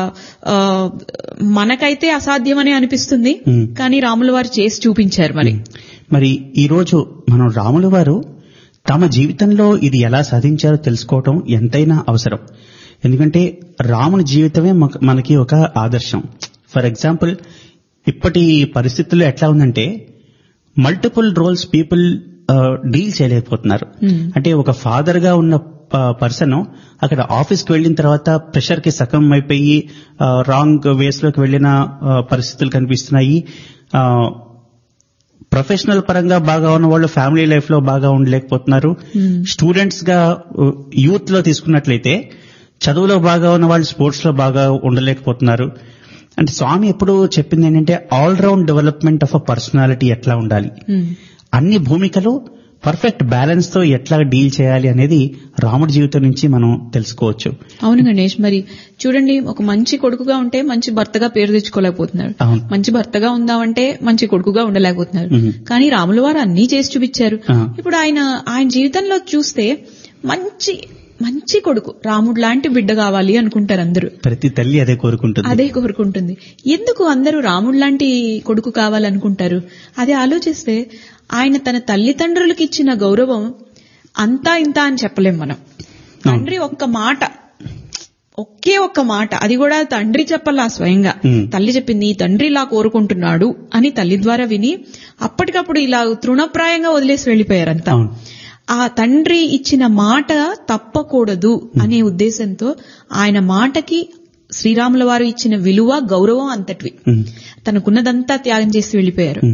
మనకైతే అసాధ్యమని అనిపిస్తుంది. కానీ రాముల వారు చేసి చూపించారు. మరి మరి ఈ రోజు మనం రాముల వారు తమ జీవితంలో ఇది ఎలా సాధించారో తెలుసుకోవటం ఎంతైనా అవసరం. ఎందుకంటే రాముని జీవితమే మనకి ఒక ఆదర్శం. ఫర్ ఎగ్జాంపుల్, ఇప్పటి పరిస్థితుల్లో ఎట్లా ఉందంటే మల్టిపుల్ రోల్స్ పీపుల్ డీల్ చేయలేకపోతున్నారు. అంటే ఒక ఫాదర్ గా ఉన్న పర్సన్ అక్కడ ఆఫీస్కి వెళ్లిన తర్వాత ప్రెషర్ కి సగం అయిపోయి రాంగ్ వేస్ లోకి వెళ్లిన పరిస్థితులు కనిపిస్తున్నాయి. ప్రొఫెషనల్ పరంగా బాగా ఉన్న వాళ్ళు ఫ్యామిలీ లైఫ్ లో బాగా ఉండలేకపోతున్నారు. స్టూడెంట్స్ గా యూత్ లో తీసుకున్నట్లయితే చదువులో బాగా ఉన్న వాళ్ళు స్పోర్ట్స్ లో బాగా ఉండలేకపోతున్నారు. అంటే స్వామి ఎప్పుడు చెప్పింది ఏంటంటే all round development of a personality ఎట్లా ఉండాలి, అన్ని భూమికలు పర్ఫెక్ట్ బ్యాలెన్స్ తో ఎట్లా డీల్ చేయాలి అనేది రాముడి జీవితం నుంచి మనం తెలుసుకోవచ్చు. అవును గణేష్, మరి చూడండి, ఒక మంచి కొడుకుగా ఉంటే మంచి భర్తగా పేరు తెచ్చుకోలేకపోతున్నారు, మంచి భర్తగా ఉందామంటే మంచి కొడుకుగా ఉండలేకపోతున్నారు. కానీ రాముల వారు అన్నీ చేసి చూపించారు. ఇప్పుడు ఆయన ఆయన జీవితంలో చూస్తే మంచి మంచి కొడుకు, రాముడు లాంటి బిడ్డ కావాలి అనుకుంటారు అందరూ. ప్రతి తల్లి అదే కోరుకుంటుంది అదే కోరుకుంటుంది ఎందుకు అందరూ రాముడు లాంటి కొడుకు కావాలనుకుంటారు? అదే ఆలోచిస్తే ఆయన తన తల్లిదండ్రులకు ఇచ్చిన గౌరవం అంతా ఇంత అని చెప్పలేం మనం. తండ్రి ఒక్క మాట, ఒకే ఒక్క మాట, అది కూడా తండ్రి చెప్పాలా స్వయంగా. తల్లి చెప్పింది, ఈ తండ్రి ఇలా కోరుకుంటున్నాడు అని తల్లి ద్వారా విని అప్పటికప్పుడు ఇలా తృణప్రాయంగా వదిలేసి వెళ్లిపోయారంతా. ఆ తండ్రి ఇచ్చిన మాట తప్పకూడదు అనే ఉద్దేశంతో ఆయన మాటకి శ్రీరాముల వారు ఇచ్చిన విలువ, గౌరవం అంతటివి. తనకున్నదంతా త్యాగం చేసి వెళ్లిపోయారు.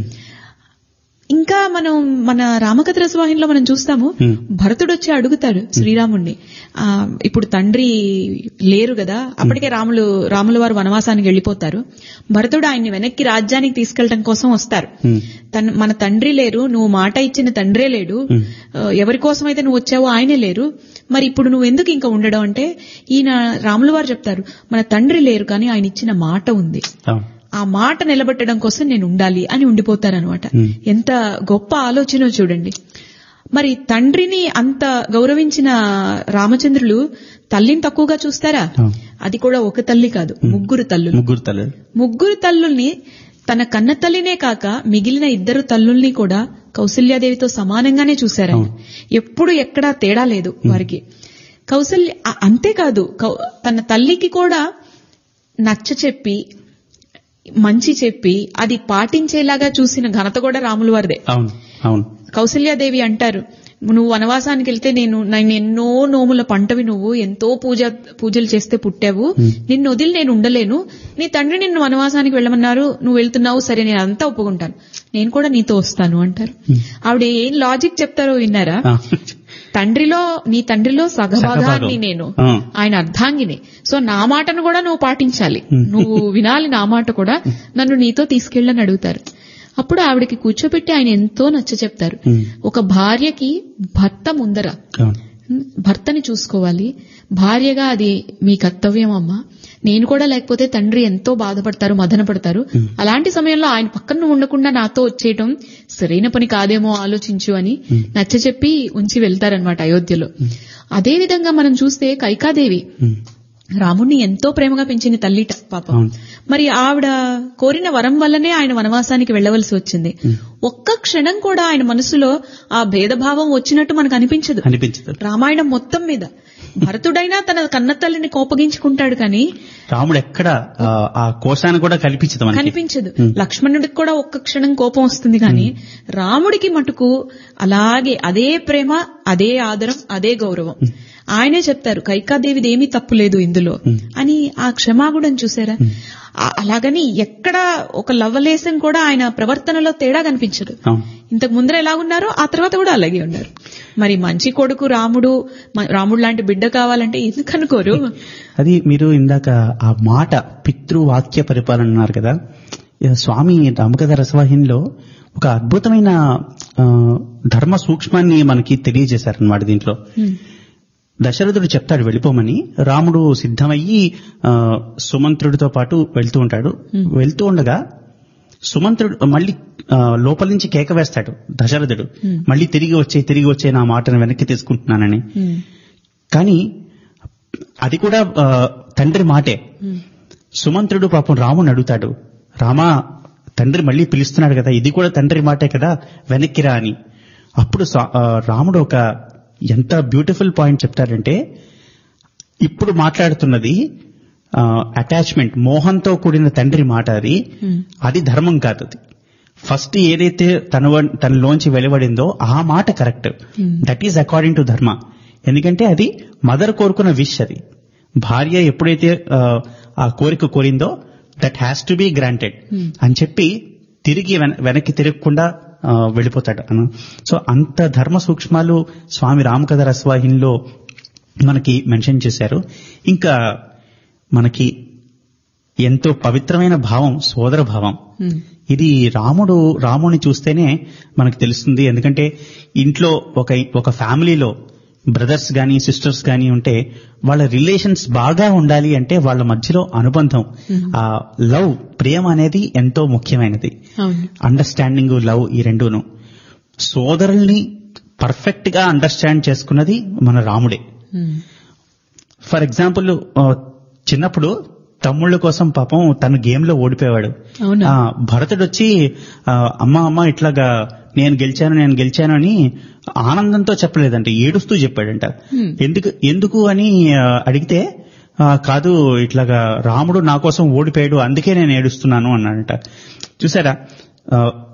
ఇంకా మనం మన రామకథ రసవాహినిలో మనం చూస్తాము, భరతుడు వచ్చి అడుగుతాడు శ్రీరాముణ్ణి, ఆ ఇప్పుడు తండ్రి లేరు కదా, అప్పటికే రాములు రాముల వారు వనవాసానికి వెళ్లిపోతారు. భరతుడు ఆయన్ని వెనక్కి రాజ్యానికి తీసుకెళ్లడం కోసం వస్తారు. తన మన తండ్రి లేరు, నువ్వు మాట ఇచ్చిన తండ్రే లేడు, ఎవరి కోసం అయితే నువ్వు వచ్చావో ఆయనే లేరు, మరి ఇప్పుడు నువ్వు ఎందుకు ఇంకా ఉండడం అంటే, ఈయన రాముల వారు చెప్తారు, మన తండ్రి లేరు కానీ ఆయన ఇచ్చిన మాట ఉంది, ఆ మాట నిలబెట్టడం కోసం నేను ఉండాలి అని ఉండిపోతారనమాట. ఎంత గొప్ప ఆలోచన చూడండి. మరి తండ్రిని అంత గౌరవించిన రామచంద్రులు తల్లిని తక్కువగా చూస్తారా? అది కూడా ఒక తల్లి కాదు, ముగ్గురు తల్లులు. ముగ్గురు తల్లులు ముగ్గురు తల్లుల్ని తన కన్న తల్లినే కాక మిగిలిన ఇద్దరు తల్లుల్ని కూడా కౌసల్యాదేవితో సమానంగానే చూశారు. ఎప్పుడు ఎక్కడా తేడా లేదు వారికి. కౌసల్య అంతేకాదు, తన తల్లికి కూడా నచ్చ చెప్పి మంచి చెప్పి అది పాటించేలాగా చూసిన ఘనత కూడా రాముల వారిదే. అవును అవును. కౌసల్యాదేవి అంటారు, నువ్వు వనవాసానికి వెళ్తే నేను నేను ఎన్నో నోముల పంటవి, నువ్వు ఎంతో పూజ పూజలు చేస్తే పుట్టావు, నిన్ను వదిలి నేను ఉండలేను, నీ తండ్రి నిన్ను వనవాసానికి వెళ్ళమన్నారు, నువ్వు వెళ్తున్నావు, సరే నేను అంతా ఒప్పుకుంటాను, నేను కూడా నీతో వస్తాను అంటారు. ఆవిడ ఏం లాజిక్ చెప్తారో విన్నారా? తండ్రిలో నీ తండ్రిలో సగభాగాన్ని నేను, ఆయన అర్ధాంగిని, సో నా మాటను కూడా నువ్వు పాటించాలి, నువ్వు వినాలి నా మాట కూడా, నన్ను నీతో తీసుకెళ్ళని అడుగుతారు. అప్పుడు ఆవిడకి కూర్చోబెట్టి ఆయన ఎంతో నచ్చ చెప్తారు. ఒక భార్యకి భర్త ముందర భర్తని చూసుకోవాలి, భార్యగా అది మీ కర్తవ్యం అమ్మా, నేను కూడా లేకపోతే తండ్రి ఎంతో బాధపడతారు, మదన పడతారు, అలాంటి సమయంలో ఆయన పక్కన ఉండకుండా నాతో వచ్చేయటం సరైన పని కాదేమో ఆలోచించు అని నచ్చ చెప్పి ఉంచి వెళ్తారనమాట అయోధ్యలో. అదే విధంగా మనం చూస్తే కైకాదేవి రాముణ్ణి ఎంతో ప్రేమగా పెంచిన తల్లి పాపం. మరి ఆవిడ కోరిన వరం వల్లనే ఆయన వనవాసానికి వెళ్లవలసి వచ్చింది. ఒక్క క్షణం కూడా ఆయన మనసులో ఆ భేదభావం వచ్చినట్టు మనకు అనిపించదు. రామాయణం మొత్తం మీద భరతుడైనా తన కన్నతల్లిని కోపగించుకుంటాడు కానీ రాముడు ఎక్కడ ఆ కోశాన్ని కూడా కనిపించదు కనిపించదు లక్ష్మణుడికి కూడా ఒక్క క్షణం కోపం వస్తుంది కానీ రాముడికి మటుకు అలాగే అదే ప్రేమ, అదే ఆదరం, అదే గౌరవం. ఆయనే చెప్తారు, కైకాదేవిది ఏమీ తప్పు లేదు ఇందులో అని. ఆ క్షమాగుణం చూసారా? అలాగని ఎక్కడ ఒక లవ్వలేసం కూడా ఆయన ప్రవర్తనలో తేడా కనిపించదు. ఇంతకు ముందర ఎలా ఉన్నారో ఆ తర్వాత కూడా అలాగే ఉన్నారు. మరి మంచి కొడుకు రాముడు, రాముడు లాంటి బిడ్డ కావాలంటే ఎందుకు అనుకోరు? అది మీరు ఇందాక ఆ మాట పితృవాక్య పరిపాలన అన్నారు కదా, స్వామి రామకథ రసవాహినిలో ఒక అద్భుతమైన ధర్మ సూక్ష్మాన్ని మనకి తెలియజేశారన్నమాట. దీంట్లో దశరథుడు చెప్తాడు వెళ్ళిపోమని, రాముడు సిద్ధమయ్యి సుమంత్రుడితో పాటు వెళ్తూ ఉంటాడు. వెళ్తూ ఉండగా సుమంత్రుడు మళ్ళీ లోపల నుంచి కేక వేస్తాడు దశరథుడు, మళ్ళీ తిరిగి వచ్చే తిరిగి వచ్చే నా మాటను వెనక్కి తీసుకుంటున్నానని. కానీ అది కూడా తండ్రి మాటే. సుమంత్రుడు పాపం రాముని అడుగుతాడు, రామా తండ్రి మళ్ళీ పిలుస్తున్నాడు కదా, ఇది కూడా తండ్రి మాటే కదా, వెనక్కిరా అని. అప్పుడు రాముడు ఒక ఎంత బ్యూటిఫుల్ పాయింట్ చెప్తారంటే, ఇప్పుడు మాట్లాడుతున్నది అటాచ్మెంట్, మోహంతో కూడిన తండ్రి మాట, అది అది ధర్మం కాదు. అది ఫస్ట్ ఏదైతే తన తనలోంచి వెలువడిందో ఆ మాట correct, that is according to dharma. ఎందుకంటే అది మదర్ కోరుకున్న విష్. అది భార్య ఎప్పుడైతే ఆ కోరిక కోరిందో that has to be granted అని చెప్పి తిరిగి వెనక్కి తిరగకుండా వెళ్ళిపోతాడు. సో అంత ధర్మ సూక్ష్మాలు స్వామి రామకథ రసవాహినిలో మనకి మెన్షన్ చేశారు. ఇంకా మనకి ఎంతో పవిత్రమైన భావం సోదర భావం. ఇది రాముడు రాముని చూస్తేనే మనకు తెలుస్తుంది. ఎందుకంటే ఇంట్లో ఒక ఒక ఫ్యామిలీలో బ్రదర్స్ గాని సిస్టర్స్ గాని ఉంటే వాళ్ళ రిలేషన్స్ బాగా ఉండాలి అంటే వాళ్ళ మధ్యలో అనుబంధం, ఆ లవ్, ప్రేమ అనేది ఎంతో ముఖ్యమైనది. అండర్స్టాండింగ్, లవ్, ఈ రెండును. సోదరుల్ని పర్ఫెక్ట్ గా అండర్స్టాండ్ చేసుకున్నది మన రాముడే. ఫర్ ఎగ్జాంపుల్ చిన్నప్పుడు తమ్ముళ్ళ కోసం పాపం తను గేమ్ లో ఓడిపోయాడు. భరతుడు వచ్చి అమ్మ అమ్మ ఇట్లాగా నేను గెలిచాను నేను గెలిచాను అని ఆనందంతో చెప్పలేదంటే ఏడుస్తూ చెప్పాడంట. ఎందుకు ఎందుకు అని అడిగితే "ఆ, కాదు ఇట్లాగా రాముడు నా కోసం ఓడిపోయాడు అందుకే నేను ఏడుస్తున్నాను అన్నాడట. చూసారా, ఆ,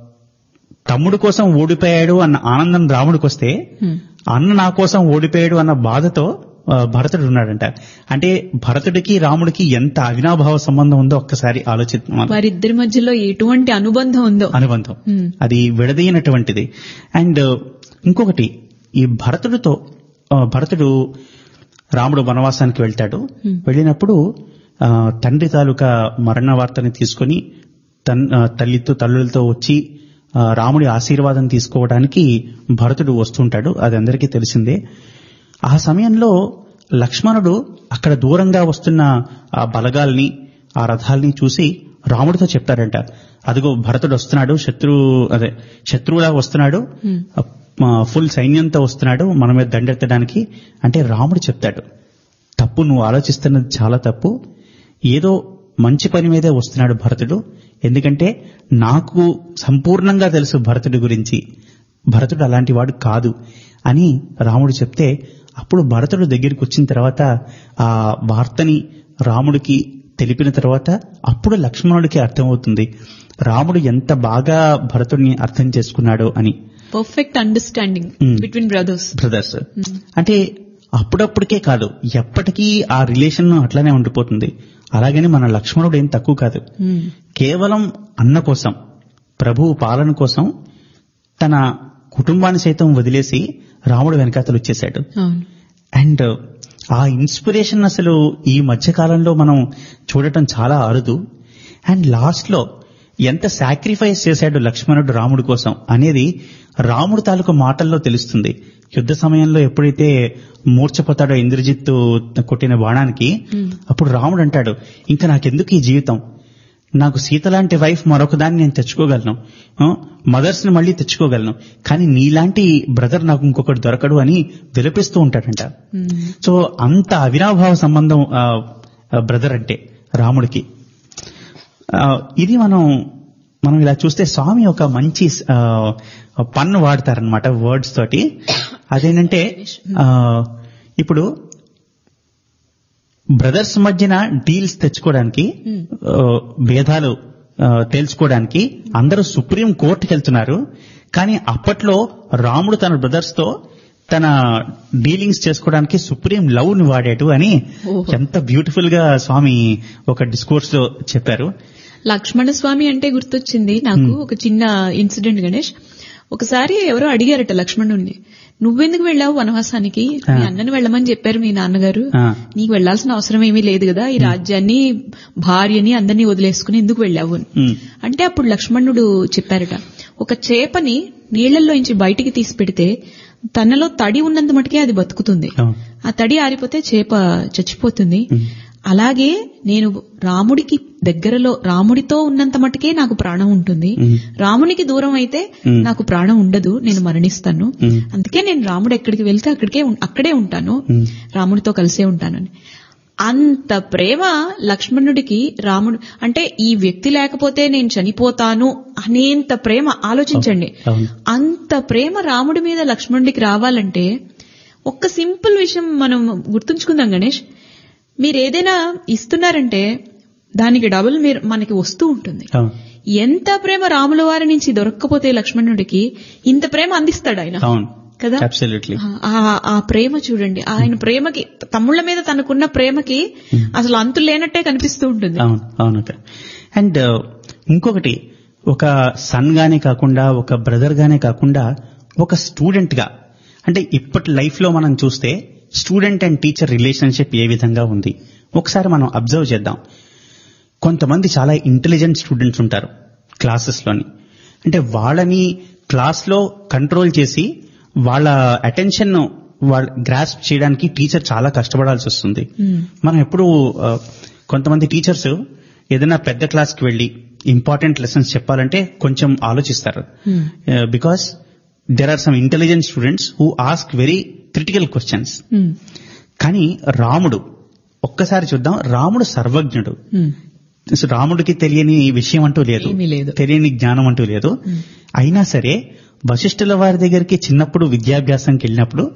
తమ్ముడు కోసం ఓడిపోయాడు అన్న ఆనందం రాముడికి వస్తే అన్న నా కోసం ఓడిపోయాడు అన్న బాధతో ఆ, భరతుడు ఉన్నాడంట. అంటే భరతుడికి రాముడికి ఎంత అవినాభావ సంబంధం ఉందో ఒక్కసారి ఆలోచిద్దాం. వారిద్దరి మధ్యలో ఎటువంటి అనుబంధం ఉందో, అనుబంధం అది విడదీయనటువంటిది. అండ్ ఇంకొకటి, ఈ భరతుడితో ఆ, భరతుడు రాముడు వనవాసానికి వెళ్తాడు. వెళ్ళినప్పుడు ఆ, తండ్రి తాలూకా మరణ వార్తని తీసుకుని తన్ ఆ, తల్లితో తల్లులతో వచ్చి ఆ, రాముడి ఆశీర్వాదం తీసుకోవడానికి భరతుడు వస్తుంటాడు. అది అందరికీ తెలిసిందే. ఆ సమయంలో లక్ష్మణుడు అక్కడ దూరంగా వస్తున్న ఆ బలగాల్ని, ఆ రథాల్ని చూసి రాముడితో చెప్తాడంట, అదిగో భరతుడు వస్తున్నాడు, శత్రు అదే శత్రువులా వస్తున్నాడు, ఫుల్ సైన్యంతో వస్తున్నాడు మన మీద దండెత్తడానికి. అంటే రాముడు చెప్తాడు, తప్పు, నువ్వు ఆలోచిస్తున్నది చాలా తప్పు. ఏదో మంచి పని మీదే వస్తున్నాడు భరతుడు. ఎందుకంటే నాకు సంపూర్ణంగా తెలుసు భరతుడి గురించి, భరతుడు అలాంటి వాడు కాదు అని రాముడు చెప్తే, అప్పుడు భరతుడు దగ్గరికి వచ్చిన తర్వాత ఆ వార్తని రాముడికి తెలిపిన తర్వాత అప్పుడు లక్ష్మణుడికి అర్థమవుతుంది రాముడు ఎంత బాగా భరతుడిని అర్థం చేసుకున్నాడో అని. Perfect understanding between brothers brothers అంటే అప్పుడప్పటికే కాదు, ఎప్పటికీ ఆ రిలేషన్ అట్లానే ఉండిపోతుంది. అలాగని మన లక్ష్మణుడు ఏం తక్కువ కాదు. కేవలం అన్న కోసం, ప్రభువు పాలన కోసం తన కుటుంబాన్ని సైతం వదిలేసి రాముడు వెనకాతలు వచ్చేశాడు. అండ్ ఆ ఇన్స్పిరేషన్ అసలు ఈ మధ్య కాలంలో మనం చూడటం చాలా అరుదు. అండ్ లాస్ట్ లో ఎంత సాక్రిఫైస్ చేశాడు లక్ష్మణుడు రాముడి కోసం అనేది రాముడు తాలూకు మాటల్లో తెలుస్తుంది. యుద్ధ సమయంలో ఎప్పుడైతే మూర్ఛపోతాడో ఇంద్రజిత్తు కొట్టిన బాణానికి, అప్పుడు రాముడు అంటాడు, ఇంకా నాకెందుకు ఈ జీవితం, నాకు సీత లాంటి వైఫ్ మరొక దాన్ని నేను తెచ్చుకోగలను, మదర్స్ ని మళ్ళీ తెచ్చుకోగలను, కానీ నీలాంటి బ్రదర్ నాకు ఇంకొకటి దొరకడు అని విలపిస్తూ ఉంటాడంట. సో అంత అవినాభావ సంబంధం బ్రదర్ అంటే రాముడికి. ఇది మనం మనం ఇలా చూస్తే స్వామి ఒక మంచి పన్ను వాడతారనమాట వర్డ్స్ తోటి. అదేంటంటే ఇప్పుడు బ్రదర్స్ మధ్యన డీల్స్ తెచ్చుకోవడానికి, భేదాలు తేల్చుకోవడానికి అందరూ సుప్రీం కోర్టుకి వెళ్తున్నారు. కానీ అప్పట్లో రాముడు తన బ్రదర్స్ తో తన డీలింగ్స్ చేసుకోవడానికి సుప్రీం లవ్ ని వాడాడు అని ఎంత బ్యూటిఫుల్ గా స్వామి ఒక డిస్కోర్స్ లో చెప్పారు. లక్ష్మణ స్వామి అంటే గుర్తొచ్చింది నాకు ఒక చిన్న ఇన్సిడెంట్ గణేష్. ఒకసారి ఎవరో అడిగారట లక్ష్మణుడిని, నువ్వెందుకు వెళ్ళావు వనవాసానికి, మీ అన్నని వెళ్ళమని చెప్పారు మీ నాన్నగారు, నీకు వెళ్లాల్సిన అవసరం ఏమీ లేదు కదా, ఈ రాజ్యాన్ని భార్యని అందరినీ వదిలేసుకుని ఎందుకు వెళ్ళావు అంటే అప్పుడు లక్ష్మణుడు చెప్పారట, ఒక చేపని నీళ్లలోంచి బయటికి తీసి పెడితే తనలో తడి ఉన్నంత మటుకే అది బతుకుతుంది, ఆ తడి ఆరిపోతే చేప చచ్చిపోతుంది. అలాగే నేను రాముడికి దగ్గరలో రాముడితో ఉన్నంత మటుకే నాకు ప్రాణం ఉంటుంది, రామునికి దూరం అయితే నాకు ప్రాణం ఉండదు, నేను మరణిస్తాను. అందుకే నేను రాముడు ఎక్కడికి వెళ్తే అక్కడికే అక్కడే ఉంటాను, రాముడితో కలిసే ఉంటానని. అంత ప్రేమ లక్ష్మణుడికి రాముడు అంటే ఈ వ్యక్తి లేకపోతే నేను చనిపోతాను అనేంత ప్రేమ. ఆలోచించండి, అంత ప్రేమ రాముడి మీద లక్ష్మణుడికి రావాలంటే ఒక్క సింపుల్ విషయం మనం గుర్తుంచుకుందాం గణేష్. మీరు ఏదైనా ఇస్తున్నారంటే దానికి డబుల్ మీరు మనకి వస్తూ ఉంటుంది. ఎంత ప్రేమ రాముల వారి నుంచి దొరక్కపోతే లక్ష్మణుడికి ఇంత ప్రేమ అందిస్తాడు ఆయన కదా. ఆ ప్రేమ చూడండి, ఆయన ప్రేమకి తమ్ముళ్ల మీద తనకున్న ప్రేమకి అసలు అంతు లేనట్టే కనిపిస్తూ ఉంటుంది. అవును. అండ్ ఇంకొకటి, ఒక సన్ గానే కాకుండా, ఒక బ్రదర్ గానే కాకుండా, ఒక స్టూడెంట్ గా, అంటే ఇప్పటి లైఫ్ లో మనం చూస్తే స్టూడెంట్ అండ్ టీచర్ రిలేషన్షిప్ ఏ విధంగా ఉంది ఒకసారి మనం అబ్జర్వ్ చేద్దాం. కొంతమంది చాలా ఇంటెలిజెంట్ స్టూడెంట్స్ ఉంటారు క్లాసెస్ లోని, అంటే వాళ్ళని క్లాస్ లో కంట్రోల్ చేసి వాళ్ళ అటెన్షన్ వాళ్ళ గ్రాస్ప్ చేయడానికి టీచర్ చాలా కష్టపడాల్సి వస్తుంది. మనం ఎప్పుడు కొంతమంది టీచర్స్ ఏదైనా పెద్ద క్లాస్ కి వెళ్లి ఇంపార్టెంట్ లెసన్స్ చెప్పాలంటే కొంచెం ఆలోచిస్తారు, because there are some intelligent students who ask very critical questions. కానీ రాముడు ఒక్కసారి చూద్దాం, రాముడు సర్వజ్ఞుడు. రాముడికి తెలియని విషయం అంటూ లేదు, తెలియని జ్ఞానం అంటూ లేదు. అయినా సరే వశిష్ఠుల వారి దగ్గరికి చిన్నప్పుడు విద్యాభ్యాసంకి వెళ్ళినప్పుడు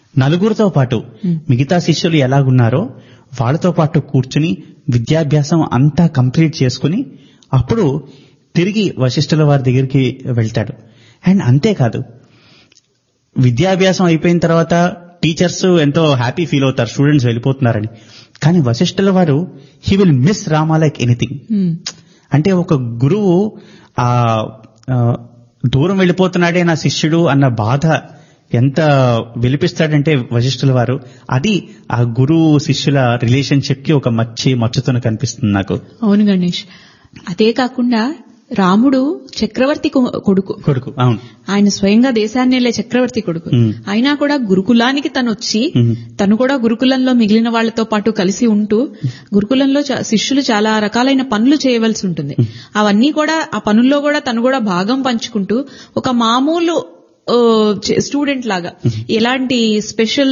నలుగురితో పాటు మిగతా శిష్యులు ఎలాగున్నారో వాళ్ళతో పాటు కూర్చుని విద్యాభ్యాసం అంతా కంప్లీట్ చేసుకుని అప్పుడు తిరిగి వశిష్ఠుల వారి దగ్గరికి వెళ్తాడు. అండ్ అంతేకాదు, విద్యాభ్యాసం అయిపోయిన తర్వాత టీచర్స్ ఎంతో హ్యాపీ ఫీల్ అవుతారు స్టూడెంట్స్ వెళ్ళిపోతున్నారని. కానీ వశిష్ఠుల వారు he will miss Rama like anything. అంటే ఒక గురువు ఆ దూరం వెళ్ళిపోతున్నాడే నా శిష్యుడు అన్న బాధ ఎంత విలిపిస్తాడంటే వశిష్ఠుల వారు, అది ఆ గురువు శిష్యుల రిలేషన్షిప్ కి ఒక మచ్చి మచ్చుతోనే కనిపిస్తుంది నాకు. అవును గణేష్. అదే కాకుండా రాముడు చక్రవర్తి కొడుకు కొడుకు అవును, ఆయన స్వయంగా దేశాన్ని వెళ్లే చక్రవర్తి కొడుకు. అయినా కూడా గురుకులానికి తను వచ్చి తను కూడా గురుకులంలో మిగిలిన వాళ్లతో పాటు కలిసి ఉంటూ గురుకులంలో శిష్యులు చాలా రకాలైన పనులు చేయవలసి ఉంటుంది. అవన్నీ కూడా ఆ పనుల్లో కూడా తను కూడా భాగం పంచుకుంటూ ఒక మామూలు స్టూడెంట్ లాగా ఎలాంటి స్పెషల్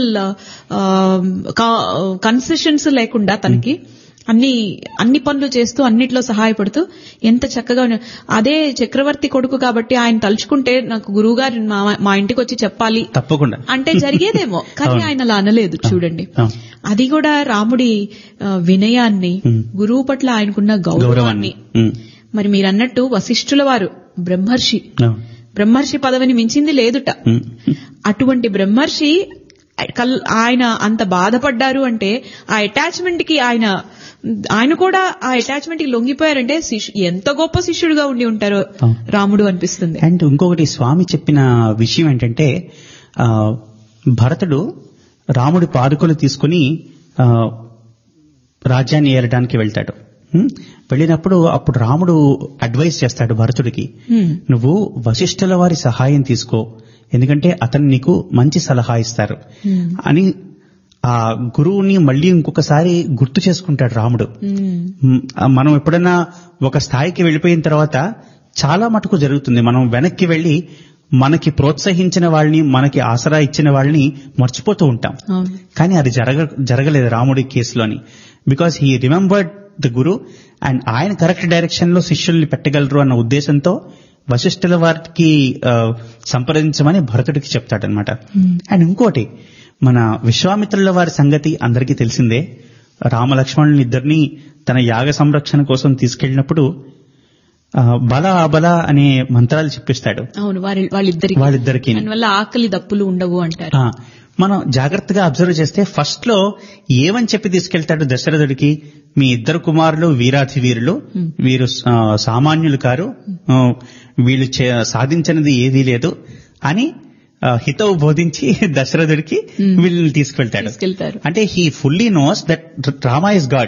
కన్సెషన్స్ లేకుండా తనకి అన్ని అన్ని పనులు చేస్తూ అన్నిట్లో సహాయపడుతూ ఎంత చక్కగా అదే చక్రవర్తి కొడుకు కాబట్టి ఆయన తలుచుకుంటే నాకు గురువు గారు మా ఇంటికి వచ్చి చెప్పాలి తప్పకుండా అంటే జరిగేదేమో. కానీ ఆయన అలా అనలేదు. చూడండి, అది కూడా రాముడి వినయాన్ని, గురువు పట్ల ఆయనకున్న గౌరవాన్ని. మరి మీరు అన్నట్టు వశిష్ఠుల వారు బ్రహ్మర్షి, బ్రహ్మర్షి పదవిని మించింది లేదుట. అటువంటి బ్రహ్మర్షి ఆయన అంత బాధపడ్డారు అంటే ఆ అటాచ్మెంట్ కి ఆయన ఆయన కూడా ఆ అటాచ్మెంట్ కి లొంగిపోయారంటే ఎంత గొప్ప శిష్యుడుగా ఉండి ఉంటారో రాముడు అనిపిస్తుంది. అండ్ ఇంకొకటి స్వామి చెప్పిన విషయం ఏంటంటే, భరతుడు రాముడి పాదుకలు తీసుకుని రాజ్యాన్ని ఏలడానికి వెళ్తాడు. వెళ్ళినప్పుడు అప్పుడు రాముడు అడ్వైస్ చేస్తాడు భరతుడికి, నువ్వు వశిష్ఠుల వారి సహాయం తీసుకో, ఎందుకంటే అతను నీకు మంచి సలహా ఇస్తారు అని ఆ గురువుని మళ్ళీ ఇంకొకసారి గుర్తు చేసుకుంటాడు రాముడు. మనం ఎప్పుడైనా ఒక స్థాయికి వెళ్ళిపోయిన తర్వాత చాలా మటుకు జరుగుతుంది, మనం వెనక్కి వెళ్లి మనకి ప్రోత్సహించిన వాళ్ళని, మనకి ఆసరా ఇచ్చిన వాళ్ళని మర్చిపోతూ ఉంటాం. కానీ అది జరగ జరగలేదు రాముడి కేసులోని. Because he remembered the guru and ఆయన కరెక్ట్ డైరెక్షన్ లో శిష్యుల్ని పెట్టగలరు అన్న ఉద్దేశంతో వశిష్ఠుల వారికి సంప్రదించమని భరతుడికి చెప్తాడనమాట. అండ్ ఇంకోటి, మన విశ్వామిత్రుల వారి సంగతి అందరికీ తెలిసిందే. రామలక్ష్మణుని ఇద్దరిని తన యాగ సంరక్షణ కోసం తీసుకెళ్లినప్పుడు బల అబల అనే మంత్రాలు చెప్పిస్తాడు. అవును, వాళ్ళిద్దరికి వాళ్ళిద్దరికి వల్ల ఆకలి దప్పులు ఉండవు అంటారు. మనం జాగ్రత్తగా అబ్జర్వ్ చేస్తే ఫస్ట్ లో ఏమని చెప్పి తీసుకెళ్తాడు దశరథుడికి, మీ ఇద్దరు కుమారులు వీరాధి వీరులు, వీరు సామాన్యులు కారు, వీళ్ళు సాధించినది ఏదీ లేదు అని హితవు బోధించి దశరథుడికి వీళ్ళని తీసుకెళ్తాడు. అంటే he fully knows that Rama is God.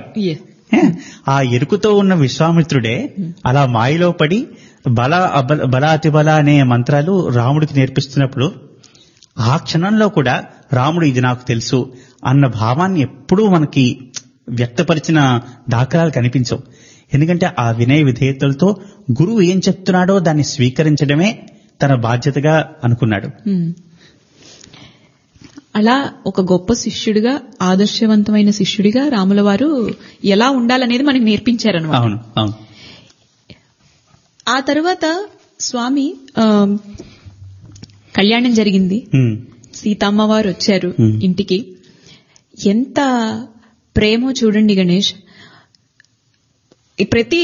ఆ ఎరుకుతో ఉన్న విశ్వామిత్రుడే అలా మాయలో పడి బల బల అతి బల అనే మంత్రాలు రాముడికి నేర్పిస్తున్నప్పుడు ఆ క్షణంలో కూడా రాముడు ఇది నాకు తెలుసు అన్న భావాన్ని ఎప్పుడూ మనకి వ్యక్తపరిచిన దాఖలాలు కనిపించవు. ఎందుకంటే ఆ వినయ విధేయతలతో గురువు ఏం చెప్తున్నాడో దాన్ని స్వీకరించడమే తన బాధ్యతగా అనుకున్నాడు. అలా ఒక గొప్ప శిష్యుడిగా, ఆదర్శవంతమైన శిష్యుడిగా రాముల వారు ఎలా ఉండాలనేది మనకి నేర్పించారనమాట. అవును అవును. ఆ తర్వాత స్వామి కళ్యాణం జరిగింది, సీతమ్మ వారు వచ్చారు ఇంటికి. ఎంత ప్రేమో చూడండి గణేష్. ప్రతి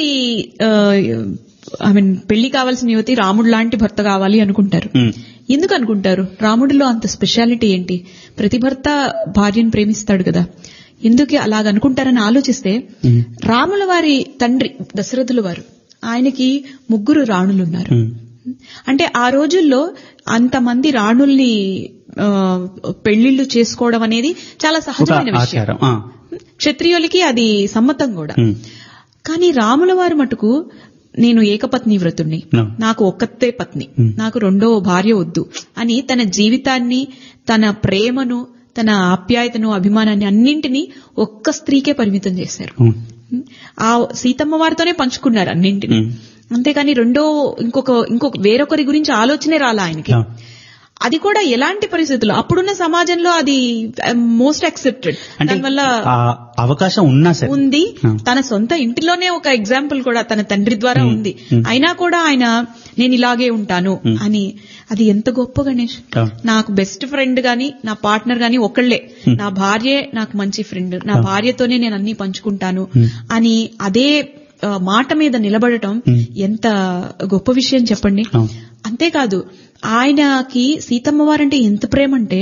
ఐ మీన్ పెళ్లి కావాల్సిన యువతి రాముడు లాంటి భర్త కావాలి అనుకుంటారు. ఎందుకు అనుకుంటారు? రాముడిలో అంత స్పెషాలిటీ ఏంటి? ప్రతి భర్త భార్యను ప్రేమిస్తాడు కదా, ఎందుకు అలాగనుకుంటారని ఆలోచిస్తే, రాముల వారి తండ్రి దశరథుల వారు, ఆయనకి ముగ్గురు రాణులున్నారు. అంటే ఆ రోజుల్లో అంతమంది రాణుల్ని పెళ్లిళ్లు చేసుకోవడం అనేది చాలా సహజమైన విషయం. క్షత్రియులకి అది సమ్మతం కూడా. కానీ రాముల వారు మటుకు, నేను ఏకపత్ని వ్రతుణ్ణి, నాకు ఒక్కతే పత్ని, నాకు రెండో భార్య వద్దు అని తన జీవితాన్ని, తన ప్రేమను, తన ఆప్యాయతను, అభిమానాన్ని అన్నింటినీ ఒక్క స్త్రీకే పరిమితం చేశారు. ఆ సీతమ్మ వారితోనే పంచుకున్నారు అన్నింటినీ. అంతేకాని రెండో ఇంకొక ఇంకొక వేరొకరి గురించి ఆలోచనే రాలా ఆయనకి. అది కూడా ఎలాంటి పరిస్థితుల్లో అప్పుడున్న సమాజంలో అది మోస్ట్ యాక్సెప్టెడ్. దానివల్ల అవకాశం ఉన్నా సరే ఉంది. తన సొంత ఇంటిలోనే ఒక ఎగ్జాంపుల్ కూడా తన తండ్రి ద్వారా ఉంది. అయినా కూడా ఆయన నేను ఇలాగే ఉంటాను అని, అది ఎంత గొప్ప గణేష్. నాకు బెస్ట్ ఫ్రెండ్ గాని నా పార్ట్నర్ గాని ఒకళ్లే, నా భార్యే నాకు మంచి ఫ్రెండ్, నా భార్యతోనే నేను అన్ని పంచుకుంటాను అని అదే మాట మీద నిలబడటం ఎంత గొప్ప విషయం చెప్పండి. అంతేకాదు ఆయనకి సీతమ్మ వారంటే ఎంత ప్రేమ అంటే,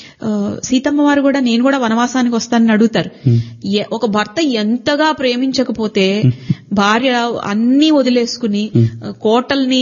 సీతమ్మ వారు కూడా నేను కూడా వనవాసానికి వస్తానని అడుగుతారు. ఒక భర్త ఎంతగా ప్రేమించకపోతే భార్య అన్ని వదిలేసుకుని కోటల్ని,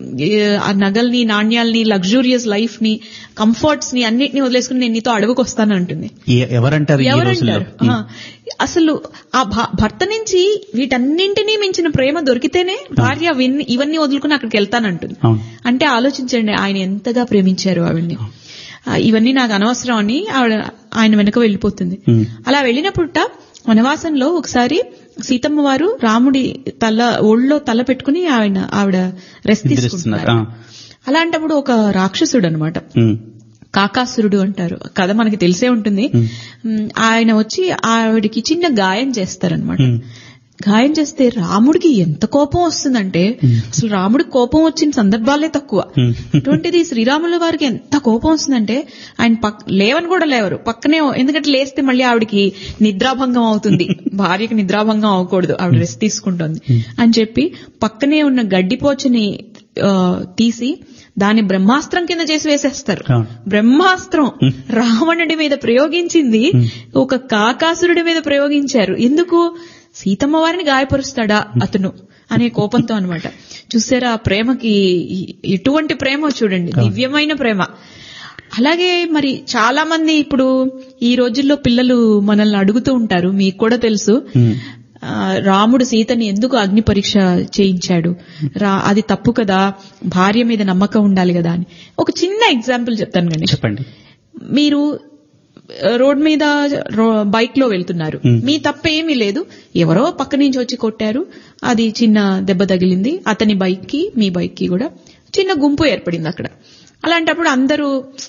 ఆ నగల్ని, నాణ్యాల్ని, లగ్జూరియస్ లైఫ్ ని, కంఫర్ట్స్ ని అన్నిటిని వదిలేసుకుని నేను నీతో అడవికి వస్తానంటుంది. ఎవరంటారు ఎవరంటారు అసలు ఆ భర్త నుంచి వీటన్నింటినీ మించిన ప్రేమ దొరికితేనే భార్య ఇవన్నీ వదులుకుని అక్కడికి వెళ్తానంటుంది. అంటే ఆలోచించండి ఆయన ఎంతగా ప్రేమించారు ఆవిడ్ని. ఇవన్నీ నాకు అనవసరం అని ఆవిడ ఆయన వెనక వెళ్లిపోతుంది. అలా వెళ్ళినప్పుట వనవాసంలో ఒకసారి సీతమ్మ వారు రాముడి తల ఒళ్ళో తల పెట్టుకుని ఆయన ఆవిడ రెస్ట్ తీసుకుంటున్నారు. అలాంటప్పుడు ఒక రాక్షసుడు అనమాట, కాకాసురుడు అంటారు, కథ మనకి తెలిసే ఉంటుంది. ఆయన వచ్చి ఆవిడికి చిన్న గాయం చేస్తారనమాట. గాయం చేస్తే రాముడికి ఎంత కోపం వస్తుందంటే అసలు రాముడికి కోపం వచ్చిన సందర్భాలే తక్కువ. అటువంటిది శ్రీరాముల వారికి ఎంత కోపం వస్తుందంటే ఆయన పక్ లేవని కూడా లేవరు, పక్కనే. ఎందుకంటే లేస్తే మళ్ళీ ఆవిడికి నిద్రాభంగం అవుతుంది, భార్యకి నిద్రాభంగం అవ్వకూడదు, ఆవిడ రెస్ట్ తీసుకుంటుంది అని చెప్పి పక్కనే ఉన్న గడ్డిపోచని తీసి దాన్ని బ్రహ్మాస్త్రం కింద చేసి వేసేస్తారు. బ్రహ్మాస్త్రం రావణుడి మీద ప్రయోగించింది ఒక కాకాసురుడి మీద ప్రయోగించారు. ఎందుకు? సీతమ్మ వారిని గాయపరుస్తాడా అతను అనే కోపంతో అనమాట. చూసారా ఆ ప్రేమకి ఎటువంటి ప్రేమ చూడండి, దివ్యమైన ప్రేమ. అలాగే మరి చాలా మంది ఇప్పుడు ఈ రోజుల్లో పిల్లలు మనల్ని అడుగుతూ ఉంటారు, మీకు కూడా తెలుసు, రాముడు సీతని ఎందుకు అగ్ని పరీక్ష చేయించాడు, అది తప్పు కదా, భార్య మీద నమ్మకం ఉండాలి కదా అని. ఒక చిన్న ఎగ్జాంపుల్ చెప్తాను కానీ చెప్పండి. మీరు రోడ్ మీద బైక్ లో వెళ్తున్నారు, మీ తప్పేమీ లేదు, ఎవరో పక్క నుంచి వచ్చి కొట్టారు, అది చిన్న దెబ్బ తగిలింది, అతని బైక్ కి మీ బైక్ కి కూడా చిన్న గుంపు ఏర్పడింది అక్కడ. అలాంటప్పుడు అందరూ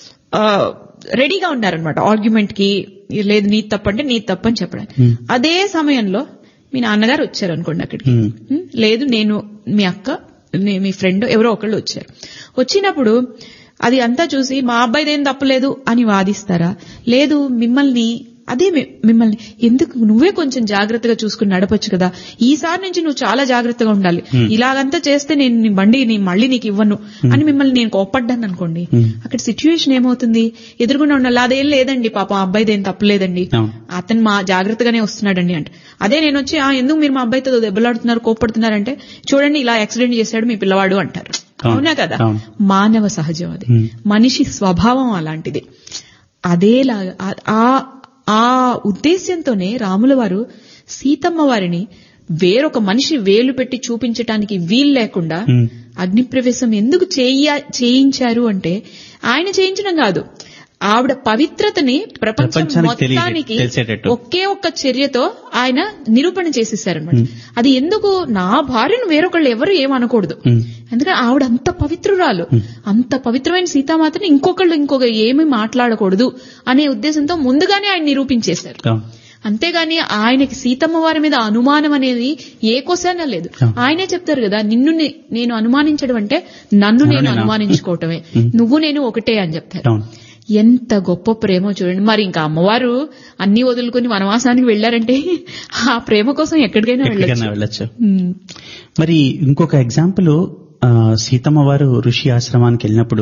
రెడీగా ఉన్నారనమాట ఆర్గ్యుమెంట్ కి, లేదు నీ తప్పంటే నీ తప్పని చెప్పడానికి. అదే సమయంలో మీ నాన్నగారు వచ్చారు అనుకోండి అక్కడికి, లేదు నేను మీ అక్క మీ ఫ్రెండ్ ఎవరో ఒకళ్ళు వచ్చారు. వచ్చినప్పుడు అది అంతా చూసి మా అబ్బాయిదేం తప్పలేదు అని వాదిస్తారా? లేదు, మిమ్మల్ని అదే మిమ్మల్ని ఎందుకు నువ్వే కొంచెం జాగ్రత్తగా చూసుకుని నడపొచ్చు కదా, ఈసారి నుంచి నువ్వు చాలా జాగ్రత్తగా ఉండాలి, ఇలాగంతా చేస్తే నేను నీ బండి నీ మళ్ళీ నీకు ఇవ్వను అని మిమ్మల్ని నేను కోప్పడ్డాను అనుకోండి, అక్కడ సిచ్యువేషన్ ఏమవుతుంది? ఎదురుగుండా ఉండాలి, అదేం లేదండి పాపం అబ్బాయిదేం తప్పలేదండి, అతను మా జాగ్రత్తగానే వస్తున్నాడండి అంటే. అదే నేను వచ్చి ఎందుకు మీరు మా అబ్బాయితో దెబ్బలాడుతున్నారు కోప్పడుతున్నారంటే, చూడండి ఇలా యాక్సిడెంట్ చేశాడు మీ పిల్లవాడు అంటారు. అవునా కదా? మానవ సహజం అది, మనిషి స్వభావం అలాంటిది. అదేలాగా ఆ ఆ ఉద్దేశ్యంతోనే రాముల వారు సీతమ్మ వారిని వేరొక మనిషి వేలు పెట్టి చూపించటానికి వీలు లేకుండా అగ్ని ప్రవేశం ఎందుకు చేయించారు అంటే, ఆయన చేయించడం కాదు, ఆవిడ పవిత్రతని ప్రపంచం మొత్తానికి ఒకే ఒక్క చర్యతో ఆయన నిరూపణ చేసేసారనమాట. అది ఎందుకు, నా భార్యను వేరొకళ్ళు ఎవరు ఏమనకూడదు, ఎందుకంటే ఆవిడ అంత పవిత్రురాలు, అంత పవిత్రమైన సీతామాతని ఇంకొకళ్ళు ఇంకొక ఏమి మాట్లాడకూడదు అనే ఉద్దేశంతో ముందుగానే ఆయన నిరూపించేశారు. అంతేగాని ఆయనకి సీతమ్మ వారి మీద అనుమానం అనేది ఏ కోసానా లేదు. ఆయనే చెప్తారు కదా, నిన్ను నేను అనుమానించడం అంటే నన్ను నేను అనుమానించుకోవటమే, నువ్వు నేను ఒకటే అని చెప్తారు. ఎంత గొప్ప ప్రేమ చూడండి. మరి ఇంకా అమ్మవారు అన్ని వదులుకుని వనవాసానికి వెళ్లారంటే ఆ ప్రేమ కోసం ఎక్కడికైనా వెళ్ళొచ్చు. మరి ఇంకొక ఎగ్జాంపుల్, సీతమ్మ వారు ఋషి ఆశ్రమానికి వెళ్ళినప్పుడు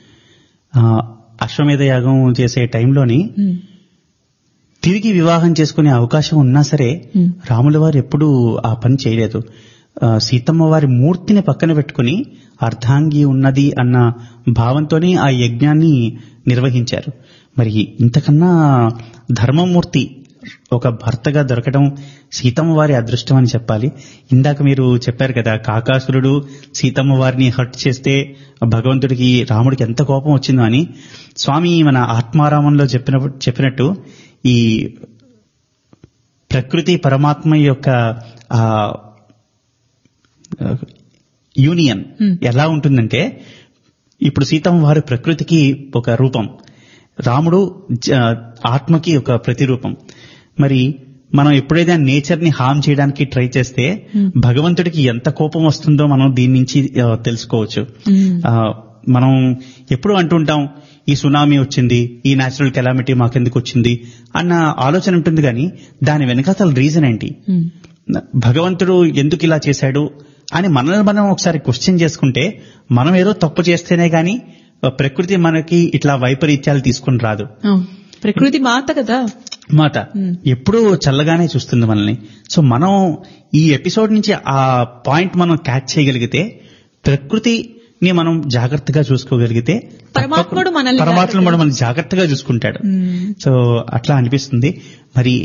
అశ్వమేధ యాగం చేసే టైంలోని తిరిగి వివాహం చేసుకునే అవకాశం ఉన్నా సరే రాముల వారు ఎప్పుడూ ఆ పని చేయలేదు. సీతమ్మ వారి మూర్తిని పక్కన పెట్టుకుని అర్ధాంగి ఉన్నది అన్న భావంతోనే ఆ యజ్ఞాన్ని నిర్వహించారు. మరి ఇంతకన్నా ధర్మమూర్తి ఒక భర్తగా దొరకడం సీతమ్మ వారి అదృష్టం అని చెప్పాలి. ఇందాక మీరు చెప్పారు కదా, కాకాసురుడు సీతమ్మ వారిని హర్ట్ చేస్తే భగవంతుడికి రాముడికి ఎంత కోపం వచ్చిందో అని. స్వామి మన ఆత్మారామంలో చెప్పిన చెప్పినట్టు ఈ ప్రకృతి పరమాత్మ యొక్క ఆ యూనియన్ ఎలా ఉంటుందంటే, ఇప్పుడు సీతమ్మ వారి ప్రకృతికి ఒక రూపం, రాముడు ఆత్మకి ఒక ప్రతిరూపం. మరి మనం ఎప్పుడైతే నేచర్ ని హార్మ్ చేయడానికి ట్రై చేస్తే భగవంతుడికి ఎంత కోపం వస్తుందో మనం దీని నుంచి తెలుసుకోవచ్చు. మనం ఎప్పుడు అంటుంటాం ఈ సునామీ వచ్చింది, ఈ న్యాచురల్ కెలామిటీ మాకెందుకు వచ్చింది అన్న ఆలోచన ఉంటుంది, కానీ దాని వెనకాతల రీజన్ ఏంటి, భగవంతుడు ఎందుకు ఇలా చేశాడు అని మనల్ని మనం ఒకసారి క్వశ్చన్ చేసుకుంటే మనం ఏదో తప్పు చేస్తేనే గాని ప్రకృతి మనకి ఇట్లా వైపరీత్యాలు తీసుకుని రాదు. ప్రకృతి మాత కదా, మాత ఎప్పుడూ చల్లగానే చూస్తుంది మనల్ని. సో మనం ఈ ఎపిసోడ్ నుంచి ఆ పాయింట్ మనం క్యాచ్ చేయగలిగితే, ప్రకృతిని మనం జాగ్రత్తగా చూసుకోగలిగితే పరమాత్ముడు మనల్ని పరమాత్ముడు మనం జాగ్రత్తగా చూసుకుంటాడు. సో అట్లా అనిపిస్తుంది. మరి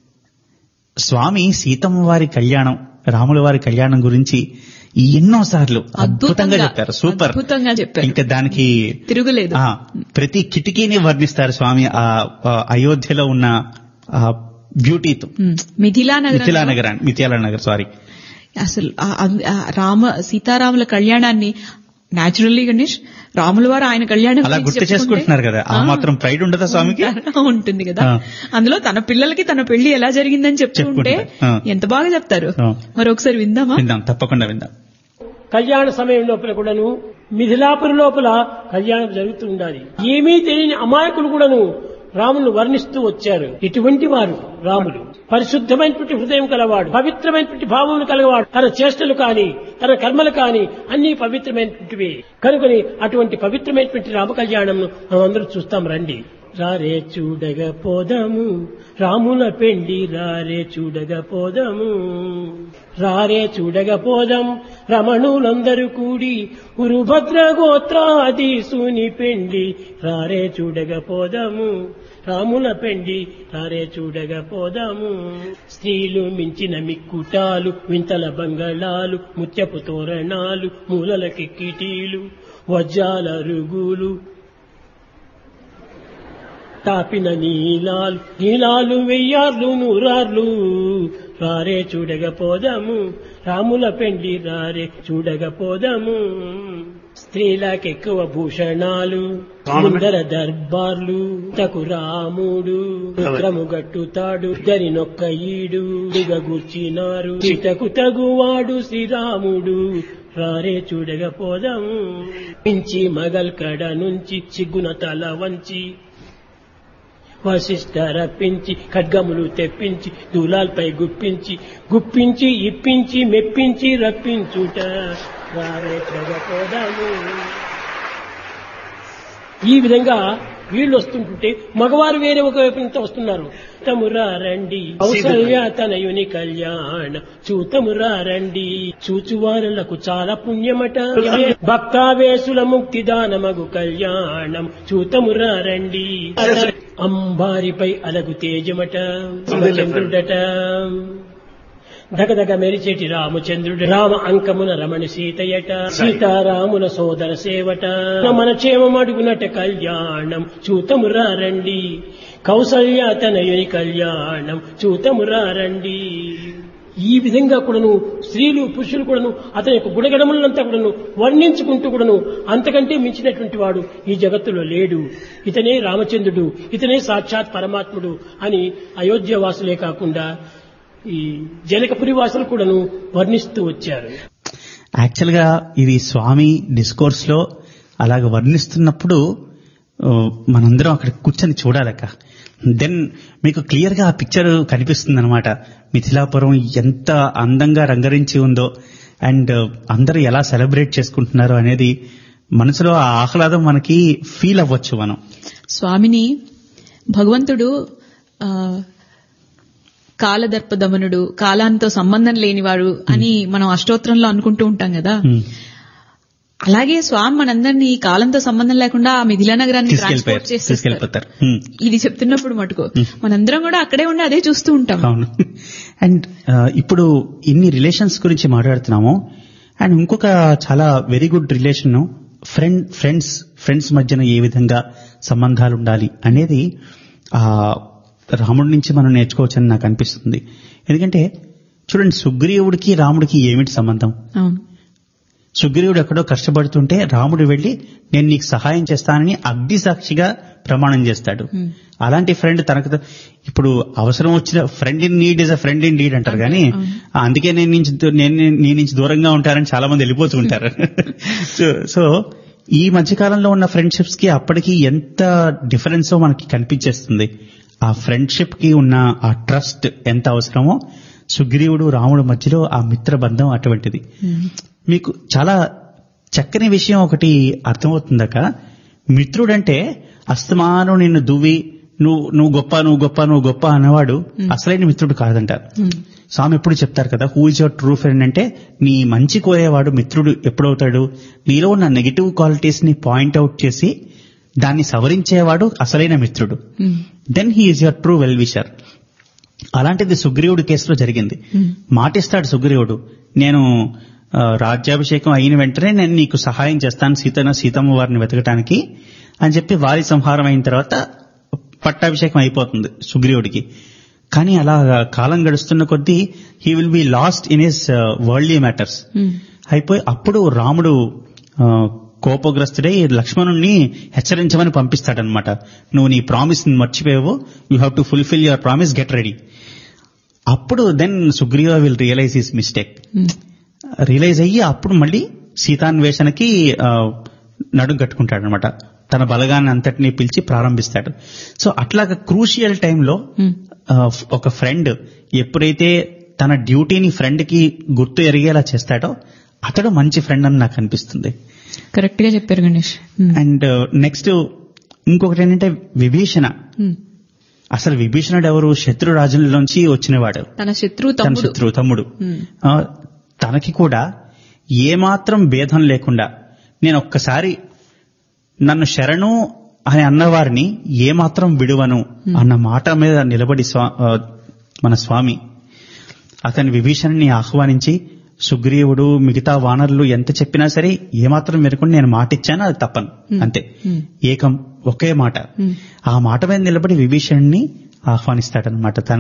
స్వామి సీతమ్మ వారి కళ్యాణం, రాముల వారి కళ్యాణం గురించి ఎన్నో సార్లు అద్భుతంగా చెప్పారు. సూపర్, అద్భుతంగా చెప్పారు. ఇంకా దానికి తిరుగులేదు. ప్రతి కిటికీని వర్ణిస్తారు స్వామి ఆ అయోధ్యలో ఉన్న బ్యూటీతో. మిథిలా నగర్ మిథిలా నగరాన్ని మిథిలా నగర్ సారీ అసలు రామ సీతారాముల కళ్యాణాన్ని న్యాచురల్లీ గణేష్ రాముల వారు ఆయన కళ్యాణం అలా గుర్తు చేసుకుంటున్నారు కదా, ఆ మాత్రం ప్రైడ్ ఉండదా స్వామికి? ఉంటుంది కదా. అందులో తన పిల్లలకి తన పెళ్లి ఎలా జరిగిందని చెప్తుంటే ఎంత బాగా చెప్తారు. మరొకసారి విందామా? విందాం, తప్పకుండా విందాం. కళ్యాణ సమయం లోపల కూడాను మిథిలాపురి లోపల కళ్యాణం జరుగుతూ ఉండాలి. ఏమీ తెలియని అమాయకులు కూడాను రాములను వర్ణిస్తూ వచ్చారు. ఇటువంటి వారు రాములు పరిశుద్ధమైనటువంటి హృదయం కలవాడు, పవిత్రమైనటువంటి భావములు కలవాడు. తన చేష్టలు కాని తన కర్మలు కాని అన్ని పవిత్రమైనటువంటివి కనుకొని అటువంటి పవిత్రమైనటువంటి రామ కళ్యాణం మనం అందరూ చూస్తాం. రండి రారే చూడగా పోదాము రాముల పెండి, రారే చూడగా పోదాము రారే చూడగా పోదాం రమణులందరూ కూడి ఉరుభద్ర గోత్రాధీసుని పెండి, రారే చూడగా పోదాము రాముల పెండి, రారే చూడగా పోదాము. స్త్రీలు మించిన మిక్కుటాలు, వింతల బంగళాలు, ముత్యపు తోరణాలు, మూలల కిక్కిటీలు, వజ్రాల రుగులు, తాపిన నీలాలు నీలాలు వెయ్యార్లు నూరార్లు, రారే చూడగా పోదాము రాముల పెండి, రారే చూడగా పోదాము. స్త్రీలకెక్కువ భూషణాలు, ముందర దర్బార్లు, తకు రాముడు విక్రము గట్టుతాడు, దరినొక్క ఈడు దిగగూర్చినారు, ఇటకు తగువాడు శ్రీరాముడు, రారే చూడగా పోదాము. మించి మగల్ కడ నుంచి సిగ్గున తల వంచి వశిష్ఠ రప్పించి ఖడ్గములు తెప్పించి దూలాల్పై గుప్పించి గుప్పించి ఇప్పించి మెప్పించి రప్పించుట, రారే పోదాము. ఈ విధంగా వీళ్ళు వస్తుంటుంటే మగవారు వేరే ఒక వైపు నుంచి వస్తున్నారు. తమురా రండి కౌసల్య తనయుని కళ్యాణ చూతమురా రండి, చూచువారులకు చాలా పుణ్యమట, భక్తావేశుల ముక్తిదానమగు కళ్యాణం చూతమురా రండి. అంబారిపై అలగు తేజమట, చంద్రుడట, దగదగ మెరిచేటి రామచంద్రుడు, రామ అంకమున రమణి సీతయట, సీతారాముల సోదర సేవట, మన క్షేమం అడుగునట కళ్యాణం చూతమురా రండి, కౌసల్య తనయుని కళ్యాణం చూతమురా రండి. ఈ విధంగా కూడాను స్త్రీలు పురుషులు కూడాను అతని యొక్క గుణగణములంతా కూడాను వర్ణించుకుంటూ కూడాను అంతకంటే మించినటువంటి వాడు ఈ జగత్తులో లేడు, ఇతనే రామచంద్రుడు, ఇతనే సాక్షాత్ పరమాత్ముడు అని అయోధ్య వాసులే కాకుండా ఈ జనకపురి వాసులు కూడాను వర్ణిస్తూ వచ్చారు. యాక్చువల్ గా ఇది స్వామి డిస్కోర్స్ లో అలాగ వర్ణిస్తున్నప్పుడు మనందరం అక్కడ కూర్చొని చూడాలక్క, దెన్ మీకు క్లియర్ గా ఆ పిక్చర్ కనిపిస్తుంది అనమాట. మిథిలాపురం ఎంత అందంగా రంగరించి ఉందో అండ్ అందరూ ఎలా సెలబ్రేట్ చేసుకుంటున్నారో అనేది మనసులో ఆ ఆహ్లాదం మనకి ఫీల్ అవ్వచ్చు. మనం స్వామిని భగవంతుడు కాలదర్ప దమనుడు, కాలాంతో సంబంధం లేనివాడు అని మనం అష్టోత్తరంలో అనుకుంటూ ఉంటాం కదా. అలాగే స్వామి మనందరినీ కాలంతో సంబంధం లేకుండా ఆ మిథిలా నగరాన్ని ట్రాన్స్పోర్ట్ చేసేస్తారు. ఇది చెప్తున్నప్పుడు మటుకు మనందరం కూడా అక్కడే ఉండి అదే చూస్తూ ఉంటాం. అవును. అండ్ ఇప్పుడు ఇన్ని రిలేషన్స్ గురించి మాట్లాడుతున్నాము. అండ్ ఇంకొక చాలా very good relation friend friends friends మధ్యన ఏ విధంగా సంబంధాలు ఉండాలి అనేది ఆ రాముడి నుంచి మనం నేర్చుకోవచ్చని నాకు అనిపిస్తుంది. ఎందుకంటే చూడండి, సుగ్రీవుడికి రాముడికి ఏమిటి సంబంధం? సుగ్రీవుడు ఎక్కడో కష్టపడుతుంటే రాముడు వెళ్లి నేను నీకు సహాయం చేస్తానని అగ్ని సాక్షిగా ప్రమాణం చేస్తాడు. అలాంటి ఫ్రెండ్ తనకు ఇప్పుడు అవసరం వచ్చిన friend in need is a friend in need అంటారు కానీ అందుకే నేను నుంచి నేను నీ నుంచి దూరంగా ఉంటారని చాలా మంది వెళ్ళిపోతూ ఉంటారు. సో ఈ మధ్యకాలంలో ఉన్న ఫ్రెండ్షిప్స్ కి అప్పటికి ఎంత డిఫరెన్స్ మనకి కనిపించేస్తుంది. ఆ ఫ్రెండ్షిప్ కి ఉన్న ఆ ట్రస్ట్ ఎంత అవసరమో సుగ్రీవుడు రాముడు మధ్యలో ఆ మిత్ర బంధం అటువంటిది. మీకు చాలా చక్కని విషయం ఒకటి అర్థమవుతుందక, మిత్రుడంటే అస్తమానం నిన్ను దువ్వి నువ్వు నువ్వు గొప్ప నువ్వు గొప్ప నువ్వు గొప్ప అనేవాడు అసలైన మిత్రుడు కాదంటారు. స్వామి ఎప్పుడు చెప్తారు కదా, who is your true friend అంటే నీ మంచి కోరేవాడు మిత్రుడు ఎప్పుడవుతాడు, నీలో ఉన్న నెగిటివ్ క్వాలిటీస్ ని పాయింట్అవుట్ చేసి దాన్ని సవరించేవాడు అసలైన మిత్రుడు. Then he is your true well wisher. అలాంటిది సుగ్రీవుడి కేసులో జరిగింది. మాటిస్తాడు సుగ్రీవుడు, నేను రాజ్యాభిషేకం అయిన వెంటనే నేను నీకు సహాయం చేస్తాను సీతన సీతమ్మ వారిని వెతకటానికి అని చెప్పి వారి సంహారం అయిన తర్వాత పట్టాభిషేకం అయిపోతుంది సుగ్రీవుడికి. కానీ అలా కాలం గడుస్తున్న కొద్దీ he will be lost in his worldly matters అయిపోయి అప్పుడు రాముడు కోపగ్రస్తుడై లక్ష్మణుణ్ణి హెచ్చరించమని పంపిస్తాడనమాట. నువ్వు నీ ప్రామిస్ మర్చిపోయావు, you have to fulfil your promise, get ready. అప్పుడు then Sugriva will realise his mistake. Realise అయ్యి అప్పుడు మళ్ళీ సీతాన్వేషణకి నడుం కట్టుకుంటాడనమాట. తన బలగాన్ని అంతటినీ పిలిచి ప్రారంభిస్తాడు. సో అట్లాగా క్రూషియల్ టైంలో ఒక ఫ్రెండ్ ఎప్పుడైతే తన డ్యూటీని ఫ్రెండ్ కి గుర్తు ఎరిగేలా చేస్తాడో అతడు మంచి ఫ్రెండ్ అని నాకు అనిపిస్తుంది. కరెక్ట్ గా చెప్పారు గణేష్. అండ్ నెక్స్ట్ ఇంకొకటి ఏంటంటే విభీషణ. అసలు విభీషణుడు ఎవరు? శత్రు రాజుల్లోంచి వచ్చినవాడు, తన శత్రు తన శత్రువు తమ్ముడు. తనకి కూడా ఏమాత్రం భేదం లేకుండా నేను ఒక్కసారి నన్ను శరణు అని అన్నవారిని ఏమాత్రం విడువను అన్న మాట మీద నిలబడి మన స్వామి అతని విభీషణుని ఆహ్వానించి సుగ్రీవుడు మిగతా వానరులు ఎంత చెప్పినా సరే ఏమాత్రం మేరకు నేను మాట ఇచ్చాను, అది తప్పను అంతే, ఏకం ఒకే మాట. ఆ మాట మీద నిలబడి విభీషణుని ఆహ్వానిస్తాడనమాట తన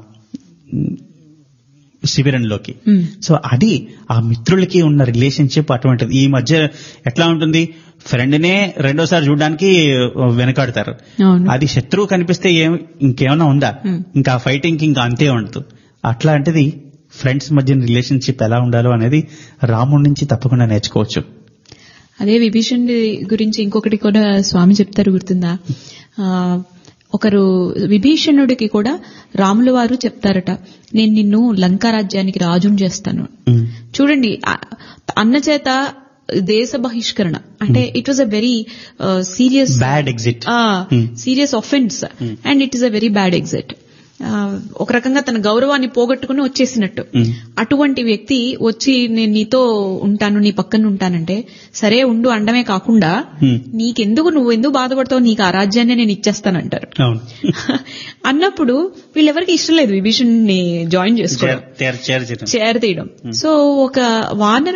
శిబిరంలోకి. సో అది ఆ మిత్రులకి ఉన్న రిలేషన్షిప్ అటువంటిది. ఈ మధ్య ఎట్లా ఉంటుంది, ఫ్రెండ్నే రెండోసారి చూడడానికి వెనకాడతారు. అది శత్రువు కనిపిస్తే ఏం ఇంకేమైనా ఉందా, ఇంకా ఫైటింగ్ ఇంకా అంతే ఉండదు. అట్లాంటిది ఫ్రెండ్స్ మధ్య రిలేషన్షిప్ ఎలా ఉండాలో అనేది రాముడి నుంచి తప్పకుండా నేర్చుకోవచ్చు. అదే విభీషణుడి గురించి ఇంకొకటి కూడా స్వామి చెప్తారు, గుర్తుందా? ఒకరు విభీషణుడికి కూడా రాముల వారు చెప్తారట, నేను నిన్ను లంకా రాజ్యానికి రాజుని చేస్తాను. చూడండి, అన్న చేత దేశ బహిష్కరణ అంటే it was a very serious bad exit, serious offence and it is a very bad exit. ఒక రకంగా తన గౌరవాన్ని పోగొట్టుకుని వచ్చేసినట్టు. అటువంటి వ్యక్తి వచ్చి నేను నీతో ఉంటాను, నీ పక్కన ఉంటానంటే సరే ఉండు అండమే కాకుండా నీకెందుకు, నువ్వెందుకు బాధపడతావు, నీకు ఆ రాజ్యాన్ని నేను ఇచ్చేస్తానంటారు. అన్నప్పుడు వీళ్ళెవరికి ఇష్టం లేదు విభీషణుని జాయిన్ చేసుకోవడం, చేరతీయడం. సో ఒక వానర్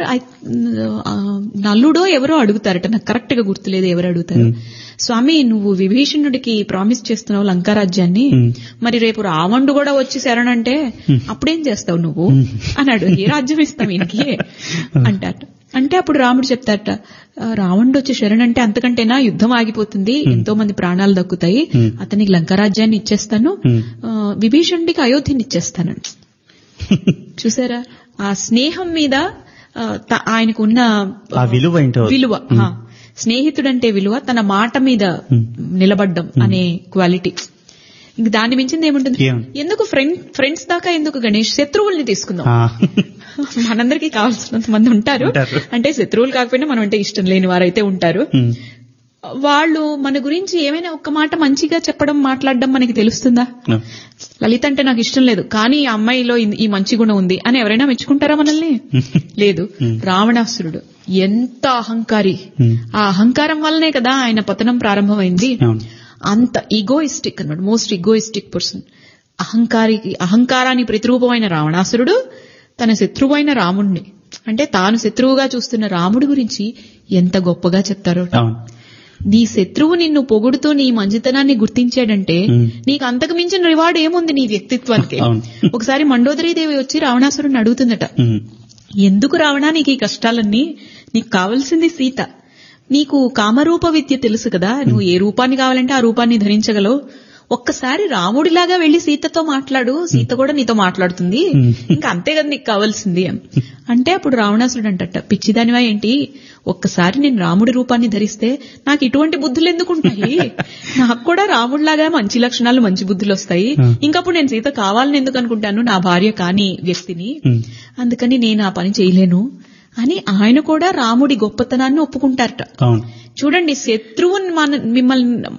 నల్లుడో ఎవరో అడుగుతారట, నాకు కరెక్ట్ గా గుర్తులేదు ఎవరు అడుగుతారు, స్వామి నువ్వు విభీషణుడికి ప్రామిస్ చేస్తున్నావు లంకారాజ్యాన్ని, మరి రేపు రావణుడు కూడా వచ్చి శరణంటే అప్పుడేం చేస్తావు నువ్వు అన్నాడు. ఏ రాజ్యం ఇస్తావు ఈయనకి అంటాట. అంటే అప్పుడు రాముడు చెప్తారట, రావణుడు వచ్చి శరణంటే అంతకంటేనా యుద్ధం ఆగిపోతుంది, ఎంతో మంది ప్రాణాలు దక్కుతాయి, అతనికి లంకారాజ్యాన్ని ఇచ్చేస్తాను, విభీషణుడికి అయోధ్యని ఇచ్చేస్తాను. చూసారా ఆ స్నేహం మీద ఆయనకున్న విలువ విలువ స్నేహితుడంటే విలువ, తన మాట మీద నిలబడ్డం అనే క్వాలిటీ. ఇంక దాన్ని మించింది ఏముంటుంది? ఎందుకు ఫ్రెండ్ ఫ్రెండ్స్ దాకా ఎందుకు గణేష్, శత్రువుల్ని తీసుకుందాం. మనందరికీ కావాల్సినంత మంది ఉంటారు, అంటే శత్రువులు కాకపోయినా మనం అంటే ఇష్టం లేని వారైతే ఉంటారు. వాళ్ళు మన గురించి ఏమైనా ఒక్క మాట మంచిగా చెప్పడం మాట్లాడడం మనకి తెలుస్తుందా? లలిత అంటే నాకు ఇష్టం లేదు కానీ ఆ అమ్మాయిలో ఈ మంచి గుణం ఉంది అని ఎవరైనా మెచ్చుకుంటారా మనల్ని? లేదు. రావణాసురుడు ఎంత అహంకారి, ఆ అహంకారం వల్లనే కదా ఆయన పతనం ప్రారంభమైంది. అంత ఈగోయిస్టిక్ అన్నమాట, మోస్ట్ ఈగోయిస్టిక్ పర్సన్. అహంకారికి అహంకారాన్ని ప్రతిరూపమైన రావణాసురుడు తన శత్రువు అయిన రాముడిని, అంటే తాను శత్రువుగా చూస్తున్న రాముడి గురించి ఎంత గొప్పగా చెప్తారో. నీ శత్రువు నిన్ను పొగుడుతూ నీ మంచితనాన్ని గుర్తించాడంటే నీకు అంతకు మించిన రివార్డ్ ఏముంది నీ వ్యక్తిత్వానికి? ఒకసారి మండోదరీదేవి వచ్చి రావణాసురుడిని అడుగుతుందట, ఎందుకు రావణా నీకు ఈ కష్టాలన్నీ, నీకు కావాల్సింది సీత, నీకు కామరూప విద్య తెలుసు కదా, నువ్వు ఏ రూపాన్ని కావాలంటే ఆ రూపాన్ని ధరించగలవు, ఒక్కసారి రాముడిలాగా వెళ్లి సీతతో మాట్లాడు, సీత కూడా నీతో మాట్లాడుతుంది, ఇంకా అంతే కదా నీకు కావాల్సింది అని అంటే అప్పుడు రావణాసురుడు అంటట, పిచ్చిదానివా ఏంటి, ఒక్కసారి నేను రాముడి రూపాన్ని ధరిస్తే నాకు ఇటువంటి బుద్ధులు ఎందుకుంటాయి, నాకు కూడా రాముడిలాగా మంచి లక్షణాలు మంచి బుద్ధులు వస్తాయి, ఇంకప్పుడు నేను సీత కావాలని ఎందుకు అనుకుంటాను, నా భార్య కాని వ్యక్తిని, అందుకని నేను ఆ పని చేయలేను అని ఆయన కూడా రాముడి గొప్పతనాన్ని ఒప్పుకుంటారట. చూడండి, శత్రువుని మన మిమ్మల్ని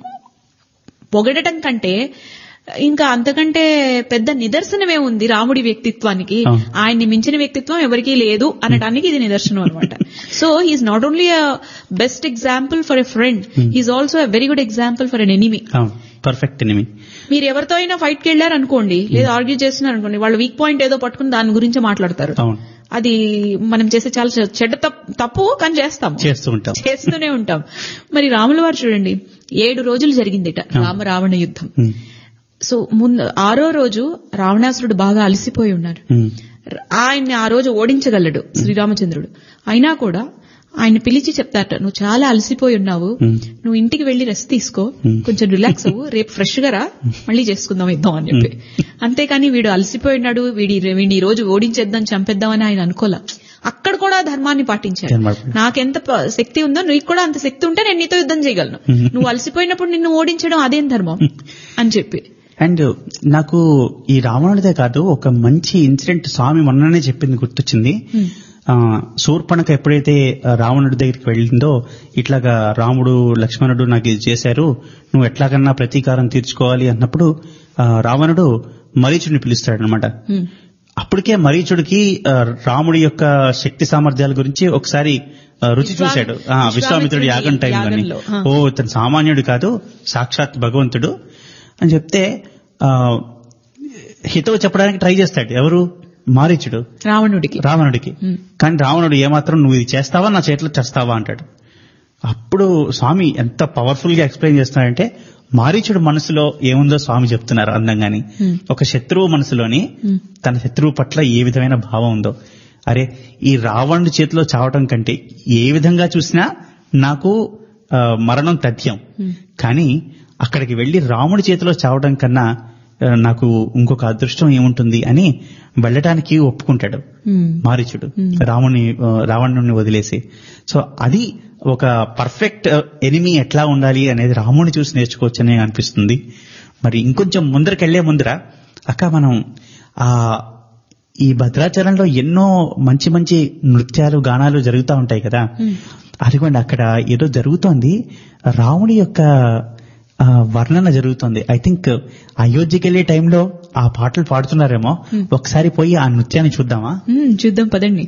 పొగడటం కంటే ఇంకా అంతకంటే పెద్ద నిదర్శనమే ఉంది రాముడి వ్యక్తిత్వానికి, ఆయన్ని మించిన వ్యక్తిత్వం ఎవరికీ లేదు అనడానికి ఇది నిదర్శనం అనమాట. So he is not only a best example for a friend, he is also a very good example for an enemy, perfect enemy. మీరు ఎవరితో అయినా ఫైట్ కి వెళ్ళారు అనుకోండి, లేదా ఆర్గ్యూ చేస్తున్నారు అనుకోండి, వాళ్ళు వీక్ పాయింట్ ఏదో పట్టుకుని దాని గురించి మాట్లాడతారు, అది మనం చేసే చాలా చెడ్డ తప్పు, కానీ చేస్తాం, చేస్తూ ఉంటాం, చేస్తూనే ఉంటాం. మరి రాముల వారు చూడండి, ఏడు రోజులు జరిగిందిట రామ రావణ యుద్ధం. సో ముందు ఆరో రోజు రావణాసురుడు బాగా అలసిపోయి ఉన్నారు, ఆయన్ని ఆ రోజు ఓడించగలడు శ్రీరామచంద్రుడు, అయినా కూడా ఆయన పిలిచి చెప్తారట, నువ్వు చాలా అలసిపోయి ఉన్నావు, నువ్వు ఇంటికి వెళ్లి రెస్ట్ తీసుకో, కొంచెం రిలాక్స్ అవ్వు, రేపు ఫ్రెష్ గా రా, మళ్ళీ చేసుకుందాం ఇద్దాం అని చెప్పి. అంతేకాని వీడు అలసిపోయి ఉన్నాడు, వీడి వీడిని ఈ రోజు ఓడించేద్దాం చంపేద్దాం అని ఆయన అనుకోలే, అక్కడ కూడా ధర్మాన్ని పాటించాడు. నాకెంత శక్తి ఉందో నీకు కూడా అంత శక్తి ఉంటే నేను నీతో యుద్ధం చేయగలను, నువ్వు అలసిపోయినప్పుడు నిన్ను ఓడించడం అదేం ధర్మం అని చెప్పి. అండ్ నాకు ఈ రావణుడిదే కాదు, ఒక మంచి ఇన్సిడెంట్ స్వామి మొన్ననే చెప్పింది గుర్తొచ్చింది. శూర్పణఖ ఎప్పుడైతే రావణుడి దగ్గరికి వెళ్ళిందో, ఇట్లాగా రాముడు లక్ష్మణుడు నాకు ఇది చేశారు, నువ్వు ఎట్లాగన్నా ప్రతీకారం తీర్చుకోవాలి అన్నప్పుడు రావణుడు మరీచుడిని పిలుస్తాడనమాట. అప్పటికే మరీచుడికి రాముడి యొక్క శక్తి సామర్థ్యాల గురించి ఒకసారి రుచి చూశాడు, విశ్వామిత్రుడి యాగం టైంలోని. ఓ ఇతను సామాన్యుడు కాదు, సాక్షాత్ భగవంతుడు అని చెప్తే హితవు చెప్పడానికి ట్రై చేస్తాడు ఎవరు, మారీచుడు రావణుడికి రావణుడికి కానీ రావణుడు ఏమాత్రం నువ్వు ఇది చేస్తావా, నా చేతిలో చేస్తావా అంటాడు. అప్పుడు స్వామి ఎంత పవర్ఫుల్ గా ఎక్స్ప్లెయిన్ చేస్తున్నాడంటే, మారీచుడు మనసులో ఏముందో స్వామి చెప్తున్నారు అందంగాని. ఒక శత్రువు మనసులోని తన శత్రువు పట్ల ఏ విధమైన భావం ఉందో, అరే ఈ రావణుడి చేతిలో చావటం కంటే ఏ విధంగా చూసినా నాకు మరణం తథ్యం, కానీ అక్కడికి వెళ్లి రాముడి చేతిలో చావటం కన్నా నాకు ఇంకొక అదృష్టం ఏముంటుంది అని వెళ్ళటానికి ఒప్పుకుంటాడు మారీచుడు, రాముని రావణుని వదిలేసి. సో అది ఒక పర్ఫెక్ట్ ఎనిమీ ఎట్లా ఉండాలి అనేది రాముని చూసి నేర్చుకోవచ్చని అనిపిస్తుంది. మరి ఇంకొంచెం ముందరకెళ్లే ముందర అక్క మనం ఆ ఈ భద్రాచలంలో ఎన్నో మంచి మంచి నృత్యాలు గానాలు జరుగుతూ ఉంటాయి కదా, అదిగోండి అక్కడ ఏదో జరుగుతోంది, రాముడి యొక్క వర్ణన జరుగుతుంది. ఐ థింక్ అయోధ్యకి వెళ్లే టైంలో ఆ పాటలు పాడుతున్నారేమో, ఒకసారి పోయి ఆ నృత్యాన్ని చూద్దామా? చూద్దాం పదండి.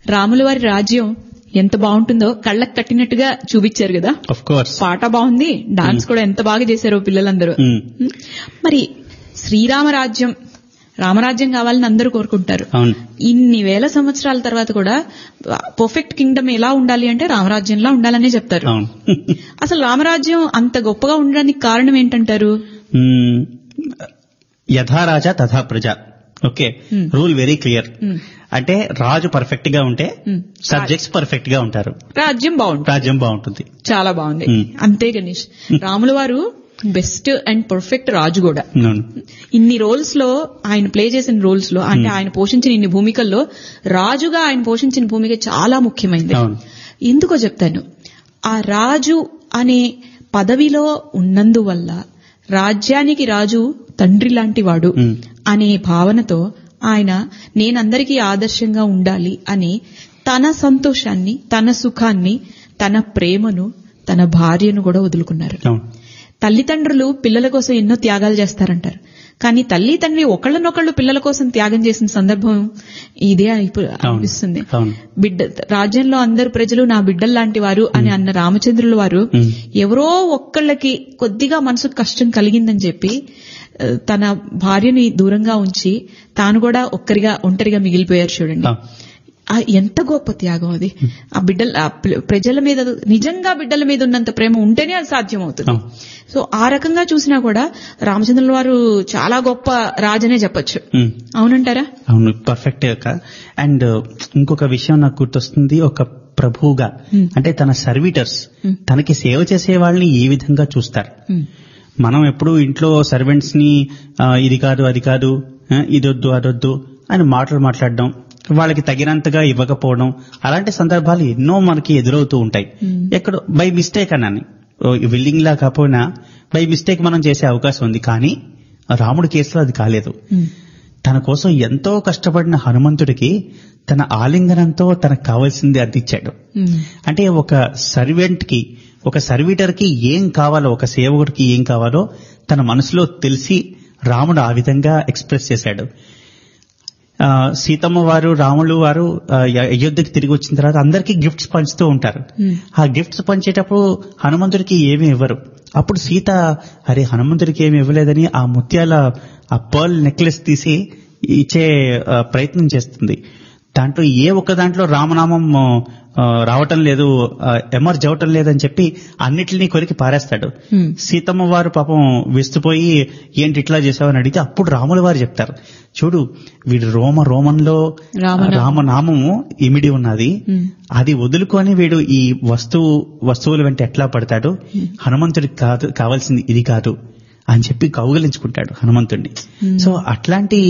రాముల వారి రాజ్యం ఎంత బాగుంటుందో కళ్ళకు కట్టినట్టుగా చూపించారు కదా. ఆఫ్ కోర్స్ పాట బాగుంది, డాన్స్ కూడా ఎంత బాగా చేశారో పిల్లలందరూ. మరి శ్రీరామ రాజ్యం, రామరాజ్యం కావాలని అందరూ కోరుకుంటారు. ఇన్ని వేల సంవత్సరాల తర్వాత కూడా పర్ఫెక్ట్ కింగ్డమ్ ఎలా ఉండాలి అంటే రామరాజ్యంలా ఉండాలనే చెప్తారు. అసలు రామరాజ్యం అంత గొప్పగా ఉండడానికి కారణం ఏంటంటారు? యథా రాజా తథా ప్రజ. Okay, rule very clear. అంటే రాజు పర్ఫెక్ట్ గా ఉంటే సబ్జెక్ట్స్ పర్ఫెక్ట్ గా ఉంటారు, రాజ్యం బాగుంటుంది. రాజ్యం బాగుంటుంది. చాలా బాగుంది. అంతే గణేష్, రాముల వారు బెస్ట్ అండ్ పర్ఫెక్ట్ రాజు కూడా. ఇన్ని రోల్స్ లో ఆయన ప్లే చేసిన రోల్స్ లో, అంటే ఆయన పోషించిన ఇన్ని భూమికల్లో రాజుగా ఆయన పోషించిన భూమిక చాలా ముఖ్యమైనది. ఎందుకో చెప్తాను. ఆ రాజు అనే పదవిలో ఉన్నందువల్ల రాజ్యానికి రాజు తండ్రి లాంటి వాడు అనే భావనతో ఆయన నేనందరికీ ఆదర్శంగా ఉండాలి అని తన సంతోషాన్ని, తన సుఖాన్ని, తన ప్రేమను, తన భార్యను కూడా వదులుకున్నారు. తల్లిదండ్రులు పిల్లల కోసం ఎన్నో త్యాగాలు చేస్తారంటారు, కానీ తల్లి తండ్రి ఒకళ్ళనొకళ్ళు పిల్లల కోసం త్యాగం చేసిన సందర్భం ఇదే అనిపిస్తుంది. బిడ్డ రాజ్యంలో అందరు ప్రజలు నా బిడ్డల్లాంటి వారు అని అన్న రామచంద్రుల వారు ఎవరో ఒక్కళ్ళకి కొద్దిగా మనసుకు కష్టం కలిగిందని చెప్పి తన భార్యని దూరంగా ఉంచి తాను కూడా ఒక్కరిగా ఒంటరిగా మిగిలిపోయారు. చూడండి ఎంత గొప్ప త్యాగం అది. ఆ బిడ్డల ప్రజల మీద నిజంగా బిడ్డల మీద ఉన్నంత ప్రేమ ఉంటేనే అది సాధ్యం అవుతుంది. సో ఆ రకంగా చూసినా కూడా రామచంద్రుల వారు చాలా గొప్ప రాజనే చెప్పొచ్చు. అవునంటారా? అవును, పర్ఫెక్ట్. అండ్ ఇంకొక విషయం నాకు గుర్తొస్తుంది. ఒక ప్రభువుగా అంటే తన సర్వీటర్స్, తనకి సేవ చేసే వాళ్ళని ఏ విధంగా చూస్తారు. మనం ఎప్పుడు ఇంట్లో సర్వెంట్స్ ని ఇది కాదు అది కాదు, ఇదొద్దు అదొద్దు అని మాటలు మాట్లాడడం, వాళ్ళకి తగినంతగా ఇవ్వకపోవడం, అలాంటి సందర్భాలు ఎన్నో మనకి ఎదురవుతూ ఉంటాయి. ఎక్కడో బై మిస్టేక్ అని, విల్లింగ్ లా కాకపోయినా బై మిస్టేక్ మనం చేసే అవకాశం ఉంది. కానీ రాముడి కేసులో అది కాలేదు. తన కోసం ఎంతో కష్టపడిన హనుమంతుడికి తన ఆలింగనంతో తనకు కావాల్సింది అందించాడు. అంటే ఒక సర్వెంట్ కి, ఒక సర్వీటర్ కి ఏం కావాలో, ఒక సేవకుడికి ఏం కావాలో తన మనసులో తెలిసి రాముడు ఆ విధంగా ఎక్స్ప్రెస్ చేశాడు. సీతమ్మ వారు, రాములు వారు అయోధ్యకి తిరిగి వచ్చిన తర్వాత అందరికీ గిఫ్ట్స్ పంచుతూ ఉంటారు. ఆ గిఫ్ట్స్ పంచేటప్పుడు హనుమంతుడికి ఏమీ ఇవ్వరు. అప్పుడు సీత అరే హనుమంతుడికి ఏమి ఇవ్వలేదని ఆ ముత్యాల ఆ పర్ల్ నెక్లెస్ తీసి ఇచ్చే ప్రయత్నం చేస్తుంది. దాంట్లో ఏ ఒక్క దాంట్లో రామనామం రావటం లేదు, ఎమర్జ్ అవటం లేదని చెప్పి అన్నిటినీ కొరికి పారేస్తాడు. సీతమ్మ వారు పాపం విస్తుపోయి ఏంటి ఇట్లా చేసావని అడిగితే అప్పుడు రాముల వారు చెప్తారు, చూడు వీడు రోమ రోమంలో రామనామము ఇమిడి ఉన్నది, అది వదులుకొని వీడు ఈ వస్తువు వస్తువుల వెంట ఎట్లా పడతాడు, హనుమంతుడికి కాదు కావాల్సింది ఇది కాదు అని చెప్పి కౌగలించుకుంటాడు హనుమంతుడిని. సో అట్లాంటి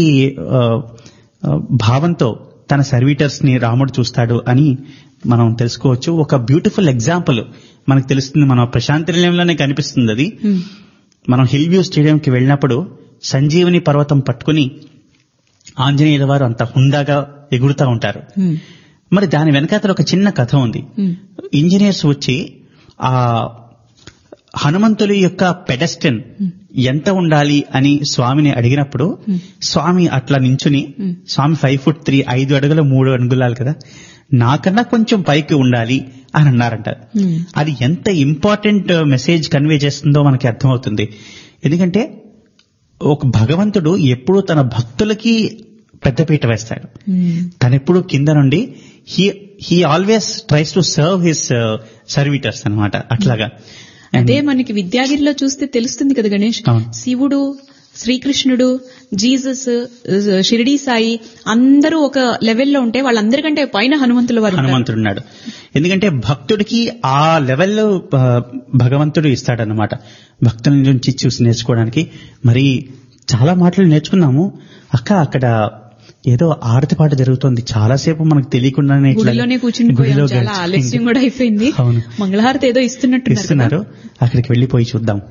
భావంతో తన సర్వీటర్స్ ని రాముడు చూస్తాడు అని మనం తెలుసుకోవచ్చు. ఒక బ్యూటిఫుల్ ఎగ్జాంపుల్ మనకు తెలుస్తుంది, మన ప్రశాంతి నిలయంలోనే కనిపిస్తుంది అది. మనం హిల్ వ్యూ స్టేడియంకి వెళ్ళినప్పుడు సంజీవని పర్వతం పట్టుకుని ఆంజనేయుల వారు అంత హుందాగా ఎగురుతా ఉంటారు. మరి దాని వెనకాతల ఒక చిన్న కథ ఉంది. ఇంజనీర్స్ వచ్చి ఆ హనుమంతుడి యొక్క పెడెస్టన్ ఎంత ఉండాలి అని స్వామిని అడిగినప్పుడు స్వామి అట్లా నించుని, స్వామి ఫైవ్ ఫుట్ త్రీ ఐదు అడుగుల మూడు అంగుళాలు కదా, నాకన్నా కొంచెం పైకి ఉండాలి అని అన్నారంట. అది ఎంత ఇంపార్టెంట్ మెసేజ్ కన్వే చేస్తుందో మనకి అర్థమవుతుంది. ఎందుకంటే ఒక భగవంతుడు ఎప్పుడూ తన భక్తులకి పెద్దపీట వేస్తాడు. తనెప్పుడు కింద నుండి he he always tries to serve his servitors అనమాట. అట్లాగా అదే మనకి విద్యాగిరిలో చూస్తే తెలుస్తుంది కదా గణేష్. శివుడు, శ్రీకృష్ణుడు, జీసస్, షిరిడీ సాయి అందరూ ఒక లెవెల్లో ఉంటే వాళ్ళందరికంటే పైన హనుమంతుల వారు హనుమంతుడు ఉన్నాడు. ఎందుకంటే భక్తుడికి ఆ లెవెల్లో భగవంతుడు ఇస్తాడనమాట, భక్తుల నుంచి చూసి నేర్చుకోవడానికి. మరి చాలా మాటలు నేర్చుకున్నాము అక్క. అక్కడ ఏదో ఆరతి పాట జరుగుతోంది, చాలాసేపు మనకు తెలియకుండానే గుడిలోనే కూర్చుండిపోయాం, చాలా ఆలస్యం కూడా అయిపోయింది. మంగళహారతి ఏదో ఇస్తున్నట్టు ఇస్తున్నారు, అక్కడికి వెళ్లిపోయి చూద్దాం.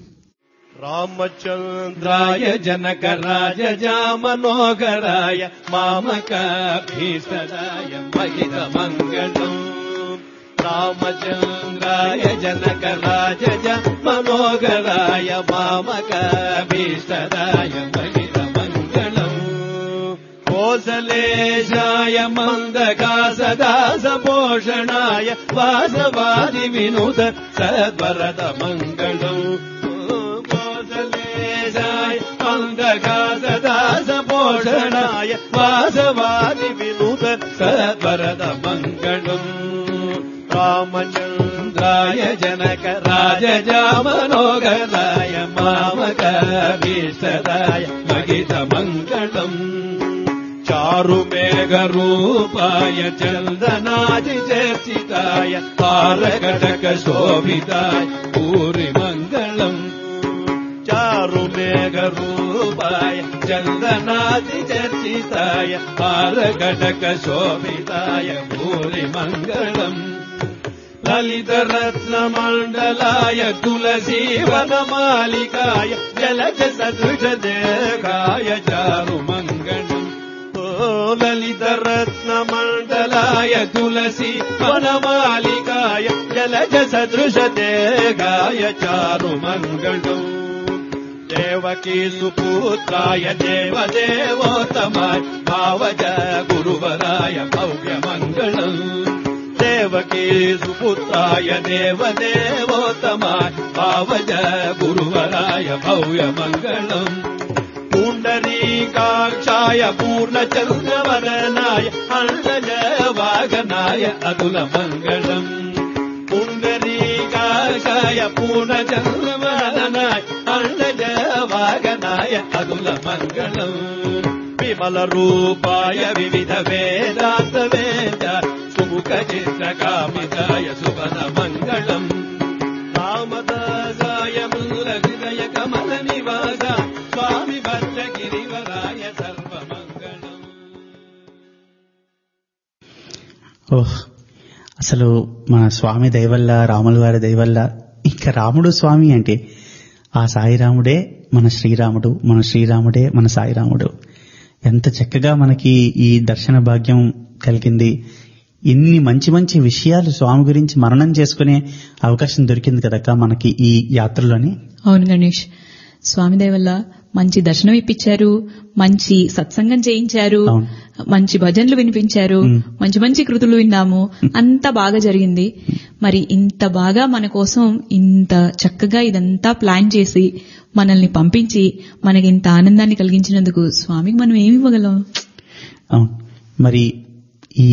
రామచంద్రాయ జనక రాజజా మనోహరాయ మామక భీషణాయ మహిత మంగళం. రామచంద్రాయ జనక రాజజా మనోహరాయ మామక భీషణాయ మహిత మంగళం. కోసలేశాయ మందకాసదాసపోషణాయ వాసవాది వినూత సద్వరద మంగళం కోసలేశాయ మందకాసదాసపోషణాయ వాసవాది వినూత సద్వరద మంగళం రామచంద్రాయ జనక రాజజామనోగరాయ మామకభీష్టదాయ మహిత మంగళం చారుమేఘరూపాయ చందనాది చర్చితాయ తారకటక శోభితాయ పూరి మంగళం చారుమేఘరూపాయ చందనాది చర్చితాయ తారకటక శోభితాయ పూరి మంగళం లలితరత్నమండలాయ తులసీవనమాలికాయ జలజ సదృశ దేహాయ చారుమంగళం ఓ లలితరత్నమండలాయ తులసీవనమాలికాయ జలజ సదృశ దేహాయ చారుమంగళం దేవకీ సుపుత్రాయ దేవదేవోత్తమాయ భావజ గురువరాయ భవ్యమంగళం దేవకీ సుపుత్రాయ దేవదేవోత్తమాయ భావజ గురువరాయ భవ్యమంగళం పుండరీకాక్షాయ పూర్ణచంద్రవదనాయ అండజ వాగనాయ అతుల మంగళం పుండరీకాక్షాయ పూర్ణచంద్రవదనాయ అండజ వాగనాయ అతుల మంగళం విమల రూపాయ వివిధ వేదాంత వేద సుముఖ చిత్రకామితాయ సుపద మంగళం రామదాసాయ మూల హృదయ కమల నివాస స్వామి భద్రగిరివరాయ సర్వమంగళం. ఓహ్, అసలు మన స్వామి దయవల్ల, రాముల వారి దయవల్ల, ఇంకా రాముడు స్వామి అంటే ఆ సాయిరాముడే మన శ్రీరాముడు, మన శ్రీరాముడే మన సాయిరాముడు. ఎంత చక్కగా మనకి ఈ దర్శన భాగ్యం కలిగింది. ఇన్ని మంచి మంచి విషయాలు స్వామి గురించి మననం చేసుకునే అవకాశం దొరికింది కదక్క మనకి ఈ యాత్రలోని. అవును గణేష్, స్వామి దయ వల్ల మంచి దర్శనం ఇప్పించారు, మంచి సత్సంగం చేయించారు, మంచి భజనలు వినిపించారు, మంచి మంచి కృతులు విన్నాము, అంతా బాగా జరిగింది. మరి ఇంత బాగా మన కోసం ఇంత చక్కగా ఇదంతా ప్లాన్ చేసి మనల్ని పంపించి మనకి ఇంత ఆనందాన్ని కలిగించినందుకు స్వామికి మనం ఏమి ఇవ్వగలం? అవును, మరి ఈ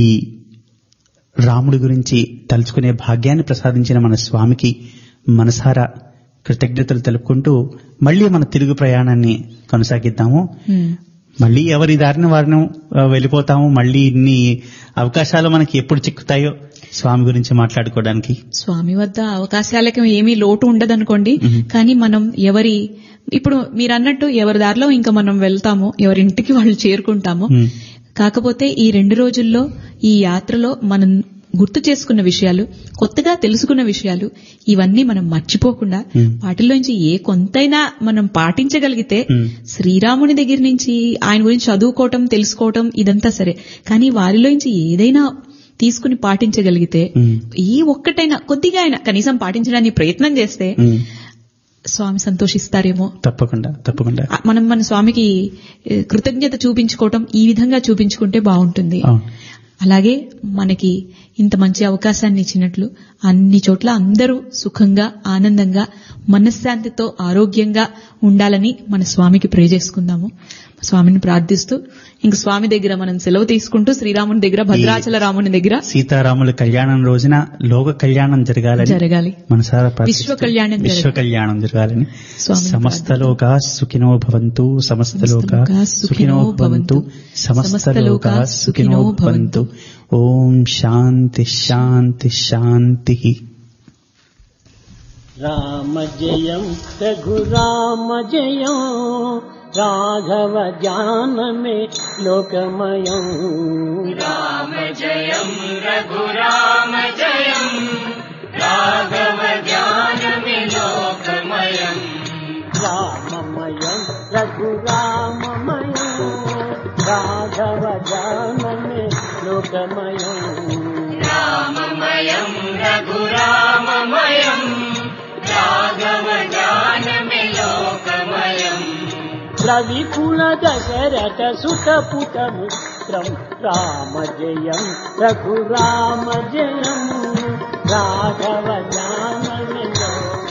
రాముడి గురించి తలుచుకునే భాగ్యాన్ని ప్రసాదించిన మన స్వామికి మనసారా కృతజ్ఞతలు తెలుపుకుంటూ మళ్లీ మన తిరుగు ప్రయాణాన్ని కొనసాగిద్దాము. మళ్లీ ఎవరి దారిన వారిని వెళ్ళిపోతాము. మళ్లీ ఇన్ని అవకాశాలు మనకి ఎప్పుడు చిక్కుతాయో స్వామి గురించి మాట్లాడుకోవడానికి. స్వామి వద్ద అవకాశాలకి ఏమీ లోటు ఉండదనుకోండి, కానీ మనం ఎవరి ఇప్పుడు మీరు అన్నట్టు ఎవరి దారిలో ఇంకా మనం వెళ్తాము, ఎవరింటికి వాళ్ళు చేరుకుంటాము. కాకపోతే ఈ రెండు రోజుల్లో ఈ యాత్రలో మనం గుర్తు చేసుకున్న విషయాలు, కొత్తగా తెలుసుకున్న విషయాలు, ఇవన్నీ మనం మర్చిపోకుండా వాటిలోంచి ఏ కొంతైనా మనం పాటించగలిగితే, శ్రీరాముని దగ్గర నుంచి ఆయన గురించి చదువుకోవటం, తెలుసుకోవటం ఇదంతా సరే, కానీ వారిలోంచి ఏదైనా తీసుకుని పాటించగలిగితే, ఈ ఒక్కటైనా కొద్దిగా అయినా కనీసం పాటించడానికి ప్రయత్నం చేస్తే స్వామి సంతోషిస్తారేమో. తప్పకుండా తప్పకుండా మనం మన స్వామికి కృతజ్ఞత చూపించుకోవటం ఈ విధంగా చూపించుకుంటే బాగుంటుంది. అలాగే మనకి ఇంత మంచి అవకాశాన్ని ఇచ్చినట్లు అన్ని చోట్ల అందరూ సుఖంగా, ఆనందంగా, మనశ్శాంతితో, ఆరోగ్యంగా ఉండాలని మన స్వామికి ప్రే చేసుకుందాము. స్వామిని ప్రార్థిస్తూ ఇంక స్వామి దగ్గర మనం సెలవు తీసుకుంటూ శ్రీరాముని దగ్గర, భద్రాచల రాముని దగ్గర సీతారాముల కళ్యాణం రోజున లోక కళ్యాణం జరగాలని జరగాలి మనసారా విశ్వ కళ్యాణం విశ్వ కళ్యాణం జరగాలని. సమస్తలోకా సుఖినో భవంతు, సమస్తలోకా సుఖినో భవంతు, సమస్తలోకా సుఖినో భవంతు. ఓం శాంతి శాంతి శాంతి. రామ జయం రఘురామ జయం, రాఘవ జ్ఞానమే లోకమయం. రామ జయం రఘురామ జయం, రాఘవ జ్ఞానమే లోకమయం. రామమయం రఘురామమయం, రాఘవ జ్ఞానమే లోకమయం. రామమయం రఘురామమయం, రాఘవ జ్ఞానమే లోకమయం. రవికుల దశరథ సుతపుతము మంత్రం రామ జయం రఘురామ జయం రాఘవ జ్ఞానమిలో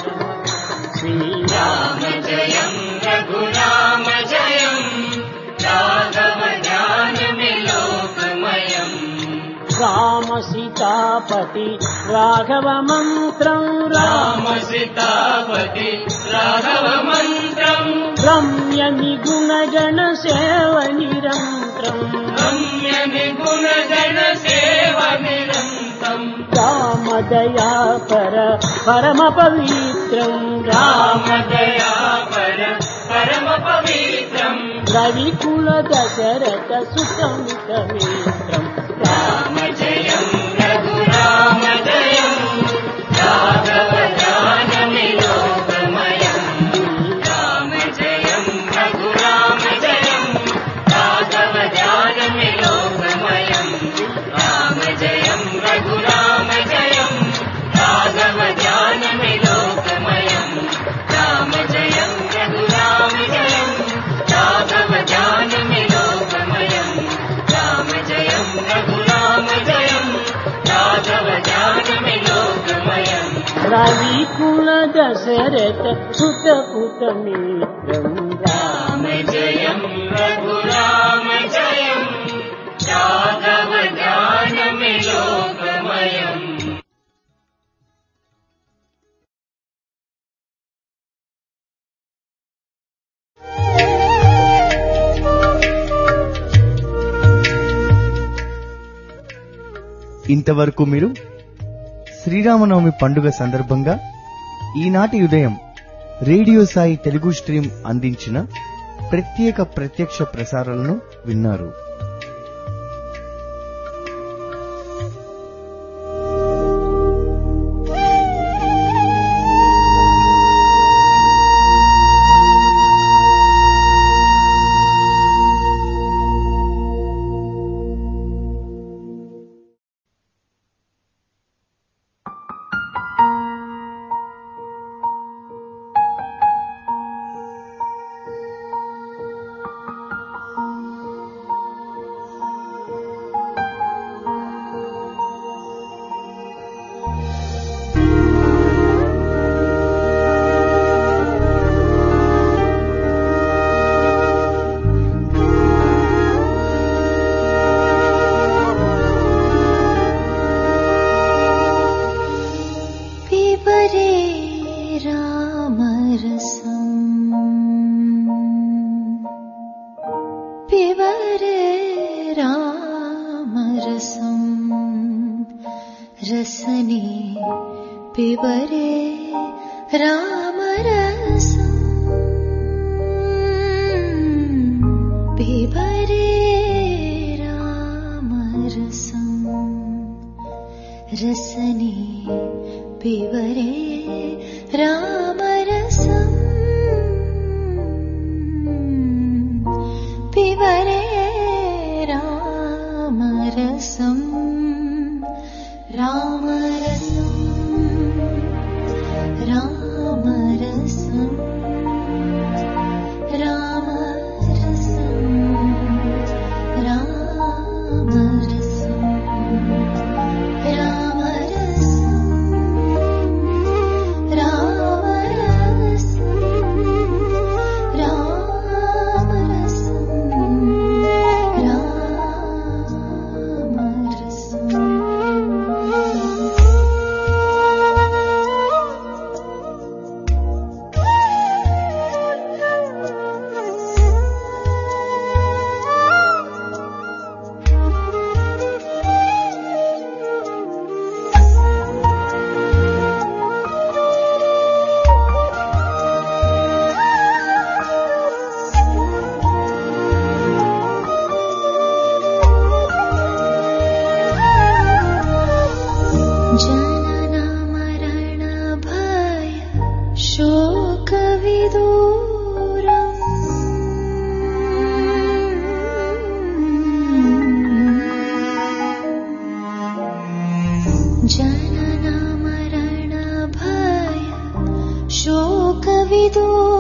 శ్రీరామ జయం రఘురామ జయం రాఘవ జ్ఞానమిలోకమయం రామ సీతాపతి రాఘవ మంత్రం రామ సీతాపతి రాఘవ మంత్రం రమ్య నిగుణగణ సేవ నిరంతరం రమ్య నిగుణగణ సేవ నిరంతరం రామ దయాపర పరమ పవిత్రం రామ దయాపర పరమ పవిత్రం రవికుల దశరథ సుతమితమిత్రం రామ జయం రఘురామ జయం రాఘవ జ్ఞానమిలోకమయం రామ జయం రఘురామ జయం రాఘవ జ్ఞానమిలోకమయం రామ జయం రఘురామ జయం రాఘవ జ్ఞానమిలోకమయం రామ జయం రఘురామ జయం రాఘవ జ్ఞానమిలోకమయం రామ జయం రఘురామ జయం రాఘవ జ్ఞానమిలోకమయం రవికుల దశరథ సుతపుతమిత్రం రామ జయం రఘురామ జయం రాఘవ జ్ఞానమిలోకమయం ఇంతవరకు మీరు శ్రీరామనవమి పండుగ సందర్భంగా ఈనాటి ఉదయం రేడియో సాయి తెలుగు స్ట్రీమ్ అందించిన ప్రత్యేక ప్రత్యక్ష ప్రసారాలను విన్నారు.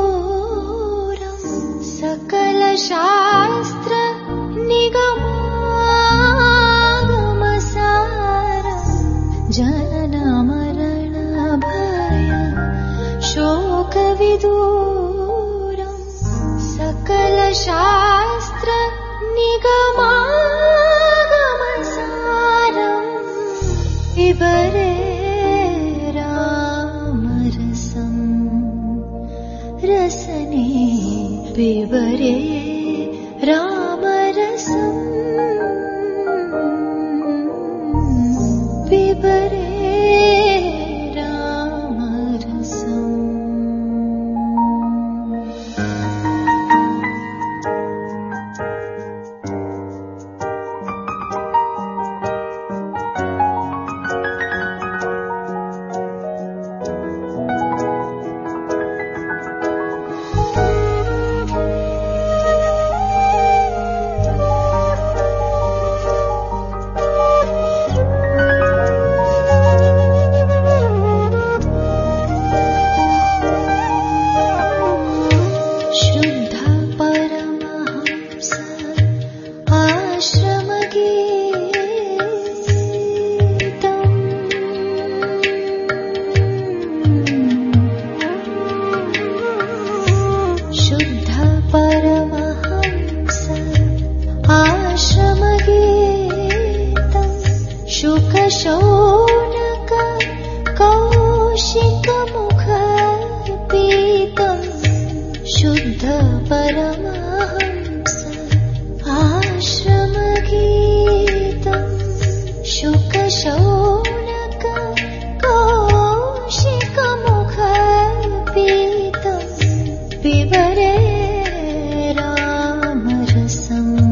शोकविदूरम् सकल शास्त्र निगमो पिबरे रामरसम् रसने पिबरे रामरसम् पिबरे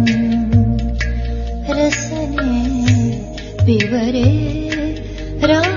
पिबरे राम